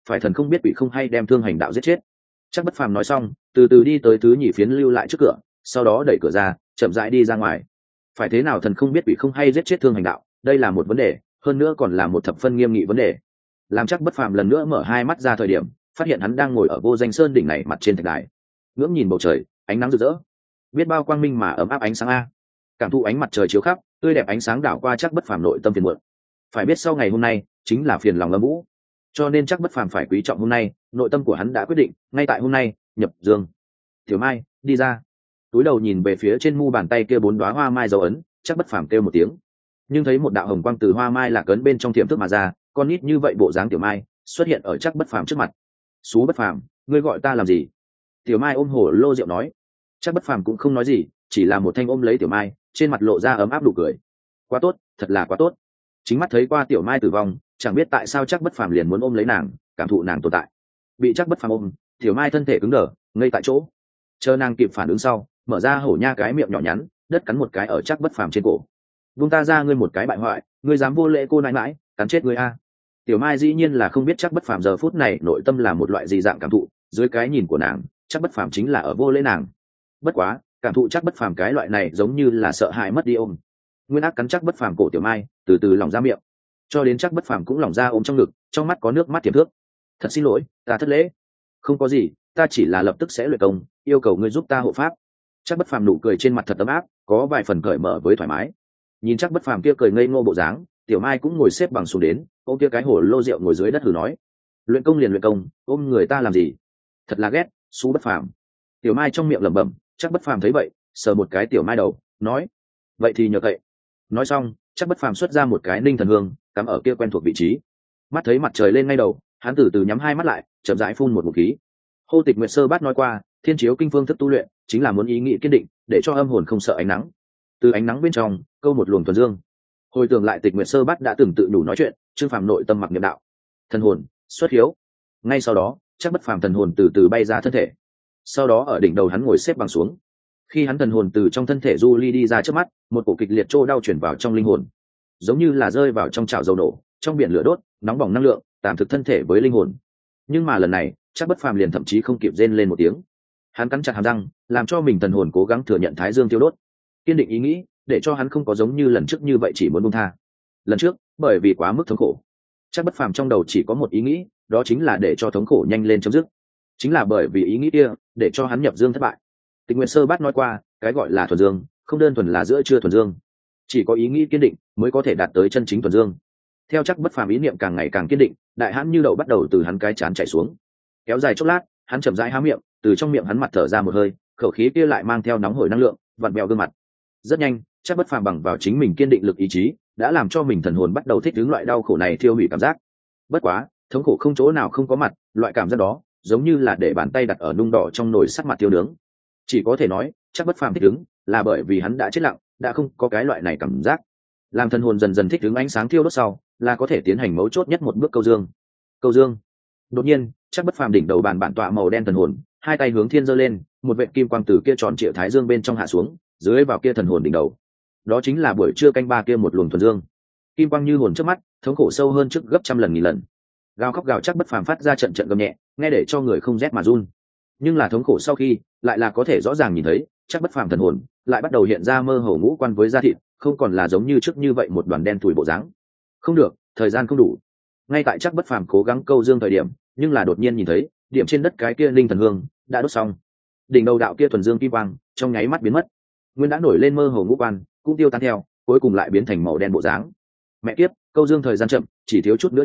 phải thần không biết quỷ không hay đem Thương Hành Đạo giết chết. Chắc Bất Phàm nói xong, từ từ đi tới thứ nhì phiến lưu lại trước cửa, sau đó đẩy cửa ra, chậm rãi đi ra ngoài. Phải thế nào thần không biết quỷ không hay giết chết Thương Hành Đạo, đây là một vấn đề, hơn nữa còn là một thập phân nghiêm nghị vấn đề. Làm Chắc Bất Phàm lần nữa mở hai mắt ra thời điểm, phát hiện hắn đang ngồi ở Vô Danh Sơn đỉnh này mặt trên thạch đài, ngưỡng nhìn bầu trời, ánh nắng rực rỡ, biết bao quang minh mà ấm áp ánh sáng a. Cảm thụ ánh mặt trời chiếu khắp, tươi đẹp ánh sáng đảo qua Chắc Bất Phàm nội tâm phiền muộn. Phải biết sau ngày hôm nay chính là phiền lòng Lâm Vũ, cho nên Chắc Bất Phàm phải quý trọng hôm nay, nội tâm của hắn đã quyết định, ngay tại hôm nay, nhập dương. Tiểu Mai, đi ra. Túi đầu nhìn về phía trên mu bàn tay kia 4 đóa hoa mai dấu ấn, Chắc Bất Phàm kêu một tiếng. Nhưng thấy một đạo hồng quang từ hoa mai lạc ấn bên trong tiềm thức mà ra, con nít như vậy bộ dáng Tiểu Mai xuất hiện ở Chắc Bất Phàm trước mặt. "Sú Bất Phàm, ngươi gọi ta làm gì?" Tiểu Mai ôm hồ lô rượu nói. Chắc Bất Phàm cũng không nói gì, chỉ là một thanh ôm lấy Tiểu Mai, trên mặt lộ ra ấm áp nụ cười. Quá tốt, thật là quá tốt. Chính mắt thấy qua Tiểu Mai tử vong, chẳng biết tại sao Chắc Bất Phàm liền muốn ôm lấy nàng, cảm thụ nàng tồn tại. Bị Chắc Bất Phàm ôm, Tiểu Mai thân thể cứng đờ, ngây tại chỗ. Chờ nàng kịp phản ứng sau, mở ra hổ nha cái miệng nhỏ nhắn, đất cắn một cái ở Chắc Bất Phàm trên cổ. "Vung ta ra, ngươi một cái bại hoại, ngươi dám vô lễ cô nãi nãi, cắn chết ngươi a." Tiểu Mai dĩ nhiên là không biết Chắc Bất Phàm giờ phút này nội tâm là một loại gì dạng cảm thụ, dưới cái nhìn của nàng, Chắc Bất Phàm chính là ở vô lễ nàng. Bất quá, cảm thụ Chắc Bất Phàm cái loại này giống như là sợ hãi mất đi ôm. Nguyên Ác cắn Chắc Bất Phàm cổ Tiểu Mai, từ từ lỏng ra miệng, cho đến Chắc Bất Phàm cũng lỏng ra ôm trong ngực, trong mắt có nước mắt tiềm thước. "Thật xin lỗi, ta thất lễ." "Không có gì, ta chỉ là lập tức sẽ luyện công, yêu cầu ngươi giúp ta hộ pháp." Chắc Bất Phàm nụ cười trên mặt thật ấm áp, có vài phần cởi mở với thoải mái. Nhìn Chắc Bất Phàm kia cười ngây ngô bộ dáng, Tiểu Mai cũng ngồi xếp bằng xuống đến, ôm kia cái hồ lô rượu ngồi dưới đất thử nói: "Luyện công liền luyện công, ôm người ta làm gì? Thật là ghét, Sú Bất Phàm." Tiểu Mai trong miệng lẩm bẩm. Chắc Bất Phàm thấy vậy, sờ một cái Tiểu Mai đầu, nói: "Vậy thì nhờ cậy." Nói xong, Chắc Bất Phàm xuất ra một cái Ninh Thần Hương, cắm ở kia quen thuộc vị trí. Mắt thấy mặt trời lên ngay đầu, hắn từ từ nhắm hai mắt lại, chậm rãi phun một ngụm khí. Hô Tịch Nguyệt Sơ Bát nói qua, Thiên Chiếu Kinh phương thức tu luyện chính là muốn ý nghĩ kiên định, để cho âm hồn không sợ ánh nắng. Từ ánh nắng bên trong, câu một luồng thuần dương. Hồi tưởng lại Tịch Nguyệt Sơ Bát đã từng tự đủ nói chuyện, Trương Phàm nội tâm mặc niệm đạo: "Thần hồn, xuất hiếu." Ngay sau đó, Chắc Bất Phàm thần hồn từ từ bay ra thân thể. Sau đó ở đỉnh đầu hắn ngồi xếp bằng xuống. Khi hắn thần hồn từ trong thân thể du ly đi ra trước mắt, một cổ kịch liệt trô đau chuyển vào trong linh hồn, giống như là rơi vào trong chảo dầu nổ, trong biển lửa đốt, nóng bỏng năng lượng, tạm thực thân thể với linh hồn. Nhưng mà lần này, Chắc Bất Phàm liền thậm chí không kịp rên lên một tiếng. Hắn cắn chặt hàm răng, làm cho mình thần hồn cố gắng thừa nhận thái dương tiêu đốt, kiên định ý nghĩ, để cho hắn không có giống như lần trước như vậy chỉ muốn buông tha. Lần trước, bởi vì quá mức thống khổ, Chắc Bất Phàm trong đầu chỉ có một ý nghĩ, đó chính là để cho thống khổ nhanh lên chấm dứt. Chính là bởi vì ý nghĩ kia, để cho hắn nhập dương thất bại. Tịch Nguyệt Sơ Bát nói qua, cái gọi là thuần dương, không đơn thuần là giữa chưa thuần dương, chỉ có ý nghĩ kiên định mới có thể đạt tới chân chính thuần dương. Theo Chắc Bất Phàm ý niệm càng ngày càng kiên định, đại hãn như đậu bắt đầu từ hắn cái chán chảy xuống. Kéo dài chốc lát, hắn chậm rãi há miệng, từ trong miệng hắn mặt thở ra một hơi, khẩu khí kia lại mang theo nóng hổi năng lượng, vặn vẹo gương mặt. Rất nhanh, Chắc Bất Phàm bằng vào chính mình kiên định lực ý chí, đã làm cho mình thần hồn bắt đầu thích ứng loại đau khổ này thiêu hủy cảm giác. Bất quá, thống khổ không chỗ nào không có mặt, loại cảm giác đó, giống như là để bàn tay đặt ở nung đỏ trong nồi sắt mặt thiêu nướng. Chỉ có thể nói, Chắc Bất Phàm thích ứng, là bởi vì hắn đã chết lặng, đã không có cái loại này cảm giác. Làm thần hồn dần dần thích ứng ánh sáng thiêu đốt sau, là có thể tiến hành mấu chốt nhất một bước câu dương. Câu dương. Đột nhiên, Chắc Bất Phàm đỉnh đầu bàn bản tọa màu đen thần hồn, hai tay hướng thiên giơ lên, một vệt kim quang từ kia tròn triệu thái dương bên trong hạ xuống, dưới vào kia thần hồn đỉnh đầu. Đó chính là buổi trưa canh ba kia một luồng thuần dương. Kim quang như hồn trước mắt, thống khổ sâu hơn trước gấp trăm lần nghìn lần. Gào khóc gào Chắc Bất Phàm phát ra trận trận gầm nhẹ, nghe để cho người không rét mà run. Nhưng là thống khổ sau khi, lại là có thể rõ ràng nhìn thấy, Chắc Bất Phàm thần hồn lại bắt đầu hiện ra mơ hồ ngũ quan với da thịt, không còn là giống như trước như vậy một đoàn đen thủi bộ dáng. Không được, thời gian không đủ. Ngay tại Chắc Bất Phàm cố gắng câu dương thời điểm, nhưng là đột nhiên nhìn thấy, điểm trên đất cái kia linh thần hương đã đốt xong. Đỉnh đầu đạo kia thuần dương kim quang trong nháy mắt biến mất, nguyên đã nổi lên mơ hồ ngũ quan cũng tiêu tan theo, cuối cùng lại biến thành màu đen bộ dáng. Mẹ kiếp, câu dương thời gian chậm, chỉ thiếu chút nữa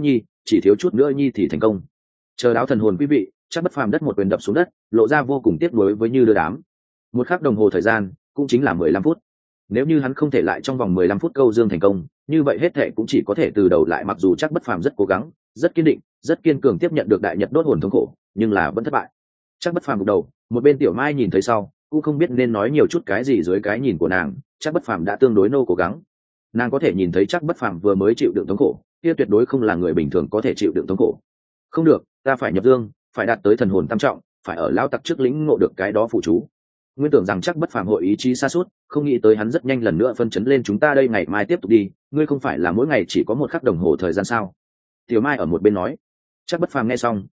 nhi thì thành công. Chờ đáo thần hồn quý vị, Chắc Bất Phàm đất một quyền đập xuống đất, lộ ra vô cùng tiếc nuối với như đưa đám. Một khắc đồng hồ thời gian, cũng chính là 15 phút. Nếu như hắn không thể lại trong vòng 15 phút câu dương thành công, như vậy hết thệ cũng chỉ có thể từ đầu lại, mặc dù Chắc Bất Phàm rất cố gắng, rất kiên định, rất kiên cường tiếp nhận được đại nhật đốt hồn thống khổ, nhưng là vẫn thất bại. Chắc Bất Phàm gục đầu, một bên Tiểu Mai nhìn thấy sau, cũng không biết nên nói nhiều chút cái gì dưới cái nhìn của nàng, Chắc Bất Phàm đã tương đối nô cố gắng. Nàng có thể nhìn thấy Chắc Bất Phàm vừa mới chịu đựng thống khổ, kia tuyệt đối không là người bình thường có thể chịu đựng thống khổ. Không được, ta phải nhập dương, phải đạt tới thần hồn tam trọng, phải ở lao tặc trước lĩnh ngộ được cái đó phụ chú. Nguyên tưởng rằng Chắc Bất Phàm hội ý chí xa suốt, không nghĩ tới hắn rất nhanh lần nữa phân chấn lên, chúng ta đây ngày mai tiếp tục đi, ngươi không phải là mỗi ngày chỉ có một khắc đồng hồ thời gian sao? Tiểu Mai ở một bên nói. Chắc Bất Phàm nghe xong,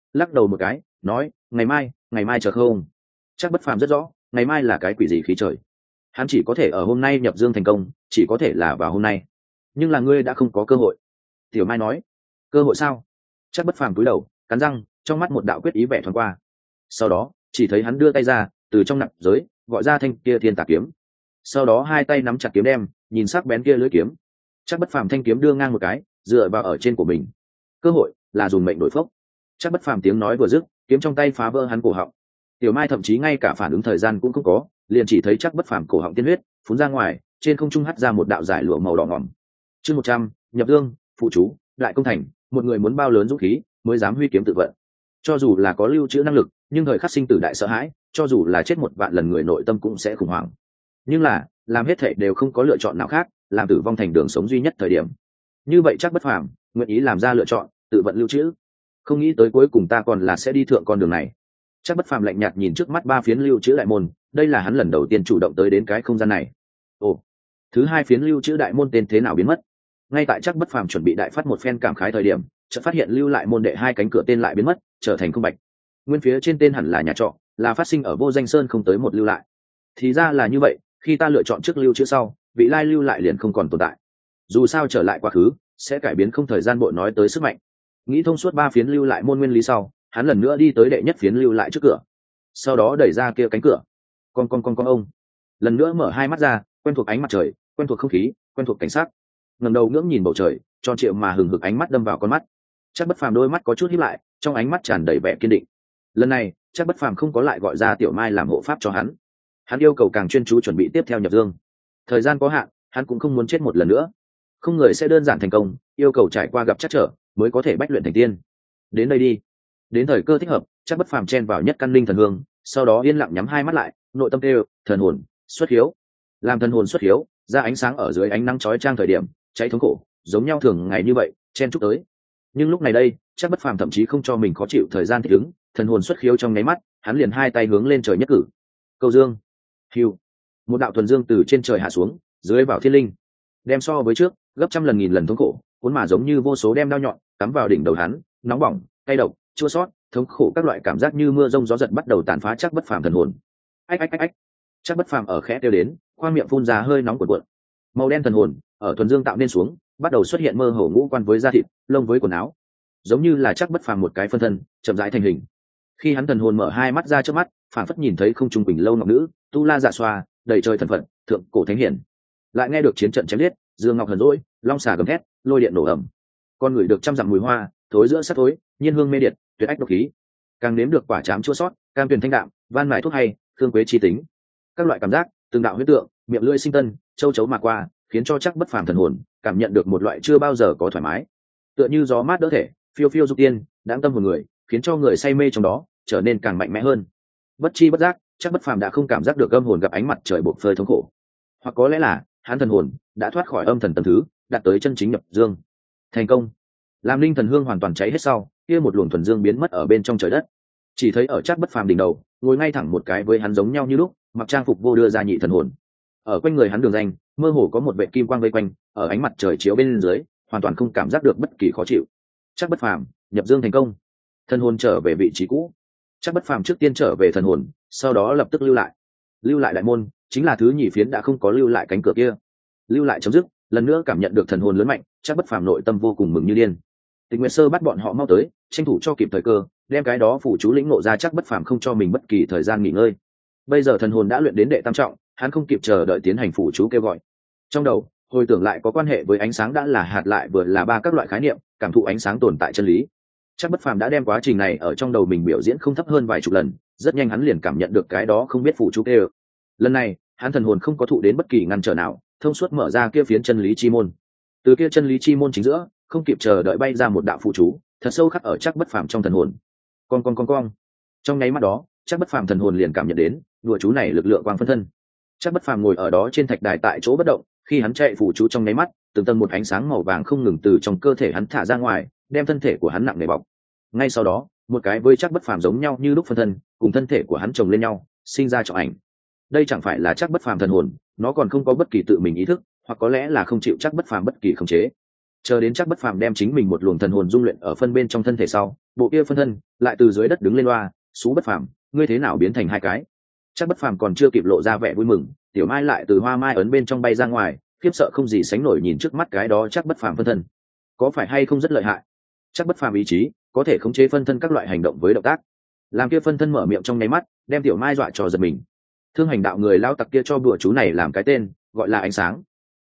lắc đầu một cái nói ngày mai chờ không. Chắc Bất Phàm rất rõ ngày mai là cái quỷ gì khí trời, hắn chỉ có thể ở hôm nay nhập dương thành công, chỉ có thể là vào hôm nay. Nhưng là ngươi đã không có cơ hội. Tiểu Mai nói. Cơ hội sao? Chắc Bất Phàm cúi đầu cắn răng, trong mắt một đạo quyết ý vẻ thoáng qua. Sau đó chỉ thấy hắn đưa tay ra từ trong nạp giới gọi ra thanh kia thiên tà kiếm, sau đó hai tay nắm chặt kiếm đem, nhìn sắc bén kia lưỡi kiếm. Chắc Bất Phàm thanh kiếm đưa ngang một cái dựa vào ở trên của mình. Cơ hội là dùng mệnh đổi phốc. Chắc Bất Phàm tiếng nói vừa dứt, kiếm trong tay phá vỡ hắn cổ họng. Tiểu Mai thậm chí ngay cả phản ứng thời gian cũng không có, liền chỉ thấy Chắc Bất Phàm cổ họng tiên huyết phun ra ngoài, trên không trung hắt ra một đạo giải lụa màu đỏ ngòm. Chương 100, nhập dương, phụ chú, đại công thành, một người muốn bao lớn dũng khí mới dám huy kiếm tự vận. Cho dù là có lưu trữ năng lực, nhưng thời khắc sinh tử đại sợ hãi, cho dù là chết một vạn lần người nội tâm cũng sẽ khủng hoảng. Nhưng là, làm hết thảy đều không có lựa chọn nào khác, làm tử vong thành đường sống duy nhất thời điểm. Như vậy Chắc Bất Phàm nguyện ý làm ra lựa chọn, tự vận lưu trữ. Không nghĩ tới cuối cùng ta còn là sẽ đi thượng con đường này. Chắc Bất Phàm lạnh nhạt nhìn trước mắt ba phiến lưu trữ đại môn, đây là hắn lần đầu tiên chủ động tới đến cái không gian này. Ồ, thứ hai phiến lưu trữ đại môn tên thế nào biến mất? Ngay tại Chắc Bất Phàm chuẩn bị đại phát một phen cảm khái thời điểm, chợt phát hiện lưu lại môn đệ hai cánh cửa tên lại biến mất, trở thành không bạch. Nguyên phía trên tên hẳn là nhà trọ, là phát sinh ở Vô Danh Sơn không tới một lưu lại. Thì ra là như vậy, khi ta lựa chọn trước lưu trữ sau, vị lai lưu lại liền không còn tồn tại. Dù sao trở lại quá khứ, sẽ cải biến không thời gian bộ nói tới sức mạnh. Nghĩ thông suốt ba phiến lưu lại môn nguyên lý sau, hắn lần nữa đi tới đệ nhất phiến lưu lại trước cửa, sau đó đẩy ra kia cánh cửa. Con ông lần nữa mở hai mắt ra, quen thuộc ánh mặt trời, quen thuộc không khí, quen thuộc cảnh sắc. Ngẩng đầu ngưỡng nhìn bầu trời, tròn trịa mà hừng hực ánh mắt đâm vào con mắt. Chắc Bất Phàm đôi mắt có chút híp lại, trong ánh mắt tràn đầy vẻ kiên định. Lần này Chắc Bất Phàm không có lại gọi ra Tiểu Mai làm hộ pháp cho hắn, hắn yêu cầu càng chuyên chú chuẩn bị tiếp theo nhập dương. Thời gian có hạn, hắn cũng không muốn chết một lần nữa. Không người sẽ đơn giản thành công, yêu cầu trải qua gặp trắc trở mới có thể bách luyện thành tiên. Đến đây đi. Đến thời cơ thích hợp, Chắc Bất Phàm chen vào nhất căn linh thần hương, sau đó yên lặng nhắm hai mắt lại, nội tâm kêu thần hồn xuất hiếu. Làm thần hồn xuất hiếu ra ánh sáng ở dưới ánh nắng chói chang thời điểm, cháy thống khổ giống nhau thường ngày như vậy chen chúc tới. Nhưng lúc này đây Chắc Bất Phàm thậm chí không cho mình khó chịu thời gian thích ứng, thần hồn xuất khiếu trong nháy mắt, hắn liền hai tay hướng lên trời nhất cử. Câu dương, hưu, một đạo thuần dương từ trên trời hạ xuống, dưới vào thiên linh, đem so với trước gấp trăm lần nghìn lần thống khổ, cuốn mà giống như vô số đem đao nhọn cắm vào đỉnh đầu hắn, nóng bỏng, cay độc, chua xót, thống khổ các loại cảm giác như mưa rông gió giật bắt đầu tàn phá Chắc Bất Phàm thần hồn. Ách ách ách ách. Chắc Bất Phàm ở khẽ kêu đến, khoang miệng phun ra hơi nóng cuộn cuộn. Màu đen thần hồn ở thuần dương tạo nên xuống, bắt đầu xuất hiện mơ hồ ngũ quan với da thịt, lông với quần áo, giống như là Chắc Bất Phàm một cái phân thân chậm rãi thành hình. Khi hắn thần hồn mở hai mắt ra trước mắt, phản phất nhìn thấy không trung quỳnh lâu ngọc nữ, tu la dạ xoa, đầy trời thần phận, thượng cổ thánh hiển. Lại nghe được chiến trận chém liệt, dương ngọc hờn dỗi, long xà gầm thét, lôi điện nổ ầm. Con người được trăm dặm mùi hoa, thối giữa sắc thối, nhiên hương mê điện, tuyệt ách độc khí. Càng nếm được quả trám chua sót, cam tuyền thanh đạm, van mài thuốc hay, thương quế chi tính. Các loại cảm giác, từng đạo huyết tượng, miệng lưỡi sinh tân, châu chấu mà qua, khiến cho Chắc Bất Phàm thần hồn cảm nhận được một loại chưa bao giờ có thoải mái, tựa như gió mát đỡ thể, phiêu phiêu dục tiên, đáng tâm hồn người, khiến cho người say mê trong đó trở nên càng mạnh mẽ hơn. Bất chi bất giác, Chắc Bất Phàm đã không cảm giác được âm hồn gặp ánh mặt trời bộc phơi thống khổ, hoặc có lẽ là hắn thần hồn đã thoát khỏi âm thần tầng thứ, đạt tới chân chính nhập dương. Thành công. Làm linh thần hương hoàn toàn cháy hết sau, kia một luồng thuần dương biến mất ở bên trong trời đất. Chỉ thấy ở Chắc Bất Phàm đỉnh đầu, ngồi ngay thẳng một cái với hắn giống nhau như lúc, mặc trang phục vô đưa ra nhị thần hồn. Ở quanh người hắn đường danh, mơ hồ có một vệ kim quang vây quanh, ở ánh mặt trời chiếu bên dưới, hoàn toàn không cảm giác được bất kỳ khó chịu. Chắc Bất Phàm nhập dương thành công, thần hồn trở về vị trí cũ. Chắc Bất Phàm trước tiên trở về thần hồn, sau đó lập tức lưu lại đại môn, chính là thứ nhì phiến đã không có lưu lại cánh cửa kia. Lưu lại chấm dứt, lần nữa cảm nhận được thần hồn lớn mạnh, Chắc Bất Phàm nội tâm vô cùng mừng như điên. Tịch Nguyệt Sơ bắt bọn họ mau tới, tranh thủ cho kịp thời cơ, đem cái đó phủ chú lĩnh ngộ ra. Chắc Bất Phàm không cho mình bất kỳ thời gian nghỉ ngơi. Bây giờ thần hồn đã luyện đến đệ tam trọng, hắn không kịp chờ đợi tiến hành phủ chú kêu gọi. Trong đầu hồi tưởng lại có quan hệ với ánh sáng đã là hạt lại vừa là ba các loại khái niệm, cảm thụ ánh sáng tồn tại chân lý. Chắc Bất Phàm đã đem quá trình này ở trong đầu mình biểu diễn không thấp hơn vài chục lần, rất nhanh hắn liền cảm nhận được cái đó không biết phủ chú kêu. Lần này hắn thần hồn không có thụ đến bất kỳ ngăn trở nào, thông suốt mở ra kia phiến chân lý chi môn. Từ kia chân lý chi môn chính giữa, không kịp chờ đợi bay ra một đạo phụ chú, thật sâu khắc ở Chắc Bất Phàm trong thần hồn. Con. Trong nháy mắt đó, Chắc Bất Phàm thần hồn liền cảm nhận đến đùa chú này lực lượng quang phân thân. Chắc Bất Phàm ngồi ở đó trên thạch đài tại chỗ bất động, khi hắn chạy phụ chú trong nháy mắt, từng tầng một ánh sáng màu vàng không ngừng từ trong cơ thể hắn thả ra ngoài, đem thân thể của hắn nặng nề bọc. Ngay sau đó, một cái với Chắc Bất Phàm giống nhau như lúc phân thân, cùng thân thể của hắn chồng lên nhau, sinh ra trọng ảnh. Đây chẳng phải là Chắc Bất Phàm thần hồn, nó còn không có bất kỳ tự mình ý thức, hoặc có lẽ là không chịu Chắc Bất Phàm bất kỳ khống chế. chờ đến chắc bất phàm đem chính mình một luồng thần hồn dung luyện ở phân bên trong thân thể sau, bộ kia phân thân lại từ dưới đất đứng lên loa, xú bất phàm, ngươi thế nào biến thành hai cái? Chắc bất phàm còn chưa kịp lộ ra vẻ vui mừng, tiểu mai lại từ hoa mai ấn bên trong bay ra ngoài, khiếp sợ không gì sánh nổi nhìn trước mắt cái đó chắc bất phàm phân thân, có phải hay không rất lợi hại? Chắc bất phàm ý chí có thể khống chế phân thân các loại hành động với động tác, làm kia phân thân mở miệng trong nháy mắt, đem tiểu mai dọa cho giật mình. Thương hành đạo người lao tặc kia cho bùa chú này làm cái tên, gọi là ánh sáng.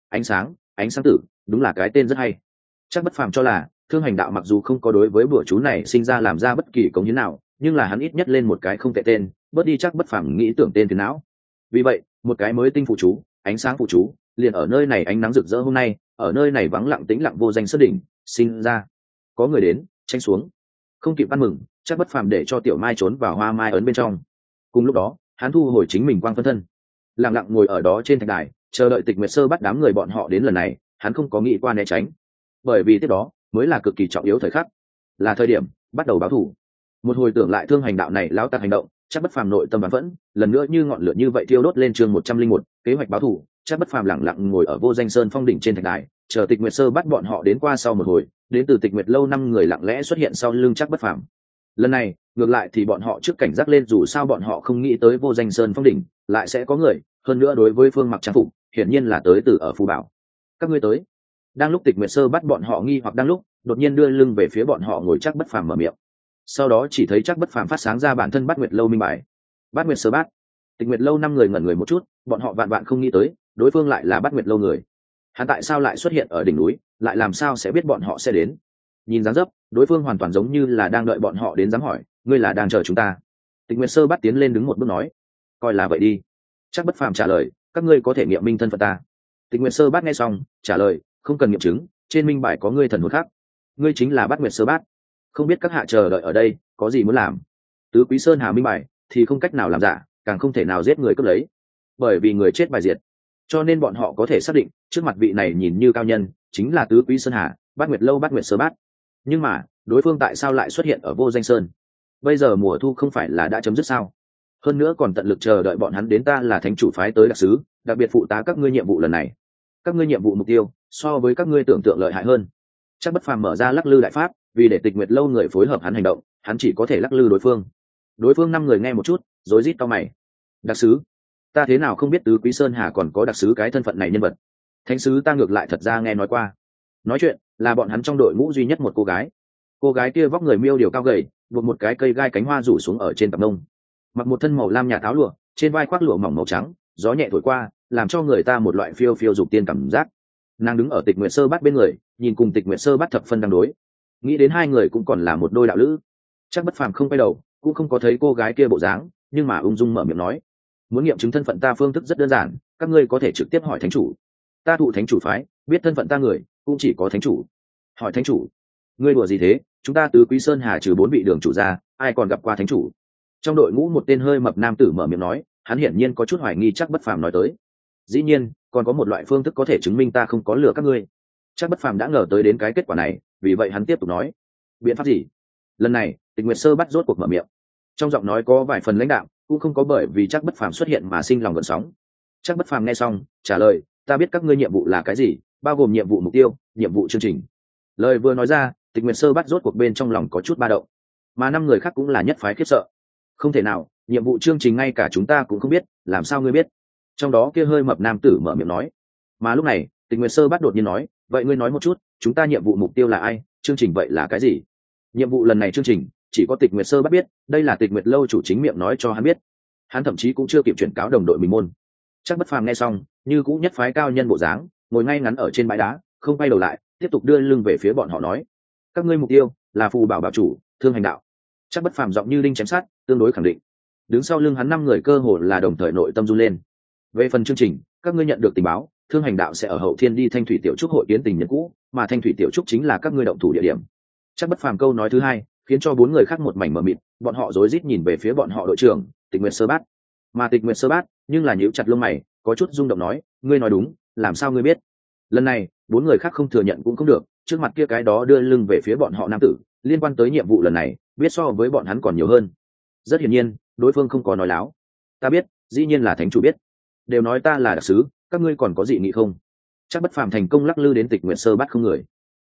Ánh sáng tử, đúng là cái tên rất hay. Chắc bất phàm cho là thương hành đạo mặc dù không có đối với bùa chú này sinh ra làm ra bất kỳ cống hiến nào, nhưng là hắn ít nhất lên một cái không tệ tên, bớt đi chắc bất phàm nghĩ tưởng tên phiền não. Vì vậy, một cái mới tinh phụ chú, ánh sáng phụ chú, liền ở nơi này ánh nắng rực rỡ hôm nay, ở nơi này vắng lặng tĩnh lặng vô danh sơn đỉnh, sinh ra. Có người đến, tranh xuống. Không kịp ăn mừng, chắc bất phàm để cho tiểu mai trốn vào hoa mai ấn bên trong. Cùng lúc đó, hắn thu hồi chính mình quang phân thân, lặng lặng ngồi ở đó trên thạch đài, chờ đợi Tịch Nguyệt Sơ bắt đám người bọn họ đến. Lần này hắn không có nghĩ qua né tránh, bởi vì tiếp đó mới là cực kỳ trọng yếu thời khắc, là thời điểm bắt đầu báo thù. Một hồi tưởng lại thương hành đạo này lão tặc hành động, chắc bất phàm nội tâm bán vẫn lần nữa như ngọn lửa như vậy thiêu đốt lên. Chương 101, kế hoạch báo thù. Chắc bất phàm lặng lặng ngồi ở vô danh sơn phong đỉnh trên thạch đài, chờ Tịch Nguyệt Sơ bắt bọn họ đến qua. Sau một hồi, đến từ Tịch Nguyệt lâu 5 người lặng lẽ xuất hiện sau lưng chắc bất phàm. Lần này ngược lại thì bọn họ trước cảnh giác lên, dù sao bọn họ không nghĩ tới vô danh sơn phong đỉnh lại sẽ có người, hơn nữa đối với phương mặc trang phục hiển nhiên là tới từ ở phù bảo. Các ngươi tới. Đang lúc Tịch Nguyệt Sơ bắt bọn họ nghi hoặc đang lúc, đột nhiên đưa lưng về phía bọn họ ngồi chắc bất phàm mở miệng. Sau đó chỉ thấy chắc bất phàm phát sáng ra bản thân Bát Nguyệt lâu minh bài. Bát Nguyệt Sơ bát. Tịch Nguyệt lâu 5 người ngẩn người một chút, bọn họ vạn vạn không nghĩ tới đối phương lại là Bát Nguyệt lâu người. Hắn tại sao lại xuất hiện ở đỉnh núi, lại làm sao sẽ biết bọn họ sẽ đến? Nhìn dáng dấp, đối phương hoàn toàn giống như là đang đợi bọn họ đến, dám hỏi, ngươi là đang chờ chúng ta? Tịch Nguyệt Sơ bắt tiến lên đứng một bước nói, coi là vậy đi. Chắc bất phàm trả lời, các ngươi có thể nghiệm minh thân phận ta. Tịch Nguyệt Sơ bát nghe xong trả lời, không cần nghiệm chứng, trên minh bài có ngươi thần hồn khác, ngươi chính là Bát Nguyệt Sơ bát. Không biết các hạ chờ đợi ở đây có gì muốn làm? Tứ Quý Sơn Hà minh bài thì không cách nào làm giả, càng không thể nào giết người cướp lấy, bởi vì người chết bài diệt, cho nên bọn họ có thể xác định trước mặt vị này nhìn như cao nhân chính là Tứ Quý Sơn Hà, Bát Nguyệt lâu Bát Nguyệt Sơ bát. Nhưng mà đối phương tại sao lại xuất hiện ở vô danh sơn? Bây giờ mùa thu không phải là đã chấm dứt sao? Hơn nữa còn tận lực chờ đợi bọn hắn đến. Ta là thánh chủ phái tới đặc sứ, đặc biệt phụ tá các ngươi nhiệm vụ lần này. Các ngươi nhiệm vụ mục tiêu so với các ngươi tưởng tượng lợi hại hơn. Chắc bất phàm mở ra lắc lư đại pháp, vì để Tịch Nguyệt lâu người phối hợp hắn hành động, hắn chỉ có thể lắc lư đối phương. Đối phương 5 người nghe một chút, rối rít cau mày. Đặc sứ? Ta thế nào không biết Tứ Quý Sơn Hà còn có đặc sứ cái thân phận này nhân vật? Thánh sứ ta ngược lại thật ra nghe nói qua. Nói chuyện là bọn hắn trong đội ngũ duy nhất một cô gái. Cô gái kia vóc người miêu điều cao gầy, buộc một cái cây gai cánh hoa rủ xuống ở trên cặp mông, mặc một thân màu lam nhạt áo lụa, trên vai khoác lụa mỏng màu trắng, gió nhẹ thổi qua làm cho người ta một loại phiêu phiêu dục tiên cảm giác. Nàng đứng ở Tịch Nguyệt Sơ bát bên người, nhìn cùng Tịch Nguyệt Sơ bát thập phân đang đối, nghĩ đến hai người cũng còn là một đôi đạo lữ. Chắc bất phàm không quay đầu, cũng không có thấy cô gái kia bộ dáng, nhưng mà ung dung mở miệng nói, muốn nghiệm chứng thân phận ta phương thức rất đơn giản, các ngươi có thể trực tiếp hỏi thánh chủ. Ta thụ thánh chủ phái, biết thân phận ta người cũng chỉ có thánh chủ. Hỏi thánh chủ? Ngươi đùa gì thế? Chúng ta Tứ Quý Sơn Hà trừ 4 vị đường chủ ra, ai còn gặp qua thánh chủ? Trong đội ngũ một tên hơi mập nam tử mở miệng nói, hắn hiển nhiên có chút hoài nghi chắc bất phàm nói tới. Dĩ nhiên còn có một loại phương thức có thể chứng minh ta không có lừa các ngươi. Chắc bất phàm đã ngờ tới đến cái kết quả này, vì vậy hắn tiếp tục nói, biện pháp gì? Lần này Tịch Nguyệt Sơ bắt rốt cuộc mở miệng, trong giọng nói có vài phần lãnh đạm, cũng không có bởi vì chắc bất phàm xuất hiện mà sinh lòng gợn sóng. Chắc bất phàm nghe xong trả lời, ta biết các ngươi nhiệm vụ là cái gì, bao gồm nhiệm vụ mục tiêu, nhiệm vụ chương trình. Lời vừa nói ra, Tịch Nguyệt Sơ bắt rốt cuộc bên trong lòng có chút ba động, mà 5 người khác cũng là nhất phái khiếp sợ. Không thể nào, nhiệm vụ chương trình ngay cả chúng ta cũng không biết, làm sao ngươi biết? Trong đó kia hơi mập nam tử mở miệng nói. Mà lúc này Tịch Nguyệt Sơ bắt đột nhiên nói, vậy ngươi nói một chút, chúng ta nhiệm vụ mục tiêu là ai, chương trình vậy là cái gì? Nhiệm vụ lần này chương trình chỉ có Tịch Nguyệt Sơ bắt biết, đây là Tịch Nguyệt lâu chủ chính miệng nói cho hắn biết. Hắn thậm chí cũng chưa kịp chuyển cáo đồng đội mình môn. Chắc bất phàm nghe xong, như cũng nhất phái cao nhân bộ dáng, ngồi ngay ngắn ở trên bãi đá, không quay đầu lại, tiếp tục đưa lưng về phía bọn họ nói, các ngươi mục tiêu là phù bảo bảo chủ Thương Hành đạo. Chắc bất phàm giọng như đinh chém sát, tương đối khẳng định. Đứng sau lưng hắn 5 người cơ hồ là đồng thời nội tâm run lên. Về phần chương trình, các ngươi nhận được tình báo, Thương Hành đạo sẽ ở Hậu Thiên đi Thanh Thủy tiểu trúc hội kiến tình nhân cũ, mà Thanh Thủy tiểu trúc chính là các ngươi động thủ địa điểm. Chắc bất phàm câu nói thứ hai khiến cho 4 người khác một mảnh mờ mịt, bọn họ rối rít nhìn về phía bọn họ đội trưởng Tịch Nguyệt Sơ bát. Mà Tịch Nguyệt Sơ bát nhưng là nhíu chặt lông mày, có chút rung động nói, ngươi nói đúng, làm sao ngươi biết? Lần này 4 người khác không thừa nhận cũng không được, trước mặt kia cái đó đưa lưng về phía bọn họ nam tử, liên quan tới nhiệm vụ lần này biết so với bọn hắn còn nhiều hơn. Rất hiển nhiên đối phương không có nói láo. Ta biết, dĩ nhiên là thánh chủ biết, đều nói ta là đặc sứ, các ngươi còn có dị nghị không? Chắc bất phàm thành công lắc lư đến Tịch Nguyệt Sơ bát không người.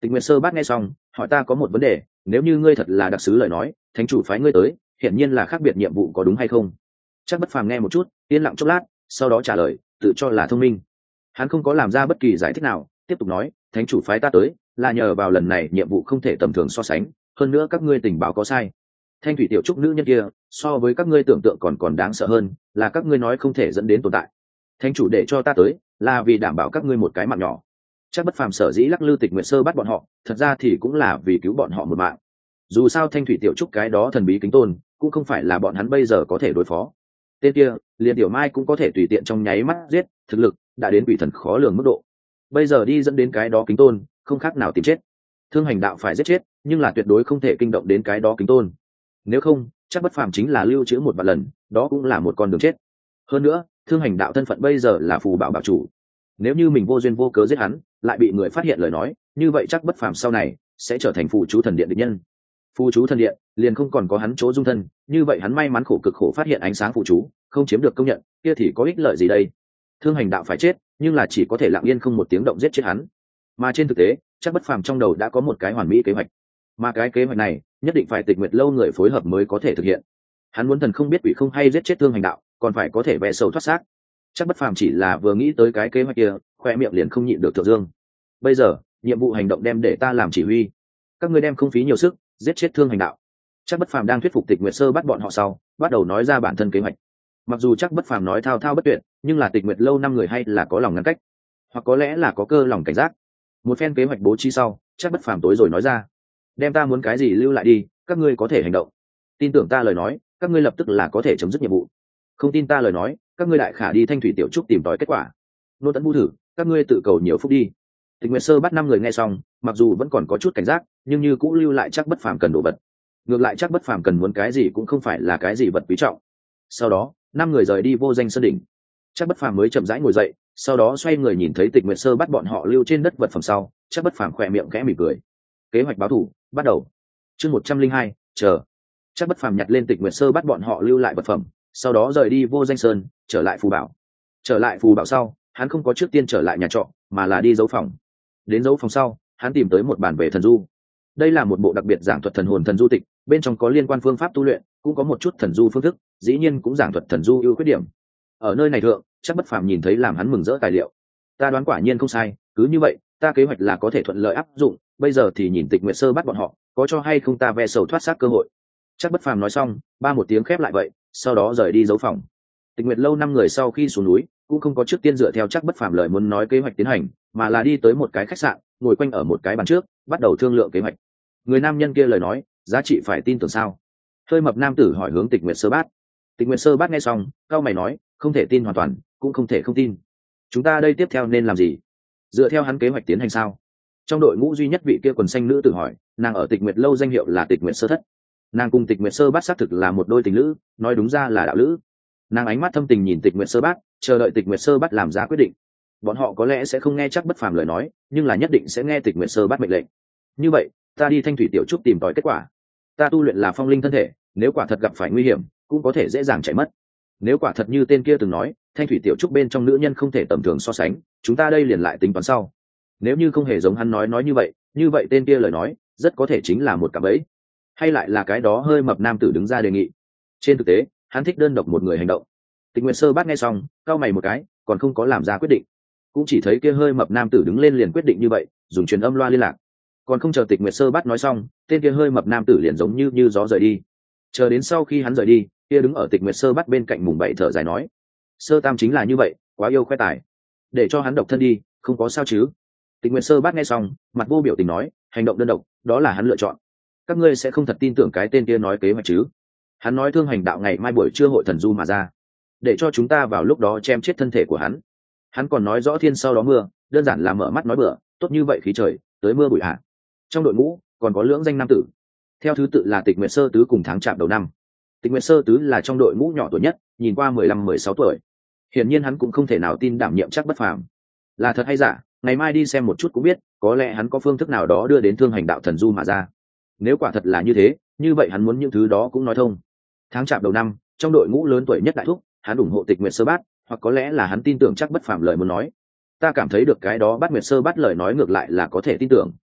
Tịch Nguyệt Sơ Bát nghe xong hỏi ta có một vấn đề, nếu như ngươi thật là đặc sứ lời nói, thánh chủ phái ngươi tới hiển nhiên là khác biệt nhiệm vụ, có đúng hay không? Chắc Bất Phàm nghe một chút, yên lặng chốc lát, sau đó trả lời, tự cho là thông minh. Hắn không có làm ra bất kỳ giải thích nào, tiếp tục nói, thánh chủ phái ta tới là nhờ vào lần này nhiệm vụ không thể tầm thường so sánh, hơn nữa các ngươi tình báo có sai. Thanh thủy tiểu trúc nữ nhân kia so với các ngươi tưởng tượng còn đáng sợ hơn, là các ngươi nói không thể dẫn đến tồn tại. Thánh chủ để cho ta tới là vì đảm bảo các ngươi một cái mạng nhỏ. Chắc Bất Phàm sở dĩ lắc lư Tịch Nguyệt Sơ bắt bọn họ, thật ra thì cũng là vì cứu bọn họ một mạng. Dù sao thanh thủy tiểu trúc cái đó thần bí kính tôn cũng không phải là bọn hắn bây giờ có thể đối phó. Tên kia liền tiểu mai cũng có thể tùy tiện trong nháy mắt giết, thực lực đã đến quỷ thần khó lường mức độ. Bây giờ đi dẫn đến cái đó kính tôn không khác nào tìm chết. Thương Hành đạo phải giết chết, nhưng là tuyệt đối không thể kinh động đến cái đó kính tôn. Nếu không, Chắc Bất Phàm chính là lưu trữ một vạn lần, đó cũng là một con đường chết. Hơn nữa, Thương Hành đạo thân phận bây giờ là phù bảo bảo chủ, nếu như mình vô duyên vô cớ giết hắn, lại bị người phát hiện lời nói, như vậy Chắc Bất Phàm sau này sẽ trở thành phù chú thần điện địch nhân. Phù chú thần điện liền không còn có hắn chỗ dung thân, như vậy hắn may mắn khổ cực khổ phát hiện ánh sáng phù chú không chiếm được công nhận, kia thì có ích lợi gì đây? Thương Hành đạo phải chết, nhưng là chỉ có thể lặng yên không một tiếng động giết chết hắn. Mà trên thực tế, Chắc Bất Phàm trong đầu đã có một cái hoàn mỹ kế hoạch, mà cái kế hoạch này nhất định phải Tịch Nguyệt lâu người phối hợp mới có thể thực hiện. Hắn muốn thần không biết quỷ không hay giết chết Thương Hành đạo, còn phải có thể vẽ sầu thoát xác. Chắc Bất Phàm chỉ là vừa nghĩ tới cái kế hoạch kia, khoe miệng liền không nhịn được thượng dương. Bây giờ nhiệm vụ hành động đem để ta làm chỉ huy, các ngươi đem không phí nhiều sức giết chết Thương Hành đạo. Chắc Bất Phàm đang thuyết phục Tịch Nguyệt Sơ bắt bọn họ sau, bắt đầu nói ra bản thân kế hoạch. Mặc dù Chắc Bất Phàm nói thao thao bất tuyệt, nhưng là Tịch Nguyệt lâu năm người hay là có lòng ngăn cách, hoặc có lẽ là có cơ lòng cảnh giác. Một phen kế hoạch bố trí sau, Chắc Bất Phàm tối rồi nói ra, đem ta muốn cái gì lưu lại đi, các ngươi có thể hành động. Tin tưởng ta lời nói, các ngươi lập tức là có thể chấm dứt nhiệm vụ. Không tin ta lời nói, các ngươi đại khả đi thanh thủy tiểu trúc tìm tòi kết quả. Nô tấn bu thử, các ngươi tự cầu nhiều phúc đi. Tịch Nguyệt Sơ bắt năm người nghe xong, mặc dù vẫn còn có chút cảnh giác, nhưng như cũng lưu lại Chắc Bất Phàm cần đồ vật. Ngược lại Chắc Bất Phàm cần muốn cái gì cũng không phải là cái gì vật quý trọng. Sau đó, năm người rời đi Vô Danh Sơn đỉnh. Chắc Bất Phàm mới chậm rãi ngồi dậy, sau đó xoay người nhìn thấy Tịch Nguyệt Sơ bắt bọn họ lưu trên đất vật phẩm sau, Chắc Bất Phàm khỏe miệng khẽ mỉm cười. Kế hoạch báo thù bắt đầu. Chương 102, chờ. Chắc Bất Phàm nhặt lên Tịch Nguyệt Sơ bắt bọn họ lưu lại vật phẩm, sau đó rời đi Vô Danh Sơn, trở lại phù bảo. Trở lại phù bảo sau, hắn không có trước tiên trở lại nhà trọ, mà là đi dấu phòng. Đến dấu phòng sau, hắn tìm tới một bản về thần du. Đây là một bộ đặc biệt giảng thuật thần hồn thần du tịch, bên trong có liên quan phương pháp tu luyện, cũng có một chút thần du phương thức, dĩ nhiên cũng giảng thuật thần du ưu khuyết điểm. Ở nơi này thượng, Chắc Bất Phàm nhìn thấy làm hắn mừng rỡ tài liệu. Ta đoán quả nhiên không sai, cứ như vậy, ta kế hoạch là có thể thuận lợi áp dụng, bây giờ thì nhìn Tịch Nguyệt Sơ bắt bọn họ, có cho hay không ta ve sầu thoát xác cơ hội. Chắc Bất Phàm nói xong, ba một tiếng khép lại vậy, sau đó rời đi dấu phòng. Tịch Nguyệt lâu năm người sau khi xuống núi, cũng không có trước tiên dựa theo Chắc Bất Phàm lời muốn nói kế hoạch tiến hành, mà là đi tới một cái khách sạn, ngồi quanh ở một cái bàn trước, bắt đầu thương lượng kế hoạch. Người nam nhân kia lời nói, giá trị phải tin tưởng sao? Hơi mập nam tử hỏi hướng Tịch Nguyệt Sơ bát. Tịch Nguyệt Sơ bát nghe xong, cao mày nói, không thể tin hoàn toàn, cũng không thể không tin. Chúng ta đây tiếp theo nên làm gì? Dựa theo hắn kế hoạch tiến hành sao? Trong đội ngũ duy nhất vị kia quần xanh nữ tử hỏi, nàng ở Tịch Nguyệt lâu danh hiệu là Tịch Nguyệt Sơ thất. Nàng cùng Tịch Nguyệt Sơ bát xác thực là một đôi tình lữ, nói đúng ra là đạo lữ. Nàng ánh mắt thâm tình nhìn Tịch Nguyệt Sơ bát, chờ đợi Tịch Nguyệt Sơ bát làm ra quyết định. Bọn họ có lẽ sẽ không nghe Chắc Bất Phàm lời nói, nhưng là nhất định sẽ nghe Tịch Nguyệt Sơ bát mệnh lệnh. Như vậy, ta đi thanh thủy tiểu trúc tìm tòi kết quả. Ta tu luyện là phong linh thân thể, nếu quả thật gặp phải nguy hiểm, cũng có thể dễ dàng chạy mất. Nếu quả thật như tên kia từng nói, thanh thủy tiểu trúc bên trong nữ nhân không thể tầm thường so sánh, chúng ta đây liền lại tính toán sau. Nếu như không hề giống hắn nói như vậy tên kia lời nói rất có thể chính là một cạm bẫy, hay lại là cái đó hơi mập nam tử đứng ra đề nghị. Trên thực tế, hắn thích đơn độc một người hành động. Tịch Nguyệt Sơ bát nghe xong, cau mày một cái, còn không có làm ra quyết định, cũng chỉ thấy kia hơi mập nam tử đứng lên liền quyết định như vậy, dùng truyền âm loa liên lạc. Còn không chờ Tịch Nguyệt Sơ bát nói xong, tên kia hơi mập nam tử liền giống như gió rời đi. Chờ đến sau khi hắn rời đi, kia đứng ở Tịch Nguyệt Sơ bát bên cạnh mùng bảy thở dài nói, Sơ tam chính là như vậy, quá yêu khoe tài, để cho hắn độc thân đi, không có sao chứ? Tịch Nguyệt Sơ bát nghe xong, mặt vô biểu tình nói, hành động đơn độc, đó là hắn lựa chọn. Các ngươi sẽ không thật tin tưởng cái tên kia nói kế hoạch chứ? Hắn nói Thương Hành đạo ngày mai buổi trưa hội thần du mà ra, để cho chúng ta vào lúc đó chém chết thân thể của hắn. Hắn còn nói rõ thiên sau đó mưa, đơn giản là mở mắt nói bừa, tốt như vậy khí trời, tới mưa bụi hạ. Trong đội ngũ còn có lưỡng danh nam tử, theo thứ tự là Tịch Nguyệt Sơ tứ cùng tháng chạp đầu năm. Tịch Nguyệt Sơ tứ là trong đội ngũ nhỏ tuổi nhất, nhìn qua 15-16 tuổi. Hiển nhiên hắn cũng không thể nào tin đảm nhiệm Chắc Bất Phàm. Là thật hay giả, ngày mai đi xem một chút cũng biết, có lẽ hắn có phương thức nào đó đưa đến Thương Hành đạo thần du mà ra. Nếu quả thật là như thế, như vậy hắn muốn những thứ đó cũng nói thông. Tháng chạp đầu năm, trong đội ngũ lớn tuổi nhất đại thúc, hắn ủng hộ Tịch Nguyệt Sơ bát, hoặc có lẽ là hắn tin tưởng Chắc Bất Phàm lời muốn nói. Ta cảm thấy được cái đó Bát Nguyệt Sơ bát lời nói ngược lại là có thể tin tưởng.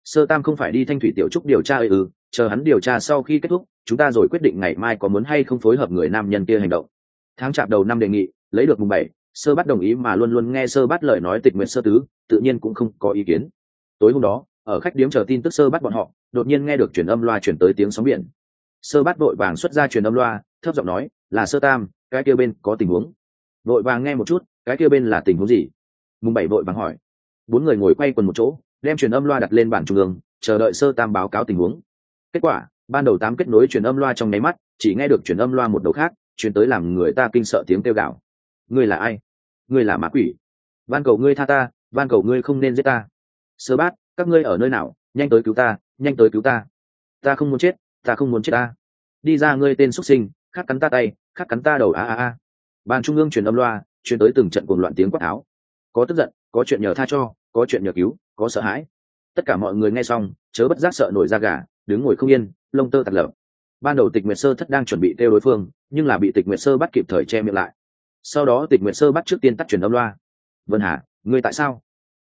Sơ Tam không phải đi Thanh Thủy Tiểu Trúc điều tra chờ hắn điều tra sau khi kết thúc chúng ta rồi quyết định ngày mai có muốn hay không phối hợp người nam nhân kia hành động. Tháng chạp đầu năm đề nghị lấy được mùng 7, Sơ Bát đồng ý, mà luôn luôn nghe Sơ Bát lời nói Tịch Nguyệt Sơ Tứ tự nhiên cũng không có ý kiến. Tối hôm đó ở khách điếm chờ tin tức Sơ Bát bọn họ đột nhiên nghe được truyền âm loa truyền tới tiếng sóng biển. Sơ Bát vội vàng xuất ra truyền âm loa, thấp giọng nói, là Sơ Tam, cái kia bên có tình huống. Vội vàng nghe một chút, cái kia bên là tình huống gì? Mùng 7 vội vàng hỏi. Bốn người ngồi quay quần một chỗ, đem truyền âm loa đặt lên bàn trung ương, chờ đợi Sơ Tam báo cáo tình huống. Kết quả, ban đầu 8 kết nối truyền âm loa trong nháy mắt, chỉ nghe được truyền âm loa một đầu khác truyền tới làm người ta kinh sợ tiếng kêu gào. Ngươi là ai? Ngươi là ma quỷ. Van cầu ngươi tha ta, van cầu ngươi không nên giết ta. Sơ Bát, các ngươi ở nơi nào? Nhanh tới cứu ta, nhanh tới cứu ta. Ta không muốn chết, ta không muốn chết ta. Đi ra ngươi tên xuất sinh, khát cắn ta tay, khát cắn ta đầu a. Ban trung ương truyền âm loa truyền tới từng trận cuồng loạn tiếng quát tháo. Có tức giận, có chuyện nhờ tha cho, có chuyện nhờ cứu, có sợ hãi. Tất cả mọi người nghe xong chớ bất giác sợ nổi da gà, đứng ngồi không yên, lông tơ tạt lở. Ban đầu Tịch Nguyệt Sơ Thất đang chuẩn bị kêu đối phương, nhưng là bị Tịch Nguyệt Sơ bắt kịp thời che miệng lại. Sau đó Tịch Nguyệt Sơ bắt trước tiên tắt truyền âm loa. Vân Hà, ngươi tại sao?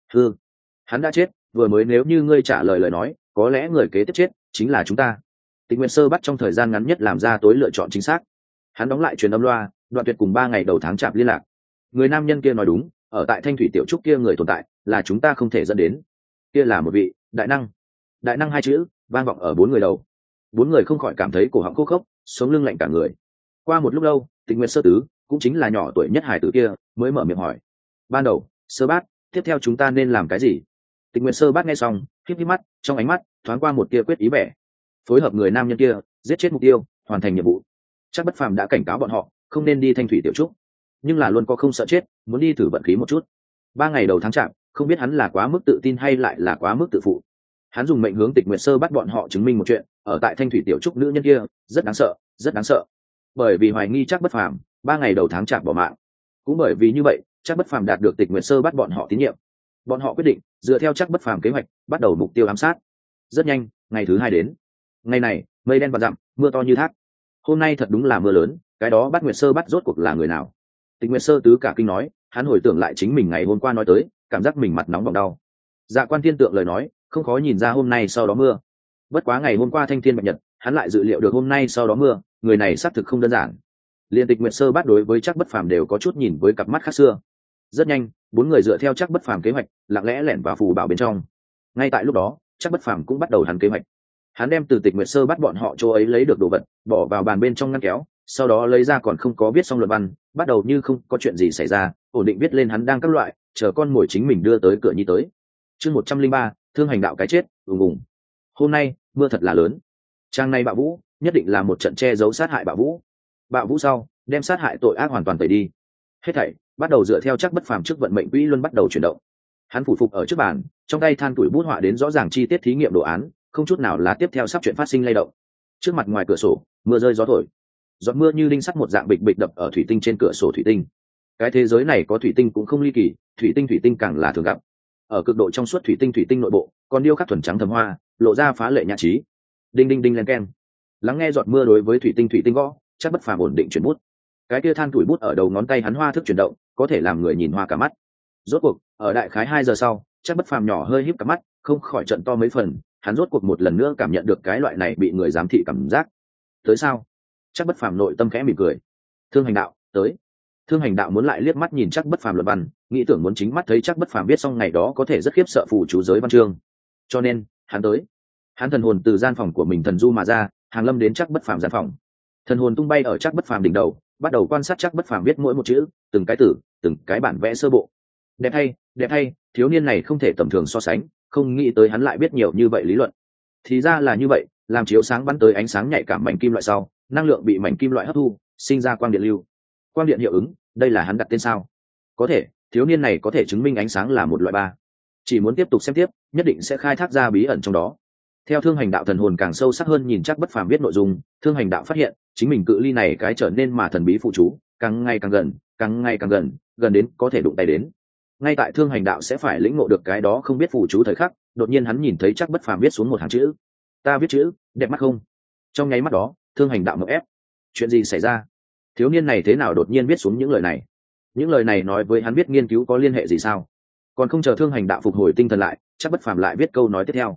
Hắn đã chết, vừa mới nếu như ngươi trả lời lời nói có lẽ người kế tiếp chết chính là chúng ta. Tịch Nguyệt Sơ bắt trong thời gian ngắn nhất làm ra tối lựa chọn chính xác. Hắn đóng lại truyền âm loa, đoạn tuyệt cùng 3 ngày đầu tháng chạp liên lạc. Người nam nhân kia nói đúng, ở tại Thanh Thủy Tiểu Trúc kia người tồn tại là chúng ta không thể dẫn đến. Kia là một vị đại năng. Đại năng 2 chữ vang vọng ở 4 người đầu. 4 người không khỏi cảm thấy cổ họng khô khốc, sống lưng lạnh cả người. Qua một lúc lâu, Tịch Nguyệt Sơ Tứ cũng chính là nhỏ tuổi nhất hải tử kia mới mở miệng hỏi. Ban đầu, Sơ Bát, tiếp theo chúng ta nên làm cái gì? Tịch Nguyệt Sơ Bát nghe xong híp híp mắt, trong ánh mắt thoáng qua một tia quyết ý vẻ. Phối hợp người nam nhân kia giết chết mục tiêu, hoàn thành nhiệm vụ. Chắc Bất Phàm đã cảnh cáo bọn họ không nên đi Thanh Thủy Tiểu Trúc, nhưng là luôn có không sợ chết, muốn đi thử vận khí một chút. 3 ngày đầu tháng chạp, không biết hắn là quá mức tự tin hay lại là quá mức tự phụ. Hắn dùng mệnh hướng Tịch Nguyệt Sơ bắt bọn họ chứng minh một chuyện, ở tại Thanh Thủy Tiểu Trúc nữ nhân kia rất đáng sợ, rất đáng sợ. Bởi vì hoài nghi Chắc Bất Phàm 3 ngày đầu tháng chạp bỏ mạng, cũng bởi vì như vậy Chắc Bất Phàm đạt được Tịch Nguyệt Sơ bắt bọn họ tín nhiệm. Bọn họ quyết định dựa theo Chắc Bất Phàm kế hoạch bắt đầu mục tiêu ám sát. Rất nhanh, ngày thứ 2 đến. Ngày này mây đen vạn dặm, mưa to như thác. Hôm nay thật đúng là mưa lớn, cái đó bắt Nguyệt Sơ bắt rốt cuộc là người nào? Tịch Nguyệt Sơ Tứ cả kinh nói, hắn hồi tưởng lại chính mình ngày hôm qua nói tới, cảm giác mình mặt nóng bỏng đau. Dạ Quan Thiên Tượng lời nói không khó nhìn ra hôm nay sau đó mưa. Bất quá ngày hôm qua thanh thiên bạch nhật, hắn lại dự liệu được hôm nay sau đó mưa, người này xác thực không đơn giản. Liên Tịch Nguyệt Sơ bắt đối với Chắc Bất Phàm đều có chút nhìn với cặp mắt khác xưa. Rất nhanh, 4 người dựa theo Chắc Bất Phàm kế hoạch lặng lẽ lẻn vào phù bảo bên trong. Ngay tại lúc đó Chắc Bất Phàm cũng bắt đầu hắn kế hoạch. Hắn đem từ Tịch Nguyệt Sơ bắt bọn họ chỗ ấy lấy được đồ vật bỏ vào bàn bên trong ngăn kéo, sau đó lấy ra còn không có viết xong luận văn, bắt đầu như không có chuyện gì xảy ra ổn định viết lên hắn đang các loại chờ con mồi chính mình đưa tới cửa nhi tới. Chương 103, Thương Hành Đạo cái chết ùng ùng. Hôm nay mưa thật là lớn, trang này Bạo Vũ nhất định là một trận che giấu sát hại Bạo Vũ. Bạo Vũ sau đem sát hại tội ác hoàn toàn tẩy đi, hết thảy bắt đầu dựa theo Chắc Bất Phàm trước vận mệnh quỹ luân bắt đầu chuyển động. Hắn phủ phục ở trước bàn, trong tay than tuổi bút họa đến rõ ràng chi tiết thí nghiệm đồ án, không chút nào là tiếp theo sắp chuyện phát sinh lay động. Trước mặt ngoài cửa sổ mưa rơi gió thổi, giọt mưa như đinh sắt một dạng bịch bịch đập ở thủy tinh trên cửa sổ thủy tinh. Cái thế giới này có thủy tinh cũng không ly kỳ, thủy tinh càng là thường gặp. Ở cực độ trong suốt thủy tinh nội bộ còn điêu khắc thuần trắng thầm hoa, lộ ra phá lệ nhã trí. Đinh đinh đinh len keng. Lắng nghe giọt mưa đối với thủy tinh gõ, Chắc Bất Phàm ổn định chuyển bút. Cái kia than tuổi bút ở đầu ngón tay hắn hoa thức chuyển động, có thể làm người nhìn hoa cả mắt. Rốt cuộc ở đại khái 2 giờ sau, Chắc Bất Phàm nhỏ hơi híp cả mắt, không khỏi trận to mấy phần. Hắn rốt cuộc một lần nữa cảm nhận được cái loại này bị người giám thị cảm giác. Tới sao? Chắc Bất Phàm nội tâm khẽ mỉm cười. Thương Hành Đạo tới. Thương Hành Đạo muốn lại liếc mắt nhìn Chắc Bất Phàm luận văn, nghĩ tưởng muốn chính mắt thấy Chắc Bất Phàm viết xong ngày đó có thể rất khiếp sợ phù chú giới văn chương. Cho nên hắn tới. Hắn thần hồn từ gian phòng của mình thần du mà ra, hàng lâm đến Chắc Bất Phàm gian phòng. Thần hồn tung bay ở Chắc Bất Phàm đỉnh đầu, bắt đầu quan sát Chắc Bất Phàm viết mỗi một chữ, từng cái từ, từng cái bản vẽ sơ bộ. Đẹp hay, thiếu niên này không thể tầm thường so sánh, không nghĩ tới hắn lại biết nhiều như vậy lý luận. Thì ra là như vậy, làm chiếu sáng bắn tới ánh sáng nhạy cảm mảnh kim loại sau, năng lượng bị mảnh kim loại hấp thu, sinh ra quang điện lưu. Quang điện hiệu ứng, đây là hắn đặt tên sao? Có thể, thiếu niên này có thể chứng minh ánh sáng là một loại ba. Chỉ muốn tiếp tục xem tiếp, nhất định sẽ khai thác ra bí ẩn trong đó. Theo Thương Hành Đạo thần hồn càng sâu sắc hơn nhìn Chắc Bất Phàm biết nội dung, Thương Hành Đạo phát hiện chính mình cự ly này cái trở nên mà thần bí phụ chú càng ngày càng gần, gần đến có thể đụng tay đến. Ngay tại Thương Hành Đạo sẽ phải lĩnh ngộ được cái đó không biết phụ chú thời khắc, đột nhiên hắn nhìn thấy Chắc Bất Phàm viết xuống một hàng chữ. Ta viết chữ, đẹp mắt không? Trong nháy mắt đó, Thương Hành Đạo ngợp ép. Chuyện gì xảy ra? Thiếu niên này thế nào đột nhiên viết xuống những lời này? Những lời này nói với hắn biết nghiên cứu có liên hệ gì sao? Còn không chờ Thương Hành Đạo phục hồi tinh thần lại, Chắc Bất Phàm lại viết câu nói tiếp theo.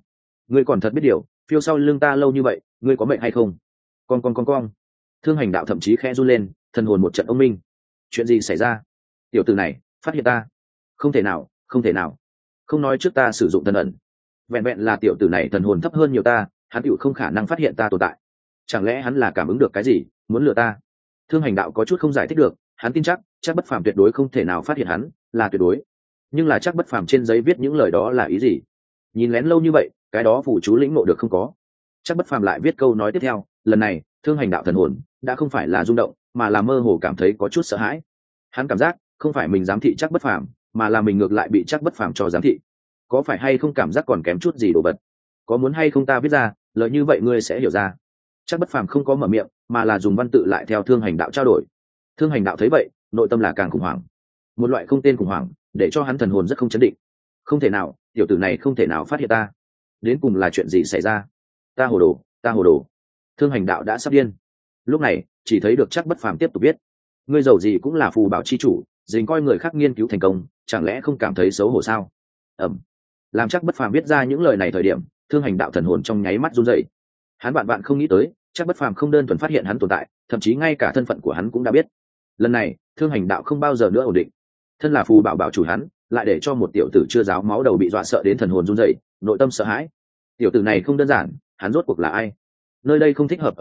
ngươi còn thật biết điều, phiêu sau lưng ta lâu như vậy, ngươi có mệnh hay không? Con. Thương hành đạo thậm chí khẽ run lên, thần hồn một trận ông minh. Chuyện gì xảy ra? Tiểu tử này phát hiện ta? Không thể nào, không thể nào. Không nói trước ta sử dụng thần ẩn, vẹn vẹn là tiểu tử này thần hồn thấp hơn nhiều ta, hắn tựu không khả năng phát hiện ta tồn tại. Chẳng lẽ hắn là cảm ứng được cái gì, muốn lừa ta? Thương hành đạo có chút không giải thích được, hắn tin chắc bất phàm tuyệt đối không thể nào phát hiện hắn, là tuyệt đối. Nhưng là chắc bất phàm trên giấy viết những lời đó là ý gì? Nhìn lén lâu như vậy, cái đó phủ chú lĩnh ngộ được không có? Chắc bất phàm lại viết câu nói tiếp theo, lần này thương hành đạo thần hồn đã không phải là rung động, mà là mơ hồ cảm thấy có chút sợ hãi. Hắn cảm giác không phải mình giám thị chắc bất phàm, mà là mình ngược lại bị chắc bất phàm cho giám thị. Có phải hay không cảm giác còn kém chút gì đồ vật? Có muốn hay không ta viết ra, lời như vậy ngươi sẽ hiểu ra. Chắc bất phàm không có mở miệng, mà là dùng văn tự lại theo thương hành đạo trao đổi. Thương hành đạo thấy vậy, nội tâm là càng khủng hoảng, một loại không tên khủng hoảng, để cho hắn thần hồn rất không chấn định. Không thể nào, tiểu tử này không thể nào phát hiện ta. Đến cùng là chuyện gì xảy ra? Ta hồ đồ. Thương hành đạo đã sắp điên. Lúc này chỉ thấy được chắc bất phàm tiếp tục viết, ngươi giàu gì cũng là phù bảo chi chủ, dình coi người khác nghiên cứu thành công, chẳng lẽ không cảm thấy xấu hổ sao? Làm chắc bất phàm viết ra những lời này thời điểm, thương hành đạo thần hồn trong nháy mắt run rẩy. Hắn bạn không nghĩ tới, chắc bất phàm không đơn thuần phát hiện hắn tồn tại, thậm chí ngay cả thân phận của hắn cũng đã biết. Lần này thương hành đạo không bao giờ nữa ổn định. Thân là phù bảo bảo chủ hắn, lại để cho một tiểu tử chưa giáo máu đầu bị dọa sợ đến thần hồn run rẩy, nội tâm sợ hãi. Tiểu tử này không đơn giản, hắn rốt cuộc là ai? Nơi đây không thích hợp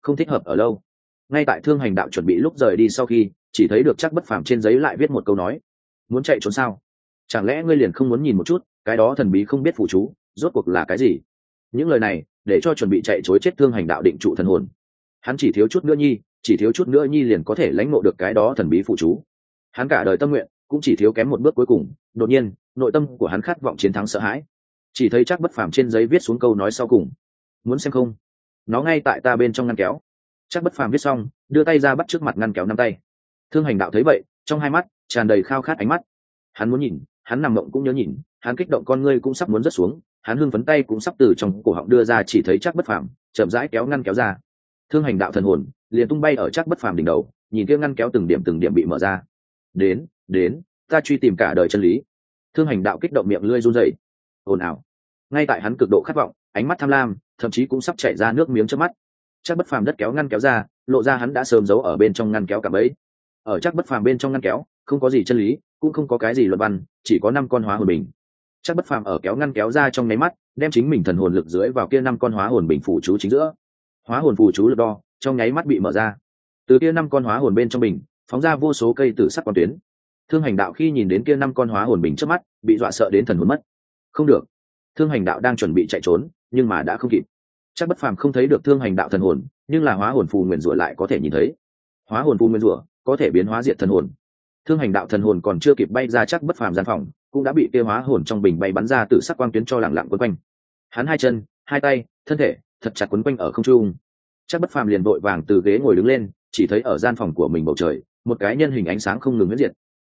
ở lâu. Ngay tại thương hành đạo chuẩn bị lúc rời đi sau khi, chỉ thấy được chắc bất phàm trên giấy lại viết một câu nói, muốn chạy trốn sao? Chẳng lẽ ngươi liền không muốn nhìn một chút cái đó thần bí không biết phụ chú rốt cuộc là cái gì? Những lời này để cho chuẩn bị chạy trối chết thương hành đạo định trụ thần hồn. Hắn chỉ thiếu chút nữa nhi liền có thể lãnh ngộ được cái đó thần bí phụ chú. Hắn cả đời tâm nguyện cũng chỉ thiếu kém một bước cuối cùng. Đột nhiên nội tâm của hắn khát vọng chiến thắng sợ hãi. Chỉ thấy chắc bất phàm trên giấy viết xuống câu nói sau cùng, muốn xem không? Nó ngay tại ta bên trong ngăn kéo. Chắc bất phàm viết xong, đưa tay ra bắt trước mặt ngăn kéo nắm tay. Thương hành đạo thấy vậy, trong hai mắt tràn đầy khao khát ánh mắt. Hắn muốn nhìn, hắn nằm mộng cũng nhớ nhìn, hắn kích động con ngươi cũng sắp muốn rớt xuống, hắn hưng phấn tay cũng sắp từ trong cổ họng đưa ra, chỉ thấy chắc bất phàm chậm rãi kéo ngăn kéo ra. Thương hành đạo thần hồn liền tung bay ở chắc bất phàm đỉnh đầu, nhìn kia ngăn kéo từng điểm bị mở ra. Đến, ta truy tìm cả đời chân lý. Thương hành đạo kích động miệng lưỡi run rẩy, ồn ào. Ngay tại hắn cực độ khát vọng, ánh mắt tham lam, thậm chí cũng sắp chảy ra nước miếng trước mắt. Chắc bất phàm đất kéo ngăn kéo ra, lộ ra hắn đã sớm giấu ở bên trong ngăn kéo cả bấy. Ở chắc bất phàm bên trong ngăn kéo, không có gì chân lý, cũng không có cái gì luận văn, chỉ có 5 con hóa hồn bình. Chắc bất phàm ở kéo ngăn kéo ra trong nháy mắt, đem chính mình thần hồn lực dưới vào kia 5 con hóa hồn bình phủ chú chính giữa. Hóa hồn phù chú lực đo trong nháy mắt bị mở ra. Từ kia 5 con hóa hồn bên trong bình, phóng ra vô số cây tử sắc quang tuyến. Thương hành đạo khi nhìn đến kia 5 con hóa hồn bình trước mắt, bị dọa sợ đến thần hồn mất. Không được. Thương hành đạo đang chuẩn bị chạy trốn, nhưng mà đã không kịp. Chắc bất phàm không thấy được thương hành đạo thần hồn, nhưng là hóa hồn phù nguyên rủa lại có thể nhìn thấy. Hóa hồn phù nguyên rủa có thể biến hóa diệt thần hồn. Thương hành đạo thần hồn còn chưa kịp bay ra chắc bất phàm gian phòng, cũng đã bị kia hóa hồn trong bình bay bắn ra từ sắc quang tuyến cho lặng lặng quấn quanh. Hắn hai chân, hai tay, thân thể thật chặt quấn quanh ở không trung. Chắc bất phàm liền vội vàng từ ghế ngồi đứng lên, chỉ thấy ở gian phòng của mình bầu trời, một cái nhân hình ánh sáng không ngừng huyễn diệt.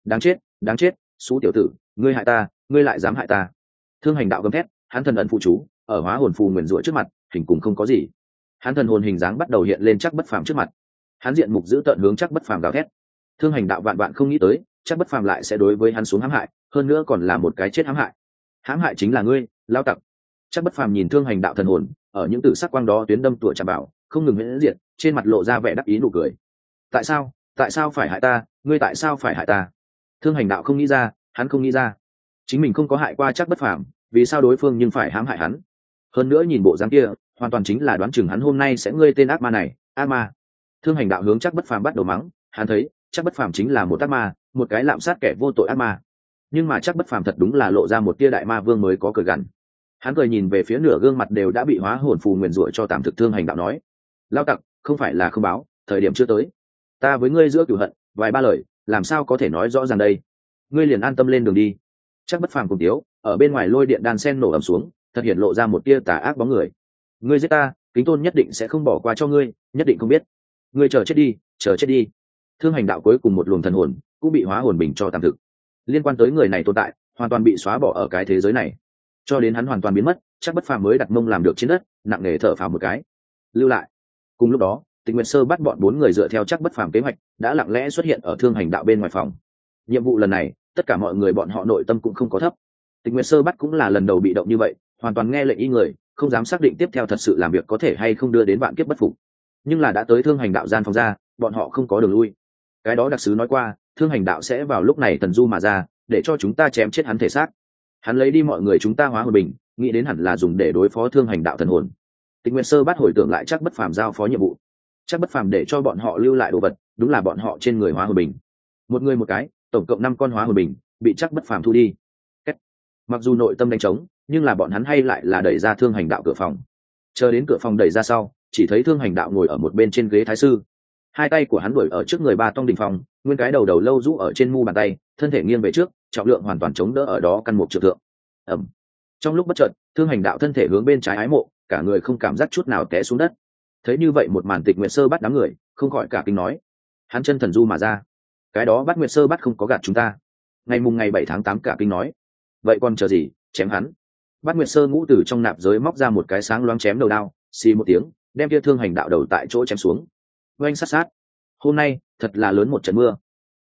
Đáng chết, xú tiểu tử, ngươi hại ta, ngươi lại dám hại ta. Thương hành đạo gầm thét, hắn thần ẩn phụ chú ở hóa hồn phù nguyền rủa trước mặt, hình cùng không có gì. Hắn thần hồn hình dáng bắt đầu hiện lên chắc bất phàm trước mặt. Hắn diện mục giữ tợn hướng chắc bất phàm gào thét. Thương hành đạo vạn không nghĩ tới, chắc bất phàm lại sẽ đối với hắn xuống hãm hại, hơn nữa còn là một cái chết hãm hại. Hãm hại chính là ngươi, lao tặc. Chắc bất phàm nhìn thương hành đạo thần hồn, ở những tử sắc quang đó tuyến đâm tủa chạm bảo, không ngừng huyễn diệt, trên mặt lộ ra vẻ đắc ý nụ cười. Tại sao phải hại ta, ngươi tại sao phải hại ta? Thương hành đạo không nghĩ ra, hắn không nghĩ ra. Chính mình không có hại qua chắc bất phàm, vì sao đối phương nhưng phải hãm hại hắn? Hơn nữa nhìn bộ dáng kia, hoàn toàn chính là đoán chừng hắn hôm nay sẽ ngươi tên ác ma này, ác ma. Thương hành đạo hướng chắc bất phàm bắt đầu mắng, hắn thấy chắc bất phàm chính là một ác ma, một cái lạm sát kẻ vô tội ác ma. Nhưng mà chắc bất phàm thật đúng là lộ ra một tia đại ma vương mới có cười gằn. Hắn cười nhìn về phía nửa gương mặt đều đã bị hóa hồn phù nguyền rủa cho tạm thực. Thương hành đạo nói, lao tặc, không phải là không báo, thời điểm chưa tới. Ta với ngươi giữa cửu hận, vài ba lời, làm sao có thể nói rõ ràng đây? Ngươi liền an tâm lên đường đi. Chắc bất phàm cùng tiếu, ở bên ngoài lôi điện đan sen nổ ầm xuống, thật hiện lộ ra một tia tà ác bóng người. Ngươi giết ta, Kính Tôn nhất định sẽ không bỏ qua cho ngươi, nhất định không biết. Ngươi chờ chết đi. Thương hành đạo cuối cùng một luồng thần hồn cũng bị hóa hồn bình cho tạm thực. Liên quan tới người này tồn tại, hoàn toàn bị xóa bỏ ở cái thế giới này. Cho đến hắn hoàn toàn biến mất, chắc bất phàm mới đặt mông làm được trên đất, nặng nề thở phào một cái. Lưu lại. Cùng lúc đó, Tịch Nguyệt Sơ bắt bọn 4 người dựa theo chắc bất phàm kế hoạch, đã lặng lẽ xuất hiện ở thương hành đạo bên ngoài phòng. Nhiệm vụ lần này, tất cả mọi người bọn họ nội tâm cũng không có thấp. Tịch Nguyệt Sơ bắt cũng là lần đầu bị động như vậy, hoàn toàn nghe lệnh y người, không dám xác định tiếp theo thật sự làm việc có thể hay không đưa đến vạn kiếp bất phục. Nhưng là đã tới thương hành đạo gian phòng ra, bọn họ không có đường lui. Cái đó đặc sứ nói qua, thương hành đạo sẽ vào lúc này tần du mà ra, để cho chúng ta chém chết hắn thể xác. Hắn lấy đi mọi người chúng ta hóa hồn bình, nghĩ đến hẳn là dùng để đối phó thương hành đạo thần hồn. Tịch Nguyệt Sơ Bát hồi tưởng lại chắc bất phàm giao phó nhiệm vụ, chắc bất phàm để cho bọn họ lưu lại đồ vật, đúng là bọn họ trên người hóa hồn bình. Một người một cái, tổng cộng 5 con hóa hồn bình bị chắc bất phàm thu đi. Mặc dù nội tâm đánh trống, nhưng là bọn hắn hay lại là đẩy ra thương hành đạo cửa phòng. Chờ đến cửa phòng đẩy ra sau, chỉ thấy thương hành đạo ngồi ở một bên trên ghế thái sư, hai tay của hắn đuổi ở trước người ba tông đỉnh phòng, nguyên cái đầu đầu lâu rũ ở trên mu bàn tay, thân thể nghiêng về trước, trọng lượng hoàn toàn chống đỡ ở đó căn một trượng thượng. Ẩm. Trong lúc bất chợt, thương hành đạo thân thể hướng bên trái ái mộ, cả người không cảm giác chút nào té xuống đất. Thấy như vậy một màn Tịch Nguyệt Sơ Bát đám người không khỏi cả kinh nói: hắn chân thần du mà ra, cái đó Bát Nguyệt Sơ Bát không có gạt chúng ta. Ngày 7 tháng 8 cả kinh nói: vậy còn chờ gì, chém hắn. Bát Nguyệt Sơ Ngũ từ trong nạp giới móc ra một cái sáng loáng chém đầu đao, xì một tiếng, đem kia thương hành đạo đầu tại chỗ chém xuống. Oanh sát sát. Hôm nay thật là lớn một trận mưa.